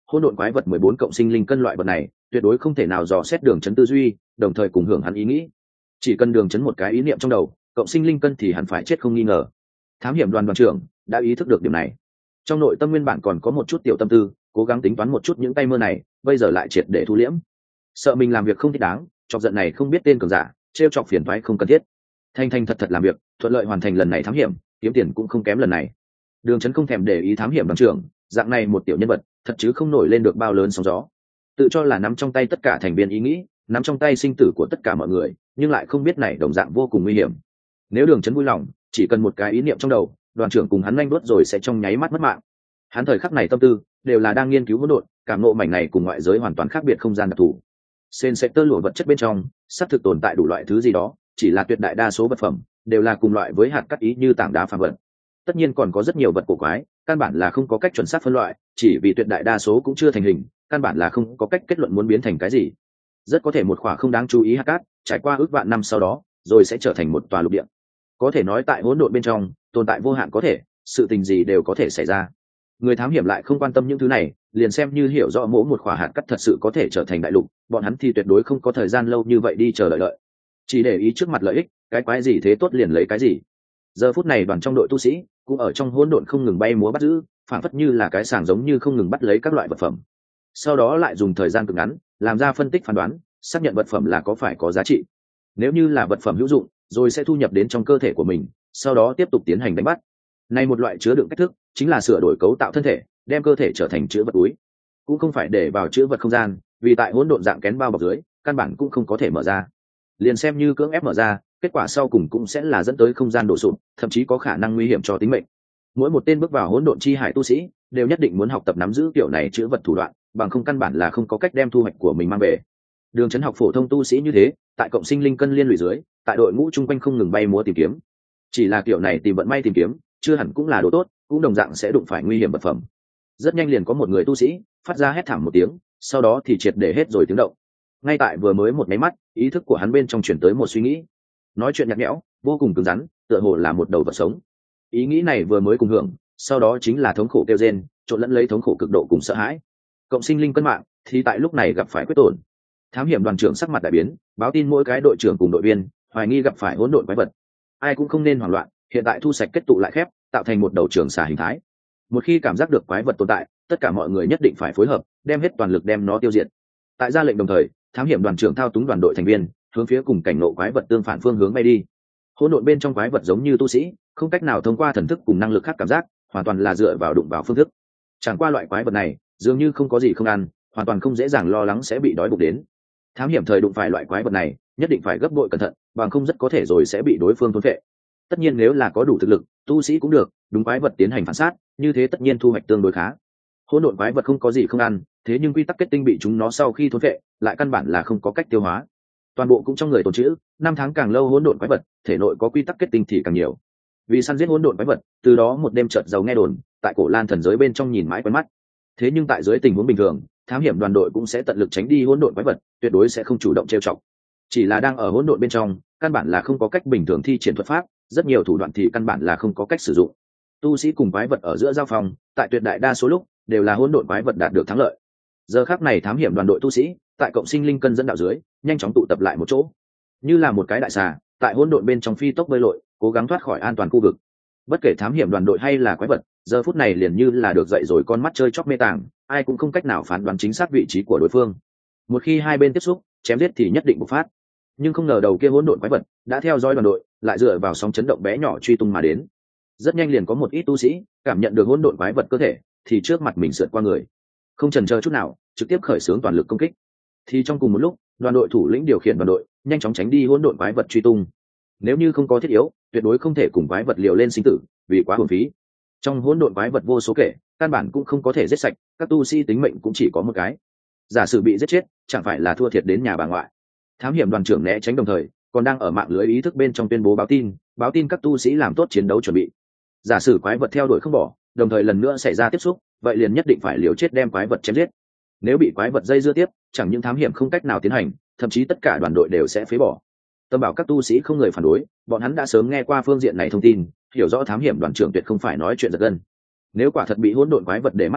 Speaker 1: hỗn độn quái vật mười bốn cộng sinh linh cân loại vật này tuyệt đối không thể nào dò xét đường chấn tư duy đồng thời cùng hưởng hắn ý nghĩ. Chỉ cần đường chấn một cái ý niệm trong đầu, cộng sinh linh cân thì hẳn phải chết không nghi ngờ. Thám hiểm đoàn đoàn trưởng đã ý thức được điểm này, trong nội tâm nguyên bản còn có một chút tiểu tâm tư, cố gắng tính toán một chút những tay mơ này, bây giờ lại triệt để thu liễm, sợ mình làm việc không thích đáng, chọc giận này không biết tên cường giả, trêu chọc phiền toái không cần thiết. Thanh thanh thật thật làm việc, thuận lợi hoàn thành lần này thám hiểm, kiếm tiền cũng không kém lần này. Đường chấn không thèm để ý thám hiểm đoàn trưởng, dạng này một tiểu nhân vật, thật chứ không nổi lên được bao lớn sóng gió. Tự cho là nắm trong tay tất cả thành viên ý nghĩ, nắm trong tay sinh tử của tất cả mọi người, nhưng lại không biết này đồng dạng vô cùng nguy hiểm. Nếu đường chấn vui lòng, chỉ cần một cái ý niệm trong đầu, đoàn trưởng cùng hắn nhanh đuốt rồi sẽ trong nháy mắt mất mạng. Hắn thời khắc này tâm tư đều là đang nghiên cứu hỗn độn, cảm ngộ mảnh này cùng ngoại giới hoàn toàn khác biệt không gian đặc thù. Sen sẽ tơ lụa vật chất bên trong, sắp thực tồn tại đủ loại thứ gì đó, chỉ là tuyệt đại đa số vật phẩm đều là cùng loại với hạt cát ý như tảng đá phàm vật. Tất nhiên còn có rất nhiều vật cổ quái, căn bản là không có cách chuẩn xác phân loại, chỉ vì tuyệt đại đa số cũng chưa thành hình, căn bản là không có cách kết luận muốn biến thành cái gì. Rất có thể một khỏa không đáng chú ý hạt cát, trải qua ước vạn năm sau đó, rồi sẽ trở thành một tòa lục địa. Có thể nói tại hỗn độn bên trong, tồn tại vô hạn có thể, sự tình gì đều có thể xảy ra. Người thám hiểm lại không quan tâm những thứ này, liền xem như hiểu rõ mỗi một khỏa hạt cát thật sự có thể trở thành đại lục, bọn hắn thì tuyệt đối không có thời gian lâu như vậy đi chờ đợi đợi. Chỉ để ý trước mặt lợi ích, cái quái gì thế tốt liền lấy cái gì. Giờ phút này đoàn trong đội tu sĩ cũng ở trong hỗn độn không ngừng bay múa bắt giữ, phản phất như là cái sàng giống như không ngừng bắt lấy các loại vật phẩm. Sau đó lại dùng thời gian cực ngắn, làm ra phân tích phán đoán, xác nhận vật phẩm là có phải có giá trị. Nếu như là vật phẩm hữu dụng, rồi sẽ thu nhập đến trong cơ thể của mình, sau đó tiếp tục tiến hành đánh bắt. Này một loại chứa đựng cách thức, chính là sửa đổi cấu tạo thân thể, đem cơ thể trở thành chứa vật túi. Cũng không phải để vào chứa vật không gian, vì tại hỗn độn dạng kén bao bọc dưới, căn bản cũng không có thể mở ra. Liền xem như cưỡng ép mở ra, kết quả sau cùng cũng sẽ là dẫn tới không gian đổ sụp, thậm chí có khả năng nguy hiểm cho tính mệnh. Mỗi một tên bước vào hỗn độn chi hải tu sĩ, đều nhất định muốn học tập nắm giữ kiểu này chứa vật thủ đoạn, bằng không căn bản là không có cách đem thu hoạch của mình mang về. Đường chấn học phổ thông tu sĩ như thế, tại cộng sinh linh cân liên lụy dưới, tại đội ngũ chung quanh không ngừng bay múa tìm kiếm. Chỉ là kiểu này tìm vận may tìm kiếm, chưa hẳn cũng là đồ tốt, cũng đồng dạng sẽ đụng phải nguy hiểm vật phẩm. Rất nhanh liền có một người tu sĩ phát ra hét thảm một tiếng, sau đó thì triệt để hết rồi tiếng động. Ngay tại vừa mới một máy mắt, ý thức của hắn bên trong chuyển tới một suy nghĩ, nói chuyện nhạt nhẽo, vô cùng cứng rắn, tựa hồ là một đầu vật sống. Ý nghĩ này vừa mới cùng hưởng, sau đó chính là thống khổ kêu rên, trộn lẫn lấy thống khổ cực độ cùng sợ hãi. Cộng sinh linh cân mạng thì tại lúc này gặp phải quyết tổn. Thám hiểm đoàn trưởng sắc mặt đại biến, báo tin mỗi cái đội trưởng cùng đội viên hoài nghi gặp phải hỗn độn quái vật. Ai cũng không nên hoảng loạn, hiện tại thu sạch kết tụ lại khép, tạo thành một đầu trường xà hình thái. Một khi cảm giác được quái vật tồn tại, tất cả mọi người nhất định phải phối hợp, đem hết toàn lực đem nó tiêu diệt. Tại ra lệnh đồng thời, thám hiểm đoàn trưởng thao túng đoàn đội thành viên, hướng phía cùng cảnh ngộ quái vật tương phản phương hướng bay đi. Hỗn độn bên trong quái vật giống như tu sĩ, không cách nào thông qua thần thức cùng năng lực khác cảm giác, hoàn toàn là dựa vào đụng vào phương thức. Chẳng qua loại quái vật này, dường như không có gì không ăn, hoàn toàn không dễ dàng lo lắng sẽ bị đói bụng đến. Thám hiểm thời đụng phải loại quái vật này, nhất định phải gấp bội cẩn thận, bằng không rất có thể rồi sẽ bị đối phương thôn phệ. Tất nhiên nếu là có đủ thực lực, tu sĩ cũng được, đúng quái vật tiến hành phản sát, như thế tất nhiên thu hoạch tương đối khá. Hỗn độn quái vật không có gì không ăn, thế nhưng quy tắc kết tinh bị chúng nó sau khi thôn phệ, lại căn bản là không có cách tiêu hóa. Toàn bộ cũng trong người tồn trữ, năm tháng càng lâu hỗn độn quái vật, thể nội có quy tắc kết tinh thì càng nhiều. Vì săn giết hỗn độn quái vật, từ đó một đêm chợt giàu nghe đồn, tại cổ Lan thần giới bên trong nhìn mãi quen mắt. Thế nhưng tại dưới tình huống bình thường, thám hiểm đoàn đội cũng sẽ tận lực tránh đi hỗn độn quái vật, tuyệt đối sẽ không chủ động trêu chọc. Chỉ là đang ở hỗn độn bên trong, căn bản là không có cách bình thường thi triển thuật pháp, rất nhiều thủ đoạn thì căn bản là không có cách sử dụng. Tu sĩ cùng quái vật ở giữa giao phòng, tại tuyệt đại đa số lúc đều là hỗn độn quái vật đạt được thắng lợi. Giờ khắc này thám hiểm đoàn đội tu sĩ, tại cộng sinh linh cân dẫn đạo dưới, nhanh chóng tụ tập lại một chỗ, như là một cái đại xà, tại hỗn độn bên trong phi tốc bơi lội, cố gắng thoát khỏi an toàn khu vực. Bất kể thám hiểm đoàn đội hay là quái vật, giờ phút này liền như là được dậy rồi con mắt chơi chóc mê tàng, ai cũng không cách nào phán đoán chính xác vị trí của đối phương. Một khi hai bên tiếp xúc, chém giết thì nhất định bộc phát. Nhưng không ngờ đầu kia hỗn độn quái vật đã theo dõi đoàn đội, lại dựa vào sóng chấn động bé nhỏ truy tung mà đến. Rất nhanh liền có một ít tu sĩ cảm nhận được hỗn độn quái vật cơ thể, thì trước mặt mình sượt qua người, không chần chờ chút nào, trực tiếp khởi xướng toàn lực công kích. Thì trong cùng một lúc, đoàn đội thủ lĩnh điều khiển đoàn đội nhanh chóng tránh đi hỗn độn quái vật truy tung. Nếu như không có thiết yếu, tuyệt đối không thể cùng quái vật liều lên sinh tử, vì quá hồn phí. Trong hỗn độn quái vật vô số kể, căn bản cũng không có thể giết sạch, các tu sĩ tính mệnh cũng chỉ có một cái. Giả sử bị giết chết, chẳng phải là thua thiệt đến nhà bà ngoại. Thám hiểm đoàn trưởng né tránh đồng thời, còn đang ở mạng lưới ý thức bên trong tuyên bố báo tin, báo tin các tu sĩ làm tốt chiến đấu chuẩn bị. Giả sử quái vật theo đuổi không bỏ, đồng thời lần nữa xảy ra tiếp xúc, vậy liền nhất định phải liều chết đem quái vật chém giết. Nếu bị quái vật dây dưa tiếp, chẳng những thám hiểm không cách nào tiến hành, thậm chí tất cả đoàn đội đều sẽ phế bỏ. Tâm bảo các tu sĩ không người phản đối, bọn hắn đã sớm nghe qua phương diện này thông tin, hiểu rõ thám hiểm đoàn trưởng tuyệt không phải nói chuyện giật gân. Nếu quả thật bị hỗn độn quái vật để mắt tới,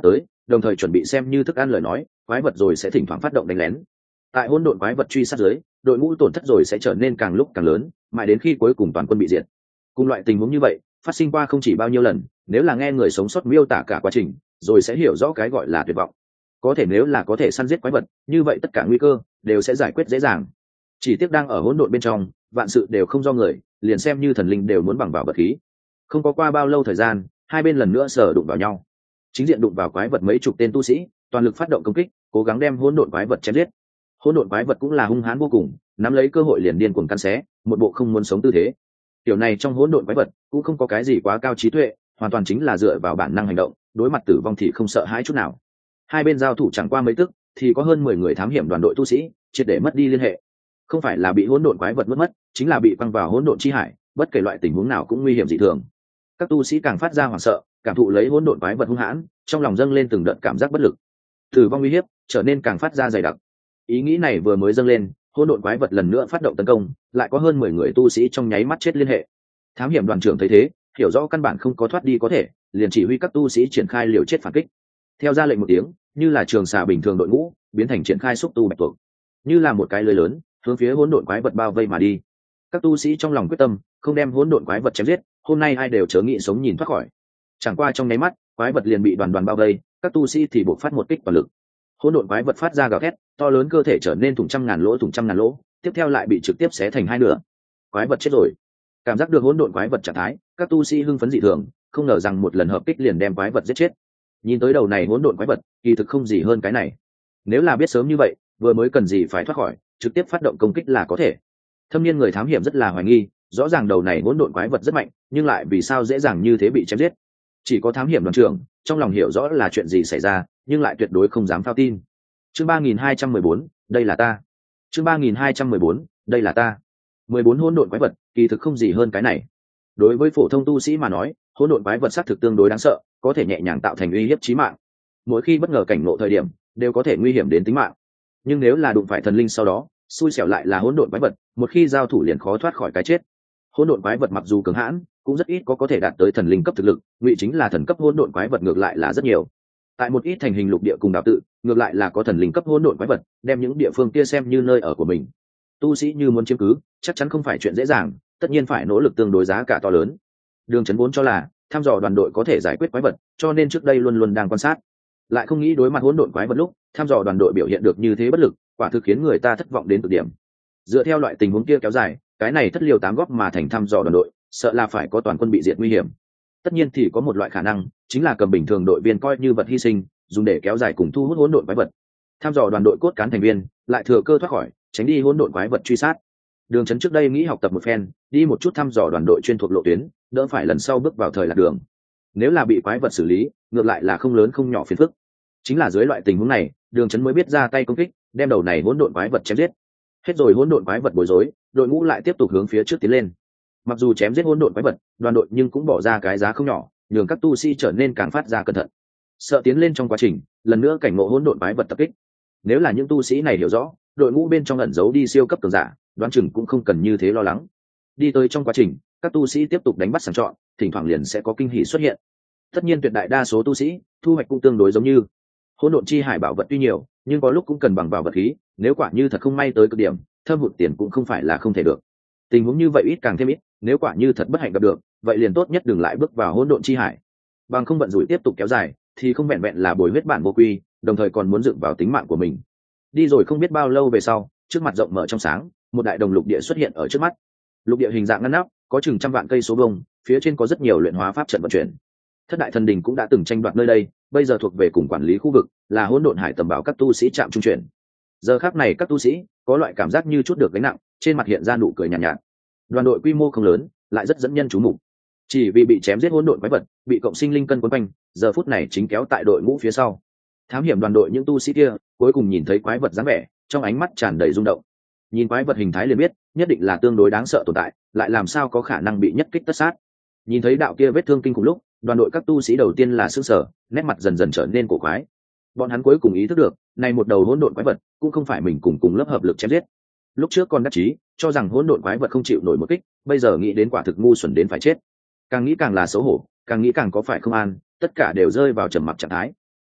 Speaker 1: đồng thời chuẩn bị xem như thức ăn lời nói, quái vật rồi sẽ thỉnh thoảng phát động đánh lén. Tại hỗn độn quái vật truy sát dưới, đội ngũ tổn thất rồi sẽ trở nên càng lúc càng lớn, mãi đến khi cuối cùng toàn quân bị diệt. Cùng loại tình huống như vậy phát sinh qua không chỉ bao nhiêu lần, nếu là nghe người sống sót miêu tả cả quá trình rồi sẽ hiểu rõ cái gọi là tuyệt vọng. Có thể nếu là có thể săn giết quái vật, như vậy tất cả nguy cơ đều sẽ giải quyết dễ dàng. Chỉ tiếc đang ở hỗn độn bên trong, vạn sự đều không do người, liền xem như thần linh đều muốn bằng vào vật khí. Không có qua bao lâu thời gian, hai bên lần nữa sờ đụng vào nhau. Chính diện đụng vào quái vật mấy chục tên tu sĩ, toàn lực phát động công kích, cố gắng đem hỗn độn quái vật chém giết. Hỗn độn quái vật cũng là hung hãn vô cùng, nắm lấy cơ hội liền điên cuồng cắn xé, một bộ không muốn sống tư thế. Tiểu này trong hỗn độn quái vật cũng không có cái gì quá cao trí tuệ, hoàn toàn chính là dựa vào bản năng hành động, đối mặt tử vong thì không sợ hãi chút nào. Hai bên giao thủ chẳng qua mấy tức, thì có hơn mười người thám hiểm đoàn đội tu sĩ triệt để mất đi liên hệ. Không phải là bị hỗn độn quái vật mất mất, chính là bị quăng vào hỗn độn chi hải, bất kể loại tình huống nào cũng nguy hiểm dị thường. Các tu sĩ càng phát ra hoảng sợ, cảm thụ lấy hỗn độn quái vật hung hãn, trong lòng dâng lên từng đợt cảm giác bất lực. Tử vong uy hiếp trở nên càng phát ra dày đặc. Ý nghĩ này vừa mới dâng lên, hỗn độn quái vật lần nữa phát động tấn công, lại có hơn mười người tu sĩ trong nháy mắt chết liên hệ. Thám hiểm đoàn trưởng thấy thế, hiểu rõ căn bản không có thoát đi có thể, liền chỉ huy các tu sĩ triển khai liều chết phản kích. Theo ra lệnh một tiếng, như là trường xà bình thường đội ngũ biến thành triển khai xúc tu bạch tuộc, như là một cái lưới lớn hướng phía hỗn độn quái vật bao vây mà đi. Các tu sĩ trong lòng quyết tâm không đem hỗn độn quái vật chém giết, hôm nay ai đều chớ nghĩ sống nhìn thoát khỏi. Chẳng qua trong nháy mắt, quái vật liền bị đoàn đoàn bao vây, các tu sĩ thì buộc phát một kích toàn lực. Hỗn độn quái vật phát ra gào thét, to lớn cơ thể trở nên thủng trăm ngàn lỗ thủng trăm ngàn lỗ, tiếp theo lại bị trực tiếp xé thành hai nửa. Quái vật chết rồi. Cảm giác được hỗn độn quái vật trạng thái, các tu sĩ hưng phấn dị thường, không ngờ rằng một lần hợp kích liền đem quái vật giết chết. Nhìn tới đầu này hỗn độn quái vật, kỳ thực không gì hơn cái này. Nếu là biết sớm như vậy, vừa mới cần gì phải thoát khỏi, trực tiếp phát động công kích là có thể. Thâm niên người thám hiểm rất là hoài nghi, rõ ràng đầu này hỗn độn quái vật rất mạnh, nhưng lại vì sao dễ dàng như thế bị chém giết? Chỉ có thám hiểm đoàn trưởng trong lòng hiểu rõ là chuyện gì xảy ra, nhưng lại tuyệt đối không dám phao tin. Chương ba nghìn hai trăm mười bốn, đây là ta. Chương ba nghìn hai trăm mười bốn, đây là ta. mười bốn hỗn độn quái vật, kỳ thực không gì hơn cái này. Đối với phổ thông tu sĩ mà nói, hỗn độn quái vật xác thực tương đối đáng sợ, có thể nhẹ nhàng tạo thành uy hiếp chí mạng. Mỗi khi bất ngờ cảnh ngộ thời điểm, đều có thể nguy hiểm đến tính mạng. Nhưng nếu là đụng phải thần linh sau đó, xui xẻo lại là hỗn độn quái vật, một khi giao thủ liền khó thoát khỏi cái chết. Hỗn độn quái vật mặc dù cường hãn, cũng rất ít có có thể đạt tới thần linh cấp thực lực, ngụy chính là thần cấp hỗn độn quái vật ngược lại là rất nhiều. Tại một ít thành hình lục địa cùng đảo tự, ngược lại là có thần linh cấp hỗn độn quái vật, đem những địa phương kia xem như nơi ở của mình. Tu sĩ như muốn chiếm cứ, chắc chắn không phải chuyện dễ dàng, tất nhiên phải nỗ lực tương đối giá cả to lớn. Đường Chấn vốn cho là thăm dò đoàn đội có thể giải quyết quái vật, cho nên trước đây luôn luôn đang quan sát. Lại không nghĩ đối mặt hỗn độn quái vật lúc, thăm dò đoàn đội biểu hiện được như thế bất lực, quả thực khiến người ta thất vọng đến cực điểm. Dựa theo loại tình huống kia kéo dài, cái này thất liều tám góp mà thành thăm dò đoàn đội, sợ là phải có toàn quân bị diệt nguy hiểm. Tất nhiên thì có một loại khả năng, chính là cầm bình thường đội viên coi như vật hy sinh, dùng để kéo dài cùng thu hút hỗn độn quái vật. Thăm dò đoàn đội cốt cán thành viên, lại thừa cơ thoát khỏi, tránh đi hỗn độn quái vật truy sát. Đường Chấn trước đây nghĩ học tập một phen, đi một chút thăm dò đoàn đội chuyên thuộc lộ tuyến, đỡ phải lần sau bước vào thời lạc đường. Nếu là bị quái vật xử lý, ngược lại là không lớn không nhỏ phiền phức. Chính là dưới loại tình huống này, Đường Chấn mới biết ra tay công kích, đem đầu này hỗn độn quái vật chém giết. Hết rồi hỗn độn quái vật bối rối, đội ngũ lại tiếp tục hướng phía trước tiến lên. Mặc dù chém giết hỗn độn quái vật, đoàn đội nhưng cũng bỏ ra cái giá không nhỏ, nhường các tu sĩ trở nên càng phát ra cẩn thận. Sợ tiến lên trong quá trình, lần nữa cảnh ngộ hỗn độn quái vật tập kích. Nếu là những tu sĩ này hiểu rõ, đội ngũ bên trong ẩn giấu đi siêu cấp cường giả, đoán chừng cũng không cần như thế lo lắng. Đi tới trong quá trình, các tu sĩ tiếp tục đánh bắt sàng chọn, thỉnh thoảng liền sẽ có kinh hỉ xuất hiện. Tất nhiên tuyệt đại đa số tu sĩ thu hoạch cũng tương đối giống như. Hỗn độn chi hải bảo vật tuy nhiều, nhưng có lúc cũng cần bằng vào vật khí, nếu quả như thật không may tới cực điểm, thâm hụt tiền cũng không phải là không thể được. Tình huống như vậy ít càng thêm ít, nếu quả như thật bất hạnh gặp được, vậy liền tốt nhất đừng lại bước vào hỗn độn chi hải. Bằng không vận rủi tiếp tục kéo dài, thì không vẹn vẹn là bồi huyết bản vô quy, đồng thời còn muốn dựng vào tính mạng của mình. Đi rồi không biết bao lâu về sau, trước mặt rộng mở trong sáng, một đại đồng lục địa xuất hiện ở trước mắt. Lục địa hình dạng ngăn nắp, có chừng trăm vạn cây số vuông, phía trên có rất nhiều luyện hóa pháp trận vận chuyển. Thất đại thần đình cũng đã từng tranh đoạt nơi đây, bây giờ thuộc về cùng quản lý khu vực, là hỗn độn hải tầm bảo các tu sĩ trạm trung chuyển. Giờ khắc này các tu sĩ có loại cảm giác như chút được gánh nặng, trên mặt hiện ra nụ cười nhàn nhạt, nhạt. Đoàn đội quy mô không lớn, lại rất dẫn nhân chú mục. Chỉ vì bị chém giết hỗn độn quái vật, bị cộng sinh linh cân quấn quanh, giờ phút này chính kéo tại đội ngũ phía sau. Thám hiểm đoàn đội những tu sĩ kia, cuối cùng nhìn thấy quái vật dáng vẻ, trong ánh mắt tràn đầy rung động. Nhìn quái vật hình thái liền biết, nhất định là tương đối đáng sợ tồn tại, lại làm sao có khả năng bị nhất kích tất sát. Nhìn thấy đạo kia vết thương kinh khủng lúc, đoàn đội các tu sĩ đầu tiên là sửng sở, nét mặt dần dần trở nên cổ quái. Bọn hắn cuối cùng ý thức được, này một đầu hỗn độn quái vật, cũng không phải mình cùng cùng lớp hợp lực chém giết. Lúc trước còn đắc chí cho rằng hỗn độn quái vật không chịu nổi một kích, bây giờ nghĩ đến quả thực ngu xuẩn đến phải chết. Càng nghĩ càng là xấu hổ, càng nghĩ càng có phải không an, tất cả đều rơi vào trầm mặc trạng thái.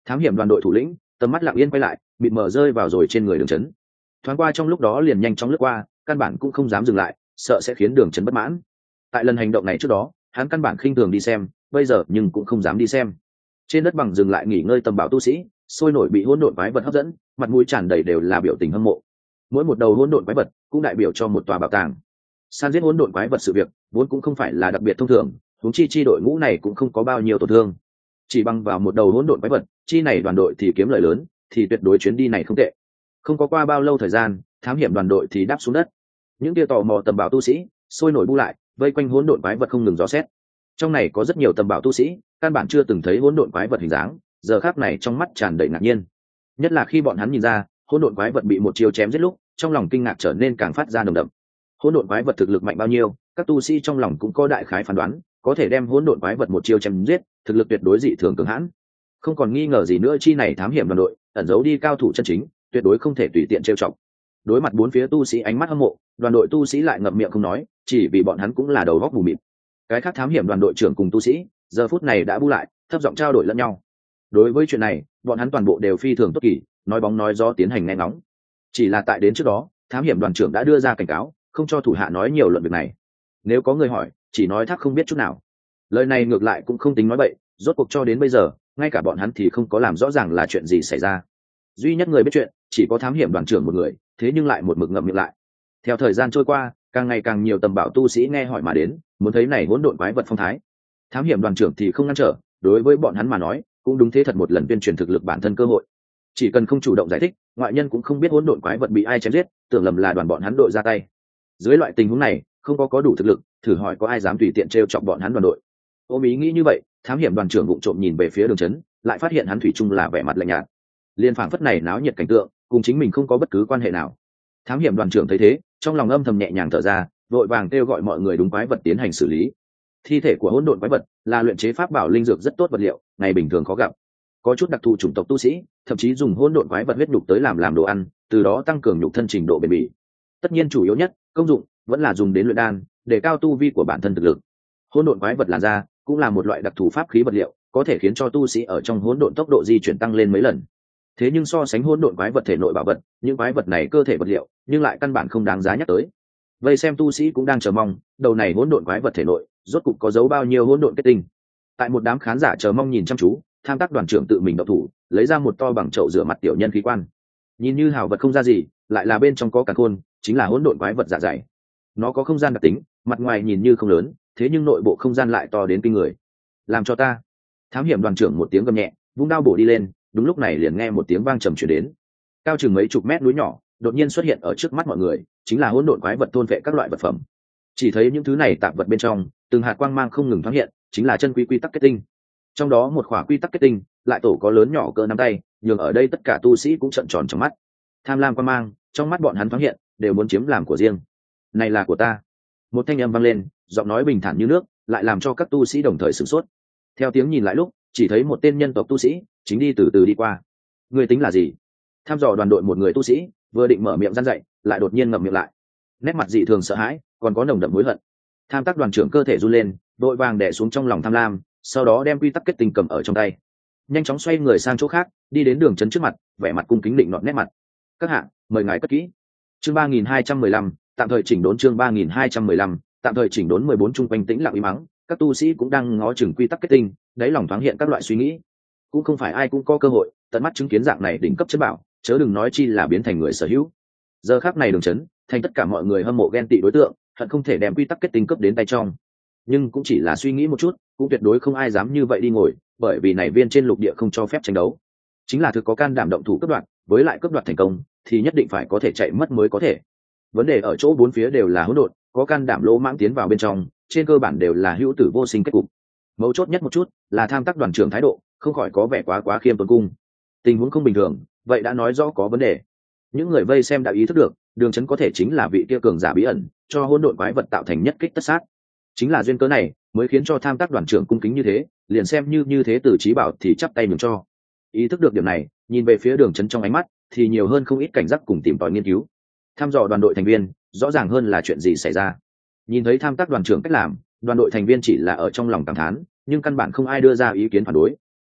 Speaker 1: Thám hiểm đoàn đội thủ lĩnh tầm mắt lặng yên quay lại, mịt mờ rơi vào rồi trên người Đường Chấn. Thoáng qua trong lúc đó liền nhanh chóng lướt qua, căn bản cũng không dám dừng lại, sợ sẽ khiến Đường Chấn bất mãn. Tại lần hành động này trước đó, hắn căn bản khinh thường đi xem, bây giờ nhưng cũng không dám đi xem. Trên đất bằng dừng lại nghỉ ngơi tầm bảo tu sĩ, sôi nổi bị hỗn độn quái vật hấp dẫn, mặt mũi tràn đầy đều là biểu tình hâm mộ. Mỗi một đầu hỗn độn quái vật cũng đại biểu cho một tòa bảo tàng. San giết hỗn độn quái vật sự việc vốn cũng không phải là đặc biệt thông thường, huống chi chi đội ngũ này cũng không có bao nhiêu tổn thương. Chỉ bằng vào một đầu hỗn độn quái vật, chi này đoàn đội thì kiếm lợi lớn, thì tuyệt đối chuyến đi này không tệ. Không có qua bao lâu thời gian, thám hiểm đoàn đội thì đáp xuống đất. Những tia tò mò tầm bảo tu sĩ sôi nổi bu lại, vây quanh hỗn độn quái vật không ngừng dò xét. Trong này có rất nhiều tầm bảo tu sĩ, căn bản chưa từng thấy hỗn độn quái vật hình dáng, giờ khắc này trong mắt tràn đầy ngạc nhiên. Nhất là khi bọn hắn nhìn ra, hỗn độn quái vật bị một chiêu chém giết lúc, trong lòng kinh ngạc trở nên càng phát ra nồng đậm. Hỗn độn quái vật thực lực mạnh bao nhiêu, các tu sĩ trong lòng cũng có đại khái phán đoán, có thể đem hỗn độn quái vật một chiêu chém giết, thực lực tuyệt đối dị thường cường hãn. Không còn nghi ngờ gì nữa, chi này thám hiểm đoàn đội ẩn giấu đi cao thủ chân chính, tuyệt đối không thể tùy tiện trêu chọc. Đối mặt bốn phía tu sĩ ánh mắt hâm mộ, đoàn đội tu sĩ lại ngậm miệng không nói, chỉ vì bọn hắn cũng là đầu góc mù mịt. Cái khác thám hiểm đoàn đội trưởng cùng tu sĩ giờ phút này đã bu lại, thấp giọng trao đổi lẫn nhau. Đối với chuyện này, bọn hắn toàn bộ đều phi thường tốt kỳ, nói bóng nói gió tiến hành nghe ngóng. Chỉ là tại đến trước đó, thám hiểm đoàn trưởng đã đưa ra cảnh cáo, không cho thủ hạ nói nhiều luận việc này. Nếu có người hỏi, chỉ nói thác không biết chút nào. Lời này ngược lại cũng không tính nói bậy, rốt cuộc cho đến bây giờ, ngay cả bọn hắn thì không có làm rõ ràng là chuyện gì xảy ra. Duy nhất người biết chuyện chỉ có thám hiểm đoàn trưởng một người, thế nhưng lại một mực ngậm miệng lại. Theo thời gian trôi qua, càng ngày càng nhiều tầm bảo tu sĩ nghe hỏi mà đến, muốn thấy này hỗn độn quái vật phong thái. Thám hiểm đoàn trưởng thì không ngăn trở, đối với bọn hắn mà nói, cũng đúng thế thật một lần tuyên truyền thực lực bản thân cơ hội. Chỉ cần không chủ động giải thích, ngoại nhân cũng không biết hỗn độn quái vật bị ai chém giết, tưởng lầm là đoàn bọn hắn đội ra tay. Dưới loại tình huống này, không có có đủ thực lực, thử hỏi có ai dám tùy tiện trêu chọc bọn hắn đoàn đội. Ôm ý nghĩ như vậy, thám hiểm đoàn trưởng vụng trộm nhìn về phía Đường Chấn, lại phát hiện hắn thủy chung là vẻ mặt lạnh nhạt. Liên phảng phất này náo nhiệt cảnh tượng, cùng chính mình không có bất cứ quan hệ nào. Thám hiểm đoàn trưởng thấy thế, trong lòng âm thầm nhẹ nhàng thở ra, vội vàng kêu gọi mọi người đúng quái vật tiến hành xử lý. Thi thể của hỗn độn quái vật là luyện chế pháp bảo linh dược rất tốt vật liệu, ngày bình thường khó gặp. Có chút đặc thù chủng tộc tu sĩ, thậm chí dùng hỗn độn quái vật huyết nhục tới làm làm đồ ăn, từ đó tăng cường nhục thân trình độ bền bỉ. Tất nhiên chủ yếu nhất, công dụng vẫn là dùng đến luyện đan, để cao tu vi của bản thân thực lực. Hỗn độn quái vật làn da cũng là một loại đặc thù pháp khí vật liệu, có thể khiến cho tu sĩ ở trong hỗn độn tốc độ di chuyển tăng lên mấy lần. Thế nhưng so sánh hỗn độn quái vật thể nội bảo vật, những quái vật này cơ thể vật liệu, nhưng lại căn bản không đáng giá nhắc tới. Vây xem tu sĩ cũng đang chờ mong, đầu này hỗn độn quái vật thể nội, rốt cục có giấu bao nhiêu hỗn độn kết tinh. Tại một đám khán giả chờ mong nhìn chăm chú, tham tác đoàn trưởng tự mình động thủ, lấy ra một to bằng chậu rửa mặt tiểu nhân khí quan. Nhìn như hào vật không ra gì, lại là bên trong có càn khôn, chính là hỗn độn quái vật dạ dày. Nó có không gian đặc tính, mặt ngoài nhìn như không lớn, thế nhưng nội bộ không gian lại to đến kinh người. Làm cho ta! Thám hiểm đoàn trưởng một tiếng gầm nhẹ, vung đao bổ đi lên. Đúng lúc này liền nghe một tiếng vang trầm truyền đến. Cao chừng mấy chục mét núi nhỏ đột nhiên xuất hiện ở trước mắt mọi người, chính là hỗn độn quái vật thôn vệ các loại vật phẩm. Chỉ thấy những thứ này tạp vật bên trong, từng hạt quang mang không ngừng thoáng hiện, chính là chân quý quy tắc kết tinh. Trong đó một khỏa quy tắc kết tinh, lại tổ có lớn nhỏ cỡ nắm tay, nhường ở đây tất cả tu sĩ cũng trợn tròn trong mắt. Tham lam quang mang, trong mắt bọn hắn thoáng hiện, đều muốn chiếm làm của riêng. Này là của ta. Một thanh âm vang lên, giọng nói bình thản như nước, lại làm cho các tu sĩ đồng thời sửng sốt. Theo tiếng nhìn lại lúc, chỉ thấy một tên nhân tộc tu sĩ chính đi từ từ đi qua. Người tính là gì? Tham dò đoàn đội một người tu sĩ vừa định mở miệng răn dậy, lại đột nhiên ngậm miệng lại, nét mặt dị thường sợ hãi, còn có nồng đậm hối hận. Tham tác đoàn trưởng cơ thể run lên, vội vàng đè xuống trong lòng tham lam, sau đó đem quy tắc kết tinh cầm ở trong tay, nhanh chóng xoay người sang chỗ khác, đi đến Đường Chấn trước mặt, vẻ mặt cung kính định nọt nét mặt. Các hạ, mời ngài cất kỹ. Chương ba nghìn hai trăm mười lăm, tạm thời chỉnh đốn. Chương ba nghìn hai trăm mười lăm, tạm thời chỉnh đốn. Mười bốn chung quanh tĩnh lặng im mắng, các tu sĩ cũng đang ngó chừng quy tắc kết tinh, đáy lòng thoáng hiện các loại suy nghĩ. Cũng không phải ai cũng có cơ hội tận mắt chứng kiến dạng này đỉnh cấp chất bảo, chớ đừng nói chi là biến thành người sở hữu. Giờ khắc này Đường Chấn thành tất cả mọi người hâm mộ ghen tị đối tượng, hận không thể đem quy tắc kết tinh cấp đến tay trong. Nhưng cũng chỉ là suy nghĩ một chút, cũng tuyệt đối không ai dám như vậy đi ngồi, bởi vì này viên trên lục địa không cho phép tranh đấu. Chính là thực có can đảm động thủ cấp đoạt, với lại cấp đoạt thành công thì nhất định phải có thể chạy mất mới có thể. Vấn đề ở chỗ bốn phía đều là hỗn độn, có can đảm lỗ mãng tiến vào bên trong, trên cơ bản đều là hữu tử vô sinh kết cục. Mấu chốt nhất một chút là tham tác đoàn trưởng thái độ không khỏi có vẻ quá quá khiêm tốn cung. Tình huống không bình thường, vậy đã nói rõ có vấn đề. Những người vây xem đã ý thức được, Đường Chấn có thể chính là vị kia cường giả bí ẩn, cho hỗn độn quái vật tạo thành nhất kích tất sát. Chính là duyên cớ này, mới khiến cho tham tác đoàn trưởng cung kính như thế, liền xem như như thế Từ Chí Bảo thì chắp tay nhường cho. Ý thức được điểm này, nhìn về phía Đường Chấn trong ánh mắt thì nhiều hơn không ít cảnh giác cùng tìm tòi nghiên cứu. Tham dò đoàn đội thành viên, rõ ràng hơn là chuyện gì xảy ra. Nhìn thấy tham tác đoàn trưởng cách làm, đoàn đội thành viên chỉ là ở trong lòng cảm thán, nhưng căn bản không ai đưa ra ý kiến phản đối.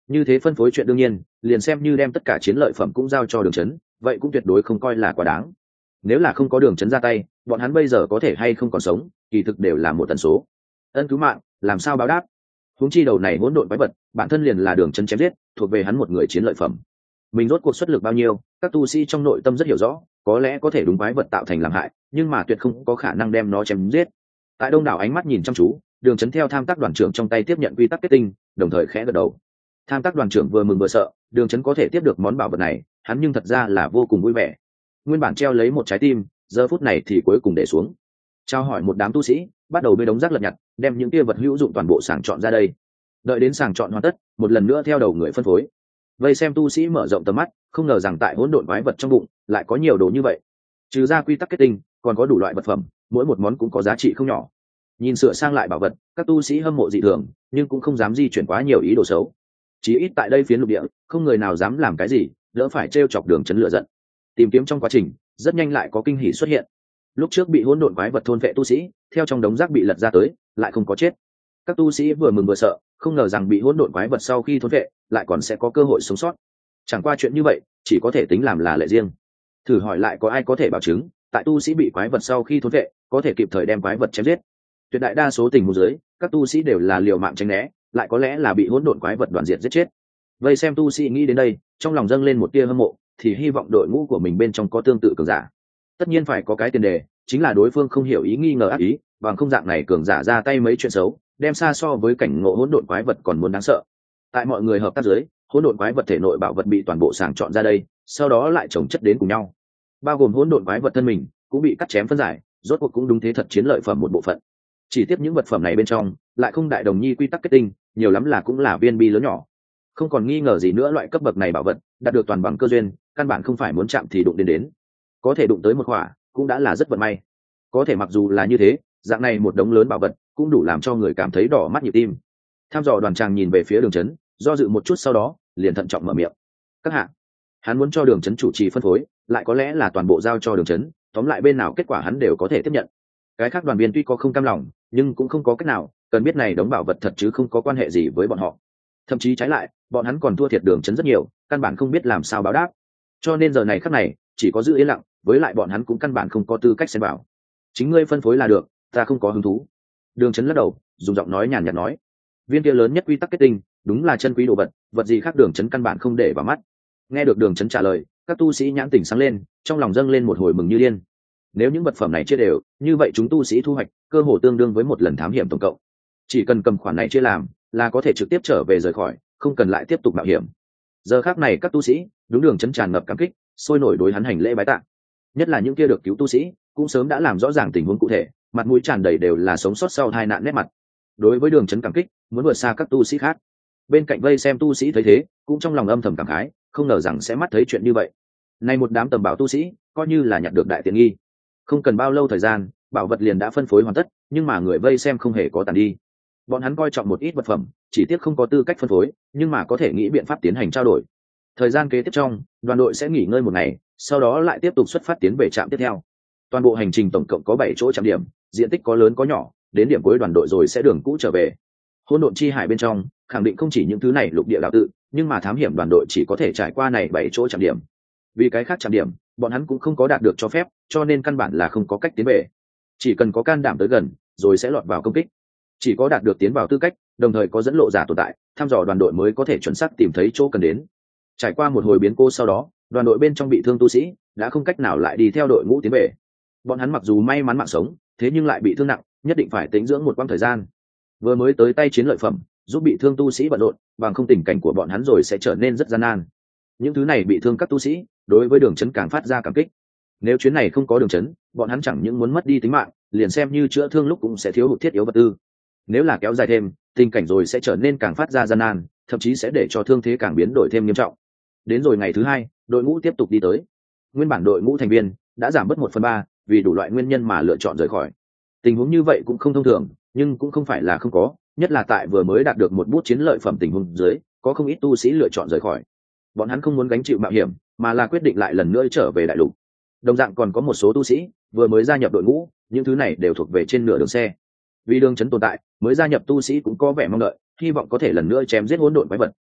Speaker 1: Như thế phân phối chuyện đương nhiên, liền xem như đem tất cả chiến lợi phẩm cũng giao cho đường trấn, vậy cũng tuyệt đối không coi là quá đáng. Nếu là không có đường trấn ra tay, bọn hắn bây giờ có thể hay không còn sống, kỳ thực đều là một tần số. Ân cứu mạng, làm sao báo đáp? Huống chi đầu này hỗn độn quái vật, bản thân liền là đường trấn chém giết, thuộc về hắn một người chiến lợi phẩm. Mình rốt cuộc xuất lực bao nhiêu, các tu sĩ trong nội tâm rất hiểu rõ, có lẽ có thể đúng quái vật tạo thành làm hại, nhưng mà tuyệt không có khả năng đem nó chém giết. Tại đông đảo ánh mắt nhìn chăm chú, đường trấn theo tham tác đoàn trưởng trong tay tiếp nhận quy tắc kết tinh, đồng thời khẽ gật đầu. Tham tác đoàn trưởng vừa mừng vừa sợ, đường trấn có thể tiếp được món bảo vật này, hắn nhưng thật ra là vô cùng vui vẻ. Nguyên bản treo lấy một trái tim, giờ phút này thì cuối cùng để xuống. Trao hỏi một đám tu sĩ, bắt đầu bê đống rác lật nhặt, đem những kia vật hữu dụng toàn bộ sàng chọn ra đây. Đợi đến sàng chọn hoàn tất, một lần nữa theo đầu người phân phối. Vây xem tu sĩ mở rộng tầm mắt, không ngờ rằng tại hỗn độn quái vật trong bụng lại có nhiều đồ như vậy. Trừ ra quy tắc kết tinh, còn có đủ loại vật phẩm, mỗi một món cũng có giá trị không nhỏ. Nhìn sửa sang lại bảo vật, các tu sĩ hâm mộ dị thường, nhưng cũng không dám di chuyển quá nhiều ý đồ xấu. Chỉ ít tại đây phiến lục địa, không người nào dám làm cái gì, đỡ phải trêu chọc đường trấn lửa giận. Tìm kiếm trong quá trình, rất nhanh lại có kinh hỉ xuất hiện. Lúc trước bị hỗn độn quái vật thôn vệ tu sĩ, theo trong đống rác bị lật ra tới, lại không có chết. Các tu sĩ vừa mừng vừa sợ, không ngờ rằng bị hỗn độn quái vật sau khi thôn vệ, lại còn sẽ có cơ hội sống sót. Chẳng qua chuyện như vậy, chỉ có thể tính làm là lệ riêng. Thử hỏi lại có ai có thể bảo chứng, tại tu sĩ bị quái vật sau khi thôn vệ, có thể kịp thời đem quái vật chém giết? Tuyệt đại đa số tình huống dưới, các tu sĩ đều là liều mạng tránh né, lại có lẽ là bị hỗn độn quái vật đoàn diệt giết chết. Vây xem tu sĩ nghĩ đến đây, trong lòng dâng lên một tia hâm mộ, thì hy vọng đội ngũ của mình bên trong có tương tự cường giả. Tất nhiên phải có cái tiền đề, chính là đối phương không hiểu ý nghi ngờ ác ý, bằng không dạng này cường giả ra tay mấy chuyện xấu, đem xa so với cảnh ngộ hỗn độn quái vật còn muốn đáng sợ. Tại mọi người hợp tác dưới, hỗn độn quái vật thể nội bảo vật bị toàn bộ sàng chọn ra đây, sau đó lại chồng chất đến cùng nhau. Bao gồm hỗn độn quái vật thân mình, cũng bị cắt chém phân giải, rốt cuộc cũng đúng thế thật chiến lợi phẩm một bộ phận. Chỉ tiếp những vật phẩm này bên trong, lại không đại đồng nhi quy tắc kết tinh, nhiều lắm là cũng là viên bi lớn nhỏ. Không còn nghi ngờ gì nữa, loại cấp bậc này bảo vật, đạt được toàn bằng cơ duyên, căn bản không phải muốn chạm thì đụng đến đến. Có thể đụng tới một khỏa, cũng đã là rất vận may. Có thể mặc dù là như thế, dạng này một đống lớn bảo vật, cũng đủ làm cho người cảm thấy đỏ mắt nhịp tim. Tham dò đoàn tràng nhìn về phía đường trấn, do dự một chút sau đó, liền thận trọng mở miệng. Các hạ, hắn muốn cho đường trấn chủ trì phân phối, lại có lẽ là toàn bộ giao cho đường trấn, tóm lại bên nào kết quả hắn đều có thể tiếp nhận. Cái khác đoàn viên tuy có không cam lòng, nhưng cũng không có cách nào, cần biết này đống bảo vật thật chứ không có quan hệ gì với bọn họ. Thậm chí trái lại, bọn hắn còn thua thiệt đường trấn rất nhiều, căn bản không biết làm sao báo đáp. Cho nên giờ này khắc này, chỉ có giữ yên lặng, với lại bọn hắn cũng căn bản không có tư cách xen vào. Chính ngươi phân phối là được, ta không có hứng thú. Đường trấn lắc đầu, dùng giọng nói nhàn nhạt nói. Viên kia lớn nhất quy tắc kết tinh, đúng là chân quý đồ vật, vật gì khác đường trấn căn bản không để vào mắt. Nghe được đường trấn trả lời, các tu sĩ nhãn tỉnh sáng lên, trong lòng dâng lên một hồi mừng như điên. Nếu những vật phẩm này chia đều, như vậy chúng tu sĩ thu hoạch cơ hồ tương đương với một lần thám hiểm tổng cộng. Chỉ cần cầm khoản này chia làm, là có thể trực tiếp trở về rời khỏi, không cần lại tiếp tục mạo hiểm. Giờ khác này các tu sĩ đúng đường trấn tràn ngập cảm kích, sôi nổi đối hắn hành lễ bái tạ. Nhất là những kia được cứu tu sĩ, cũng sớm đã làm rõ ràng tình huống cụ thể, mặt mũi tràn đầy đều là sống sót sau tai nạn nét mặt. Đối với đường trấn cảm kích, muốn vượt xa các tu sĩ khác. Bên cạnh vây xem tu sĩ thấy thế, cũng trong lòng âm thầm cảm khái, không ngờ rằng sẽ mắt thấy chuyện như vậy. Nay một đám tầm bảo tu sĩ, coi như là nhặt được đại tiện nghi. Không cần bao lâu thời gian, bảo vật liền đã phân phối hoàn tất, nhưng mà người vây xem không hề có tàn đi. Bọn hắn coi trọng một ít vật phẩm, chỉ tiếc không có tư cách phân phối, nhưng mà có thể nghĩ biện pháp tiến hành trao đổi. Thời gian kế tiếp trong, đoàn đội sẽ nghỉ ngơi một ngày, sau đó lại tiếp tục xuất phát tiến về trạm tiếp theo. Toàn bộ hành trình tổng cộng có bảy chỗ trạm điểm, diện tích có lớn có nhỏ, đến điểm cuối đoàn đội rồi sẽ đường cũ trở về. Hỗn độn chi hải bên trong, khẳng định không chỉ những thứ này lục địa đạo tự, nhưng mà thám hiểm đoàn đội chỉ có thể trải qua này bảy chỗ trạm điểm. Vì cái khác trạm điểm, bọn hắn cũng không có đạt được cho phép, cho nên căn bản là không có cách tiến về. Chỉ cần có can đảm tới gần, rồi sẽ lọt vào công kích. Chỉ có đạt được tiến vào tư cách, đồng thời có dẫn lộ giả tồn tại, thăm dò đoàn đội mới có thể chuẩn xác tìm thấy chỗ cần đến. Trải qua một hồi biến cố sau đó, đoàn đội bên trong bị thương tu sĩ đã không cách nào lại đi theo đội ngũ tiến về. Bọn hắn mặc dù may mắn mạng sống, thế nhưng lại bị thương nặng, nhất định phải tĩnh dưỡng một quãng thời gian. Vừa mới tới tay chiến lợi phẩm, giúp bị thương tu sĩ bận rộn, bằng không tình cảnh của bọn hắn rồi sẽ trở nên rất gian nan. Những thứ này bị thương các tu sĩ, đối với đường trấn càng phát ra cảm kích. Nếu chuyến này không có đường trấn, bọn hắn chẳng những muốn mất đi tính mạng, liền xem như chữa thương lúc cũng sẽ thiếu hụt thiết yếu vật tư. Nếu là kéo dài thêm, tình cảnh rồi sẽ trở nên càng phát ra gian nan, thậm chí sẽ để cho thương thế càng biến đổi thêm nghiêm trọng. Đến rồi ngày thứ hai, đội ngũ tiếp tục đi tới. Nguyên bản đội ngũ thành viên đã giảm bớt một phần ba, vì đủ loại nguyên nhân mà lựa chọn rời khỏi. Tình huống như vậy cũng không thông thường, nhưng cũng không phải là không có, nhất là tại vừa mới đạt được một bút chiến lợi phẩm tình huống dưới, có không ít tu sĩ lựa chọn rời khỏi. Bọn hắn không muốn gánh chịu mạo hiểm, mà là quyết định lại lần nữa trở về đại lục. Đồng dạng còn có một số tu sĩ vừa mới gia nhập đội ngũ, những thứ này đều thuộc về trên nửa đường xe. Vì đường trấn tồn tại, mới gia nhập tu sĩ cũng có vẻ mong đợi, hy vọng có thể lần nữa chém giết hỗn độn quái vật.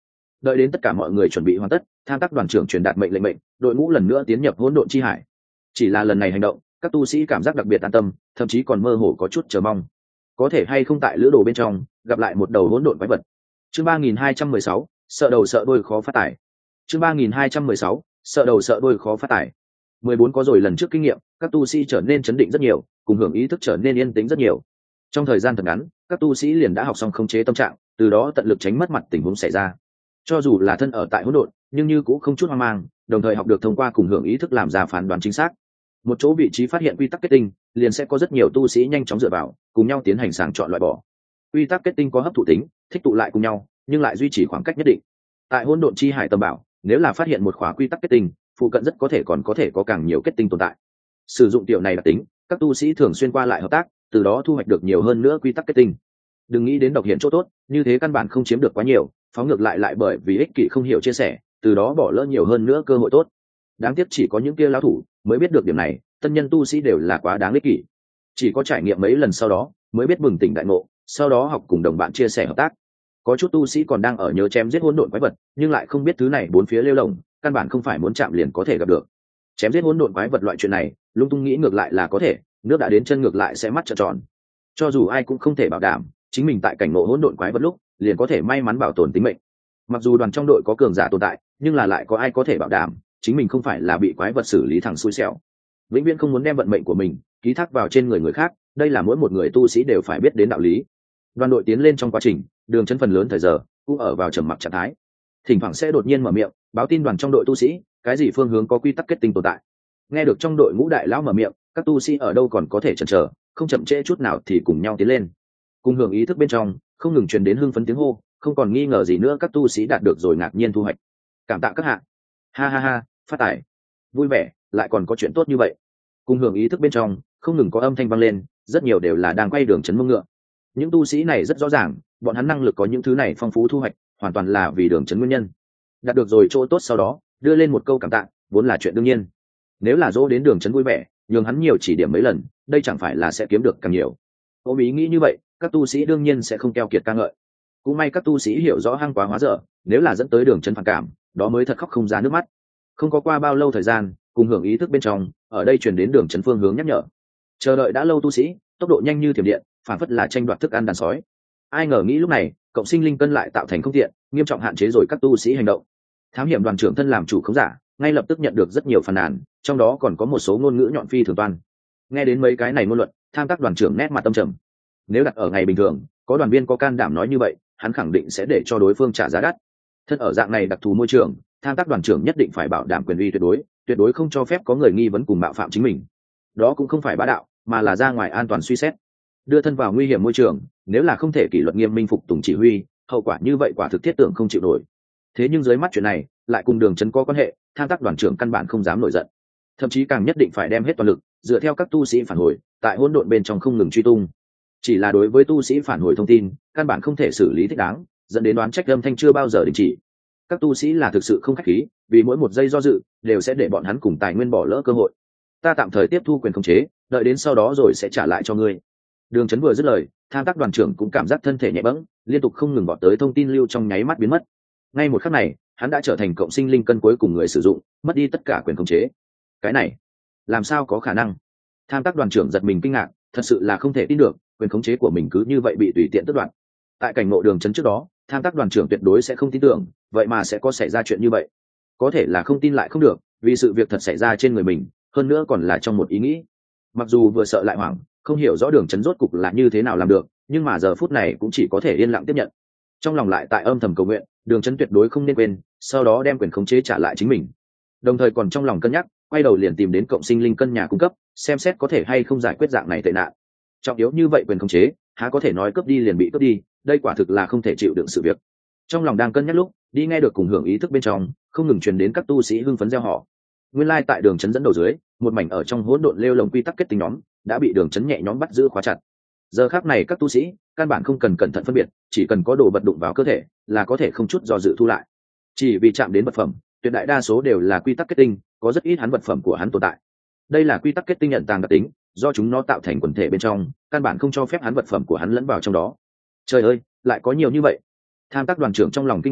Speaker 1: Đợi đến tất cả mọi người chuẩn bị hoàn tất, tham tác đoàn trưởng truyền đạt mệnh lệnh mệnh đội ngũ lần nữa tiến nhập hỗn độn chi hải. Chỉ là lần này hành động, các tu sĩ cảm giác đặc biệt an tâm, thậm chí còn mơ hồ có chút chờ mong, có thể hay không tại lữ đồ bên trong gặp lại một đầu hỗn độn quái vật. Chương ba nghìn hai trăm mười sáu, sợ đầu sợ đuôi khó phát tải. Chương ba nghìn hai trăm mười sáu, sợ đầu sợ đuôi khó phát tải. mười bốn có rồi lần trước kinh nghiệm, các tu sĩ trở nên chấn định rất nhiều, cùng hưởng ý thức trở nên yên tĩnh rất nhiều. Trong thời gian thật ngắn, các tu sĩ liền đã học xong khống chế tâm trạng, từ đó tận lực tránh mất mặt tình huống xảy ra. Cho dù là thân ở tại hỗn độn, nhưng như cũng không chút hoang mang, đồng thời học được thông qua cùng hưởng ý thức làm ra phán đoán chính xác. Một chỗ vị trí phát hiện quy tắc kết tinh, liền sẽ có rất nhiều tu sĩ nhanh chóng dựa vào, cùng nhau tiến hành sàng chọn loại bỏ. Quy tắc kết tinh có hấp thụ tính, thích tụ lại cùng nhau, nhưng lại duy trì khoảng cách nhất định. Tại hỗn độn chi hải tầm bảo, nếu là phát hiện một khóa quy tắc kết tinh, phụ cận rất có thể còn có thể có càng nhiều kết tinh tồn tại. Sử dụng tiểu này đặc tính, các tu sĩ thường xuyên qua lại hợp tác, từ đó thu hoạch được nhiều hơn nữa quy tắc kết tinh. Đừng nghĩ đến độc hiện chỗ tốt, như thế căn bản không chiếm được quá nhiều, phóng ngược lại lại bởi vì ích kỷ không hiểu chia sẻ, từ đó bỏ lỡ nhiều hơn nữa cơ hội tốt. Đáng tiếc chỉ có những kia lão thủ mới biết được điểm này, tân nhân tu sĩ đều là quá đáng ích kỷ. Chỉ có trải nghiệm mấy lần sau đó, mới biết bừng tỉnh đại ngộ, sau đó học cùng đồng bạn chia sẻ hợp tác. Có chút tu sĩ còn đang ở nhớ chém giết hỗn độn quái vật, nhưng lại không biết thứ này bốn phía lêu lồng, căn bản không phải muốn chạm liền có thể gặp được. Chém giết hỗn độn quái vật loại chuyện này, lung tung nghĩ ngược lại là có thể, nước đã đến chân ngược lại sẽ mắt trợn tròn. Cho dù ai cũng không thể bảo đảm, chính mình tại cảnh ngộ hỗn độn quái vật lúc, liền có thể may mắn bảo tồn tính mệnh. Mặc dù đoàn trong đội có cường giả tồn tại, nhưng là lại có ai có thể bảo đảm chính mình không phải là bị quái vật xử lý thẳng xui xẻo. Vĩnh viễn không muốn đem vận mệnh của mình ký thác vào trên người người khác, đây là mỗi một người tu sĩ đều phải biết đến đạo lý. Đoàn đội tiến lên trong quá trình, đường chân phần lớn thời giờ cũng ở vào trầm mặc trạng thái, thỉnh thoảng sẽ đột nhiên mở miệng báo tin đoàn trong đội tu sĩ cái gì phương hướng có quy tắc kết tinh tồn tại. Nghe được trong đội ngũ đại lão mở miệng, các tu sĩ ở đâu còn có thể chần chờ, không chậm trễ chút nào thì cùng nhau tiến lên. Cùng hưởng ý thức bên trong không ngừng truyền đến hưng phấn tiếng hô, không còn nghi ngờ gì nữa các tu sĩ đạt được rồi ngạc nhiên thu hoạch. Cảm tạ các hạ, ha ha ha, phát tài, vui vẻ, lại còn có chuyện tốt như vậy. Cùng hưởng ý thức bên trong không ngừng có âm thanh vang lên, rất nhiều đều là đang quay đường chấn mông ngựa. Những tu sĩ này rất rõ ràng, bọn hắn năng lực có những thứ này phong phú thu hoạch, hoàn toàn là vì đường chấn nguyên nhân. Đạt được rồi chỗ tốt sau đó, đưa lên một câu cảm tạ, vốn là chuyện đương nhiên. Nếu là dỗ đến đường chấn vui vẻ, nhường hắn nhiều chỉ điểm mấy lần, đây chẳng phải là sẽ kiếm được càng nhiều. Ôm ý nghĩ như vậy, các tu sĩ đương nhiên sẽ không keo kiệt ca ngợi. Cũng may các tu sĩ hiểu rõ hăng quá hóa dở, nếu là dẫn tới đường chấn phản cảm, đó mới thật khóc không ra nước mắt. Không có qua bao lâu thời gian, cùng hưởng ý thức bên trong, ở đây truyền đến đường chấn phương hướng nhắc nhở. Chờ đợi đã lâu tu sĩ, tốc độ nhanh như thiểm điện, phản phất là tranh đoạt thức ăn đàn sói. Ai ngờ nghĩ lúc này, cộng sinh linh cân lại tạo thành không tiện, nghiêm trọng hạn chế rồi các tu sĩ hành động. Thám hiểm đoàn trưởng thân làm chủ khống giả, ngay lập tức nhận được rất nhiều phàn nàn, trong đó còn có một số ngôn ngữ nhọn phi thường toan. Nghe đến mấy cái này ngôn luận, tham tác đoàn trưởng nét mặt tâm trầm. Nếu đặt ở ngày bình thường, có đoàn viên có can đảm nói như vậy, hắn khẳng định sẽ để cho đối phương trả giá đắt. Thân ở dạng này đặc thù môi trường, tham tác đoàn trưởng nhất định phải bảo đảm quyền uy tuyệt đối, tuyệt đối không cho phép có người nghi vấn cùng mạo phạm chính mình. Đó cũng không phải bá đạo, mà là ra ngoài an toàn suy xét. Đưa thân vào nguy hiểm môi trường, nếu là không thể kỷ luật nghiêm minh phục tùng chỉ huy, hậu quả như vậy quả thực thiết tưởng không chịu nổi. Thế nhưng dưới mắt chuyện này, lại cùng đường chấn có quan hệ, tham tác đoàn trưởng căn bản không dám nổi giận, thậm chí càng nhất định phải đem hết toàn lực, dựa theo các tu sĩ phản hồi, tại hỗn độn bên trong không ngừng truy tung. Chỉ là đối với tu sĩ phản hồi thông tin, căn bản không thể xử lý thích đáng, dẫn đến đoán trách âm thanh chưa bao giờ đình chỉ. Các tu sĩ là thực sự không khách khí, vì mỗi một giây do dự đều sẽ để bọn hắn cùng tài nguyên bỏ lỡ cơ hội. Ta tạm thời tiếp thu quyền khống chế, đợi đến sau đó rồi sẽ trả lại cho ngươi. Đường chấn vừa dứt lời, tham tác đoàn trưởng cũng cảm giác thân thể nhẹ bẫng, liên tục không ngừng vọt tới thông tin lưu trong nháy mắt biến mất. Ngay một khắc này, hắn đã trở thành cộng sinh linh cân cuối cùng người sử dụng, mất đi tất cả quyền khống chế. Cái này, làm sao có khả năng? Tham tác đoàn trưởng giật mình kinh ngạc, thật sự là không thể tin được, quyền khống chế của mình cứ như vậy bị tùy tiện tước đoạt. Tại cảnh ngộ đường chấn trước đó, tham tác đoàn trưởng tuyệt đối sẽ không tin tưởng, vậy mà sẽ có xảy ra chuyện như vậy. Có thể là không tin lại không được, vì sự việc thật xảy ra trên người mình, hơn nữa còn là trong một ý nghĩ. Mặc dù vừa sợ lại hoảng, không hiểu rõ đường chấn rốt cục là như thế nào làm được, nhưng mà giờ phút này cũng chỉ có thể yên lặng tiếp nhận. Trong lòng lại tại âm thầm cầu nguyện, đường chấn tuyệt đối không nên quên, sau đó đem quyền khống chế trả lại chính mình. Đồng thời còn trong lòng cân nhắc, quay đầu liền tìm đến cộng sinh linh cân nhà cung cấp, xem xét có thể hay không giải quyết dạng này tệ nạn. Trọng yếu như vậy quyền khống chế, há có thể nói cướp đi liền bị cướp đi, đây quả thực là không thể chịu đựng sự việc. Trong lòng đang cân nhắc lúc, đi nghe được cùng hưởng ý thức bên trong, không ngừng truyền đến các tu sĩ hưng phấn reo hò. Nguyên lai like tại đường chấn dẫn đầu dưới, một mảnh ở trong hỗn độn lêu lồng quy tắc kết tinh nhóm, đã bị đường chấn nhẹ nhõm bắt giữ khóa chặt. Giờ khắc này các tu sĩ, căn bản không cần cẩn thận phân biệt, chỉ cần có đồ vật đụng vào cơ thể, là có thể không chút do dự thu lại. Chỉ vì chạm đến vật phẩm, tuyệt đại đa số đều là quy tắc kết tinh, có rất ít hắn vật phẩm của hắn tồn tại. Đây là quy tắc kết tinh nhận tàng đặc tính, do chúng nó tạo thành quần thể bên trong, căn bản không cho phép hắn vật phẩm của hắn lẫn vào trong đó. Trời ơi, lại có nhiều như vậy! Tham tác đoàn trưởng trong lòng kinh ngạc,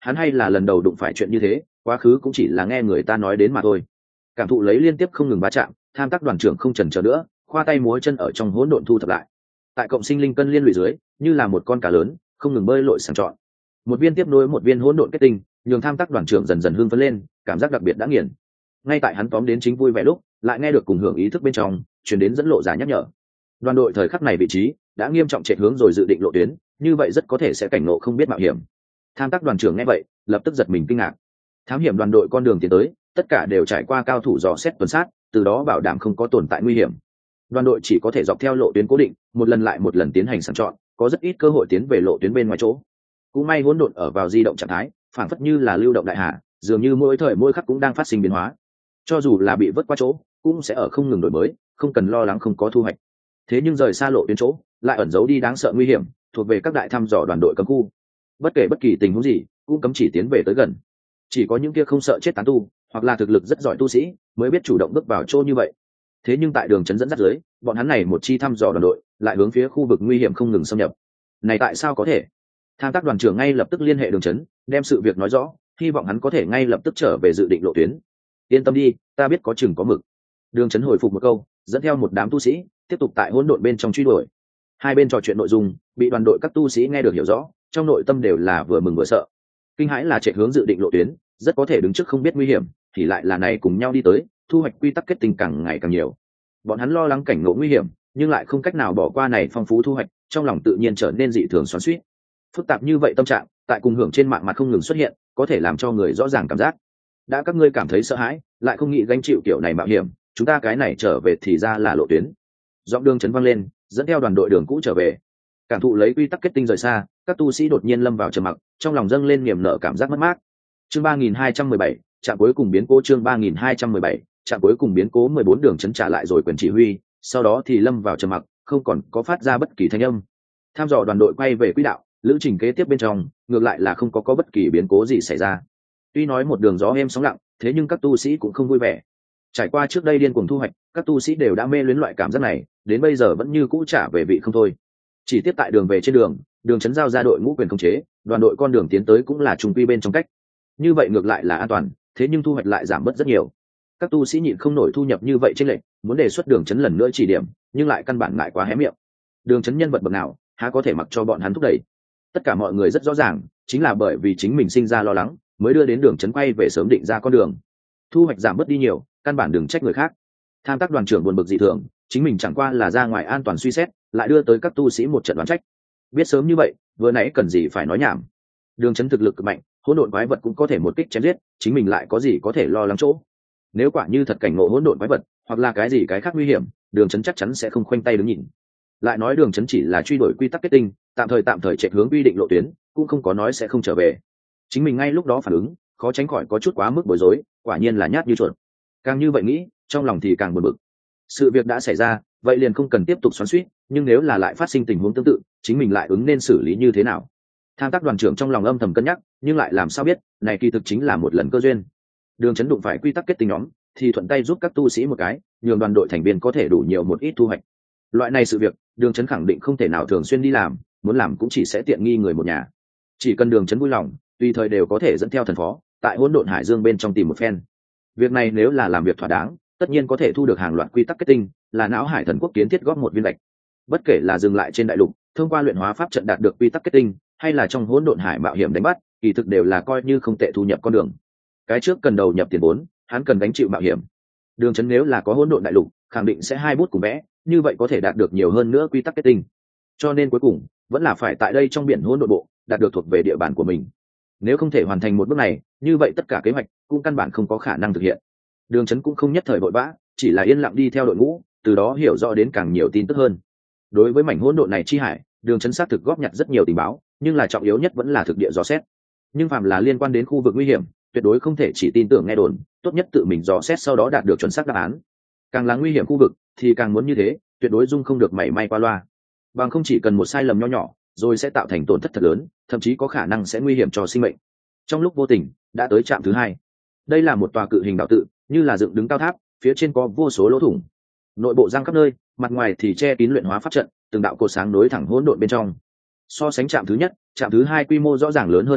Speaker 1: hắn hay là lần đầu đụng phải chuyện như thế, quá khứ cũng chỉ là nghe người ta nói đến mà thôi. Cảm thụ lấy liên tiếp không ngừng va chạm, tham tác đoàn trưởng không chần chờ nữa, khoa tay múa chân ở trong hỗn độn thu thập lại. Tại cộng sinh linh cân liên lụy dưới, như là một con cá lớn không ngừng bơi lội sàng chọn, một viên tiếp nối một viên hỗn độn kết tinh, nhường tham tác đoàn trưởng dần dần hưng phấn lên, cảm giác đặc biệt đã nghiền. Ngay tại hắn tóm đến chính vui vẻ lúc, lại nghe được cùng hưởng ý thức bên trong truyền đến dẫn lộ giả nhắc nhở. Đoàn đội thời khắc này vị trí đã nghiêm trọng chạy hướng rồi dự định lộ tuyến, như vậy rất có thể sẽ cảnh ngộ không biết mạo hiểm. Tham tác đoàn trưởng nghe vậy lập tức giật mình kinh ngạc. Thám hiểm đoàn đội con đường tiến tới tất cả đều trải qua cao thủ dò xét tuần sát, từ đó bảo đảm không có tồn tại nguy hiểm. Đoàn đội chỉ có thể dọc theo lộ tuyến cố định, một lần lại một lần tiến hành sàng chọn, có rất ít cơ hội tiến về lộ tuyến bên ngoài chỗ. Cũng may hỗn độn ở vào di động trạng thái, phản phất như là lưu động đại hà, dường như mỗi thời mỗi khắc cũng đang phát sinh biến hóa. Cho dù là bị vớt qua chỗ, cũng sẽ ở không ngừng đổi mới, không cần lo lắng không có thu hoạch. Thế nhưng rời xa lộ tuyến chỗ, lại ẩn giấu đi đáng sợ nguy hiểm, thuộc về các đại thăm dò đoàn đội cấm khu. Bất kể bất kỳ tình huống gì, cũng cấm chỉ tiến về tới gần. Chỉ có những kia không sợ chết tán tu, hoặc là thực lực rất giỏi tu sĩ, mới biết chủ động bước vào chỗ như vậy. Thế nhưng tại đường trấn dẫn dắt dưới, bọn hắn này một chi thăm dò đoàn đội, lại hướng phía khu vực nguy hiểm không ngừng xâm nhập. Này tại sao có thể? Tham tác đoàn trưởng ngay lập tức liên hệ đường trấn, đem sự việc nói rõ, hy vọng hắn có thể ngay lập tức trở về dự định lộ tuyến. Yên tâm đi, ta biết có chừng có mực. Đường trấn hồi phục một câu, dẫn theo một đám tu sĩ tiếp tục tại hỗn độn bên trong truy đuổi. Hai bên trò chuyện nội dung bị đoàn đội các tu sĩ nghe được hiểu rõ, trong nội tâm đều là vừa mừng vừa sợ. Kinh hãi là chạy hướng dự định lộ tuyến, rất có thể đứng trước không biết nguy hiểm, thì lại là này cùng nhau đi tới, thu hoạch quy tắc kết tinh càng ngày càng nhiều. Bọn hắn lo lắng cảnh ngộ nguy hiểm, nhưng lại không cách nào bỏ qua này phong phú thu hoạch, trong lòng tự nhiên trở nên dị thường xoắn xuýt. Phức tạp như vậy tâm trạng, tại cùng hưởng trên mạng mặt không ngừng xuất hiện, có thể làm cho người rõ ràng cảm giác. Đã các ngươi cảm thấy sợ hãi, lại không nghĩ gánh chịu kiểu này mạo hiểm, chúng ta cái này trở về thì ra là lộ tuyến. Giọng đường chấn vang lên, dẫn theo đoàn đội đường cũ trở về. Cảm thụ lấy quy tắc kết tinh rời xa, các tu sĩ đột nhiên lâm vào trầm mặc, trong lòng dâng lên niềm nở cảm giác mất mát. Chương ba nghìn hai trăm mười bảy, trạm cuối cùng biến cố. Chương ba nghìn hai trăm mười bảy, trạm cuối cùng biến cố. Mười bốn đường chấn trả lại rồi quyền chỉ huy, sau đó thì lâm vào trầm mặc, không còn có phát ra bất kỳ thanh âm. Tham dò đoàn đội quay về quỹ đạo, lữ trình kế tiếp bên trong, ngược lại là không có có bất kỳ biến cố gì xảy ra. Tuy nói một đường gió êm sóng lặng, thế nhưng các tu sĩ cũng không vui vẻ. Trải qua trước đây điên cuồng thu hoạch, các tu sĩ đều đã mê luyến loại cảm giác này, đến bây giờ vẫn như cũ trả về vị không thôi. Chỉ tiếp tại đường về trên đường, đường chấn giao ra đội ngũ quyền khống chế, đoàn đội con đường tiến tới cũng là trùng quy bên trong cách. Như vậy ngược lại là an toàn, thế nhưng thu hoạch lại giảm bớt rất nhiều. Các tu sĩ nhịn không nổi thu nhập như vậy trên lệnh, muốn đề xuất đường chấn lần nữa chỉ điểm, nhưng lại căn bản ngại quá hé miệng. Đường chấn nhân vật bậc nào, há có thể mặc cho bọn hắn thúc đẩy. Tất cả mọi người rất rõ ràng, chính là bởi vì chính mình sinh ra lo lắng, mới đưa đến đường chấn quay về sớm định ra con đường. Thu hoạch giảm bớt đi nhiều, căn bản đừng trách người khác. Tham tác đoàn trưởng buồn bực dị thường, chính mình chẳng qua là ra ngoài an toàn suy xét, lại đưa tới các tu sĩ một trận đoán trách. Biết sớm như vậy, vừa nãy cần gì phải nói nhảm. Đường chấn thực lực cực mạnh, hỗn độn quái vật cũng có thể một kích chém giết, chính mình lại có gì có thể lo lắng chỗ. Nếu quả như thật cảnh ngộ hỗn độn quái vật, hoặc là cái gì cái khác nguy hiểm, đường chấn chắc chắn sẽ không khoanh tay đứng nhìn. Lại nói đường chấn chỉ là truy đuổi quy tắc kết tinh, tạm thời tạm thời chạy hướng quy định lộ tuyến, cũng không có nói sẽ không trở về. Chính mình ngay lúc đó phản ứng, khó tránh khỏi có chút quá mức bối rối, quả nhiên là nhát như chuột. Càng như vậy nghĩ, trong lòng thì càng buồn bực. Sự việc đã xảy ra, vậy liền không cần tiếp tục xoắn xuýt, nhưng nếu là lại phát sinh tình huống tương tự, chính mình lại ứng nên xử lý như thế nào? Tham tác đoàn trưởng trong lòng âm thầm cân nhắc, nhưng lại làm sao biết, này kỳ thực chính là một lần cơ duyên. Đường chấn đụng phải quy tắc kết tinh nhóm, thì thuận tay giúp các tu sĩ một cái, nhường đoàn đội thành viên có thể đủ nhiều một ít thu hoạch. Loại này sự việc, đường chấn khẳng định không thể nào thường xuyên đi làm, muốn làm cũng chỉ sẽ tiện nghi người một nhà. Chỉ cần đường chấn vui lòng, tùy thời đều có thể dẫn theo thần phó, tại hỗn độn hải dương bên trong tìm một phen. Việc này nếu là làm việc thỏa đáng, tất nhiên có thể thu được hàng loạt quy tắc kết tinh, là não hải thần quốc kiến thiết góp một viên lệch. Bất kể là dừng lại trên đại lục, thông qua luyện hóa pháp trận đạt được quy tắc kết tinh, hay là trong hỗn độn hải mạo hiểm đánh bắt, kỳ thực đều là coi như không tệ thu nhập con đường. Cái trước cần đầu nhập tiền vốn, hắn cần gánh chịu mạo hiểm. Đường chấn nếu là có hỗn độn đại lục, khẳng định sẽ hai bút cùng vẽ, như vậy có thể đạt được nhiều hơn nữa quy tắc kết tinh. Cho nên cuối cùng, vẫn là phải tại đây trong biển hỗn độn bộ, đạt được thuộc về địa bàn của mình. Nếu không thể hoàn thành một bước này, như vậy tất cả kế hoạch cũng căn bản không có khả năng thực hiện. Đường chấn cũng không nhất thời vội vã, chỉ là yên lặng đi theo đội ngũ, từ đó hiểu rõ đến càng nhiều tin tức hơn. Đối với mảnh hỗn độn này chi hải, đường chấn xác thực góp nhặt rất nhiều tình báo, nhưng là trọng yếu nhất vẫn là thực địa dò xét. Nhưng phàm là liên quan đến khu vực nguy hiểm, tuyệt đối không thể chỉ tin tưởng nghe đồn, tốt nhất tự mình dò xét sau đó đạt được chuẩn xác đáp án. Càng là nguy hiểm khu vực, thì càng muốn như thế, tuyệt đối dung không được mảy may qua loa. Bằng không chỉ cần một sai lầm nho nhỏ, rồi sẽ tạo thành tổn thất thật lớn, thậm chí có khả năng sẽ nguy hiểm cho sinh mệnh. Trong lúc vô tình, đã tới trạm thứ hai. Đây là một tòa cự hình đạo tự, như là dựng đứng cao tháp, phía trên có vô số lỗ thủng. Nội bộ giang khắp nơi, mặt ngoài thì che kín luyện hóa pháp trận, từng đạo cột sáng nối thẳng hỗn độn bên trong. So sánh trạm thứ nhất, trạm thứ hai quy mô rõ ràng lớn hơn một chút,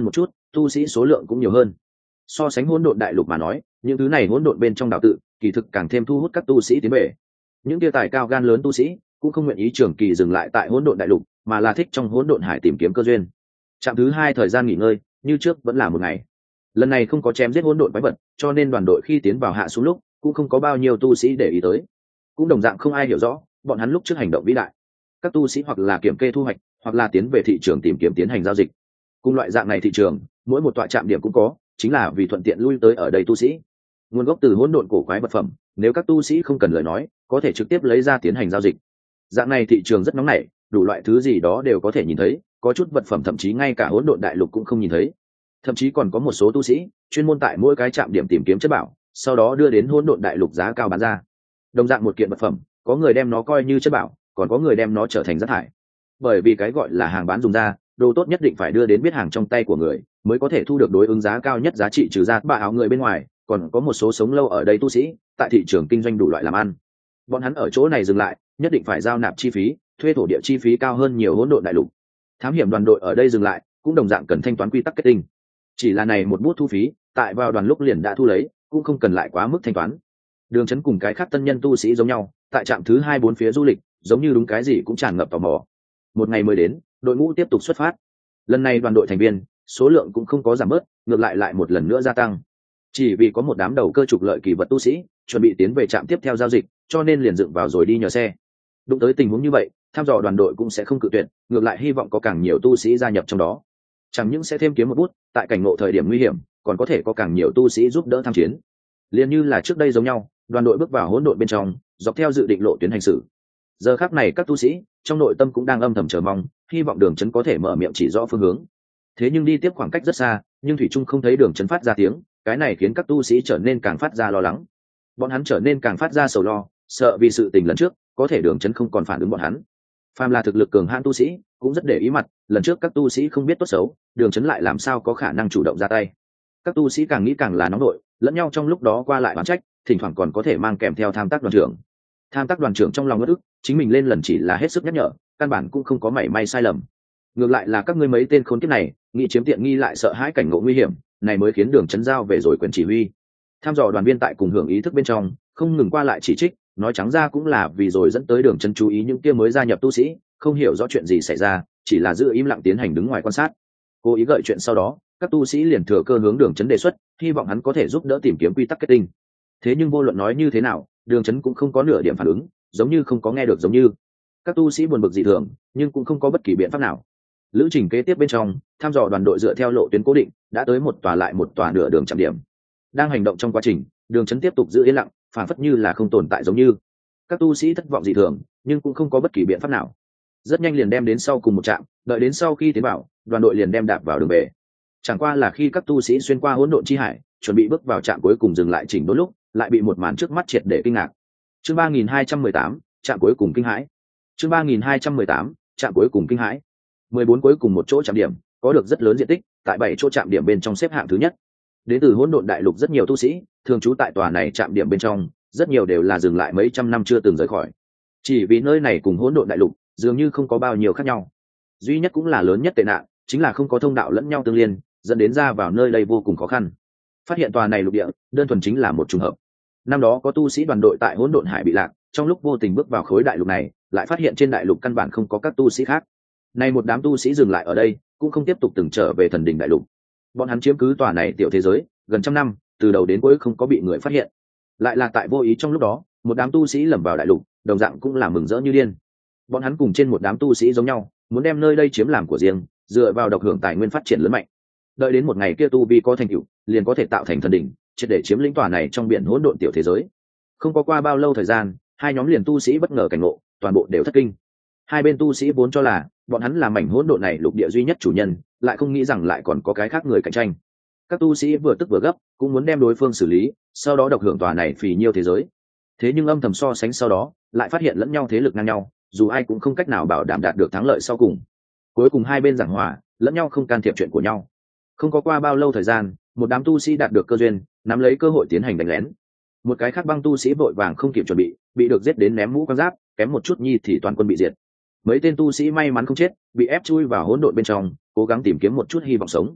Speaker 1: tu sĩ số lượng cũng nhiều hơn. So sánh hỗn độn đại lục mà nói, những thứ này hỗn độn bên trong đạo tự kỳ thực càng thêm thu hút các tu sĩ tiến về. Những tia tài cao gan lớn tu sĩ cũng không nguyện ý trường kỳ dừng lại tại hỗn độn đại lục, mà là thích trong hỗn độn hải tìm kiếm cơ duyên. Trạm thứ hai thời gian nghỉ ngơi như trước vẫn là một ngày. Lần này không có chém giết hỗn độn quái vật, cho nên đoàn đội khi tiến vào hạ xuống lúc cũng không có bao nhiêu tu sĩ để ý tới. Cũng đồng dạng không ai hiểu rõ bọn hắn lúc trước hành động vĩ đại. Các tu sĩ hoặc là kiểm kê thu hoạch, hoặc là tiến về thị trường tìm kiếm tiến hành giao dịch. Cùng loại dạng này thị trường, mỗi một tọa trạm điểm cũng có, chính là vì thuận tiện lui tới ở đây tu sĩ. Nguồn gốc từ hỗn độn cổ quái vật phẩm, nếu các tu sĩ không cần lời nói, có thể trực tiếp lấy ra tiến hành giao dịch. Dạng này thị trường rất nóng nảy, đủ loại thứ gì đó đều có thể nhìn thấy, có chút vật phẩm thậm chí ngay cả hỗn độn đại lục cũng không nhìn thấy. Thậm chí còn có một số tu sĩ chuyên môn tại mỗi cái trạm điểm tìm kiếm chất bảo, sau đó đưa đến hỗn độn đại lục giá cao bán ra. Đồng dạng một kiện vật phẩm, có người đem nó coi như chất bảo, còn có người đem nó trở thành rác thải. Bởi vì cái gọi là hàng bán dùng ra, đồ tốt nhất định phải đưa đến biết hàng trong tay của người, mới có thể thu được đối ứng giá cao nhất giá trị, trừ ra bà áo người bên ngoài, còn có một số sống lâu ở đây tu sĩ, tại thị trường kinh doanh đủ loại làm ăn. Bọn hắn ở chỗ này dừng lại, nhất định phải giao nạp chi phí, thuê thổ địa chi phí cao hơn nhiều hỗn độn đại lục. Thám hiểm đoàn đội ở đây dừng lại, cũng đồng dạng cần thanh toán quy tắc kết tinh. Chỉ là này một bút thu phí, tại vào đoàn lúc liền đã thu lấy, cũng không cần lại quá mức thanh toán. Đường Chấn cùng cái khác tân nhân tu sĩ giống nhau, tại trạm thứ hai bốn phía du lịch, giống như đúng cái gì cũng tràn ngập tò mò. Một ngày mới đến, đội ngũ tiếp tục xuất phát. Lần này đoàn đội thành viên số lượng cũng không có giảm bớt, ngược lại lại một lần nữa gia tăng. Chỉ vì có một đám đầu cơ trục lợi kỳ vật tu sĩ chuẩn bị tiến về trạm tiếp theo giao dịch, cho nên liền dựng vào rồi đi nhờ xe. Đụng tới tình huống như vậy, tham dò đoàn đội cũng sẽ không cự tuyệt, ngược lại hy vọng có càng nhiều tu sĩ gia nhập trong đó. Chẳng những sẽ thêm kiếm một bút, tại cảnh ngộ thời điểm nguy hiểm, còn có thể có càng nhiều tu sĩ giúp đỡ tham chiến. Liên như là trước đây giống nhau, đoàn đội bước vào hỗn độn bên trong, dọc theo dự định lộ tuyến hành xử. Giờ khắc này các tu sĩ trong nội tâm cũng đang âm thầm chờ mong, hy vọng Đường Chấn có thể mở miệng chỉ rõ phương hướng. Thế nhưng đi tiếp khoảng cách rất xa, nhưng thủy trung không thấy Đường Chấn phát ra tiếng, cái này khiến các tu sĩ trở nên càng phát ra lo lắng. Bọn hắn trở nên càng phát ra sầu lo, sợ vì sự tình lần trước, có thể Đường Chấn không còn phản ứng bọn hắn. Phàm là thực lực cường hãn tu sĩ, cũng rất để ý mặt, lần trước các tu sĩ không biết tốt xấu, Đường Chấn lại làm sao có khả năng chủ động ra tay. Các tu sĩ càng nghĩ càng là nóng nổi, lẫn nhau trong lúc đó qua lại oán trách, thỉnh thoảng còn có thể mang kèm theo tham tác đoàn trưởng. Tham tác đoàn trưởng trong lòng ngất ức, chính mình lên lần chỉ là hết sức nhắc nhở, căn bản cũng không có mảy may sai lầm. Ngược lại là các ngươi mấy tên khốn kiếp này, nghĩ chiếm tiện nghi lại sợ hãi cảnh ngộ nguy hiểm, này mới khiến Đường Chấn giao về rồi quyền chỉ huy. Tham dò đoàn viên tại cùng hưởng ý thức bên trong, không ngừng qua lại chỉ trích, nói trắng ra cũng là vì rồi dẫn tới Đường Chấn chú ý những kia mới gia nhập tu sĩ, không hiểu rõ chuyện gì xảy ra, chỉ là giữ im lặng tiến hành đứng ngoài quan sát. Cố ý gợi chuyện sau đó, các tu sĩ liền thừa cơ hướng Đường Chấn đề xuất, hy vọng hắn có thể giúp đỡ tìm kiếm quy tắc kết tinh. Thế nhưng vô luận nói như thế nào, Đường Chấn cũng không có nửa điểm phản ứng, giống như không có nghe được giống như. Các tu sĩ buồn bực dị thường, nhưng cũng không có bất kỳ biện pháp nào. Lữ trình kế tiếp bên trong, tham dò đoàn đội dựa theo lộ tuyến cố định, đã tới một tòa lại một tòa nửa đường chạm điểm. Đang hành động trong quá trình, Đường Chấn tiếp tục giữ yên lặng, phản phất như là không tồn tại giống như. Các tu sĩ thất vọng dị thường, nhưng cũng không có bất kỳ biện pháp nào. Rất nhanh liền đem đến sau cùng một trạm, đợi đến sau khi tiến vào, đoàn đội liền đem đạp vào đường về. Chẳng qua là khi các tu sĩ xuyên qua hỗn độn chi hải, chuẩn bị bước vào trạm cuối cùng dừng lại chỉnh đốn lúc, lại bị một màn trước mắt triệt để kinh ngạc. Chương ba nghìn hai trăm mười tám, trạm cuối cùng kinh hãi. Chương ba nghìn hai trăm mười tám, trạm cuối cùng kinh hãi. mười bốn cuối cùng một chỗ trạm điểm, có được rất lớn diện tích, tại bảy chỗ trạm điểm bên trong xếp hạng thứ nhất. Đến từ hỗn độn đại lục rất nhiều tu sĩ, thường trú tại tòa này trạm điểm bên trong, rất nhiều đều là dừng lại mấy trăm năm chưa từng rời khỏi. Chỉ vì nơi này cùng hỗn độn đại lục dường như không có bao nhiêu khác nhau. Duy nhất cũng là lớn nhất tệ nạn, chính là không có thông đạo lẫn nhau tương liên, dẫn đến ra vào nơi đây vô cùng khó khăn. Phát hiện tòa này lục địa, đơn thuần chính là một trùng hợp. Năm đó có tu sĩ đoàn đội tại hỗn độn hải bị lạc, trong lúc vô tình bước vào khối đại lục này, lại phát hiện trên đại lục căn bản không có các tu sĩ khác. Nay một đám tu sĩ dừng lại ở đây, cũng không tiếp tục từng trở về thần đỉnh đại lục. Bọn hắn chiếm cứ tòa này tiểu thế giới gần trăm năm, từ đầu đến cuối không có bị người phát hiện. Lại là tại vô ý trong lúc đó, một đám tu sĩ lầm vào đại lục, đồng dạng cũng là mừng rỡ như điên. Bọn hắn cùng trên một đám tu sĩ giống nhau, muốn đem nơi đây chiếm làm của riêng, dựa vào độc hưởng tài nguyên phát triển lớn mạnh. Đợi đến một ngày kia tu vi có thành tựu, liền có thể tạo thành thần đỉnh, triệt để chiếm lĩnh tòa này trong biển hỗn độn tiểu thế giới. Không có qua bao lâu thời gian, hai nhóm liền tu sĩ bất ngờ cảnh ngộ, toàn bộ đều thất kinh. Hai bên tu sĩ vốn cho là bọn hắn là mảnh hỗn độn này lục địa duy nhất chủ nhân, lại không nghĩ rằng lại còn có cái khác người cạnh tranh. Các tu sĩ vừa tức vừa gấp, cũng muốn đem đối phương xử lý, sau đó độc hưởng tòa này phì nhiêu thế giới. Thế nhưng âm thầm so sánh sau đó, lại phát hiện lẫn nhau thế lực ngang nhau, dù ai cũng không cách nào bảo đảm đạt được thắng lợi sau cùng. Cuối cùng hai bên giảng hòa, lẫn nhau không can thiệp chuyện của nhau. Không có qua bao lâu thời gian, một đám tu sĩ đạt được cơ duyên, nắm lấy cơ hội tiến hành đánh lén. Một cái khác băng tu sĩ vội vàng không kịp chuẩn bị, bị được giết đến ném mũ quan giáp, kém một chút nhi thì toàn quân bị diệt. Mấy tên tu sĩ may mắn không chết, bị ép chui vào hỗn độn bên trong, cố gắng tìm kiếm một chút hy vọng sống.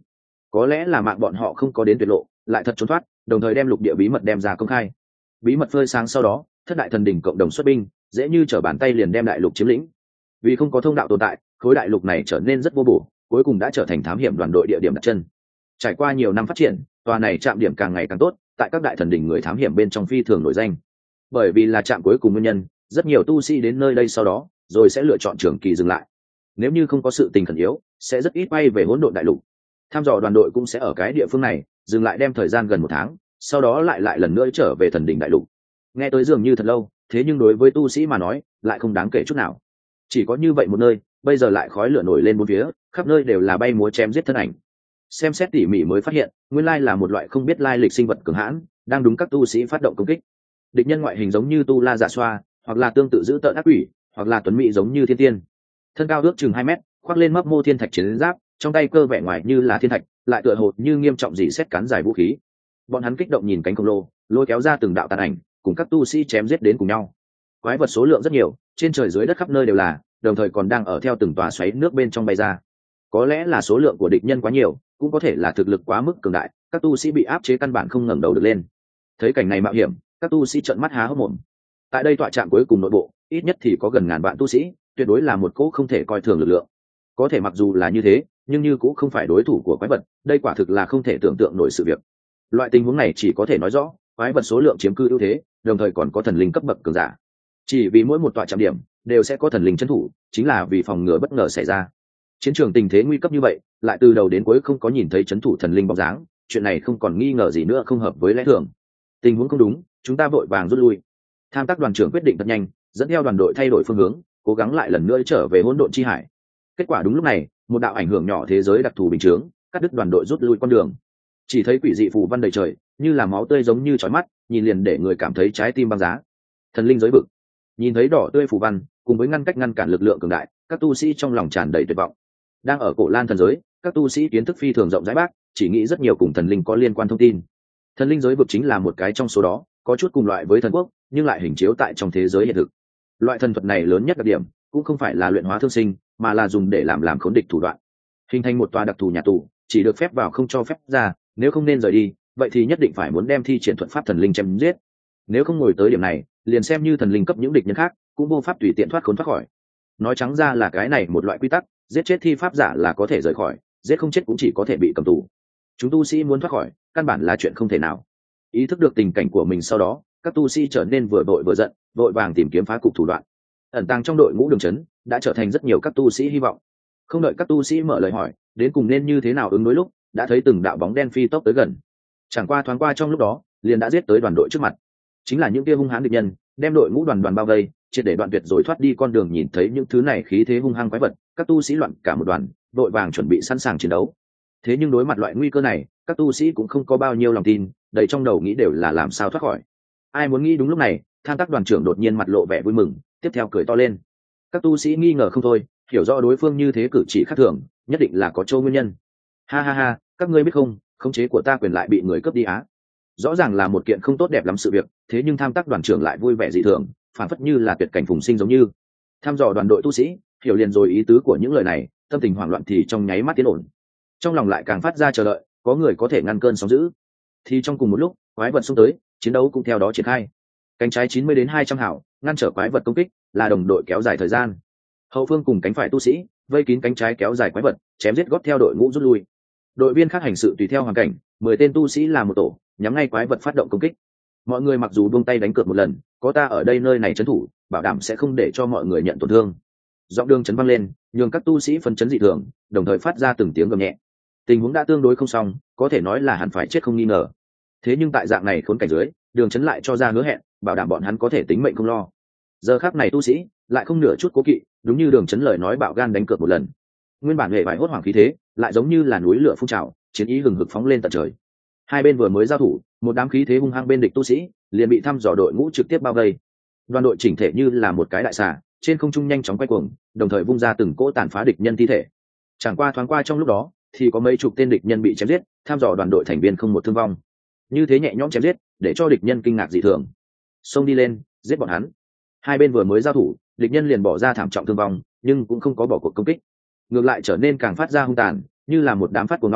Speaker 1: có lẽ là mạng bọn họ không có đến tuyệt lộ, lại thật trốn thoát, đồng thời đem lục địa bí mật đem ra công khai. Bí mật phơi sáng sau đó, thất đại thần đỉnh cộng đồng xuất binh, dễ như trở bàn tay liền đem đại lục chiếm lĩnh. Vì không có thông đạo tồn tại, khối đại lục này trở nên rất vô bổ, cuối cùng đã trở thành thám hiểm đoàn đội địa điểm đặt chân. Trải qua nhiều năm phát triển, tòa này trạm điểm càng ngày càng tốt, tại các đại thần đỉnh người thám hiểm bên trong phi thường nổi danh. Bởi vì là trạm cuối cùng nguyên nhân, rất nhiều tu sĩ đến nơi đây sau đó, rồi sẽ lựa chọn trường kỳ dừng lại. Nếu như không có sự tình khẩn yếu, sẽ rất ít bay về hỗn độn đại lục. Tham dò đoàn đội cũng sẽ ở cái địa phương này dừng lại đem thời gian gần một tháng, sau đó lại lại lần nữa trở về thần đỉnh đại lục. Nghe tới dường như thật lâu, thế nhưng đối với tu sĩ mà nói, lại không đáng kể chút nào. Chỉ có như vậy một nơi, bây giờ lại khói lửa nổi lên bốn phía, khắp nơi đều là bay múa chém giết thân ảnh. Xem xét tỉ mỉ mới phát hiện, nguyên lai là một loại không biết lai lịch sinh vật cường hãn, đang đúng các tu sĩ phát động công kích. Địch nhân ngoại hình giống như tu la giả xoa, hoặc là tương tự giữ tợn ác quỷ, hoặc là tuấn mỹ giống như thiên tiên. Thân cao ước chừng hai mét, khoác lên mấp mô thiên thạch chiến giáp, trong tay cơ vẻ ngoài như là thiên thạch, lại tựa hồ như nghiêm trọng dị xét cán dài vũ khí. Bọn hắn kích động nhìn cánh khổng lồ, lôi kéo ra từng đạo tàn ảnh, cùng các tu sĩ chém giết đến cùng nhau. Quái vật số lượng rất nhiều, trên trời dưới đất khắp nơi đều là, đồng thời còn đang ở theo từng tòa xoáy nước bên trong bay ra. Có lẽ là số lượng của địch nhân quá nhiều, cũng có thể là thực lực quá mức cường đại, các tu sĩ bị áp chế căn bản không ngẩng đầu được lên. Thấy cảnh này mạo hiểm, các tu sĩ trợn mắt há hốc mồm. Tại đây tọa trạm cuối cùng nội bộ, ít nhất thì có gần ngàn vạn tu sĩ, tuyệt đối là một cỗ không thể coi thường lực lượng. Có thể mặc dù là như thế, nhưng như cũng không phải đối thủ của quái vật, đây quả thực là không thể tưởng tượng nổi sự việc. Loại tình huống này chỉ có thể nói rõ, quái vật số lượng chiếm cư ưu thế, đồng thời còn có thần linh cấp bậc cường giả. Chỉ vì mỗi một tọa trạm điểm đều sẽ có thần linh trấn thủ, chính là vì phòng ngừa bất ngờ xảy ra. Chiến trường tình thế nguy cấp như vậy, lại từ đầu đến cuối không có nhìn thấy trấn thủ thần linh bóng dáng, chuyện này không còn nghi ngờ gì nữa không hợp với lẽ thường. Tình huống không đúng, chúng ta vội vàng rút lui. Tham tác đoàn trưởng quyết định thật nhanh, dẫn theo đoàn đội thay đổi phương hướng, cố gắng lại lần nữa trở về hỗn độn chi hải. Kết quả đúng lúc này, một đạo ảnh hưởng nhỏ thế giới đặc thù bình chướng, cắt đứt đoàn đội rút lui con đường. Chỉ thấy quỷ dị phù văn đầy trời, như là máu tươi giống như chói mắt, nhìn liền để người cảm thấy trái tim băng giá. Thần linh giới vực. Nhìn thấy đỏ tươi phù văn, cùng với ngăn cách ngăn cản lực lượng cường đại, các tu sĩ trong lòng tràn đầy tuyệt vọng. Đang ở cổ Lan thần giới, các tu sĩ kiến thức phi thường rộng rãi bác, chỉ nghĩ rất nhiều cùng thần linh có liên quan thông tin. Thần linh giới vực chính là một cái trong số đó, có chút cùng loại với thần quốc, nhưng lại hình chiếu tại trong thế giới hiện thực. Loại thần thuật này lớn nhất đặc điểm, cũng không phải là luyện hóa thương sinh, mà là dùng để làm làm khốn địch thủ đoạn. Hình thành một tòa đặc thù nhà tù, chỉ được phép vào không cho phép ra, nếu không nên rời đi, vậy thì nhất định phải muốn đem thi triển thuật pháp thần linh chém giết. Nếu không ngồi tới điểm này, liền xem như thần linh cấp những địch nhân khác, cũng vô pháp tùy tiện thoát khốn thoát khỏi. Nói trắng ra là cái này một loại quy tắc, giết chết thi pháp giả là có thể rời khỏi, giết không chết cũng chỉ có thể bị cầm tù. Chúng tu sĩ muốn thoát khỏi, căn bản là chuyện không thể nào. Ý thức được tình cảnh của mình sau đó, các tu sĩ trở nên vừa vội vừa giận, vội vàng tìm kiếm phá cục thủ đoạn. Ẩn tàng trong đội ngũ đường trấn đã trở thành rất nhiều các tu sĩ hy vọng. Không đợi các tu sĩ mở lời hỏi, đến cùng nên như thế nào ứng đối lúc, đã thấy từng đạo bóng đen phi tốc tới gần. Chẳng qua thoáng qua trong lúc đó, liền đã giết tới đoàn đội trước mặt. Chính là những kia hung hãn địch nhân, đem đội ngũ đoàn đoàn bao vây, triệt để đoạn tuyệt rồi thoát đi con đường. Nhìn thấy những thứ này khí thế hung hăng quái vật, các tu sĩ loạn cả một đoàn, vội vàng chuẩn bị sẵn sàng chiến đấu. Thế nhưng đối mặt loại nguy cơ này, các tu sĩ cũng không có bao nhiêu lòng tin, đầy trong đầu nghĩ đều là làm sao thoát khỏi. Ai muốn nghĩ đúng lúc này, tham tác đoàn trưởng đột nhiên mặt lộ vẻ vui mừng, tiếp theo cười to lên. Các tu sĩ nghi ngờ không thôi, hiểu rõ đối phương như thế cử chỉ khác thường, nhất định là có châu nguyên nhân. Ha ha ha, các ngươi biết không, khống chế của ta quyền lại bị người cướp đi á. Rõ ràng là một kiện không tốt đẹp lắm sự việc, thế nhưng tham tác đoàn trưởng lại vui vẻ dị thường, phản phất như là tuyệt cảnh phùng sinh giống như. Tham dò đoàn đội tu sĩ, hiểu liền rồi ý tứ của những lời này, tâm tình hoảng loạn thì trong nháy mắt tiến ổn. Trong lòng lại càng phát ra chờ đợi, có người có thể ngăn cơn sóng dữ. Thì trong cùng một lúc, quái vật xông tới, chiến đấu cũng theo đó triển khai. Cánh trái chín mươi đến hai trăm hảo, ngăn trở quái vật công kích, là đồng đội kéo dài thời gian. Hậu phương cùng cánh phải tu sĩ, vây kín cánh trái kéo dài quái vật, chém giết gót theo đội ngũ rút lui. Đội viên khác hành sự tùy theo hoàn cảnh, mười tên tu sĩ làm một tổ, nhắm ngay quái vật phát động công kích. Mọi người mặc dù buông tay đánh cược một lần, có ta ở đây nơi này trấn thủ, bảo đảm sẽ không để cho mọi người nhận tổn thương. Giọng đường chấn vang lên, nhường các tu sĩ phân chấn dị thường, đồng thời phát ra từng tiếng gầm nhẹ. Tình huống đã tương đối không xong, có thể nói là hẳn phải chết không nghi ngờ. Thế nhưng tại dạng này khốn cảnh dưới, đường chấn lại cho ra hứa hẹn, bảo đảm bọn hắn có thể tính mệnh không lo. Giờ khắc này tu sĩ lại không nửa chút cố kỵ, đúng như đường chấn lời nói bạo gan đánh cược một lần. Nguyên bản hệ vải hốt hoảng khí thế, lại giống như là núi lửa phun trào, chiến ý hừng hực phóng lên tận trời. Hai bên vừa mới giao thủ, một đám khí thế hung hăng bên địch tu sĩ liền bị thăm dò đội ngũ trực tiếp bao vây. Đoàn đội chỉnh thể như là một cái đại xà, trên không trung nhanh chóng quay cuồng, đồng thời vung ra từng cỗ tàn phá địch nhân thi thể. Chẳng qua thoáng qua trong lúc đó, thì có mấy chục tên địch nhân bị chém giết, thăm dò đoàn đội thành viên không một thương vong. Như thế nhẹ nhõm chém giết, để cho địch nhân kinh ngạc dị thường. Xông đi lên, giết bọn hắn. Hai bên vừa mới giao thủ, địch nhân liền bỏ ra thảm trọng thương vong, nhưng cũng không có bỏ cuộc công kích, ngược lại trở nên càng phát ra hung tàn, như là một đám phát cuồng long độc,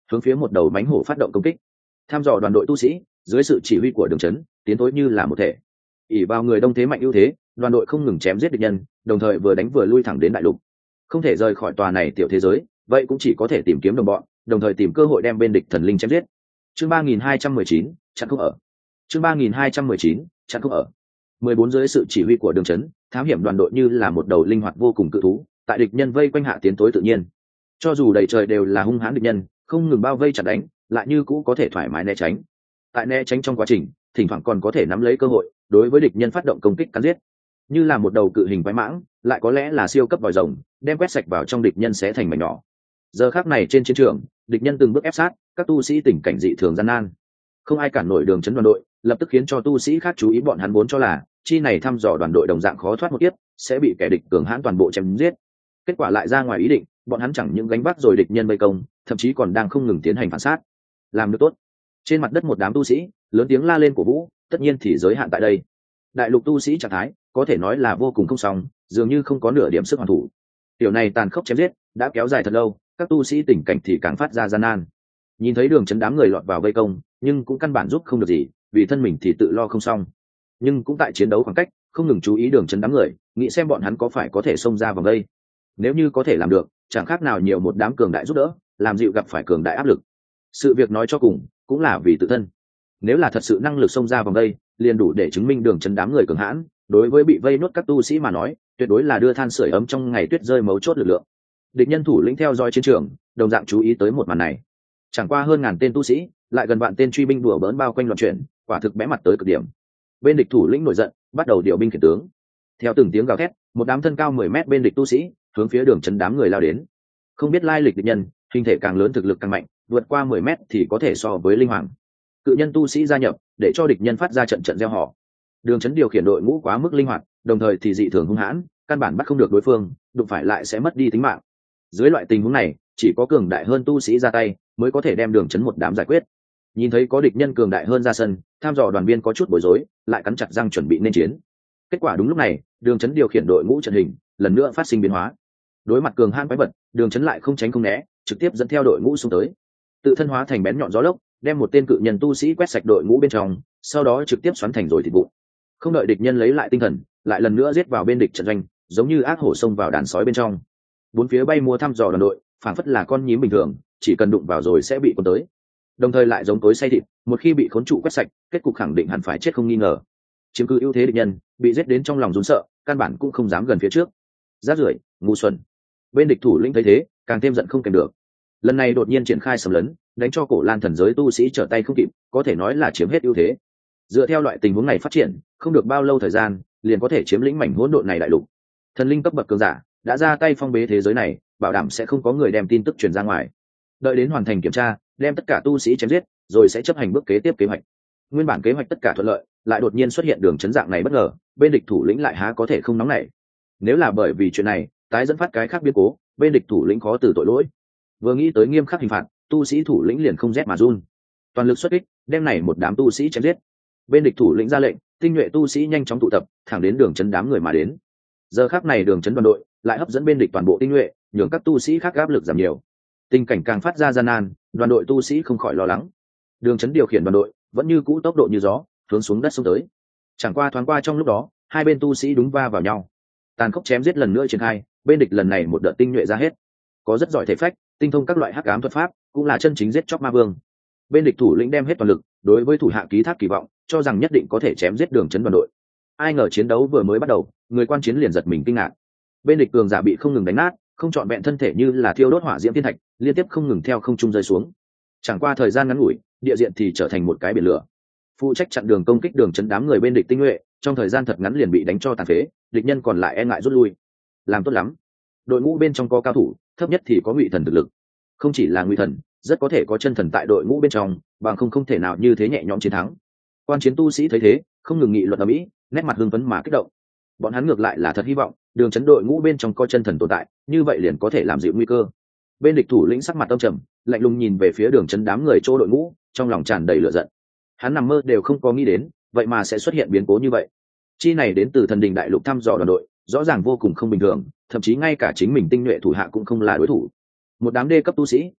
Speaker 1: hướng phía một đầu mánh hổ phát động công kích. Tham dò đoàn đội tu sĩ dưới sự chỉ huy của Đường Chấn tiến tối như là một thể. ỷ vào người đông thế mạnh ưu thế, đoàn đội không ngừng chém giết địch nhân, đồng thời vừa đánh vừa lui thẳng đến đại lục. Không thể rời khỏi tòa này tiểu thế giới, vậy cũng chỉ có thể tìm kiếm đồng bọn, đồng thời tìm cơ hội đem bên địch thần linh chém giết. Chương ba nghìn hai trăm mười chín, chặn không ở. Chương ba nghìn hai trăm mười chín, chặn không ở. mười bốn dưới sự chỉ huy của Đường Chấn, thám hiểm đoàn đội như là một đầu linh hoạt vô cùng cự thú, tại địch nhân vây quanh hạ tiến tối tự nhiên. Cho dù đầy trời đều là hung hãn địch nhân, không ngừng bao vây chặt đánh, lại như cũ có thể thoải mái né tránh. Tại né tránh trong quá trình, thỉnh thoảng còn có thể nắm lấy cơ hội, đối với địch nhân phát động công kích cắn giết. Như là một đầu cự hình quái mãng, lại có lẽ là siêu cấp vòi rồng, đem quét sạch vào trong địch nhân sẽ thành mảnh nhỏ. Giờ khắc này trên chiến trường, địch nhân từng bước ép sát, các tu sĩ tình cảnh dị thường gian nan. Không ai cản nổi Đường Chấn đoàn đội, lập tức khiến cho tu sĩ khác chú ý bọn hắn vốn cho là chi này thăm dò đoàn đội đồng dạng khó thoát một kiếp, sẽ bị kẻ địch cường hãn toàn bộ chém giết. Kết quả lại ra ngoài ý định, bọn hắn chẳng những gánh vác rồi địch nhân vây công, thậm chí còn đang không ngừng tiến hành phản sát. Làm được tốt. Trên mặt đất một đám tu sĩ lớn tiếng la lên cổ vũ, tất nhiên thì giới hạn tại đây. Đại lục tu sĩ trạng thái có thể nói là vô cùng không xong, dường như không có nửa điểm sức hoàn thủ. Điều này tàn khốc chém giết đã kéo dài thật lâu, các tu sĩ tình cảnh thì càng phát ra gian nan. Nhìn thấy Đường Chấn đám người lọt vào vây công, nhưng cũng căn bản giúp không được gì, vì thân mình thì tự lo không xong. Nhưng cũng tại chiến đấu khoảng cách, không ngừng chú ý Đường Chấn đám người, nghĩ xem bọn hắn có phải có thể xông ra vòng vây. Nếu như có thể làm được, chẳng khác nào nhiều một đám cường đại giúp đỡ, làm dịu gặp phải cường đại áp lực. Sự việc nói cho cùng cũng là vì tự thân. Nếu là thật sự năng lực xông ra vòng vây, liền đủ để chứng minh Đường Chấn đám người cường hãn, đối với bị vây nuốt các tu sĩ mà nói, tuyệt đối là đưa than sưởi ấm trong ngày tuyết rơi mấu chốt lực lượng. Địch nhân thủ lĩnh theo dõi chiến trường, đồng dạng chú ý tới một màn này. Chẳng qua hơn ngàn tên tu sĩ, lại gần vạn tên truy binh đùa bỡn bao quanh loạn chuyển, quả thực bẽ mặt tới cực điểm. Bên địch thủ lĩnh nổi giận, bắt đầu điều binh khiển tướng. Theo từng tiếng gào thét, một đám thân cao mười mét bên địch tu sĩ hướng phía Đường Chấn đám người lao đến. Không biết lai lịch địch nhân, hình thể càng lớn thực lực càng mạnh, vượt qua mười mét thì có thể so với linh hoàng. Cự nhân tu sĩ gia nhập, để cho địch nhân phát ra trận trận gieo họ. Đường Chấn điều khiển đội ngũ quá mức linh hoạt, đồng thời thì dị thường hung hãn, căn bản bắt không được đối phương, đụng phải lại sẽ mất đi tính mạng. Dưới loại tình huống này, chỉ có cường đại hơn tu sĩ ra tay mới có thể đem Đường Chấn một đám giải quyết. Nhìn thấy có địch nhân cường đại hơn ra sân, tham dò đoàn viên có chút bối rối, lại cắn chặt răng chuẩn bị nên chiến. Kết quả đúng lúc này, Đường Chấn điều khiển đội ngũ trận hình lần nữa phát sinh biến hóa. Đối mặt cường hãn quái vật, Đường Chấn lại không tránh không né, trực tiếp dẫn theo đội ngũ xuống tới. Tự thân hóa thành bén nhọn gió lốc, đem một tên cự nhân tu sĩ quét sạch đội ngũ bên trong, sau đó trực tiếp xoắn thành rồi thịt vụn. Không đợi địch nhân lấy lại tinh thần, lại lần nữa giết vào bên địch trận doanh, giống như ác hổ xông vào đàn sói bên trong. Bốn phía bay múa thăm dò đoàn đội, phảng phất là con nhím bình thường, chỉ cần đụng vào rồi sẽ bị cuốn tới. Đồng thời lại giống tối say thịt, một khi bị khốn trụ quét sạch, kết cục khẳng định hẳn phải chết không nghi ngờ. Chiếm cứ ưu thế địch nhân, bị giết đến trong lòng run sợ, căn bản cũng không dám gần phía trước. Rác rưởi, ngu xuẩn. Bên địch thủ lĩnh thấy thế, càng thêm giận không kèm được. Lần này đột nhiên triển khai xâm lấn, đánh cho Cổ Lan thần giới tu sĩ trở tay không kịp, có thể nói là chiếm hết ưu thế. Dựa theo loại tình huống này phát triển, không được bao lâu thời gian, liền có thể chiếm lĩnh mảnh hỗn độn này đại lục. Thần linh cấp bậc cường giả đã ra tay phong bế thế giới này, bảo đảm sẽ không có người đem tin tức truyền ra ngoài. Đợi đến hoàn thành kiểm tra, đem tất cả tu sĩ chém giết, rồi sẽ chấp hành bước kế tiếp kế hoạch. Nguyên bản kế hoạch tất cả thuận lợi, lại đột nhiên xuất hiện Đường Chấn dạng này bất ngờ, bên địch thủ lĩnh lại há có thể không nóng nảy. Nếu là bởi vì chuyện này, tái dẫn phát cái khác biến cố, bên địch thủ lĩnh khó từ tội lỗi. Vừa nghĩ tới nghiêm khắc hình phạt, tu sĩ thủ lĩnh liền không rét mà run. Toàn lực xuất kích, đem này một đám tu sĩ chém giết. Bên địch thủ lĩnh ra lệnh, tinh nhuệ tu sĩ nhanh chóng tụ tập, thẳng đến Đường Chấn đám người mà đến. Giờ khắc này Đường Chấn đoàn đội lại hấp dẫn bên địch toàn bộ tinh nhuệ, nhường các tu sĩ khác áp lực giảm nhiều. Tình cảnh càng phát ra gian nan, đoàn đội tu sĩ không khỏi lo lắng. Đường Chấn điều khiển đoàn đội vẫn như cũ tốc độ như gió, hướng xuống đất xông tới. Chẳng qua thoáng qua trong lúc đó, hai bên tu sĩ đúng va vào nhau. Tàn khốc chém giết lần nữa triển khai, bên địch lần này một đợt tinh nhuệ ra hết. Có rất giỏi thể phách, tinh thông các loại hắc ám thuật pháp, cũng là chân chính giết chóc ma vương. Bên địch thủ lĩnh đem hết toàn lực, đối với thủ hạ ký thác kỳ vọng, cho rằng nhất định có thể chém giết Đường Chấn đoàn đội. Ai ngờ chiến đấu vừa mới bắt đầu, người quan chiến liền giật mình kinh ngạc. Bên địch cường giả bị không ngừng đánh nát, không trọn vẹn thân thể như là thiêu đốt hỏa diễm thiên thạch, liên tiếp không ngừng theo không trung rơi xuống. Chẳng qua thời gian ngắn ngủi, địa diện thì trở thành một cái biển lửa. Phụ trách chặn đường công kích Đường Chấn đám người bên địch tinh nhuệ, trong thời gian thật ngắn liền bị đánh cho tàn phế, địch nhân còn lại e ngại rút lui. Làm tốt lắm. Đội ngũ bên trong có cao thủ, thấp nhất thì có ngụy thần thực lực. Không chỉ là ngụy thần, rất có thể có chân thần tại đội ngũ bên trong, bằng không không thể nào như thế nhẹ nhõm chiến thắng. Quan chiến tu sĩ thấy thế, không ngừng nghị luận ở mỹ, nét mặt hưng phấn mà kích động. Bọn hắn ngược lại là thật hy vọng Đường Chấn đội ngũ bên trong có chân thần tồn tại, như vậy liền có thể làm dịu nguy cơ. Bên địch thủ lĩnh sắc mặt âm trầm, lạnh lùng nhìn về phía Đường Chấn đám người chỗ đội ngũ, trong lòng tràn đầy lửa giận. Hắn nằm mơ đều không có nghĩ đến, vậy mà sẽ xuất hiện biến cố như vậy. Chi này đến từ thần đình đại lục thăm dò đoàn đội, rõ ràng vô cùng không bình thường, thậm chí ngay cả chính mình tinh nhuệ thủ hạ cũng không là đối thủ. Một đám đê cấp tu sĩ,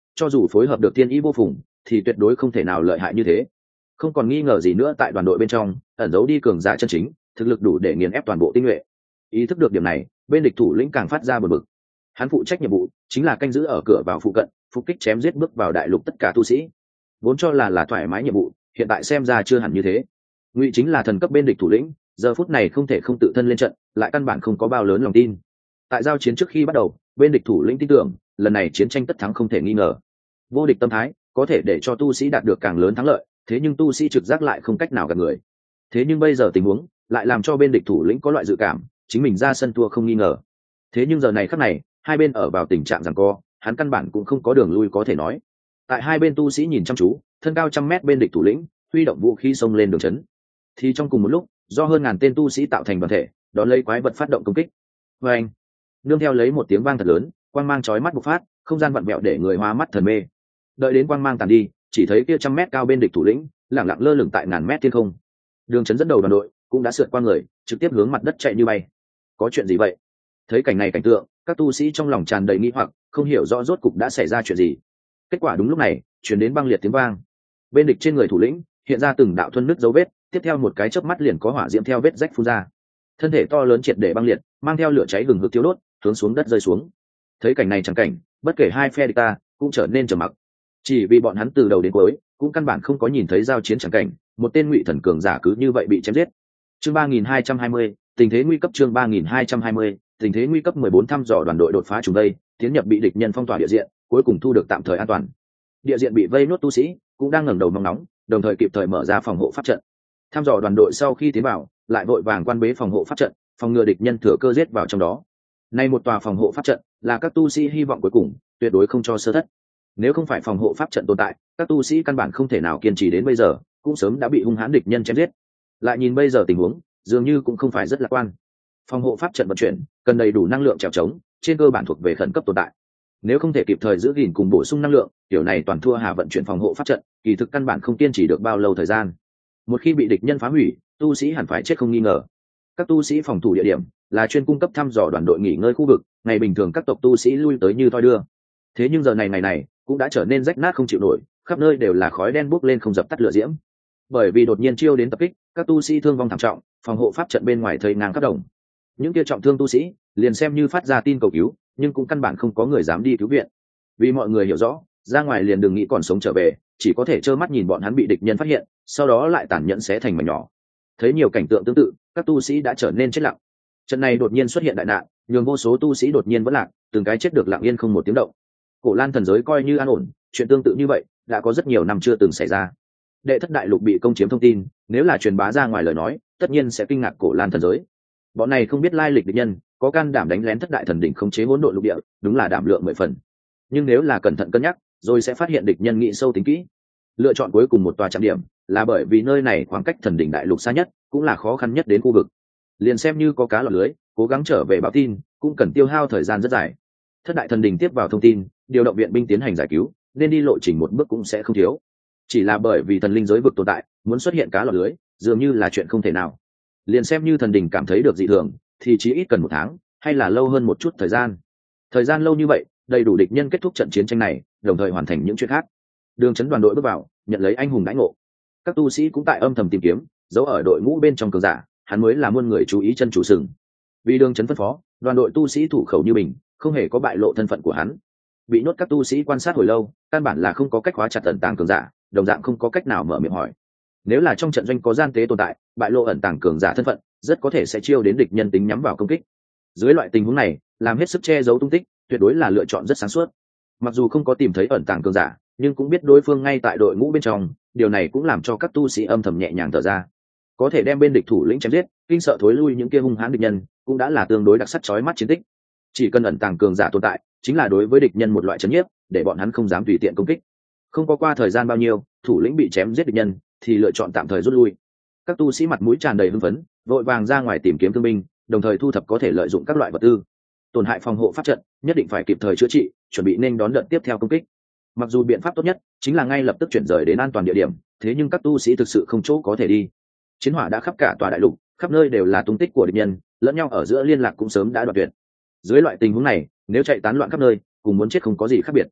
Speaker 1: cho dù phối hợp được thiên ý vô phùng thì tuyệt đối không thể nào lợi hại như thế. Không còn nghi ngờ gì nữa, tại đoàn đội bên trong ẩn giấu đi cường giả chân chính, thực lực đủ để nghiền ép toàn bộ tinh nhuệ. Ý thức được điểm này, bên địch thủ lĩnh càng phát ra bực bực. Hắn phụ trách nhiệm vụ chính là canh giữ ở cửa vào phụ cận, phục kích chém giết bước vào đại lục tất cả tu sĩ. Vốn cho là là thoải mái nhiệm vụ, hiện tại xem ra chưa hẳn như thế. Ngụy chính là thần cấp bên địch thủ lĩnh, giờ phút này không thể không tự thân lên trận, lại căn bản không có bao lớn lòng tin. Tại giao chiến trước khi bắt đầu, bên địch thủ lĩnh tin tưởng lần này chiến tranh tất thắng không thể nghi ngờ. Vô địch tâm thái có thể để cho tu sĩ đạt được càng lớn thắng lợi, thế nhưng tu sĩ trực giác lại không cách nào gạt người. Thế nhưng bây giờ tình huống lại làm cho bên địch thủ lĩnh có loại dự cảm chính mình ra sân thua không nghi ngờ. Thế nhưng giờ này khắc này, hai bên ở vào tình trạng giằng co, hắn căn bản cũng không có đường lui có thể nói. Tại hai bên tu sĩ nhìn chăm chú, thân cao trăm mét bên địch thủ lĩnh huy động vũ khí xông lên đường chấn. Thì trong cùng một lúc, do hơn ngàn tên tu sĩ tạo thành đoàn thể, đón lấy quái vật phát động công kích. Và anh, nương theo lấy một tiếng vang thật lớn, quang mang chói mắt bộc phát, không gian vặn vẹo để người hoa mắt thần mê. Đợi đến quang mang tàn đi, chỉ thấy kia trăm mét cao bên địch thủ lĩnh lẳng lặng lơ lửng tại ngàn mét thiên không. Đường chấn dẫn đầu đoàn đội cũng đã sượt qua người, trực tiếp hướng mặt đất chạy như bay. Có chuyện gì vậy? Thấy cảnh này cảnh tượng, các tu sĩ trong lòng tràn đầy nghi hoặc, không hiểu rõ rốt cục đã xảy ra chuyện gì. Kết quả đúng lúc này, truyền đến băng liệt tiếng vang. Bên địch trên người thủ lĩnh hiện ra từng đạo thuần nứt dấu vết, tiếp theo một cái chớp mắt liền có hỏa diễm theo vết rách phun ra. Thân thể to lớn triệt để băng liệt, mang theo lửa cháy hừng hực thiêu đốt, hướng xuống đất rơi xuống. Thấy cảnh này chẳng cảnh, bất kể hai phe địch ta cũng trở nên trầm mặc. Chỉ vì bọn hắn từ đầu đến cuối cũng căn bản không có nhìn thấy giao chiến chẳng cảnh, một tên ngụy thần cường giả cứ như vậy bị chém giết. Chương ba nghìn hai trăm hai mươi, tình thế nguy cấp. Chương ba nghìn hai trăm hai mươi, tình thế nguy cấp. mười bốn thăm dò đoàn đội đột phá trùng đây, tiến nhập bị địch nhân phong tỏa địa diện, cuối cùng thu được tạm thời an toàn. Địa diện bị vây nốt tu sĩ cũng đang ngẩng đầu mong nóng, đồng thời kịp thời mở ra phòng hộ pháp trận. Thăm dò đoàn đội sau khi tiến vào, lại vội vàng quan bế phòng hộ pháp trận, phòng ngừa địch nhân thừa cơ giết vào trong đó. Nay một tòa phòng hộ pháp trận là các tu sĩ hy vọng cuối cùng, tuyệt đối không cho sơ thất. Nếu không phải phòng hộ pháp trận tồn tại, các tu sĩ căn bản không thể nào kiên trì đến bây giờ, cũng sớm đã bị hung hãn địch nhân chém giết. Lại nhìn bây giờ tình huống, dường như cũng không phải rất lạc quan. Phòng hộ pháp trận vận chuyển cần đầy đủ năng lượng trèo trống, trên cơ bản thuộc về khẩn cấp tồn tại. Nếu không thể kịp thời giữ gìn cùng bổ sung năng lượng, kiểu này toàn thua hà vận chuyển phòng hộ pháp trận, kỳ thực căn bản không kiên trì được bao lâu thời gian. Một khi bị địch nhân phá hủy, tu sĩ hẳn phải chết không nghi ngờ. Các tu sĩ phòng thủ địa điểm là chuyên cung cấp thăm dò đoàn đội nghỉ ngơi khu vực, ngày bình thường các tộc tu sĩ lui tới như thoi đưa. Thế nhưng giờ này ngày này cũng đã trở nên rách nát không chịu nổi, khắp nơi đều là khói đen bốc lên không dập tắt lửa diễm. Bởi vì đột nhiên chiêu đến tập kích, các tu sĩ thương vong thảm trọng, phòng hộ pháp trận bên ngoài thây ngang khắp đồng. Những kia trọng thương tu sĩ liền xem như phát ra tin cầu cứu, nhưng cũng căn bản không có người dám đi cứu viện. Vì mọi người hiểu rõ, ra ngoài liền đừng nghĩ còn sống trở về, chỉ có thể trơ mắt nhìn bọn hắn bị địch nhân phát hiện, sau đó lại tàn nhẫn xé thành mảnh nhỏ. Thấy nhiều cảnh tượng tương tự, các tu sĩ đã trở nên chết lặng. Trận này đột nhiên xuất hiện đại nạn, nhường vô số tu sĩ đột nhiên vẫn lạc, từng cái chết được lặng yên không một tiếng động. Cổ Lan thần giới coi như an ổn, chuyện tương tự như vậy đã có rất nhiều năm chưa từng xảy ra. Đệ thất đại lục bị công chiếm thông tin, nếu là truyền bá ra ngoài lời nói, tất nhiên sẽ kinh ngạc Cổ Lan thần giới. Bọn này không biết lai lịch địch nhân, có can đảm đánh lén thất đại thần đỉnh khống chế hỗn độn lục địa, đúng là đảm lượng mười phần. Nhưng nếu là cẩn thận cân nhắc, rồi sẽ phát hiện địch nhân nghĩ sâu tính kỹ. Lựa chọn cuối cùng một tòa trạm điểm, là bởi vì nơi này khoảng cách thần đỉnh đại lục xa nhất, cũng là khó khăn nhất đến khu vực. Liền xem như có cá lọt lưới, cố gắng trở về báo tin, cũng cần tiêu hao thời gian rất dài. Thất đại thần đỉnh tiếp vào thông tin, điều động viện binh tiến hành giải cứu, nên đi lộ trình một bước cũng sẽ không thiếu. Chỉ là bởi vì thần linh giới vực tồn tại, muốn xuất hiện cá lọt lưới, dường như là chuyện không thể nào. Liền xem như thần đỉnh cảm thấy được dị thường, thì chỉ ít cần một tháng, hay là lâu hơn một chút thời gian. Thời gian lâu như vậy, đầy đủ địch nhân kết thúc trận chiến tranh này, đồng thời hoàn thành những chuyện khác. Đường chấn đoàn đội bước vào, nhận lấy anh hùng đãi ngộ. Các tu sĩ cũng tại âm thầm tìm kiếm, giấu ở đội ngũ bên trong cường giả, hắn mới là muôn người chú ý chân chủ sừng. Vì đường chấn phân phó, đoàn đội tu sĩ thủ khẩu như bình, không hề có bại lộ thân phận của hắn. Bị nhốt các tu sĩ quan sát hồi lâu, căn bản là không có cách khóa chặt ẩn tàng cường giả, đồng dạng không có cách nào mở miệng hỏi. Nếu là trong trận doanh có gian tế tồn tại, bại lộ ẩn tàng cường giả thân phận, rất có thể sẽ chiêu đến địch nhân tính nhắm vào công kích. Dưới loại tình huống này, làm hết sức che giấu tung tích, tuyệt đối là lựa chọn rất sáng suốt. Mặc dù không có tìm thấy ẩn tàng cường giả, nhưng cũng biết đối phương ngay tại đội ngũ bên trong, điều này cũng làm cho các tu sĩ âm thầm nhẹ nhàng thở ra. Có thể đem bên địch thủ lĩnh chém giết, kinh sợ thối lui những kia hung hãn địch nhân, cũng đã là tương đối đặc sắc chói mắt chiến tích. Chỉ cần ẩn tàng cường giả tồn tại, chính là đối với địch nhân một loại chấn nhiếp, để bọn hắn không dám tùy tiện công kích. Không có qua thời gian bao nhiêu, thủ lĩnh bị chém giết địch nhân, thì lựa chọn tạm thời rút lui. Các tu sĩ mặt mũi tràn đầy hưng phấn, vội vàng ra ngoài tìm kiếm thương binh, đồng thời thu thập có thể lợi dụng các loại vật tư. Tổn hại phòng hộ pháp trận, nhất định phải kịp thời chữa trị, chuẩn bị nên đón đợt tiếp theo công kích. Mặc dù biện pháp tốt nhất chính là ngay lập tức chuyển rời đến an toàn địa điểm, thế nhưng các tu sĩ thực sự không chỗ có thể đi. Chiến hỏa đã khắp cả tòa đại lục, khắp nơi đều là tung tích của địch nhân, lẫn nhau ở giữa liên lạc cũng sớm đã đoạn tuyệt. Dưới loại tình huống này, nếu chạy tán loạn khắp nơi, cùng muốn chết không có gì khác biệt.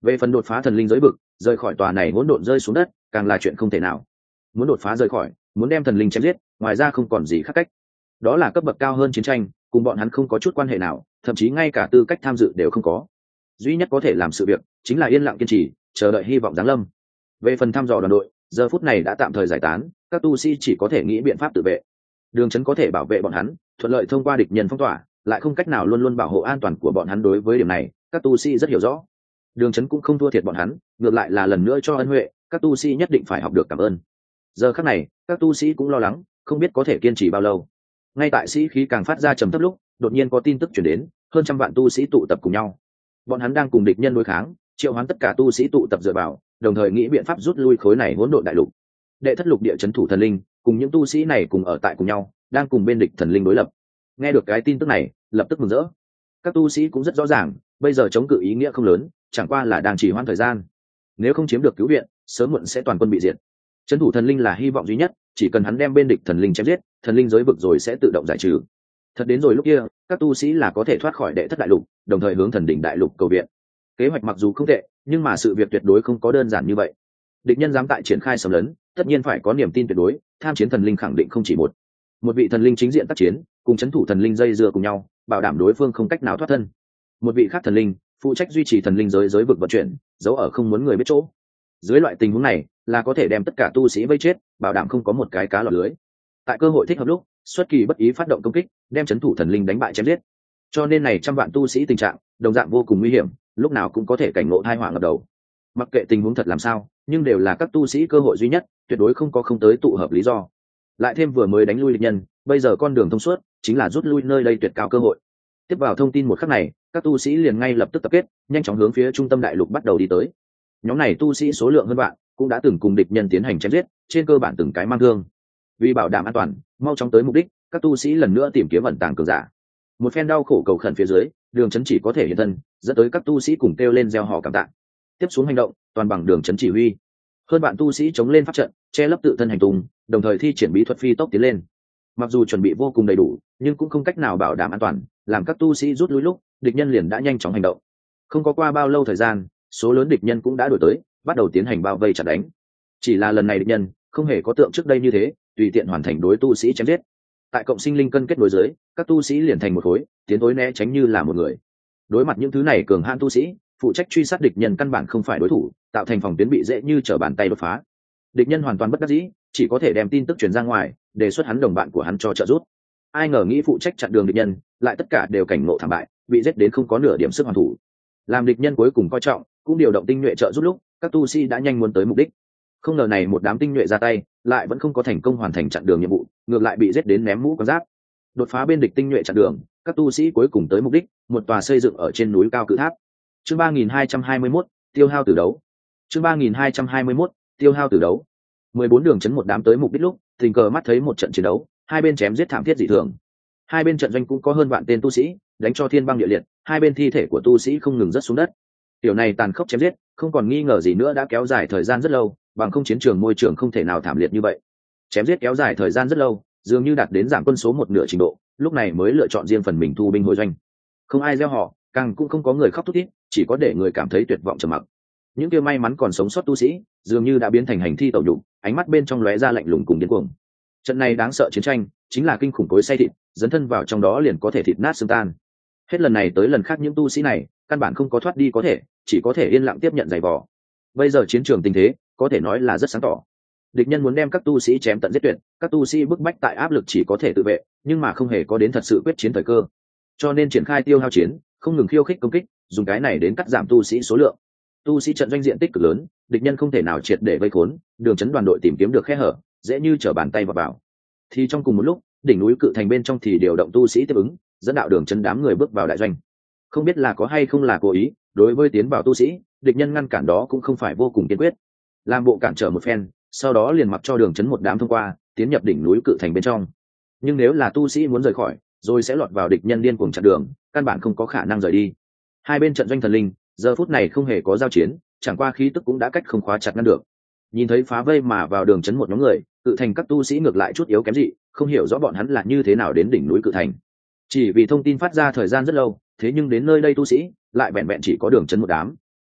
Speaker 1: Về phần đột phá thần linh giới vực, rời khỏi tòa này hỗn độn rơi xuống đất càng là chuyện không thể nào. Muốn đột phá rời khỏi, muốn đem thần linh chém giết, ngoài ra không còn gì khác cách. Đó là cấp bậc cao hơn chiến tranh, cùng bọn hắn không có chút quan hệ nào, thậm chí ngay cả tư cách tham dự đều không có. Duy nhất có thể làm sự việc chính là yên lặng kiên trì, chờ đợi hy vọng giáng lâm. Về phần thăm dò đoàn đội, giờ phút này đã tạm thời giải tán, các tu sĩ chỉ có thể nghĩ biện pháp tự vệ. Đường Chấn có thể bảo vệ bọn hắn, thuận lợi thông qua địch nhân phong tỏa, lại không cách nào luôn luôn bảo hộ an toàn của bọn hắn. Đối với điểm này, các tu sĩ rất hiểu rõ. Đường Chấn cũng không thua thiệt bọn hắn, ngược lại là lần nữa cho ân huệ, các tu sĩ nhất định phải học được cảm ơn. Giờ khắc này, các tu sĩ cũng lo lắng, không biết có thể kiên trì bao lâu. Ngay tại sĩ khí càng phát ra trầm thấp lúc, đột nhiên có tin tức truyền đến, hơn trăm vạn tu sĩ tụ tập cùng nhau. Bọn hắn đang cùng địch nhân đối kháng, triệu hoán tất cả tu sĩ tụ tập dựa vào, đồng thời nghĩ biện pháp rút lui khối này hỗn độn đại lục. Đệ thất lục địa chấn thủ thần linh, cùng những tu sĩ này cùng ở tại cùng nhau, đang cùng bên địch thần linh đối lập. Nghe được cái tin tức này, lập tức mừng rỡ. Các tu sĩ cũng rất rõ ràng, bây giờ chống cự ý nghĩa không lớn, chẳng qua là đang trì hoãn thời gian. Nếu không chiếm được cứu viện, sớm muộn sẽ toàn quân bị diệt. Chấn thủ thần linh là hy vọng duy nhất, chỉ cần hắn đem bên địch thần linh chém giết, thần linh giới vực rồi sẽ tự động giải trừ. Thật đến rồi lúc kia, các tu sĩ là có thể thoát khỏi đệ thất đại lục, đồng thời hướng thần đỉnh đại lục cầu viện. Kế hoạch mặc dù không tệ, nhưng mà sự việc tuyệt đối không có đơn giản như vậy. Địch nhân dám tại triển khai xâm lấn, tất nhiên phải có niềm tin tuyệt đối, tham chiến thần linh khẳng định không chỉ một. Một vị thần linh chính diện tác chiến, cùng chấn thủ thần linh dây dưa cùng nhau, bảo đảm đối phương không cách nào thoát thân. Một vị khác thần linh phụ trách duy trì thần linh giới giới vực vận chuyển, giấu ở không muốn người biết chỗ. Dưới loại tình huống này, là có thể đem tất cả tu sĩ vây chết, bảo đảm không có một cái cá lọt lưới. Tại cơ hội thích hợp lúc, xuất kỳ bất ý phát động công kích, đem chấn thủ thần linh đánh bại chém giết. Cho nên này trăm vạn tu sĩ tình trạng đồng dạng vô cùng nguy hiểm, lúc nào cũng có thể cảnh ngộ tai họa ngập đầu. Mặc kệ tình huống thật làm sao, nhưng đều là các tu sĩ cơ hội duy nhất, tuyệt đối không có không tới tụ hợp lý do. Lại thêm vừa mới đánh lui địch nhân, bây giờ con đường thông suốt, chính là rút lui nơi đây tuyệt cao cơ hội. Tiếp vào thông tin một khắc này, các tu sĩ liền ngay lập tức tập kết, nhanh chóng hướng phía trung tâm đại lục bắt đầu đi tới. Nhóm này tu sĩ số lượng hơn vạn, cũng đã từng cùng địch nhân tiến hành chém giết, trên cơ bản từng cái mang thương. Vì bảo đảm an toàn, mau chóng tới mục đích, các tu sĩ lần nữa tìm kiếm ẩn tàng cường giả. Một phen đau khổ cầu khẩn phía dưới, Đường Chấn chỉ có thể hiện thân, dẫn tới các tu sĩ cùng kêu lên gieo họ cảm tạ. Tiếp xuống hành động, toàn bằng Đường Chấn chỉ huy. Hơn bạn tu sĩ chống lên pháp trận, che lấp tự thân hành tung, đồng thời thi triển bí thuật phi tốc tiến lên. Mặc dù chuẩn bị vô cùng đầy đủ, nhưng cũng không cách nào bảo đảm an toàn, làm các tu sĩ rút lui lúc, địch nhân liền đã nhanh chóng hành động. Không có qua bao lâu thời gian, số lớn địch nhân cũng đã đuổi tới, bắt đầu tiến hành bao vây chặn đánh. Chỉ là lần này địch nhân không hề có tượng trước đây như thế, tùy tiện hoàn thành đối tu sĩ chém giết. Tại cộng sinh linh cân kết nối dưới, các tu sĩ liền thành một khối, tiến tối né tránh như là một người. Đối mặt những thứ này cường hãn tu sĩ, phụ trách truy sát địch nhân căn bản không phải đối thủ, tạo thành phòng tuyến bị dễ như trở bàn tay đột phá. Địch nhân hoàn toàn bất đắc dĩ, chỉ có thể đem tin tức truyền ra ngoài, đề xuất hắn đồng bạn của hắn cho trợ giúp. Ai ngờ nghĩ phụ trách chặn đường địch nhân, lại tất cả đều cảnh ngộ thảm bại, bị giết đến không có nửa điểm sức hoàn thủ. Làm địch nhân cuối cùng coi trọng, cũng điều động tinh nhuệ trợ giúp lúc, các tu sĩ đã nhanh muốn tới mục đích. Không ngờ này một đám tinh nhuệ ra tay, lại vẫn không có thành công hoàn thành chặn đường nhiệm vụ, ngược lại bị giết đến ném mũ con giáp. Đột phá bên địch tinh nhuệ chặn đường, các tu sĩ cuối cùng tới mục đích, một tòa xây dựng ở trên núi cao cự tháp. Chương ba nghìn hai trăm hai mươi mốt, tiêu hao tử đấu. Chương ba nghìn hai trăm hai mươi mốt, tiêu hao tử đấu. mười bốn Đường Chấn một đám tới mục đích lúc, tình cờ mắt thấy một trận chiến đấu, hai bên chém giết thảm thiết dị thường. Hai bên trận doanh cũng có hơn vạn tên tu sĩ, đánh cho thiên băng địa liệt, hai bên thi thể của tu sĩ không ngừng rớt xuống đất. Điều này tàn khốc chém giết, không còn nghi ngờ gì nữa đã kéo dài thời gian rất lâu, bằng không chiến trường môi trường không thể nào thảm liệt như vậy. Chém giết kéo dài thời gian rất lâu, dường như đạt đến giảm quân số một nửa trình độ, lúc này mới lựa chọn riêng phần mình thu binh hồi doanh. Không ai gieo họ, càng cũng không có người khóc thút thít, chỉ có để người cảm thấy tuyệt vọng trầm mặc. Những kia may mắn còn sống sót tu sĩ, dường như đã biến thành hành thi tẩu nhục, ánh mắt bên trong lóe ra lạnh lùng cùng điên cuồng. Trận này đáng sợ chiến tranh, chính là kinh khủng cối xay thịt, dấn thân vào trong đó liền có thể thịt nát xương tan. Hết lần này tới lần khác những tu sĩ này, căn bản không có thoát đi có thể, chỉ có thể yên lặng tiếp nhận giày vò. Bây giờ chiến trường tình thế, có thể nói là rất sáng tỏ. Địch nhân muốn đem các tu sĩ chém tận giết tuyệt, các tu sĩ bức bách tại áp lực chỉ có thể tự vệ, nhưng mà không hề có đến thật sự quyết chiến thời cơ. Cho nên triển khai tiêu hao chiến, không ngừng khiêu khích công kích, dùng cái này đến cắt giảm tu sĩ số lượng. Tu sĩ trận doanh diện tích cực lớn, địch nhân không thể nào triệt để vây khốn, Đường Chấn đoàn đội tìm kiếm được khe hở, dễ như trở bàn tay vào vào. Thì trong cùng một lúc, đỉnh núi cự thành bên trong thì điều động tu sĩ tiếp ứng, dẫn đạo Đường Chấn đám người bước vào đại doanh. Không biết là có hay không là cố ý, đối với tiến vào tu sĩ, địch nhân ngăn cản đó cũng không phải vô cùng kiên quyết. Làm bộ cản trở một phen, sau đó liền mặc cho Đường Chấn một đám thông qua, tiến nhập đỉnh núi cự thành bên trong. Nhưng nếu là tu sĩ muốn rời khỏi, rồi sẽ lọt vào địch nhân điên cuồng chặn đường, căn bản không có khả năng rời đi. Hai bên trận doanh thần linh, giờ phút này không hề có giao chiến, chẳng qua khí tức cũng đã cách không khóa chặt ngăn được. Nhìn thấy phá vây mà vào Đường Chấn một nhóm người, cự thành các tu sĩ ngược lại chút yếu kém dị, không hiểu rõ bọn hắn là như thế nào đến đỉnh núi cự thành. Chỉ vì thông tin phát ra thời gian rất lâu, thế nhưng đến nơi đây tu sĩ lại vẹn vẹn chỉ có Đường Chấn một đám.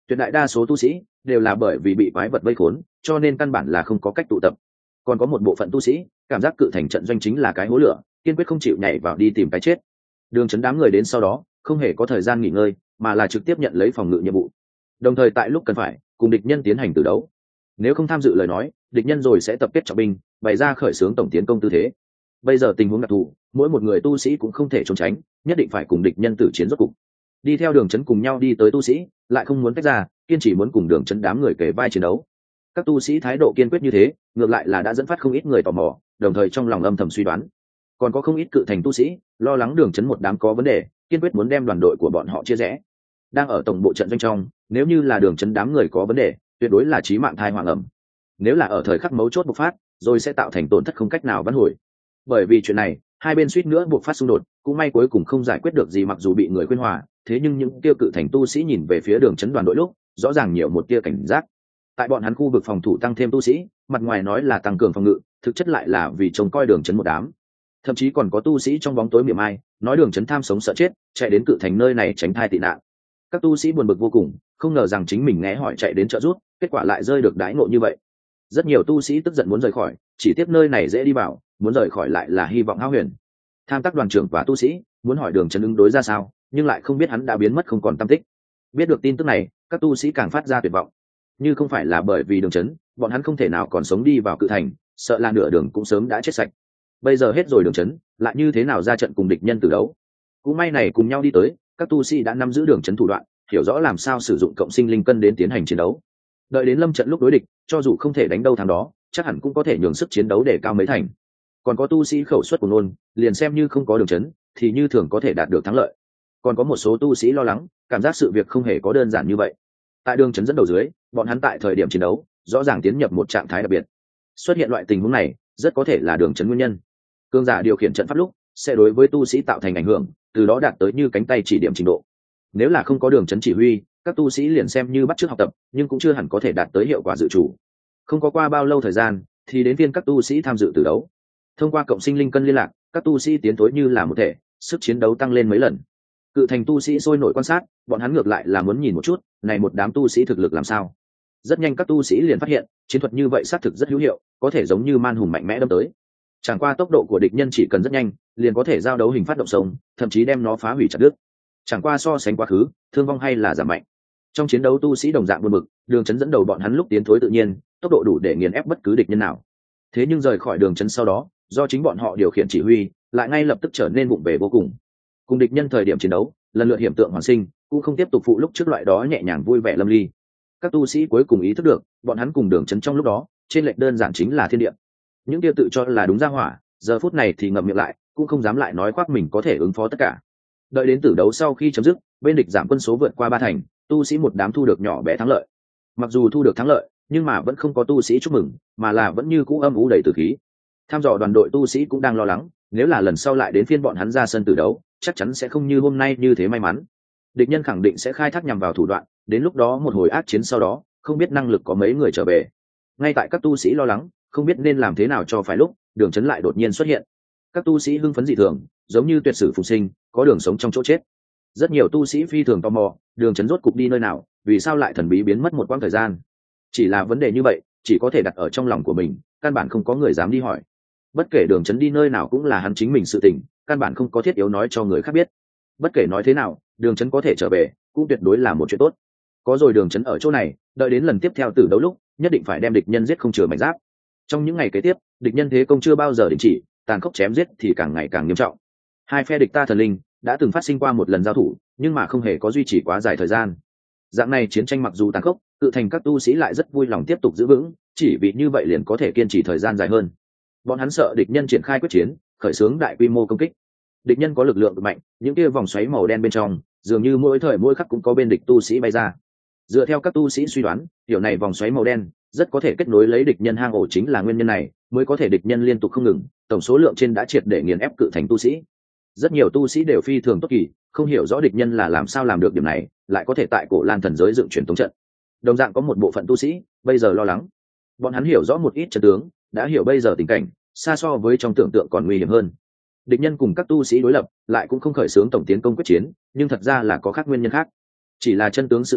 Speaker 1: tuyệt đại đa số tu sĩ đều là bởi vì bị quái vật vây khốn cho nên căn bản là không có cách tụ tập. Còn có một bộ phận tu sĩ cảm giác cự thành trận doanh chính là cái hố lửa, kiên quyết không chịu nhảy vào đi tìm cái chết. Đường chấn đám người đến sau đó không hề có thời gian nghỉ ngơi mà là trực tiếp nhận lấy phòng ngự nhiệm vụ, đồng thời tại lúc cần phải cùng địch nhân tiến hành tử đấu. Nếu không tham dự lời nói, địch nhân rồi sẽ tập kết trọng binh bày ra khởi xướng tổng tiến công tư thế. Bây giờ tình huống đặc thù, mỗi một người tu sĩ cũng không thể trốn tránh, nhất định phải cùng địch nhân tử chiến rốt cục. Đi theo đường chấn cùng nhau đi tới tu sĩ lại không muốn tách ra, kiên trì muốn cùng đường chấn đám người kể vai chiến đấu. Các tu sĩ thái độ kiên quyết như thế, ngược lại là đã dẫn phát không ít người tò mò, đồng thời trong lòng âm thầm suy đoán. Còn có không ít cự thành tu sĩ lo lắng đường chấn một đám có vấn đề, kiên quyết muốn đem đoàn đội của bọn họ chia rẽ. Đang ở tổng bộ trận doanh trong, nếu như là đường chấn đám người có vấn đề, tuyệt đối là chí mạng thai hoàng ẩm. Nếu là ở thời khắc mấu chốt bộc phát, rồi sẽ tạo thành tổn thất không cách nào vãn hồi. Bởi vì chuyện này, hai bên suýt nữa buộc phát xung đột, cũng may cuối cùng không giải quyết được gì, mặc dù bị người khuyên hòa, thế nhưng những tiêu cự thành tu sĩ nhìn về phía đường chấn đoàn đội lúc, rõ ràng nhiều một tia cảnh giác. Tại bọn hắn khu vực phòng thủ tăng thêm tu sĩ, mặt ngoài nói là tăng cường phòng ngự, thực chất lại là vì trông coi đường chấn một đám. Thậm chí còn có tu sĩ trong bóng tối miệng ai nói đường chấn tham sống sợ chết, chạy đến cự thành nơi này tránh thai tị nạn. Các tu sĩ buồn bực vô cùng, không ngờ rằng chính mình nghe hỏi chạy đến trợ giúp, kết quả lại rơi được đãi ngộ như vậy. Rất nhiều tu sĩ tức giận muốn rời khỏi, chỉ tiếc nơi này dễ đi vào, muốn rời khỏi lại là hy vọng hão huyền. Tham tác đoàn trưởng và tu sĩ muốn hỏi đường chấn ứng đối ra sao, nhưng lại không biết hắn đã biến mất không còn tăm tích. Biết được tin tức này, các tu sĩ càng phát ra tuyệt vọng. Như không phải là bởi vì đường chấn, bọn hắn không thể nào còn sống đi vào cự thành, sợ là nửa đường cũng sớm đã chết sạch. Bây giờ hết rồi đường chấn, lại như thế nào ra trận cùng địch nhân từ đấu. Cũng may này cùng nhau đi tới, các tu sĩ đã nắm giữ đường chấn thủ đoạn, hiểu rõ làm sao sử dụng cộng sinh linh cân đến tiến hành chiến đấu. Đợi đến lâm trận lúc đối địch, cho dù không thể đánh đâu thắng đó, chắc hẳn cũng có thể nhường sức chiến đấu để cao mấy thành. Còn có tu sĩ khẩu suất của nôn, liền xem như không có đường chấn, thì như thường có thể đạt được thắng lợi. Còn có một số tu sĩ lo lắng, cảm giác sự việc không hề có đơn giản như vậy. Tại đường chấn dẫn đầu dưới, bọn hắn tại thời điểm chiến đấu rõ ràng tiến nhập một trạng thái đặc biệt. Xuất hiện loại tình huống này, rất có thể là đường chấn nguyên nhân. Cương giả điều khiển trận pháp lúc sẽ đối với tu sĩ tạo thành ảnh hưởng, từ đó đạt tới như cánh tay chỉ điểm trình độ. Nếu là không có đường chấn chỉ huy, các tu sĩ liền xem như bắt chước học tập, nhưng cũng chưa hẳn có thể đạt tới hiệu quả dự chủ. Không có qua bao lâu thời gian, thì đến phiên các tu sĩ tham dự tử đấu. Thông qua cộng sinh linh cân liên lạc, các tu sĩ tiến tối như là một thể, sức chiến đấu tăng lên mấy lần. Cự thành tu sĩ sôi nổi quan sát, bọn hắn ngược lại là muốn nhìn một chút, này một đám tu sĩ thực lực làm sao. Rất nhanh các tu sĩ liền phát hiện, chiến thuật như vậy xác thực rất hữu hiệu, có thể giống như man hùng mạnh mẽ đâm tới. Chẳng qua tốc độ của địch nhân chỉ cần rất nhanh, liền có thể giao đấu hình phát động sông, thậm chí đem nó phá hủy chặt đứt. Chẳng qua so sánh quá khứ, thương vong hay là giảm mạnh. Trong chiến đấu tu sĩ đồng dạng buồn bực, đường chấn dẫn đầu bọn hắn lúc tiến thối tự nhiên, tốc độ đủ để nghiền ép bất cứ địch nhân nào. Thế nhưng rời khỏi đường chấn sau đó, do chính bọn họ điều khiển chỉ huy, lại ngay lập tức trở nên vụng về vô cùng. Cùng địch nhân thời điểm chiến đấu, lần lượt hiểm tượng hoàn sinh, cũng không tiếp tục phụ lúc trước loại đó nhẹ nhàng vui vẻ lâm ly. Các tu sĩ cuối cùng ý thức được, bọn hắn cùng đường chấn trong lúc đó, trên lệch đơn giản chính là thiên địa. Những tiêu tự cho là đúng ra hỏa, giờ phút này thì ngậm miệng lại, cũng không dám lại nói khoác mình có thể ứng phó tất cả. Đợi đến tử đấu sau khi chấm dứt, bên địch giảm quân số vượt qua ba thành, tu sĩ một đám thu được nhỏ bé thắng lợi. Mặc dù thu được thắng lợi, nhưng mà vẫn không có tu sĩ chúc mừng, mà là vẫn như cũ âm u đầy tử khí. Tham dò đoàn đội tu sĩ cũng đang lo lắng, nếu là lần sau lại đến phiên bọn hắn ra sân tử đấu, chắc chắn sẽ không như hôm nay như thế may mắn. Địch nhân khẳng định sẽ khai thác nhằm vào thủ đoạn, đến lúc đó một hồi ác chiến sau đó, không biết năng lực có mấy người trở về. Ngay tại các tu sĩ lo lắng, không biết nên làm thế nào cho phải lúc, đường chấn lại đột nhiên xuất hiện. Các tu sĩ hưng phấn dị thường, giống như tuyệt sử phục sinh, có đường sống trong chỗ chết. Rất nhiều tu sĩ phi thường tò mò, đường chấn rốt cục đi nơi nào, vì sao lại thần bí biến mất một quãng thời gian. Chỉ là vấn đề như vậy, chỉ có thể đặt ở trong lòng của mình, căn bản không có người dám đi hỏi. Bất kể đường chấn đi nơi nào cũng là hắn chính mình sự tình, căn bản không có thiết yếu nói cho người khác biết. Bất kể nói thế nào, đường chấn có thể trở về, cũng tuyệt đối là một chuyện tốt. Có rồi đường chấn ở chỗ này, đợi đến lần tiếp theo tử đấu lúc, nhất định phải đem địch nhân giết không chừa mảnh giáp. Trong những ngày kế tiếp, địch nhân thế công chưa bao giờ đình chỉ, tàn khốc chém giết thì càng ngày càng nghiêm trọng. Hai phe địch ta thần linh đã từng phát sinh qua một lần giao thủ, nhưng mà không hề có duy trì quá dài thời gian. Dạng này chiến tranh mặc dù tàn khốc, tự thành các tu sĩ lại rất vui lòng tiếp tục giữ vững, chỉ vì như vậy liền có thể kiên trì thời gian dài hơn. Bọn hắn sợ địch nhân triển khai quyết chiến, khởi xướng đại quy mô công kích. Địch nhân có lực lượng mạnh, những kia vòng xoáy màu đen bên trong, dường như mỗi thời mỗi khắc cũng có bên địch tu sĩ bay ra. Dựa theo các tu sĩ suy đoán, điều này vòng xoáy màu đen rất có thể kết nối lấy địch nhân hang ổ, chính là nguyên nhân này mới có thể địch nhân liên tục không ngừng, tổng số lượng trên đã triệt để nghiền ép cự thành tu sĩ. Rất nhiều tu sĩ đều phi thường tốt kỳ, không hiểu rõ địch nhân là làm sao làm được điểm này, lại có thể tại cổ Lan thần giới dựng truyền tống trận. Đồng dạng có một bộ phận tu sĩ bây giờ lo lắng, bọn hắn hiểu rõ một ít trận tướng, đã hiểu bây giờ tình cảnh xa so với trong tưởng tượng còn nguy hiểm hơn. Địch nhân cùng các tu sĩ đối lập lại cũng không khởi xướng tổng tiến công quyết chiến, nhưng thật ra là có khác nguyên nhân khác. Chỉ là chân tướng sự tình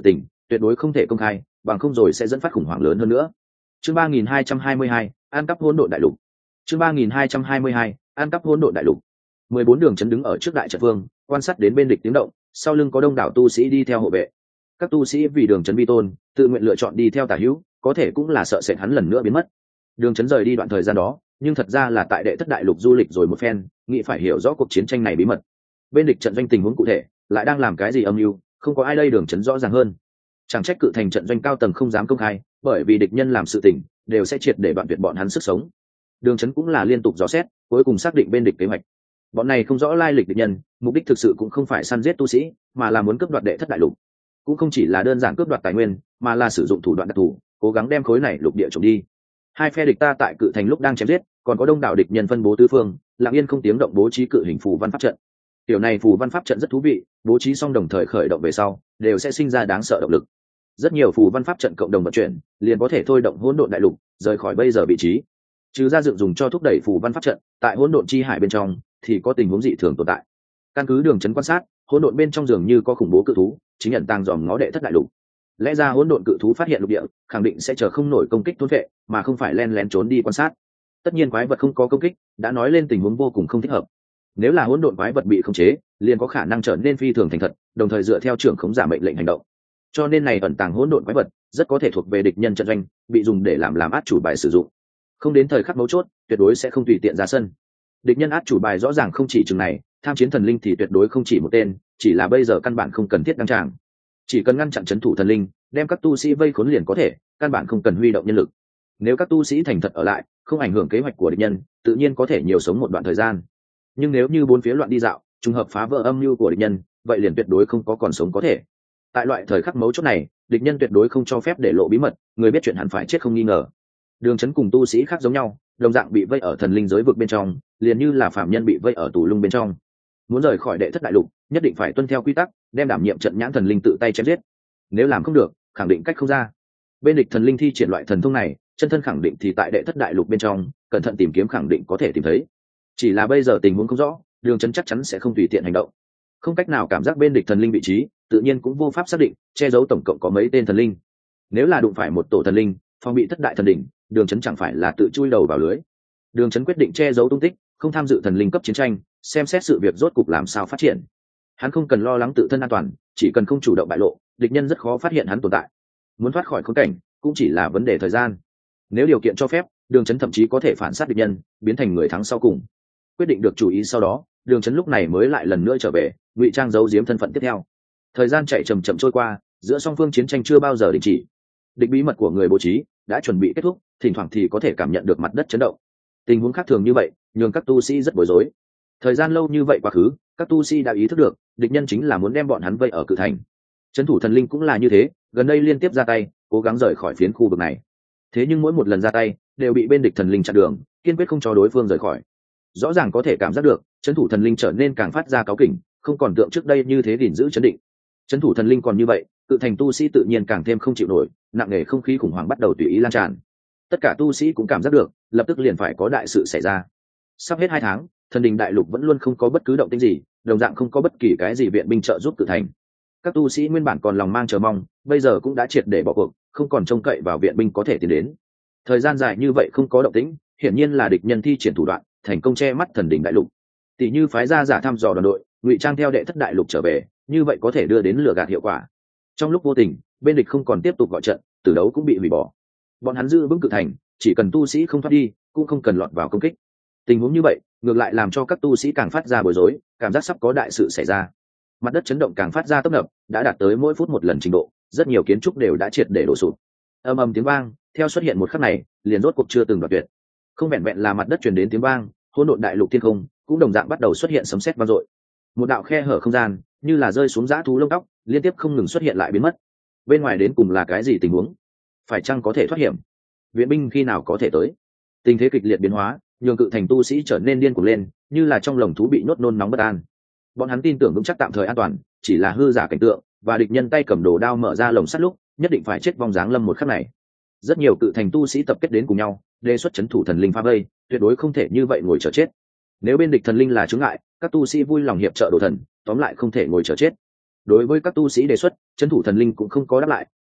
Speaker 1: tuyệt đối không thể công khai, bằng không rồi sẽ dẫn phát khủng hoảng lớn hơn nữa. Chương ba nghìn hai trăm hai mươi hai, An cắp hỗn độn đại lục. Chương ba nghìn hai trăm hai mươi hai, An cắp hỗn độn đại lục. mười bốn đường chấn đứng ở trước đại trận vương, quan sát đến bên địch tiếng động, sau lưng có đông đảo tu sĩ đi theo hộ vệ. Các tu sĩ vì đường chấn vi tôn, tự nguyện lựa chọn đi theo Tả Hữu, có thể cũng là sợ sệt hắn lần nữa biến mất. Đường chấn rời đi đoạn thời gian đó, nhưng thật ra là tại đệ thất đại lục du lịch rồi một phen, nghĩ phải hiểu rõ cuộc chiến tranh này bí mật. Bên địch trận doanh tình huống cụ thể, lại đang làm cái gì âm mưu, không có ai đây đường chấn rõ ràng hơn. Chẳng trách cự thành trận doanh cao tầng không dám công khai, bởi vì địch nhân làm sự tình, đều sẽ triệt để đoạn tuyệt bọn hắn sức sống. Đường chấn cũng là liên tục dò xét, cuối cùng xác định bên địch kế hoạch. Bọn này không rõ lai lịch địch nhân, mục đích thực sự cũng không phải săn giết tu sĩ, mà là muốn cướp đoạt đệ thất đại lục. Cũng không chỉ là đơn giản cướp đoạt tài nguyên, mà là sử dụng thủ đoạn đặc thù, cố gắng đem khối này lục địa trộm đi. Hai phe địch ta tại cự thành lúc đang chém giết, còn có đông đảo địch nhân phân bố tứ phương, lặng yên không tiếng động bố trí cự hình phù văn pháp trận. Tiểu này phù văn pháp trận rất thú vị, bố trí xong đồng thời khởi động về sau, đều sẽ sinh ra đáng sợ động lực. Rất nhiều phù văn pháp trận cộng đồng vận chuyển, liền có thể thôi động hỗn độn đại lục, rời khỏi bây giờ vị trí. Trừ ra dựng dùng cho thúc đẩy phù văn pháp trận, tại hỗn độn chi hải bên trong thì có tình huống dị thường tồn tại. Căn cứ đường chấn quan sát, hỗn độn bên trong dường như có khủng bố cự thú, chính nhận tàng dòm ngó đệ thất đại lục. Lẽ ra hỗn độn cự thú phát hiện lục địa, khẳng định sẽ chờ không nổi công kích thôn vệ, mà không phải len lén trốn đi quan sát. Tất nhiên quái vật không có công kích, đã nói lên tình huống vô cùng không thích hợp. Nếu là hỗn độn quái vật bị khống chế, liền có khả năng trở nên phi thường thành thật, đồng thời dựa theo trưởng khống giả mệnh lệnh hành động. Cho nên này ẩn tàng hỗn độn quái vật rất có thể thuộc về địch nhân trận doanh, bị dùng để làm làm át chủ bài sử dụng. Không đến thời khắc mấu chốt, tuyệt đối sẽ không tùy tiện ra sân. Địch nhân át chủ bài rõ ràng không chỉ chừng này, tham chiến thần linh thì tuyệt đối không chỉ một tên, chỉ là bây giờ căn bản không cần thiết đăng tràng. Chỉ cần ngăn chặn trấn thủ thần linh, đem các tu sĩ vây khốn liền có thể, căn bản không cần huy động nhân lực. Nếu các tu sĩ thành thật ở lại, không ảnh hưởng kế hoạch của địch nhân, tự nhiên có thể nhiều sống một đoạn thời gian. Nhưng nếu như bốn phía loạn đi dạo, trùng hợp phá vỡ âm mưu của địch nhân, vậy liền tuyệt đối không có còn sống có thể. Tại loại thời khắc mấu chốt này, địch nhân tuyệt đối không cho phép để lộ bí mật, người biết chuyện hẳn phải chết không nghi ngờ. Đường chấn cùng tu sĩ khác giống nhau, đồng dạng bị vây ở thần linh giới vực bên trong, liền như là phạm nhân bị vây ở tù lung bên trong. Muốn rời khỏi đệ thất đại lục, nhất định phải tuân theo quy tắc, đem đảm nhiệm trận nhãn thần linh tự tay chém giết. Nếu làm không được, khẳng định cách không ra. Bên địch thần linh thi triển loại thần thông này, chân thân khẳng định thì tại đệ thất đại lục bên trong, cẩn thận tìm kiếm khẳng định có thể tìm thấy. Chỉ là bây giờ tình huống không rõ, đường chấn chắc chắn sẽ không tùy tiện hành động. Không cách nào cảm giác bên địch thần linh vị trí, tự nhiên cũng vô pháp xác định che giấu tổng cộng có mấy tên thần linh. Nếu là đụng phải một tổ thần linh, phòng bị thất đại thần đỉnh, đường chấn chẳng phải là tự chui đầu vào lưới. Đường chấn quyết định che giấu tung tích, không tham dự thần linh cấp chiến tranh, xem xét sự việc rốt cục làm sao phát triển. Hắn không cần lo lắng tự thân an toàn, chỉ cần không chủ động bại lộ, địch nhân rất khó phát hiện hắn tồn tại. Muốn thoát khỏi khốn cảnh, cũng chỉ là vấn đề thời gian. Nếu điều kiện cho phép, đường chấn thậm chí có thể phản sát địch nhân, biến thành người thắng sau cùng. Quyết định được chủ ý sau đó, đường chấn lúc này mới lại lần nữa trở về, ngụy trang giấu giếm thân phận tiếp theo. Thời gian chạy chậm chậm trôi qua, giữa song phương chiến tranh chưa bao giờ đình chỉ. Địch bí mật của người bố trí đã chuẩn bị kết thúc, thỉnh thoảng thì có thể cảm nhận được mặt đất chấn động. Tình huống khác thường như vậy, nhường các tu sĩ rất bối rối. Thời gian lâu như vậy quá khứ, các tu sĩ đã ý thức được, địch nhân chính là muốn đem bọn hắn vây ở cự thành. Trấn thủ thần linh cũng là như thế, gần đây liên tiếp ra tay, cố gắng rời khỏi phiến khu vực này. Thế nhưng mỗi một lần ra tay, đều bị bên địch thần linh chặn đường, kiên quyết không cho đối phương rời khỏi. Rõ ràng có thể cảm giác được, trấn thủ thần linh trở nên càng phát ra cáu kỉnh, không còn tượng trước đây như thế gìn giữ chấn định. Trấn thủ thần linh còn như vậy, cự thành tu sĩ tự nhiên càng thêm không chịu nổi, nặng nề không khí khủng hoảng bắt đầu tùy ý lan tràn. Tất cả tu sĩ cũng cảm giác được, lập tức liền phải có đại sự xảy ra. Sắp hết hai tháng, thần đình đại lục vẫn luôn không có bất cứ động tĩnh gì, đồng dạng không có bất kỳ cái gì viện binh trợ giúp cự thành. Các tu sĩ nguyên bản còn lòng mang chờ mong, bây giờ cũng đã triệt để bỏ cuộc, không còn trông cậy vào viện binh có thể tiến đến. Thời gian dài như vậy không có động tĩnh, hiển nhiên là địch nhân thi triển thủ đoạn, thành công che mắt thần đình đại lục. Tỷ như phái ra giả thăm dò đoàn đội, ngụy trang theo đệ thất đại lục trở về, như vậy có thể đưa đến lừa gạt hiệu quả. Trong lúc vô tình, bên địch không còn tiếp tục gọi trận, tử đấu cũng bị hủy bỏ. Bọn hắn giữ vững cự thành, chỉ cần tu sĩ không thoát đi, cũng không cần lọt vào công kích. Tình huống như vậy, ngược lại làm cho các tu sĩ càng phát ra bối rối, cảm giác sắp có đại sự xảy ra. Mặt đất chấn động càng phát ra tấp nập, đã đạt tới mỗi phút một lần trình độ, rất nhiều kiến trúc đều đã triệt để đổ sụp. Ầm ầm tiếng vang, theo xuất hiện một khắc này, liền rốt cuộc chưa từng đoạt tuyệt. Không vẹn vẹn là mặt đất truyền đến tiếng vang, hỗn độn đại lục thiên không cũng đồng dạng bắt đầu xuất hiện sấm sét vang dội. Một đạo khe hở không gian, như là rơi xuống dã thú lông tóc, liên tiếp không ngừng xuất hiện lại biến mất. Bên ngoài đến cùng là cái gì tình huống? Phải chăng có thể thoát hiểm? Viện binh khi nào có thể tới? Tình thế kịch liệt biến hóa, nhường cự thành tu sĩ trở nên điên cuồng lên, như là trong lồng thú bị nhốt nôn nóng bất an. Bọn hắn tin tưởng vững chắc tạm thời an toàn, chỉ là hư giả cảnh tượng, và địch nhân tay cầm đồ đao mở ra lồng sắt lúc, nhất định phải chết vong dáng lâm một khắc này. Rất nhiều cự thành tu sĩ tập kết đến cùng nhau, đề xuất chấn thủ thần linh phá vây, tuyệt đối không thể như vậy ngồi chờ chết. Nếu bên địch thần linh là chướng ngại, các tu sĩ vui lòng hiệp trợ đồ thần, tóm lại không thể ngồi chờ chết. Đối với các tu sĩ đề xuất, chấn thủ thần linh cũng không có đáp lại,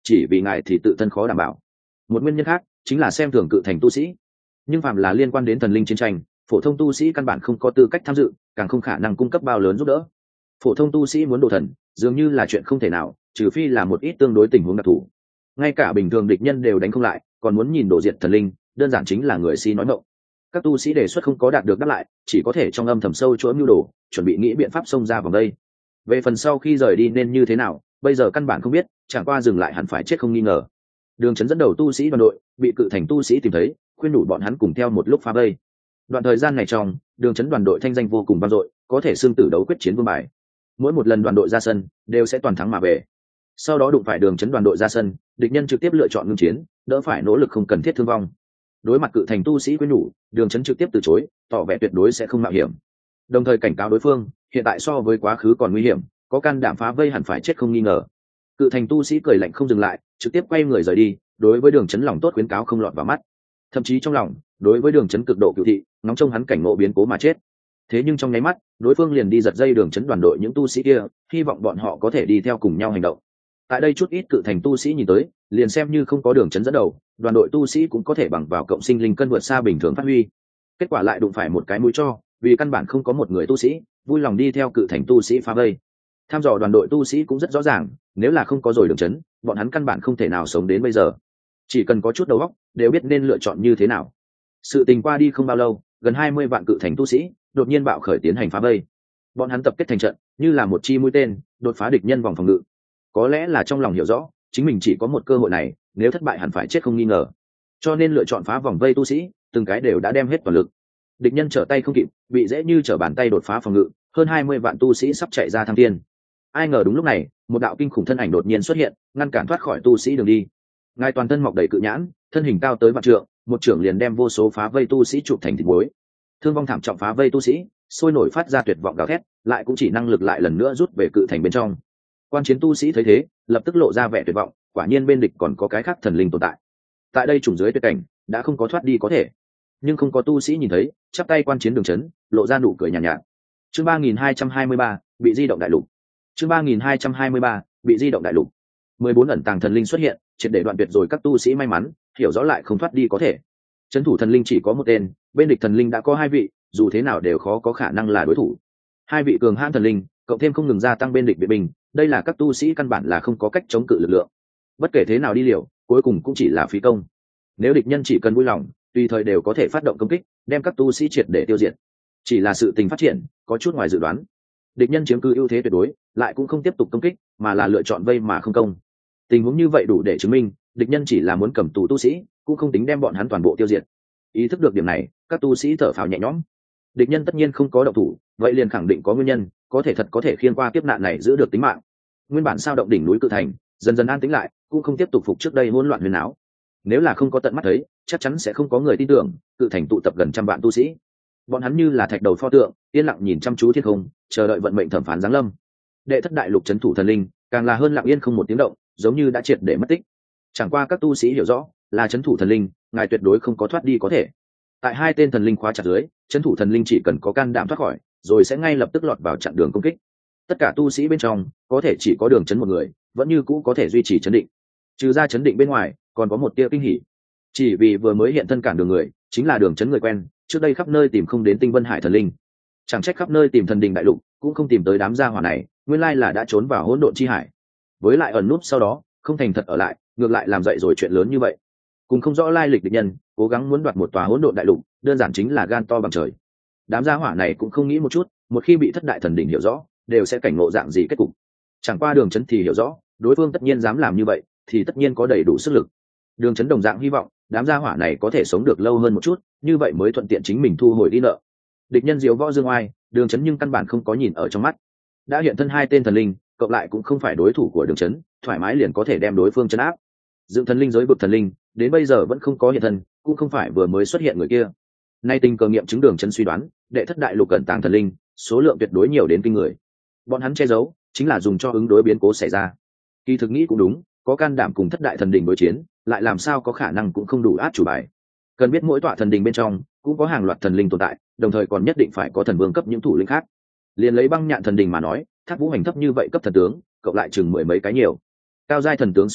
Speaker 1: chỉ vì ngài thì tự thân khó đảm bảo. Một nguyên nhân khác chính là xem thường cự thành tu sĩ, nhưng phạm là liên quan đến thần linh chiến tranh, phổ thông tu sĩ căn bản không có tư cách tham dự, càng không khả năng cung cấp bao lớn giúp đỡ. Phổ thông tu sĩ muốn độ thần dường như là chuyện không thể nào, trừ phi là một ít tương đối tình huống đặc thù. Ngay cả bình thường địch nhân đều đánh không lại, còn muốn nhìn đổ diệt thần linh, đơn giản chính là người si nói ngọng. Các tu sĩ đề xuất không có đạt được đáp lại, chỉ có thể trong âm thầm sâu chỗ mưu đồ, chuẩn bị nghĩ biện pháp xông ra vòng đây. Về phần sau khi rời đi nên như thế nào, bây giờ căn bản không biết, chẳng qua dừng lại hẳn phải chết không nghi ngờ. Đường Chấn dẫn đầu tu sĩ đoàn đội bị cự thành tu sĩ tìm thấy, khuyên nhủ bọn hắn cùng theo một lúc phá vây. Đoạn thời gian này trong, Đường Chấn đoàn đội thanh danh vô cùng vang dội, có thể xương tử đấu quyết chiến vương bài. Mỗi một lần đoàn đội ra sân, đều sẽ toàn thắng mà về. Sau đó đụng phải Đường Chấn đoàn đội ra sân, địch nhân trực tiếp lựa chọn ngưng chiến, đỡ phải nỗ lực không cần thiết thương vong. Đối mặt cự thành tu sĩ khuyên nhủ, Đường Chấn trực tiếp từ chối, tỏ vẻ tuyệt đối sẽ không mạo hiểm. Đồng thời cảnh cáo đối phương, hiện tại so với quá khứ còn nguy hiểm, có can đảm phá vây hẳn phải chết không nghi ngờ. Cự thành tu sĩ cười lạnh không dừng lại, trực tiếp quay người rời đi, đối với Đường Chấn lòng tốt khuyến cáo không lọt vào mắt. Thậm chí trong lòng, đối với Đường Chấn cực độ cựu thị, ngóng trông hắn cảnh ngộ biến cố mà chết. Thế nhưng trong nháy mắt, đối phương liền đi giật dây Đường Chấn đoàn đội những tu sĩ kia, hy vọng bọn họ có thể đi theo cùng nhau hành động. Tại đây chút ít cự thành tu sĩ nhìn tới, liền xem như không có Đường Chấn dẫn đầu, đoàn đội tu sĩ cũng có thể bằng vào cộng sinh linh cân vượt xa bình thường phát huy. Kết quả lại đụng phải một cái mũi cho, vì căn bản không có một người tu sĩ vui lòng đi theo cự thành tu sĩ phá vây. Tham dò đoàn đội tu sĩ cũng rất rõ ràng, nếu là không có rồi Đường Chấn, bọn hắn căn bản không thể nào sống đến bây giờ. Chỉ cần có chút đầu óc, đều biết nên lựa chọn như thế nào. Sự tình qua đi không bao lâu, gần hai mươi vạn cự thành tu sĩ đột nhiên bạo khởi tiến hành phá vây. Bọn hắn tập kết thành trận, như là một chi mũi tên, đột phá địch nhân vòng phòng ngự. Có lẽ là trong lòng hiểu rõ, chính mình chỉ có một cơ hội này, nếu thất bại hẳn phải chết không nghi ngờ. Cho nên lựa chọn phá vòng vây tu sĩ, từng cái đều đã đem hết toàn lực. Địch nhân trở tay không kịp, bị dễ như trở bàn tay đột phá phòng ngự, hơn hai mươi vạn tu sĩ sắp chạy ra thăng thiên. Ai ngờ đúng lúc này, một đạo kinh khủng thân ảnh đột nhiên xuất hiện, ngăn cản thoát khỏi tu sĩ đường đi. Ngài toàn thân mọc đầy cự nhãn, thân hình cao tới vạn trượng, một trưởng liền đem vô số phá vây tu sĩ chụp thành thịt muối. Thương vong thảm trọng phá vây tu sĩ, sôi nổi phát ra tuyệt vọng gào thét, lại cũng chỉ năng lực lại lần nữa rút về cự thành bên trong. Quan chiến tu sĩ thấy thế, lập tức lộ ra vẻ tuyệt vọng, quả nhiên bên địch còn có cái khác thần linh tồn tại. Tại đây trùng dưới tuyệt cảnh, đã không có thoát đi có thể. Nhưng không có tu sĩ nhìn thấy, chắp tay quan chiến Đường Chấn, lộ ra nụ cười nhàn nhạt, nhạt. Chương ba nghìn hai trăm hai mươi ba, bị di động đại lục. Chương ba nghìn hai trăm hai mươi ba, bị di động đại lục. mười bốn ẩn tàng thần linh xuất hiện, triệt để đoạn tuyệt rồi các tu sĩ may mắn, hiểu rõ lại không thoát đi có thể. Trấn thủ thần linh chỉ có một tên, bên địch thần linh đã có hai vị, dù thế nào đều khó có khả năng là đối thủ. Hai vị cường hãn thần linh, cộng thêm không ngừng gia tăng bên địch viện binh, đây là các tu sĩ căn bản là không có cách chống cự lực lượng. Bất kể thế nào đi liều, cuối cùng cũng chỉ là phí công. Nếu địch nhân chỉ cần vui lòng, tùy thời đều có thể phát động công kích, đem các tu sĩ triệt để tiêu diệt. Chỉ là sự tình phát triển có chút ngoài dự đoán. Địch nhân chiếm cứ ưu thế tuyệt đối, lại cũng không tiếp tục công kích, mà là lựa chọn vây mà không công. Tình huống như vậy đủ để chứng minh, địch nhân chỉ là muốn cầm tù tu sĩ, cũng không tính đem bọn hắn toàn bộ tiêu diệt. Ý thức được điểm này, các tu sĩ thở phào nhẹ nhõm. Địch nhân tất nhiên không có động thủ, vậy liền khẳng định có nguyên nhân, có thể thật có thể khiêng qua kiếp nạn này giữ được tính mạng. Nguyên bản sao động đỉnh núi cự thành, dần dần an tĩnh lại, cũng không tiếp tục phục trước đây hỗn loạn huyền áo. Nếu là không có tận mắt thấy, chắc chắn sẽ không có người tin tưởng, cự thành tụ tập gần trăm vạn tu sĩ. Bọn hắn như là thạch đầu pho tượng, yên lặng nhìn chăm chú thiên không, chờ đợi vận mệnh thẩm phán giáng lâm. Đệ thất đại lục trấn thủ thần linh, càng là hơn lặng yên không một tiếng động, giống như đã triệt để mất tích. Chẳng qua các tu sĩ hiểu rõ, là trấn thủ thần linh, ngài tuyệt đối không có thoát đi có thể. Tại hai tên thần linh khóa chặt dưới, trấn thủ thần linh chỉ cần có can đảm thoát khỏi, rồi sẽ ngay lập tức lọt vào chặn đường công kích. Tất cả tu sĩ bên trong, có thể chỉ có Đường Chấn một người, vẫn như cũ có thể duy trì chấn định. Trừ ra chấn định bên ngoài, còn có một tia kinh hỉ. Chỉ vì vừa mới hiện thân cản đường người, chính là Đường Chấn người quen, trước đây khắp nơi tìm không đến Tinh Vân Hải thần linh. Chẳng trách khắp nơi tìm thần đình đại lục, cũng không tìm tới đám gia hỏa này, nguyên lai là đã trốn vào hỗn độn chi hải. Với lại ẩn núp sau đó, không thành thật ở lại, ngược lại làm dậy rồi chuyện lớn như vậy. Cùng không rõ lai lịch địch nhân, cố gắng muốn đoạt một tòa hỗn độn đại lục, đơn giản chính là gan to bằng trời. Đám gia hỏa này cũng không nghĩ một chút, một khi bị thất đại thần đỉnh hiểu rõ, đều sẽ cảnh ngộ dạng gì kết cục. Chẳng qua Đường Chấn thì hiểu rõ, đối phương tất nhiên dám làm như vậy, thì tất nhiên có đầy đủ sức lực. Đường Chấn đồng dạng hy vọng, đám gia hỏa này có thể sống được lâu hơn một chút, như vậy mới thuận tiện chính mình thu hồi đi nợ. Địch nhân diếu võ dương oai, Đường Chấn nhưng căn bản không có nhìn ở trong mắt. Đã hiện thân hai tên thần linh, cộng lại cũng không phải đối thủ của Đường Chấn, thoải mái liền có thể đem đối phương trấn áp. Dựng thần linh giới bực thần linh, đến bây giờ vẫn không có hiện thân, cũng không phải vừa mới xuất hiện người kia. Nay tình cờ nghiệm chứng Đường Chấn suy đoán, đệ thất đại lục cẩn tàng thần linh, số lượng tuyệt đối nhiều đến kinh người. Bọn hắn che giấu, chính là dùng cho ứng đối biến cố xảy ra. Kỳ thực nghĩ cũng đúng, có can đảm cùng thất đại thần đình đối chiến, lại làm sao có khả năng cũng không đủ át chủ bài. Cần biết mỗi tọa thần đình bên trong cũng có hàng loạt thần linh tồn tại, đồng thời còn nhất định phải có thần vương cấp những thủ lĩnh khác. Liền lấy Băng Nhạn thần đình mà nói, Thác Vũ Hành thấp như vậy cấp thần tướng, cộng lại chừng mười mấy cái nhiều. Cao giai thần tướng số lượng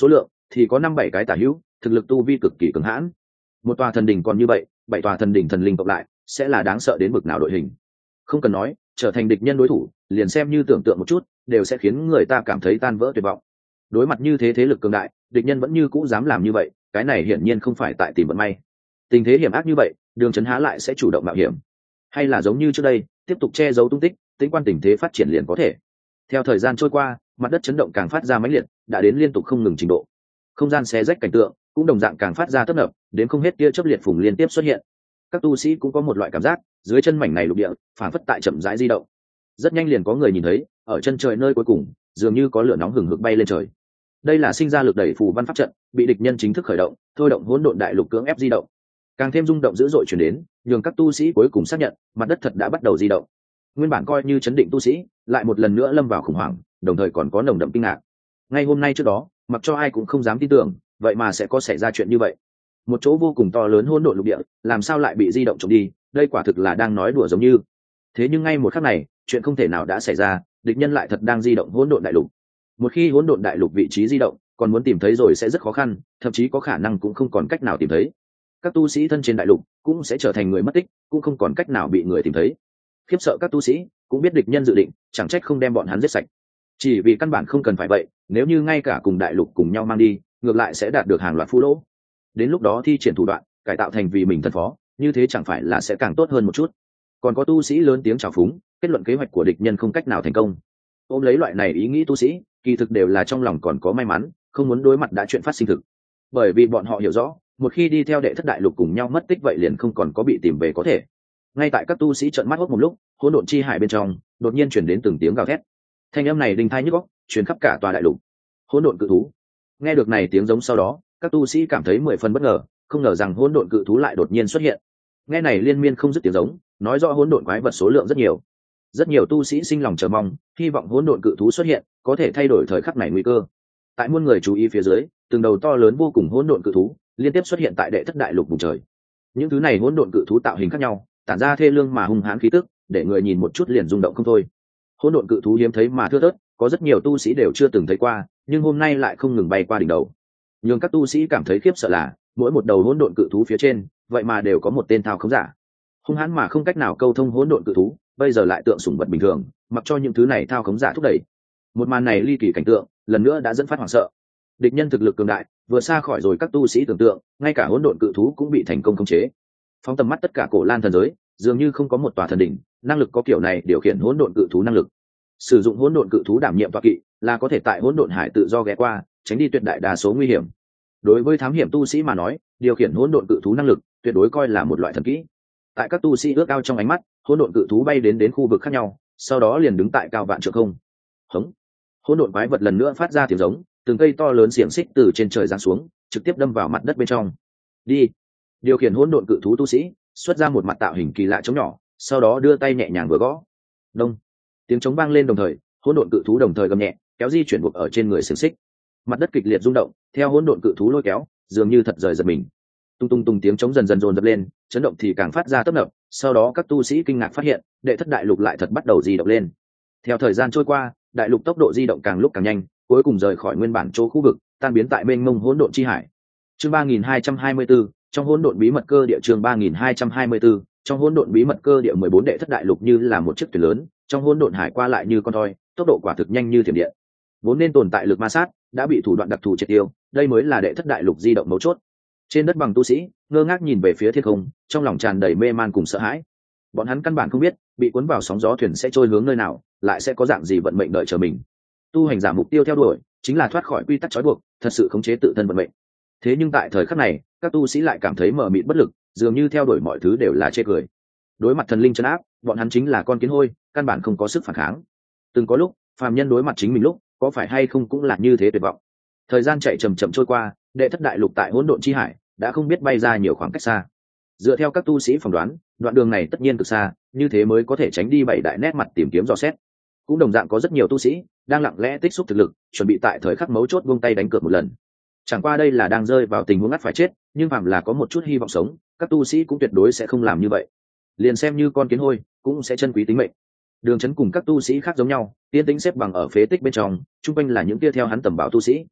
Speaker 1: thì có năm bảy cái tả hữu, thực lực tu vi cực kỳ cường hãn. Một tòa thần đỉnh còn như vậy, bảy tòa thần đỉnh thần linh cộng lại sẽ là đáng sợ đến bực nào đội hình. Không cần nói, trở thành địch nhân đối thủ, liền xem như tưởng tượng một chút đều sẽ khiến người ta cảm thấy tan vỡ tuyệt vọng. Đối mặt như thế thế lực cường đại, địch nhân vẫn như cũ dám làm như vậy, cái này hiển nhiên không phải tại tìm vận may. Tình thế hiểm ác như vậy, Đường Chấn há lại sẽ chủ động mạo hiểm, hay là giống như trước đây tiếp tục che giấu tung tích, tính quan tình thế phát triển liền có thể. Theo thời gian trôi qua, mặt đất chấn động càng phát ra mãnh liệt, đã đến liên tục không ngừng trình độ. Không gian xé rách cảnh tượng cũng đồng dạng càng phát ra tấp nập, đến không hết tia chớp liệt phùng liên tiếp xuất hiện. Các tu sĩ cũng có một loại cảm giác, dưới chân mảnh này lục địa phản phất tại chậm rãi di động. Rất nhanh liền có người nhìn thấy, ở chân trời nơi cuối cùng, dường như có lửa nóng hừng hực bay lên trời. Đây là sinh ra lực đẩy phù văn pháp trận, bị địch nhân chính thức khởi động, thôi động hỗn độn đại lục cưỡng ép di động. Càng thêm rung động dữ dội truyền đến, nhường các tu sĩ cuối cùng xác nhận, mặt đất thật đã bắt đầu di động. Nguyên bản coi như chấn định tu sĩ, lại một lần nữa lâm vào khủng hoảng, đồng thời còn có nồng đậm kinh ngạc. Ngay hôm nay trước đó, mặc cho ai cũng không dám tin tưởng, vậy mà sẽ có xảy ra chuyện như vậy. Một chỗ vô cùng to lớn hỗn độn lục địa, làm sao lại bị di động trộm đi, đây quả thực là đang nói đùa giống như. Thế nhưng ngay một khắc này, chuyện không thể nào đã xảy ra, địch nhân lại thật đang di động hỗn độn đại lục. Một khi hỗn độn đại lục vị trí di động, còn muốn tìm thấy rồi sẽ rất khó khăn, thậm chí có khả năng cũng không còn cách nào tìm thấy. Các tu sĩ thân trên đại lục cũng sẽ trở thành người mất tích, cũng không còn cách nào bị người tìm thấy. Khiếp sợ các tu sĩ cũng biết địch nhân dự định, chẳng trách không đem bọn hắn giết sạch. Chỉ vì căn bản không cần phải vậy, nếu như ngay cả cùng đại lục cùng nhau mang đi, ngược lại sẽ đạt được hàng loạt phú lỗ. Đến lúc đó thi triển thủ đoạn, cải tạo thành vì mình thân phó, như thế chẳng phải là sẽ càng tốt hơn một chút. Còn có tu sĩ lớn tiếng chào phúng, kết luận kế hoạch của địch nhân không cách nào thành công. Ôm lấy loại này ý nghĩ tu sĩ, kỳ thực đều là trong lòng còn có may mắn, không muốn đối mặt đã chuyện phát sinh thực. Bởi vì bọn họ hiểu rõ, một khi đi theo đệ thất đại lục cùng nhau mất tích vậy liền không còn có bị tìm về có thể. Ngay tại các tu sĩ trợn mắt hốt một lúc, hỗn độn chi hải bên trong đột nhiên chuyển đến từng tiếng gào thét. Thanh âm này đinh tai nhức óc, truyền khắp cả tòa đại lục. Hỗn độn cự thú. Nghe được này tiếng giống sau đó, các tu sĩ cảm thấy mười phần bất ngờ, không ngờ rằng hỗn độn cự thú lại đột nhiên xuất hiện. Nghe này liên miên không dứt tiếng giống, nói rõ hỗn độn quái vật số lượng rất nhiều. Rất nhiều tu sĩ sinh lòng chờ mong, hy vọng hỗn độn cự thú xuất hiện, có thể thay đổi thời khắc này nguy cơ. Tại muôn người chú ý phía dưới, từng đầu to lớn vô cùng hỗn độn cự thú liên tiếp xuất hiện tại đệ thất đại lục vùng trời. Những thứ này hỗn độn cự thú tạo hình khác nhau, tản ra thê lương mà hung hãn khí tức, để người nhìn một chút liền rung động không thôi. Hỗn độn cự thú hiếm thấy mà thưa thớt, có rất nhiều tu sĩ đều chưa từng thấy qua, nhưng hôm nay lại không ngừng bay qua đỉnh đầu. Nhưng các tu sĩ cảm thấy khiếp sợ là, mỗi một đầu hỗn độn cự thú phía trên, vậy mà đều có một tên thao khống giả. Hung hãn mà không cách nào câu thông hỗn độn cự thú, bây giờ lại tượng sủng vật bình thường, mặc cho những thứ này thao khống giả thúc đẩy. Một màn này ly kỳ cảnh tượng, lần nữa đã dẫn phát hoảng sợ. Địch nhân thực lực cường đại, vừa xa khỏi rồi các tu sĩ tưởng tượng, ngay cả hỗn độn cự thú cũng bị thành công khống chế. Phóng tầm mắt tất cả cổ lan thần giới, dường như không có một tòa thần đỉnh năng lực có kiểu này điều khiển hỗn độn cự thú năng lực. Sử dụng hỗn độn cự thú đảm nhiệm tọa kỵ, là có thể tại hỗn độn hải tự do ghé qua, tránh đi tuyệt đại đa số nguy hiểm. Đối với thám hiểm tu sĩ mà nói, điều khiển hỗn độn cự thú năng lực tuyệt đối coi là một loại thần kỹ. Tại các tu sĩ ước ao trong ánh mắt, hỗn độn cự thú bay đến đến khu vực khác nhau, sau đó liền đứng tại cao vạn trượng không. Hống! Hỗn độn quái vật lần nữa phát ra tiếng giống, từng cây to lớn xiềng xích từ trên trời giáng xuống, trực tiếp đâm vào mặt đất bên trong. Đi! Điều khiển hỗn độn cự thú tu sĩ xuất ra một mặt tạo hình kỳ lạ trống nhỏ, sau đó đưa tay nhẹ nhàng vừa gõ. Đông! Tiếng trống vang lên đồng thời, hỗn độn cự thú đồng thời gầm nhẹ, kéo di chuyển buộc ở trên người xiềng xích. Mặt đất kịch liệt rung động, theo hỗn độn cự thú lôi kéo, dường như thật rời giật mình. Tung tung tung tiếng trống dần dần dồn dập lên, chấn động thì càng phát ra tấp nập. Sau đó các tu sĩ kinh ngạc phát hiện, đệ thất đại lục lại thật bắt đầu di động lên. Theo thời gian trôi qua, đại lục tốc độ di động càng lúc càng nhanh, cuối cùng rời khỏi nguyên bản chỗ khu vực, tan biến tại mênh mông hỗn độn chi hải. Chương ba nghìn hai trăm hai mươi tư, trong hỗn độn bí mật cơ địa. Chương ba nghìn hai trăm hai mươi tư, trong hỗn độn bí mật cơ địa. Mười bốn đệ thất đại lục như là một chiếc thuyền lớn, trong hỗn độn hải qua lại như con thoi, tốc độ quả thực nhanh như thiểm điện. Vốn nên tồn tại lực ma sát đã bị thủ đoạn đặc thù triệt tiêu, đây mới là đệ thất đại lục di động mấu chốt. Trên đất bằng tu sĩ ngơ ngác nhìn về phía thiên không, trong lòng tràn đầy mê man cùng sợ hãi. Bọn hắn căn bản không biết bị cuốn vào sóng gió thuyền sẽ trôi hướng nơi nào, lại sẽ có dạng gì vận mệnh đợi chờ mình. Tu hành giả mục tiêu theo đuổi chính là thoát khỏi quy tắc trói buộc, thật sự khống chế tự thân vận mệnh. Thế nhưng tại thời khắc này, các tu sĩ lại cảm thấy mờ mịt bất lực, dường như theo đuổi mọi thứ đều là chê cười. Đối mặt thần linh trấn áp, bọn hắn chính là con kiến hôi, căn bản không có sức phản kháng. Từng có lúc phàm nhân đối mặt chính mình lúc, có phải hay không cũng là như thế tuyệt vọng. Thời gian chạy chậm chậm trôi qua, đệ thất đại lục tại hỗn độn chi hải đã không biết bay ra nhiều khoảng cách xa. Dựa theo các tu sĩ phỏng đoán, đoạn đường này tất nhiên cực xa, như thế mới có thể tránh đi bảy đại nét mặt tìm kiếm dò xét. Cũng đồng dạng có rất nhiều tu sĩ đang lặng lẽ tích xúc thực lực, chuẩn bị tại thời khắc mấu chốt buông tay đánh cược một lần. Chẳng qua đây là đang rơi vào tình huống ngắt phải chết, nhưng phàm là có một chút hy vọng sống, các tu sĩ cũng tuyệt đối sẽ không làm như vậy. Liền xem như con kiến hôi, cũng sẽ trân quý tính mệnh. Đường Chấn cùng các tu sĩ khác giống nhau, tiến tính xếp bằng ở phế tích bên trong, chung quanh là những tia theo hắn tầm bảo tu sĩ.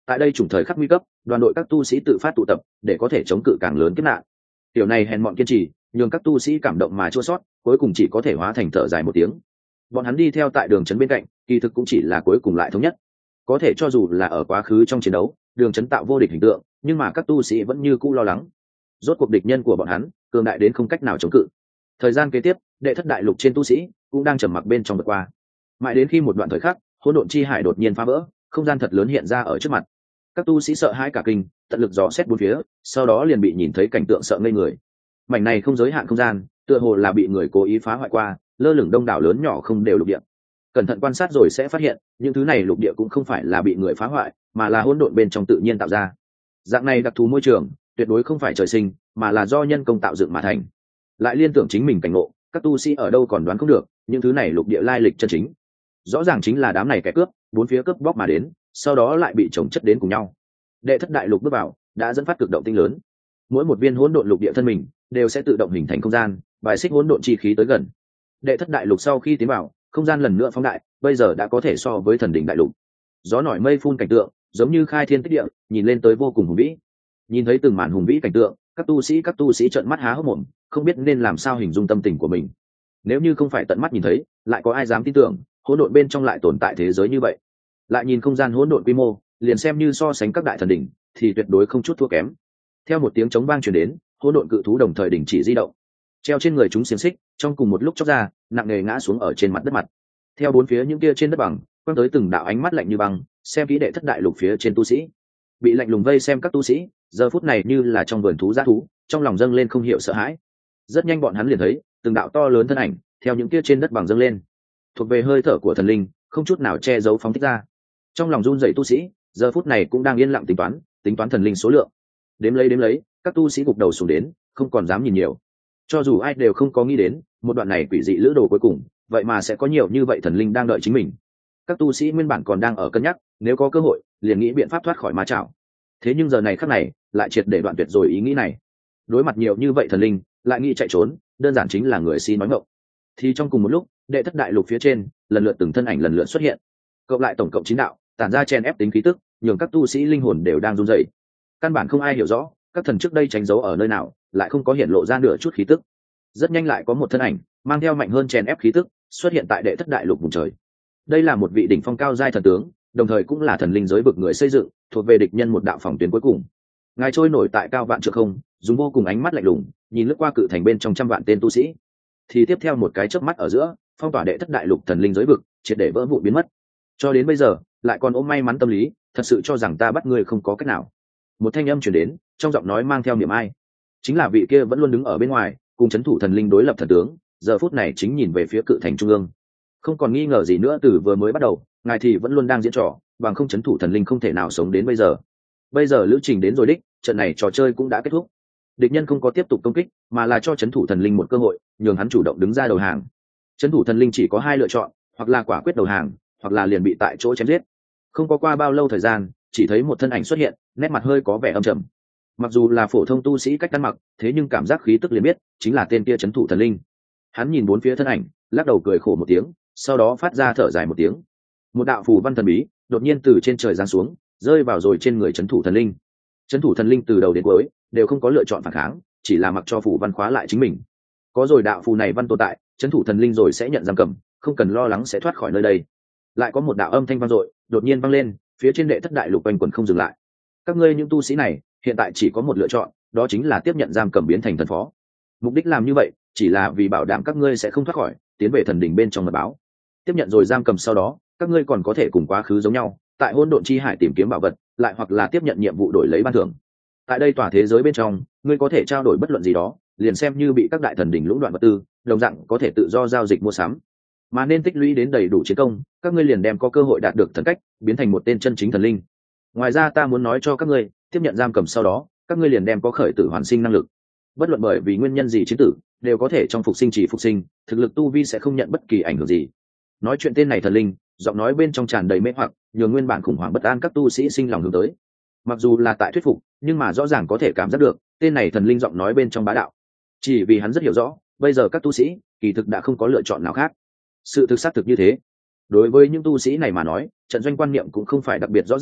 Speaker 1: Tại đây chủng thời khắc nguy cấp, đoàn đội các tu sĩ tự phát tụ tập để có thể chống cự càng lớn kiếp nạn. Tiểu này hèn mọn kiên trì nhường các tu sĩ cảm động mà chua sót, cuối cùng chỉ có thể hóa thành thở dài một tiếng. Bọn hắn đi theo tại đường trấn bên cạnh, kỳ thực cũng chỉ là cuối cùng lại thống nhất. Có thể cho dù là ở quá khứ trong chiến đấu, đường trấn tạo vô địch hình tượng, nhưng mà các tu sĩ vẫn như cũ lo lắng. Rốt cuộc địch nhân của bọn hắn cường đại đến không cách nào chống cự. Thời gian kế tiếp, đệ thất đại lục trên tu sĩ cũng đang trầm mặc bên trong vượt qua. Mãi đến khi một đoạn thời khắc, hỗn độn chi hải đột nhiên phá vỡ, không gian thật lớn hiện ra ở trước mặt. Các tu sĩ sợ hãi cả kinh, tận lực dò xét bốn phía, sau đó liền bị nhìn thấy cảnh tượng sợ ngây người. Mảnh này không giới hạn không gian, tựa hồ là bị người cố ý phá hoại qua, lơ lửng đông đảo lớn nhỏ không đều lục địa. Cẩn thận quan sát rồi sẽ phát hiện, những thứ này lục địa cũng không phải là bị người phá hoại, mà là hỗn độn bên trong tự nhiên tạo ra. Dạng này đặc thù môi trường, tuyệt đối không phải trời sinh, mà là do nhân công tạo dựng mà thành. Lại liên tưởng chính mình cảnh ngộ, các tu sĩ ở đâu còn đoán không được, những thứ này lục địa lai lịch chân chính. Rõ ràng chính là đám này kẻ cướp, bốn phía cướp bóc mà đến, sau đó lại bị chồng chất đến cùng nhau. Đệ thất đại lục bước vào, đã dẫn phát cực động tinh lớn. Mỗi một viên hỗn độn lục địa thân mình đều sẽ tự động hình thành không gian, bài xích hỗn độn chi khí tới gần. Đệ thất đại lục sau khi tiến vào, không gian lần nữa phóng đại, bây giờ đã có thể so với thần đỉnh đại lục. Gió nổi mây phun cảnh tượng, giống như khai thiên tích địa, nhìn lên tới vô cùng hùng vĩ. Nhìn thấy từng màn hùng vĩ cảnh tượng, các tu sĩ các tu sĩ trợn mắt há hốc mồm, không biết nên làm sao hình dung tâm tình của mình. Nếu như không phải tận mắt nhìn thấy, lại có ai dám tin tưởng hỗn độn bên trong lại tồn tại thế giới như vậy. Lại nhìn không gian hỗn độn quy mô, liền xem như so sánh các đại thần đỉnh, thì tuyệt đối không chút thua kém. Theo một tiếng trống vang truyền đến, hỗn độn cự thú đồng thời đình chỉ di động. Treo trên người chúng xiềng xích, trong cùng một lúc chốc ra, nặng nề ngã xuống ở trên mặt đất mặt. Theo bốn phía những kia trên đất bằng, quang tới từng đạo ánh mắt lạnh như băng, xem kỹ đệ thất đại lục phía trên tu sĩ. Bị lạnh lùng vây xem các tu sĩ, giờ phút này như là trong vườn thú dã thú, trong lòng dâng lên không hiểu sợ hãi. Rất nhanh bọn hắn liền thấy, từng đạo to lớn thân ảnh, theo những kia trên đất bằng dâng lên. Thuộc về hơi thở của thần linh, không chút nào che giấu phóng thích ra. Trong lòng run rẩy tu sĩ, giờ phút này cũng đang yên lặng tính toán, tính toán thần linh số lượng. Đếm lấy đếm lấy, các tu sĩ gục đầu xuống đến, không còn dám nhìn nhiều. Cho dù ai đều không có nghĩ đến, một đoạn này quỷ dị lữ đồ cuối cùng, vậy mà sẽ có nhiều như vậy thần linh đang đợi chính mình. Các tu sĩ nguyên bản còn đang ở cân nhắc, nếu có cơ hội, liền nghĩ biện pháp thoát khỏi ma trảo. Thế nhưng giờ này khắc này, lại triệt để đoạn tuyệt rồi ý nghĩ này. Đối mặt nhiều như vậy thần linh, lại nghĩ chạy trốn, đơn giản chính là người si nói ngọng. Thì trong cùng một lúc, đệ thất đại lục phía trên, lần lượt từng thân ảnh lần lượt xuất hiện. Cộng lại tổng cộng chín đạo, tản ra chen ép tính khí tức, nhường các tu sĩ linh hồn đều đang run rẩy. Căn bản không ai hiểu rõ, các thần trước đây tránh giấu ở nơi nào, lại không có hiện lộ ra nửa chút khí tức. Rất nhanh lại có một thân ảnh, mang theo mạnh hơn chen ép khí tức, xuất hiện tại đệ thất đại lục vùng trời. Đây là một vị đỉnh phong cao giai thần tướng, đồng thời cũng là thần linh giới vực người xây dựng, thuộc về địch nhân một đạo phòng tuyến cuối cùng. Ngài trôi nổi tại cao vạn trượng không, dùng vô cùng ánh mắt lạnh lùng, nhìn lướt qua cự thành bên trong trăm vạn tên tu sĩ. Thì tiếp theo một cái chớp mắt ở giữa, phong tỏa đệ thất đại lục thần linh giới vực, triệt để vỡ vụn biến mất. Cho đến bây giờ, lại còn ôm may mắn tâm lý, thật sự cho rằng ta bắt ngươi không có cách nào. Một thanh âm truyền đến, trong giọng nói mang theo niềm ai. Chính là vị kia vẫn luôn đứng ở bên ngoài, cùng chấn thủ thần linh đối lập thần tướng, giờ phút này chính nhìn về phía cự thành trung ương. Không còn nghi ngờ gì nữa, từ vừa mới bắt đầu, ngài thì vẫn luôn đang diễn trò, bằng không chấn thủ thần linh không thể nào sống đến bây giờ. Bây giờ lữ trình đến rồi đích, trận này trò chơi cũng đã kết thúc. Địch nhân không có tiếp tục công kích, mà là cho chấn thủ thần linh một cơ hội, nhường hắn chủ động đứng ra đầu hàng. Chấn thủ thần linh chỉ có hai lựa chọn, hoặc là quả quyết đầu hàng, hoặc là liền bị tại chỗ chém giết. Không có qua bao lâu thời gian, chỉ thấy một thân ảnh xuất hiện, nét mặt hơi có vẻ âm trầm. Mặc dù là phổ thông tu sĩ cách ăn mặc, thế nhưng cảm giác khí tức liền biết, chính là tên kia chấn thủ thần linh. Hắn nhìn bốn phía thân ảnh, lắc đầu cười khổ một tiếng, sau đó phát ra thở dài một tiếng. Một đạo phù văn thần bí đột nhiên từ trên trời giáng xuống, rơi vào rồi trên người chấn thủ thần linh. Chấn thủ thần linh từ đầu đến cuối đều không có lựa chọn phản kháng, chỉ là mặc cho phù văn khóa lại chính mình. Có rồi đạo phù này văn tồn tại, chấn thủ thần linh rồi sẽ nhận giam cầm, không cần lo lắng sẽ thoát khỏi nơi đây. Lại có một đạo âm thanh vang dội đột nhiên vang lên, phía trên đệ thất đại lục quanh quẩn không dừng lại. Các ngươi những tu sĩ này hiện tại chỉ có một lựa chọn, đó chính là tiếp nhận giam cầm biến thành thần phó. Mục đích làm như vậy chỉ là vì bảo đảm các ngươi sẽ không thoát khỏi, tiến về thần đỉnh bên trong mật báo. Tiếp nhận rồi giam cầm sau đó, các ngươi còn có thể cùng quá khứ giống nhau, tại hỗn độn chi hải tìm kiếm bảo vật, lại hoặc là tiếp nhận nhiệm vụ đổi lấy ban thưởng. Tại đây tòa thế giới bên trong, ngươi có thể trao đổi bất luận gì đó, liền xem như bị các đại thần đỉnh lũng đoạn vật tư, đồng dạng có thể tự do giao dịch mua sắm. Mà nên tích lũy đến đầy đủ chiến công, các ngươi liền đem có cơ hội đạt được thần cách, biến thành một tên chân chính thần linh. Ngoài ra ta muốn nói cho các ngươi, tiếp nhận giam cầm sau đó, các ngươi liền đem có khởi tử hoàn sinh năng lực. Bất luận bởi vì nguyên nhân gì chiến tử, đều có thể trong phục sinh chỉ phục sinh, thực lực tu vi sẽ không nhận bất kỳ ảnh hưởng gì. Nói chuyện tên này thần linh, giọng nói bên trong tràn đầy mê hoặc, nhường nguyên bản khủng hoảng bất an các tu sĩ sinh lòng hướng tới. Mặc dù là tại thuyết phục, nhưng mà rõ ràng có thể cảm giác được, tên này thần linh giọng nói bên trong bá đạo. Chỉ vì hắn rất hiểu rõ, bây giờ các tu sĩ kỳ thực đã không có lựa chọn nào khác. Sự thực xác thực như thế. Đối với những tu sĩ này mà nói, trận doanh quan niệm cũng không phải đặc biệt rõ ràng,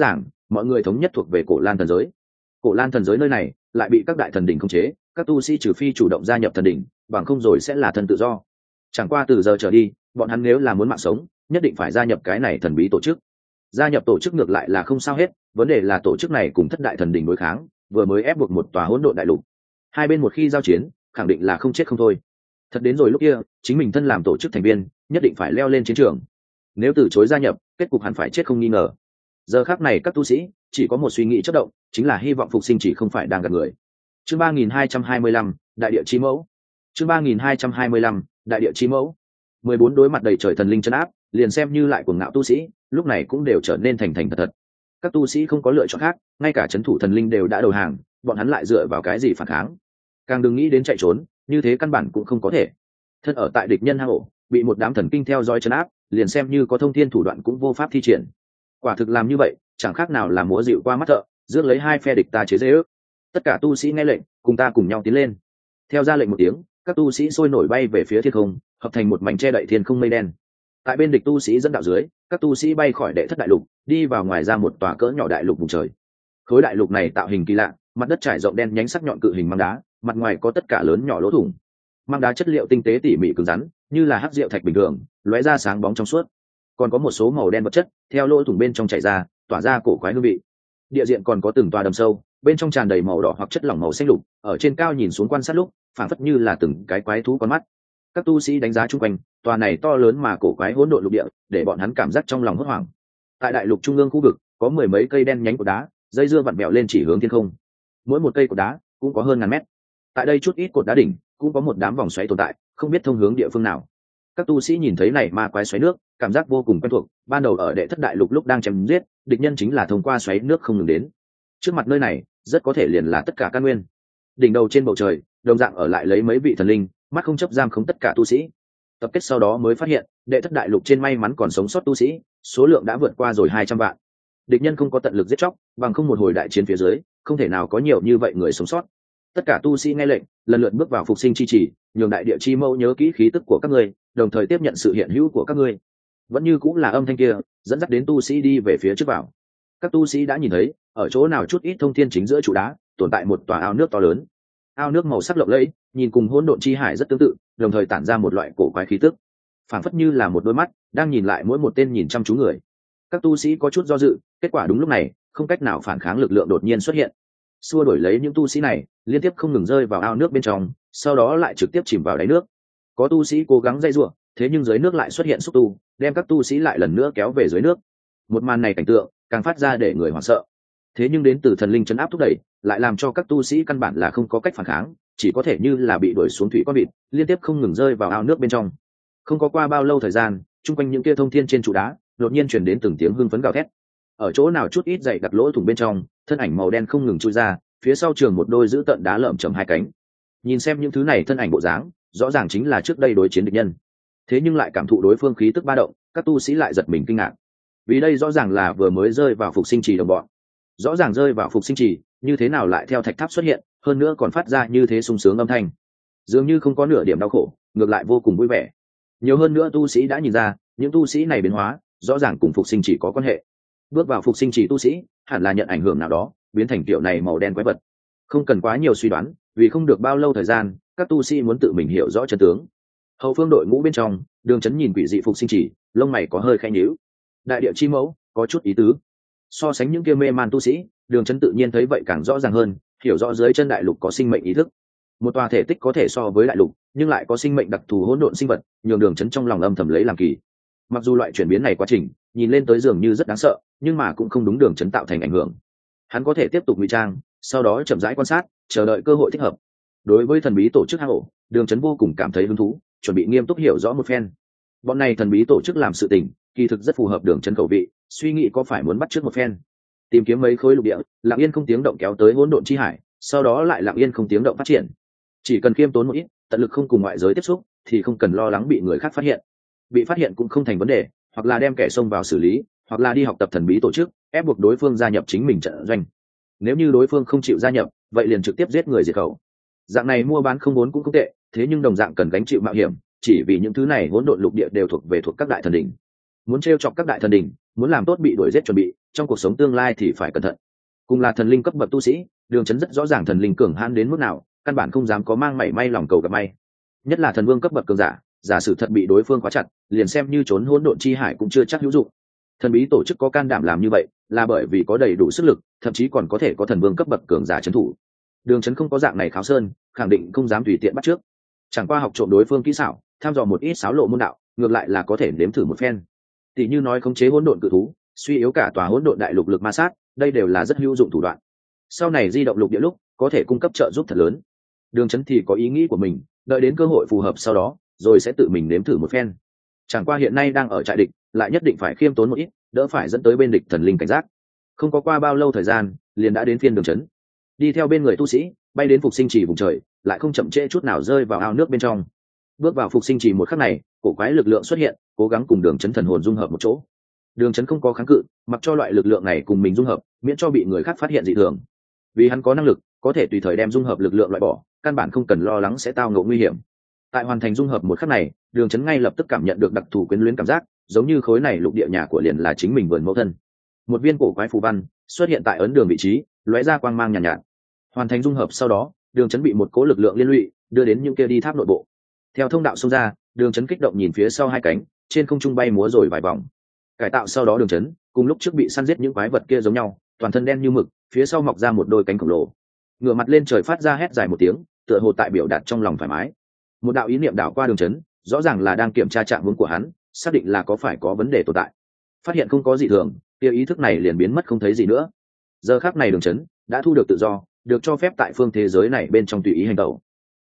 Speaker 1: mọi người thống nhất thuộc về cổ lan thần giới. Cổ lan thần giới nơi này lại bị các đại thần đỉnh khống chế, các tu sĩ trừ phi chủ động gia nhập thần đỉnh, bằng không rồi sẽ là thân tự do. Chẳng qua từ giờ trở đi, bọn hắn nếu là muốn mạng sống, nhất định phải gia nhập cái này thần bí tổ chức. Gia nhập tổ chức ngược lại là không sao hết, vấn đề là tổ chức này cùng thất đại thần đỉnh đối kháng, vừa mới ép buộc một tòa hỗn độn đại lục. Hai bên một khi giao chiến, khẳng định là không chết không thôi. Thật đến rồi lúc kia, chính mình thân làm tổ chức thành viên, nhất định phải leo lên chiến trường. Nếu từ chối gia nhập, kết cục hẳn phải chết không nghi ngờ. Giờ khắc này các tu sĩ chỉ có một suy nghĩ chớp động, chính là hy vọng phục sinh chỉ không phải đang gạt người. Chương ba nghìn hai trăm hai mươi lăm, đại địa chi mẫu. Chương ba nghìn hai trăm hai mươi lăm, đại địa chi mẫu. Mười bốn đối mặt đầy trời thần linh trấn áp, liền xem như lại cuồng ngạo tu sĩ, lúc này cũng đều trở nên thành thành thật thật. Các tu sĩ không có lựa chọn khác, ngay cả trấn thủ thần linh đều đã đầu hàng, bọn hắn lại dựa vào cái gì phản kháng? Càng đừng nghĩ đến chạy trốn, như thế căn bản cũng không có thể. Thân ở tại địch nhân hang ổ, bị một đám thần kinh theo dõi trấn áp, liền xem như có thông thiên thủ đoạn cũng vô pháp thi triển. Quả thực làm như vậy, chẳng khác nào là múa dịu qua mắt thợ, rước lấy hai phe địch ta chế giễu. Tất cả tu sĩ nghe lệnh, cùng ta cùng nhau tiến lên. Theo ra lệnh một tiếng, các tu sĩ sôi nổi bay về phía thiên không, hợp thành một mảnh che đậy thiên không mây đen. Tại bên địch tu sĩ dẫn đạo dưới, các tu sĩ bay khỏi đệ thất đại lục, đi vào ngoài ra một tòa cỡ nhỏ đại lục vùng trời. Khối đại lục này tạo hình kỳ lạ, mặt đất trải rộng đen nhánh sắc nhọn cự hình măng đá, mặt ngoài có tất cả lớn nhỏ lỗ thủng. Măng đá chất liệu tinh tế tỉ mỉ cứng rắn, như là hắc rượu thạch bình thường, lóe ra sáng bóng trong suốt. Còn có một số màu đen vật chất theo lỗ thủng bên trong chảy ra, tỏa ra cổ quái hương vị. Địa diện còn có từng toa đầm sâu, bên trong tràn đầy màu đỏ hoặc chất lỏng màu xanh lục, ở trên cao nhìn xuống quan sát lúc, phảng phất như là từng cái quái thú con mắt. Các tu sĩ đánh giá chung quanh, tòa này to lớn mà cổ quái hỗn độn lục địa, để bọn hắn cảm giác trong lòng hốt hoảng. Tại đại lục trung ương khu vực, có mười mấy cây đen nhánh của đá, dây dưa vặn vẹo lên chỉ hướng thiên không. Mỗi một cây cột đá cũng có hơn ngàn mét. Tại đây chút ít cột đá đỉnh, cũng có một đám vòng xoáy tồn tại, không biết thông hướng địa phương nào. Các tu sĩ nhìn thấy này ma quái xoáy nước, cảm giác vô cùng quen thuộc. Ban đầu ở đệ thất đại lục lúc đang chém giết, địch nhân chính là thông qua xoáy nước không ngừng đến. Trước mặt nơi này, rất có thể liền là tất cả căn nguyên. Đỉnh đầu trên bầu trời, đồng dạng ở lại lấy mấy vị thần linh, mắt không chấp giam không tất cả tu sĩ. Tập kết sau đó mới phát hiện, đệ thất đại lục trên may mắn còn sống sót tu sĩ, số lượng đã vượt qua rồi hai trăm vạn. Địch nhân không có tận lực giết chóc, bằng không một hồi đại chiến phía dưới, không thể nào có nhiều như vậy người sống sót. Tất cả tu sĩ nghe lệnh, lần lượt bước vào phục sinh chi chỉ, nhường đại địa chi mẫu nhớ kỹ khí tức của các ngươi, đồng thời tiếp nhận sự hiện hữu của các ngươi. Vẫn như cũng là âm thanh kia, dẫn dắt đến tu sĩ đi về phía trước vào. Các tu sĩ đã nhìn thấy, ở chỗ nào chút ít thông thiên chính giữa trụ đá, tồn tại một tòa ao nước to lớn. Ao nước màu sắc lộng lẫy, nhìn cùng hỗn độn chi hải rất tương tự, đồng thời tản ra một loại cổ quái khí tức, phảng phất như là một đôi mắt đang nhìn lại mỗi một tên nhìn chăm chú người. Các tu sĩ có chút do dự, kết quả đúng lúc này, không cách nào phản kháng lực lượng đột nhiên xuất hiện, xua đuổi lấy những tu sĩ này, liên tiếp không ngừng rơi vào ao nước bên trong, sau đó lại trực tiếp chìm vào đáy nước. Có tu sĩ cố gắng dây rủa, thế nhưng dưới nước lại xuất hiện xúc tu, đem các tu sĩ lại lần nữa kéo về dưới nước. Một màn này cảnh tượng càng phát ra để người hoảng sợ. Thế nhưng đến từ thần linh trấn áp thúc đẩy, lại làm cho các tu sĩ căn bản là không có cách phản kháng, chỉ có thể như là bị đuổi xuống thủy con vịt, liên tiếp không ngừng rơi vào ao nước bên trong. Không có qua bao lâu thời gian, chung quanh những kia thông thiên trên trụ đá, đột nhiên truyền đến từng tiếng hưng phấn gào thét. Ở chỗ nào chút ít dày đặc lỗ thủng bên trong, thân ảnh màu đen không ngừng chui ra, phía sau trường một đôi giữ tận đá lởm chởm hai cánh. Nhìn xem những thứ này thân ảnh bộ dáng, rõ ràng chính là trước đây đối chiến địch nhân. Thế nhưng lại cảm thụ đối phương khí tức ba động, các tu sĩ lại giật mình kinh ngạc. Vì đây rõ ràng là vừa mới rơi vào phục sinh trì đồng bọn. Rõ ràng rơi vào phục sinh trì, như thế nào lại theo thạch tháp xuất hiện, hơn nữa còn phát ra như thế sung sướng âm thanh. Dường như không có nửa điểm đau khổ, ngược lại vô cùng vui vẻ. Nhiều hơn nữa tu sĩ đã nhìn ra, những tu sĩ này biến hóa, rõ ràng cùng phục sinh chỉ có quan hệ. Bước vào phục sinh chỉ tu sĩ, hẳn là nhận ảnh hưởng nào đó, biến thành kiểu này màu đen quái vật. Không cần quá nhiều suy đoán, vì không được bao lâu thời gian, các tu sĩ muốn tự mình hiểu rõ chân tướng. Hậu phương đội ngũ bên trong, Đường Chấn nhìn quỷ dị phục sinh chỉ, lông mày có hơi khẽ nhíu. Đại địa chi mẫu, có chút ý tứ. So sánh những kia mê man tu sĩ, Đường Chấn tự nhiên thấy vậy càng rõ ràng hơn, hiểu rõ dưới chân đại lục có sinh mệnh ý thức. Một tòa thể tích có thể so với đại lục, nhưng lại có sinh mệnh đặc thù hỗn độn sinh vật, nhường Đường Chấn trong lòng âm thầm lấy làm kỳ. Mặc dù loại chuyển biến này quá trình, nhìn lên tới dường như rất đáng sợ, nhưng mà cũng không đúng Đường Chấn tạo thành ảnh hưởng. Hắn có thể tiếp tục ngụy trang, sau đó chậm rãi quan sát, chờ đợi cơ hội thích hợp. Đối với thần bí tổ chức hang ổ, Đường Chấn vô cùng cảm thấy hứng thú, chuẩn bị nghiêm túc hiểu rõ một phen. Bọn này thần bí tổ chức làm sự tình, kỳ thực rất phù hợp Đường Chấn khẩu vị, suy nghĩ có phải muốn bắt chước một phen. Tìm kiếm mấy khối lục địa, lặng yên không tiếng động kéo tới hỗn độn chi hải, sau đó lại lặng yên không tiếng động phát triển. Chỉ cần khiêm tốn một ít, tận lực không cùng ngoại giới tiếp xúc, thì không cần lo lắng bị người khác phát hiện. Bị phát hiện cũng không thành vấn đề, hoặc là đem kẻ xông vào xử lý, hoặc là đi học tập thần bí tổ chức, ép buộc đối phương gia nhập chính mình trận doanh. Nếu như đối phương không chịu gia nhập, vậy liền trực tiếp giết người diệt khẩu. Dạng này mua bán không muốn cũng không tệ, thế nhưng đồng dạng cần gánh chịu mạo hiểm, chỉ vì những thứ này hỗn độn lục địa đều thuộc về thuộc các đại thần đỉnh. Muốn trêu chọc các đại thần đỉnh, muốn làm tốt bị đuổi giết chuẩn bị, trong cuộc sống tương lai thì phải cẩn thận. Cùng là thần linh cấp bậc tu sĩ, Đường Chấn rất rõ ràng thần linh cường hãn đến mức nào, căn bản không dám có mang mảy may lòng cầu gặp may. Nhất là thần vương cấp bậc cường giả, giả sử thật bị đối phương khóa chặt, liền xem như trốn hỗn độn chi hải cũng chưa chắc hữu dụng. Thần bí tổ chức có can đảm làm như vậy, là bởi vì có đầy đủ sức lực, thậm chí còn có thể có thần vương cấp bậc cường giả trấn thủ. Đường Chấn không có dạng này kháo sơn, khẳng định không dám tùy tiện bắt trước. Chẳng qua học trộm đối phương kỹ xảo, tham dò một ít xáo lộ môn đạo, ngược lại là có thể nếm thử một phen. Tỷ như nói khống chế hỗn độn cự thú, suy yếu cả tòa hỗn độn đại lục lực ma sát, đây đều là rất hữu dụng thủ đoạn. Sau này di động lục địa lúc, có thể cung cấp trợ giúp thật lớn. Đường Chấn thì có ý nghĩ của mình, đợi đến cơ hội phù hợp sau đó, rồi sẽ tự mình nếm thử một phen. Chẳng qua hiện nay đang ở trại địch, lại nhất định phải khiêm tốn một ít, đỡ phải dẫn tới bên địch thần linh cảnh giác. Không có qua bao lâu thời gian, liền đã đến phiên Đường Chấn. Đi theo bên người tu sĩ, bay đến phục sinh trì vùng trời, lại không chậm trễ chút nào rơi vào ao nước bên trong. Bước vào phục sinh trì một khắc này, cổ quái lực lượng xuất hiện, cố gắng cùng Đường Chấn thần hồn dung hợp một chỗ. Đường Chấn không có kháng cự, mặc cho loại lực lượng này cùng mình dung hợp, miễn cho bị người khác phát hiện dị thường. Vì hắn có năng lực, có thể tùy thời đem dung hợp lực lượng loại bỏ, căn bản không cần lo lắng sẽ tao ngộ nguy hiểm. Tại hoàn thành dung hợp một khắc này, Đường Chấn ngay lập tức cảm nhận được đặc thù quyến luyến cảm giác, giống như khối này lục địa nhà của liền là chính mình vườn mẫu thân. Một viên cổ quái phù văn xuất hiện tại ấn đường vị trí, lóe ra quang mang nhàn nhạt, nhạt. Hoàn thành dung hợp sau đó, Đường Chấn bị một cố lực lượng liên lụy, đưa đến những kia đi tháp nội bộ. Theo thông đạo xông ra, Đường Chấn kích động nhìn phía sau hai cánh, trên không trung bay múa rồi vài vòng. Cải tạo sau đó Đường Chấn, cùng lúc trước bị săn giết những quái vật kia giống nhau, toàn thân đen như mực, phía sau mọc ra một đôi cánh khổng lồ. Ngửa mặt lên trời phát ra hét dài một tiếng, tựa hồ tại biểu đạt trong lòng thoải mái. Một đạo ý niệm đảo qua Đường Chấn, rõ ràng là đang kiểm tra trạng huống của hắn, xác định là có phải có vấn đề tồn tại. Phát hiện không có gì thường, kia ý thức này liền biến mất không thấy gì nữa. Giờ khắc này Đường Chấn đã thu được tự do, được cho phép tại phương thế giới này bên trong tùy ý hành động.